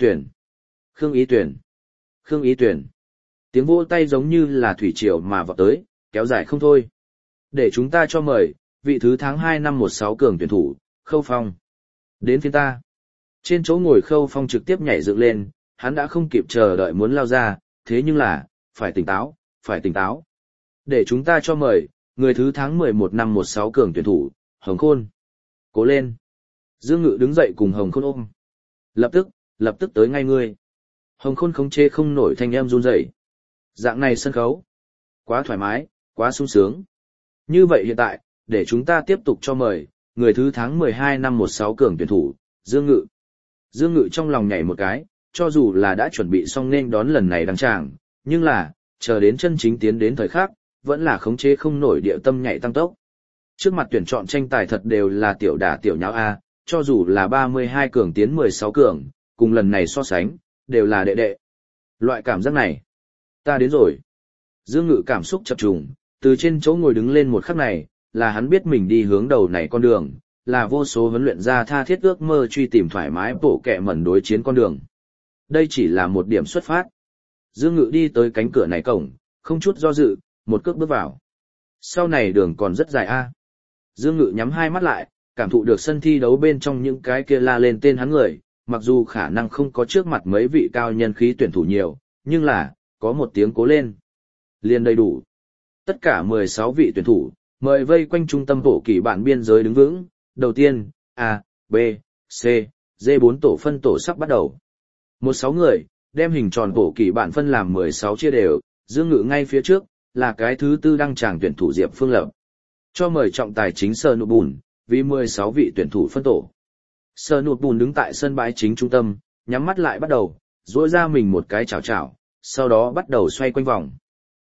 Tuyển. Tiếng vỗ tay giống như là thủy triều mà vọt tới, kéo dài không thôi. Để chúng ta cho mời, vị thứ tháng 2 năm 16 cường tuyển thủ, Khâu Phong. Đến phiên ta. Trên chỗ ngồi Khâu Phong trực tiếp nhảy dựng lên, hắn đã không kịp chờ đợi muốn lao ra, thế nhưng là, phải tỉnh táo. Để chúng ta cho mời, người thứ tháng 11 năm 16 cường tuyển thủ, Hồng Khôn. Cố lên. Dương Ngự đứng dậy cùng Hồng Khôn ôm. Lập tức tới ngay ngươi. Hồng Khôn khống chế không nổi thanh em run rẩy. Dạng này sân khấu. Quá thoải mái, quá sung sướng. Như vậy hiện tại, để chúng ta tiếp tục cho mời, người thứ tháng 12 năm 16 cường tuyển thủ, Dương Ngự. Dương Ngự trong lòng nhảy một cái, cho dù là đã chuẩn bị xong nên đón lần này đăng tràng, nhưng là, chờ đến chân chính tiến đến thời khắc, vẫn là khống chế không nổi địa tâm nhảy tăng tốc. Trước mặt tuyển chọn tranh tài thật đều là tiểu đả tiểu nháo A, cho dù là 32 cường tiến 16 cường, cùng lần này so sánh, đều là đệ đệ. Loại cảm giác này, ta đến rồi. Dương Ngự cảm xúc chập trùng, từ trên chỗ ngồi đứng lên một khắc này, là hắn biết mình đi hướng đầu này con đường, là vô số huấn luyện ra tha thiết ước mơ truy tìm thoải mái bổ kẹ mẩn đối chiến con đường. Đây chỉ là một điểm xuất phát. Dương Ngự đi tới cánh cửa này cổng, không chút do dự, một cước bước vào. Sau này đường còn rất dài a. Dương Ngự nhắm hai mắt lại, cảm thụ được sân thi đấu bên trong những cái kia la lên tên hắn người, mặc dù khả năng không có trước mặt mấy vị cao nhân khí tuyển thủ nhiều, nhưng là, có một tiếng cố lên. Liền đầy đủ. Tất cả 16 vị tuyển thủ, mời vây quanh trung tâm bổ kỷ bản biên giới đứng vững. Đầu tiên, A, B, C, D4 tổ phân tổ sắp bắt đầu. 16 người, đem hình tròn bổ kỷ bản phân làm 16 chia đều, Dương Ngự ngay phía trước, là cái thứ tư đăng tràng tuyển thủ Diệp Phương Lập. Cho mời trọng tài chính Sơ nụ bùn, vì 16 vị tuyển thủ phân tổ. Sơ nụ bùn đứng tại sân bãi chính trung tâm, nhắm mắt lại bắt đầu, duỗi ra mình một cái chảo, sau đó bắt đầu xoay quanh vòng.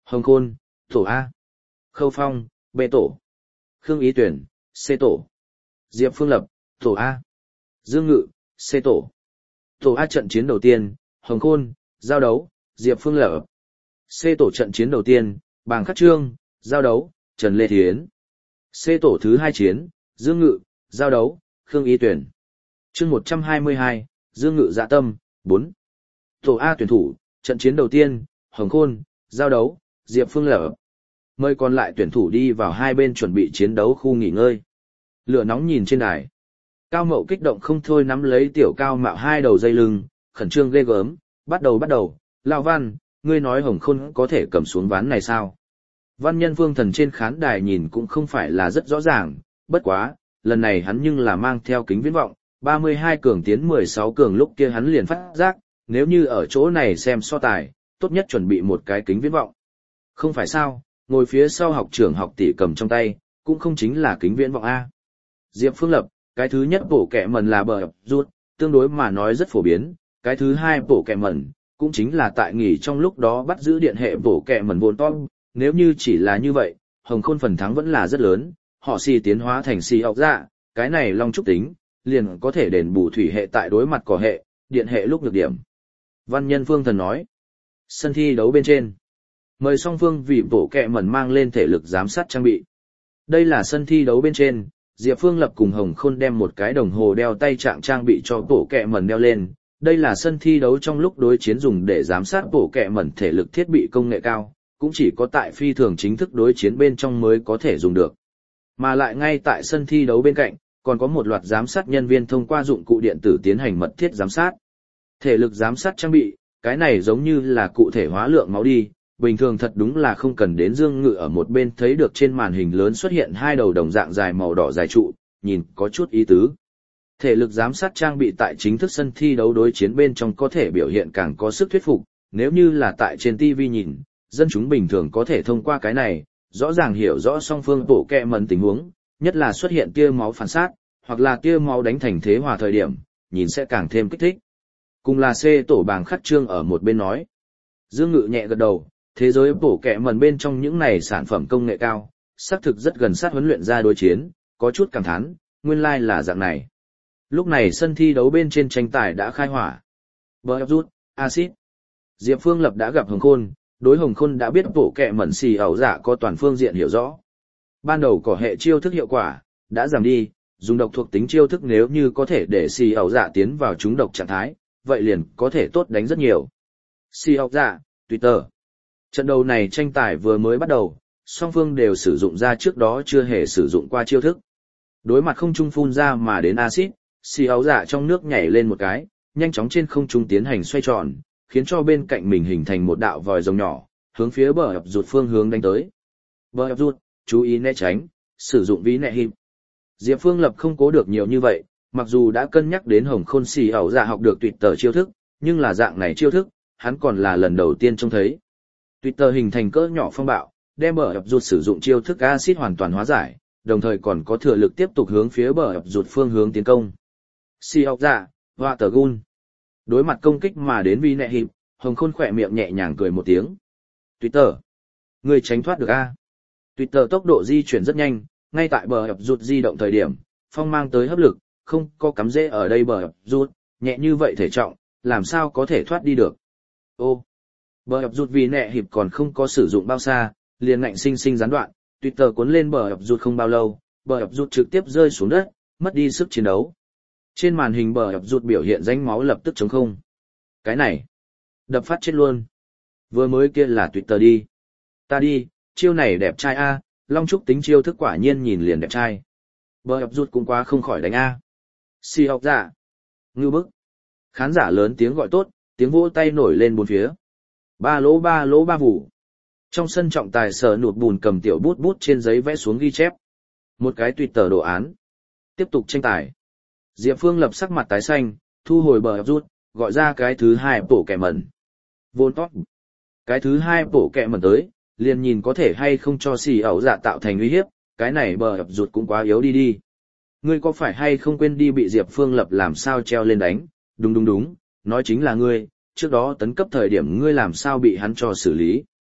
Hồng Khôn, tổ A. Khâu Phong, B tổ. Khương Ý Tuyển, C tổ. Diệp Phương Lập, tổ A. Dương Ngự, C tổ. Tổ A trận chiến đầu tiên, Hồng Khôn, giao đấu, Diệp Phương Lập. C tổ trận chiến đầu tiên, Bàng Khắc Trương, giao đấu, Trần Lê Thiến. C tổ thứ 2 chiến, Dương Ngự, giao đấu, Khương Ý Tuyển. Chương 122, Dương Ngự dạ tâm, 4. Tổ A tuyển thủ, trận chiến đầu tiên, Hồng Khôn, giao đấu, Diệp Phương Lập. Mời còn lại tuyển thủ đi vào hai bên chuẩn bị chiến đấu khu nghỉ ngơi. Lửa nóng nhìn trên đài. Cao Mậu kích động không thôi nắm lấy tiểu Cao Mạo hai đầu dây lưng, khẩn trương ghê gớm, bắt đầu, Lão Văn, ngươi nói Hồng Khôn có thể cầm xuống ván này sao? Văn Nhân Vương Thần trên khán đài nhìn cũng không phải là rất rõ ràng, bất quá, lần này hắn nhưng là mang theo kính viễn vọng, 32 cường tiến 16 cường lúc kia hắn liền phát giác, nếu như ở chỗ này xem so tài, tốt nhất chuẩn bị một cái kính viễn vọng. Không phải sao, ngồi phía sau học trưởng học tỷ cầm trong tay, cũng không chính là kính viễn vọng A. Diệp Phương Lập, cái thứ nhất bổ kẹ mần là bờ rút, tương đối mà nói rất phổ biến, cái thứ hai bổ kẹ mần, cũng chính là tại nghỉ trong lúc đó bắt giữ điện hệ bổ kẹ mần vốn to. Nếu như chỉ là như vậy, Hồng Khôn phần thắng vẫn là rất lớn, họ si tiến hóa thành si học dạ, cái này long trúc tính, liền có thể đền bù thủy hệ tại đối mặt cỏ hệ, điện hệ lúc nhược điểm. Văn Nhân Phương Thần nói, sân thi đấu bên trên, mời song phương vì bổ kẹ mẩn mang lên thể lực giám sát trang bị. Đây là sân thi đấu bên trên, Diệp Phương Lập cùng Hồng Khôn đem một cái đồng hồ đeo tay trạng trang bị cho bổ kẹ mẩn đeo lên. Đây là sân thi đấu trong lúc đối chiến dùng để giám sát bổ kẹ mẩn thể lực thiết bị công nghệ cao, cũng chỉ có tại phi thường chính thức đối chiến bên trong mới có thể dùng được. Mà lại ngay tại sân thi đấu bên cạnh, còn có một loạt giám sát nhân viên thông qua dụng cụ điện tử tiến hành mật thiết giám sát. Thể lực giám sát trang bị, cái này giống như là cụ thể hóa lượng máu đi, bình thường thật đúng là không cần đến Dương Ngự ở một bên thấy được trên màn hình lớn xuất hiện hai đầu đồng dạng dài màu đỏ dài trụ, nhìn có chút ý tứ. Thể lực giám sát trang bị tại chính thức sân thi đấu đối chiến bên trong có thể biểu hiện càng có sức thuyết phục, nếu như là tại trên TV nhìn, dân chúng bình thường có thể thông qua cái này, rõ ràng hiểu rõ song phương bổ kẹ mẩn tình huống, nhất là xuất hiện tia máu phản sát, hoặc là tia máu đánh thành thế hòa thời điểm, nhìn sẽ càng thêm kích thích. Cùng là C tổ Bàng Khắc Trương ở một bên nói. Dương Ngự nhẹ gật đầu, thế giới bổ kẹ mẩn bên trong những này sản phẩm công nghệ cao, xác thực rất gần sát huấn luyện ra đối chiến, có chút cảm thán, nguyên lai là dạng này. Lúc này sân thi đấu bên trên tranh tài đã khai hỏa. Bờ rút, acid. Diệp Phương Lập đã gặp Hồng Khôn, đối Hồng Khôn đã biết bổ kẹ mẩn xì ẩu dạ có toàn phương diện hiểu rõ. Ban đầu cỏ hệ chiêu thức hiệu quả, đã giảm đi, dùng độc thuộc tính chiêu thức nếu như có thể để xì ẩu dạ tiến vào trúng độc trạng thái, vậy liền có thể tốt đánh rất nhiều. Xì ẩu dạ, Twitter. Trận đấu này tranh tài vừa mới bắt đầu, song phương đều sử dụng ra trước đó chưa hề sử dụng qua chiêu thức. Đối mặt không trung phun ra mà đến axit, xì áo dạ trong nước nhảy lên một cái, nhanh chóng trên không trung tiến hành xoay tròn, khiến cho bên cạnh mình hình thành một đạo vòi rồng nhỏ, hướng phía bờ ập rụt phương hướng đánh tới. Bờ ập rụt, chú ý né tránh, sử dụng ví nẹ hiệp. Diệp Phương Lập không cố được nhiều như vậy, mặc dù đã cân nhắc đến Hồng Khôn xì ảo dạ học được Twitter chiêu thức, nhưng là dạng này chiêu thức, hắn còn là lần đầu tiên trông thấy. Twitter hình thành cỡ nhỏ phong bạo, đem bờ ập rụt sử dụng chiêu thức axit hoàn toàn hóa giải, đồng thời còn có thừa lực tiếp tục hướng phía bờ ập rụt phương hướng tiến công. Xì ảo dạ, hoa tờ gun. Đối mặt công kích mà đến vi nẹ hiệp, Hồng Khôn khỏe miệng nhẹ nhàng cười một tiếng. Twitter, người tránh thoát được a? Twitter tốc độ di chuyển rất nhanh, ngay tại bờ ập rụt di động thời điểm, phong mang tới hấp lực, không có cắm rễ ở đây bờ ập rụt, nhẹ như vậy thể trọng, làm sao có thể thoát đi được? Ô, bờ ập rụt vì nẹ hiệp còn không có sử dụng bao xa, liền ngạnh sinh sinh gián đoạn, Twitter cuốn lên bờ ập rụt không bao lâu, bờ ập rụt trực tiếp rơi xuống đất, mất đi sức chiến đấu. Trên màn hình bờ ập rụt biểu hiện rãnh máu lập tức trống không. Cái này, đập phát chết luôn. Vừa mới kia là Twitter đi. Ta đi, chiêu này đẹp trai a, Long Trúc tính chiêu thức quả nhiên nhìn liền đẹp trai. Bờ ập rụt cũng quá không khỏi đánh a. Xì học giả. Ngư bức. Khán giả lớn tiếng gọi tốt, tiếng vỗ tay nổi lên bốn phía. Ba lỗ ba vụ. Trong sân trọng tài sở nụt bùn cầm tiểu bút bút trên giấy vẽ xuống ghi chép. Một cái Twitter đồ án. Tiếp tục tranh tài. Diệp Phương Lập sắc mặt tái xanh, thu hồi bờ ập rút, gọi ra cái thứ hai bổ kẹ mẩn. Vôn tốt. Cái thứ hai bổ kẹ mẩn tới, liền nhìn có thể hay không cho xì ẩu dạ tạo thành uy hiếp, cái này bờ ập rụt cũng quá yếu đi. Ngươi có phải hay không quên đi bị Diệp Phương Lập làm sao treo lên đánh? Đúng, nói chính là ngươi, trước đó tấn cấp thời điểm ngươi làm sao bị hắn cho xử lý.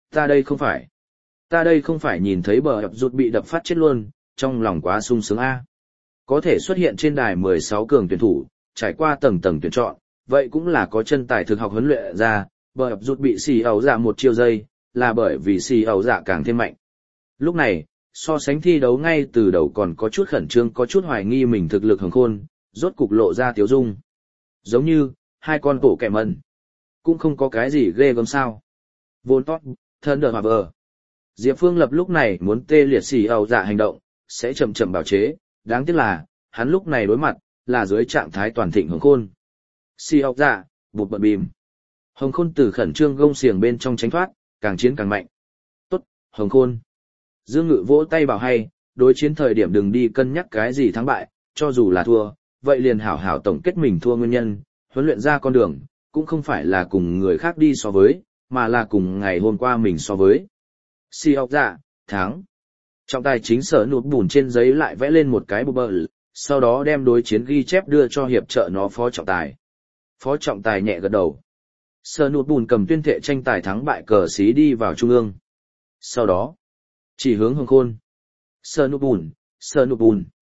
Ta đây không phải nhìn thấy bờ ập rụt bị đập phát chết luôn, trong lòng quá sung sướng a. Có thể xuất hiện trên đài 16 cường tuyển thủ, trải qua tầng tầng tuyển chọn, vậy cũng là có chân tài thực học huấn luyện ra, bờ ập rụt bị xì ẩu dạ một chiêu giây, là bởi vì xì ẩu dạ càng thêm mạnh. Lúc này, so sánh thi đấu ngay từ đầu còn có chút khẩn trương, có chút hoài nghi mình thực lực hừng khôn, rốt cục lộ ra tiếu dung. Giống như, hai con bộ kẻ mần. Cũng không có cái gì ghê gớm sao. Vốn tốt, thân đờ hòa vờ. Diệp Phương Lập lúc này muốn tê liệt xì ẩu dạ hành động, sẽ chậm chậm bảo chế, đáng tiếc là, hắn lúc này đối mặt, là dưới trạng thái toàn thịnh hừng khôn. Xì ẩu dạ, bụt bận bìm. Hồng khôn từ khẩn trương gông xiềng bên trong tránh thoát, càng chiến càng mạnh. Tốt, hồng khôn. Dương Ngự vỗ tay bảo hay, đối chiến thời điểm đừng đi cân nhắc cái gì thắng bại, cho dù là thua, vậy liền hảo hảo tổng kết mình thua nguyên nhân, huấn luyện ra con đường, cũng không phải là cùng người khác đi so với, mà là cùng ngày hôm qua mình so với. Si học dạ, thắng. Trọng tài chính sở nụt bùn trên giấy lại vẽ lên một cái bờ bờ, sau đó đem đối chiến ghi chép đưa cho hiệp trợ nó phó trọng tài. Phó trọng tài nhẹ gật đầu. Sở nụt bùn cầm tuyên thệ tranh tài thắng bại cờ xí đi vào trung ương. Sau đó, chỉ hướng hồng khôn. Sở nụt bùn,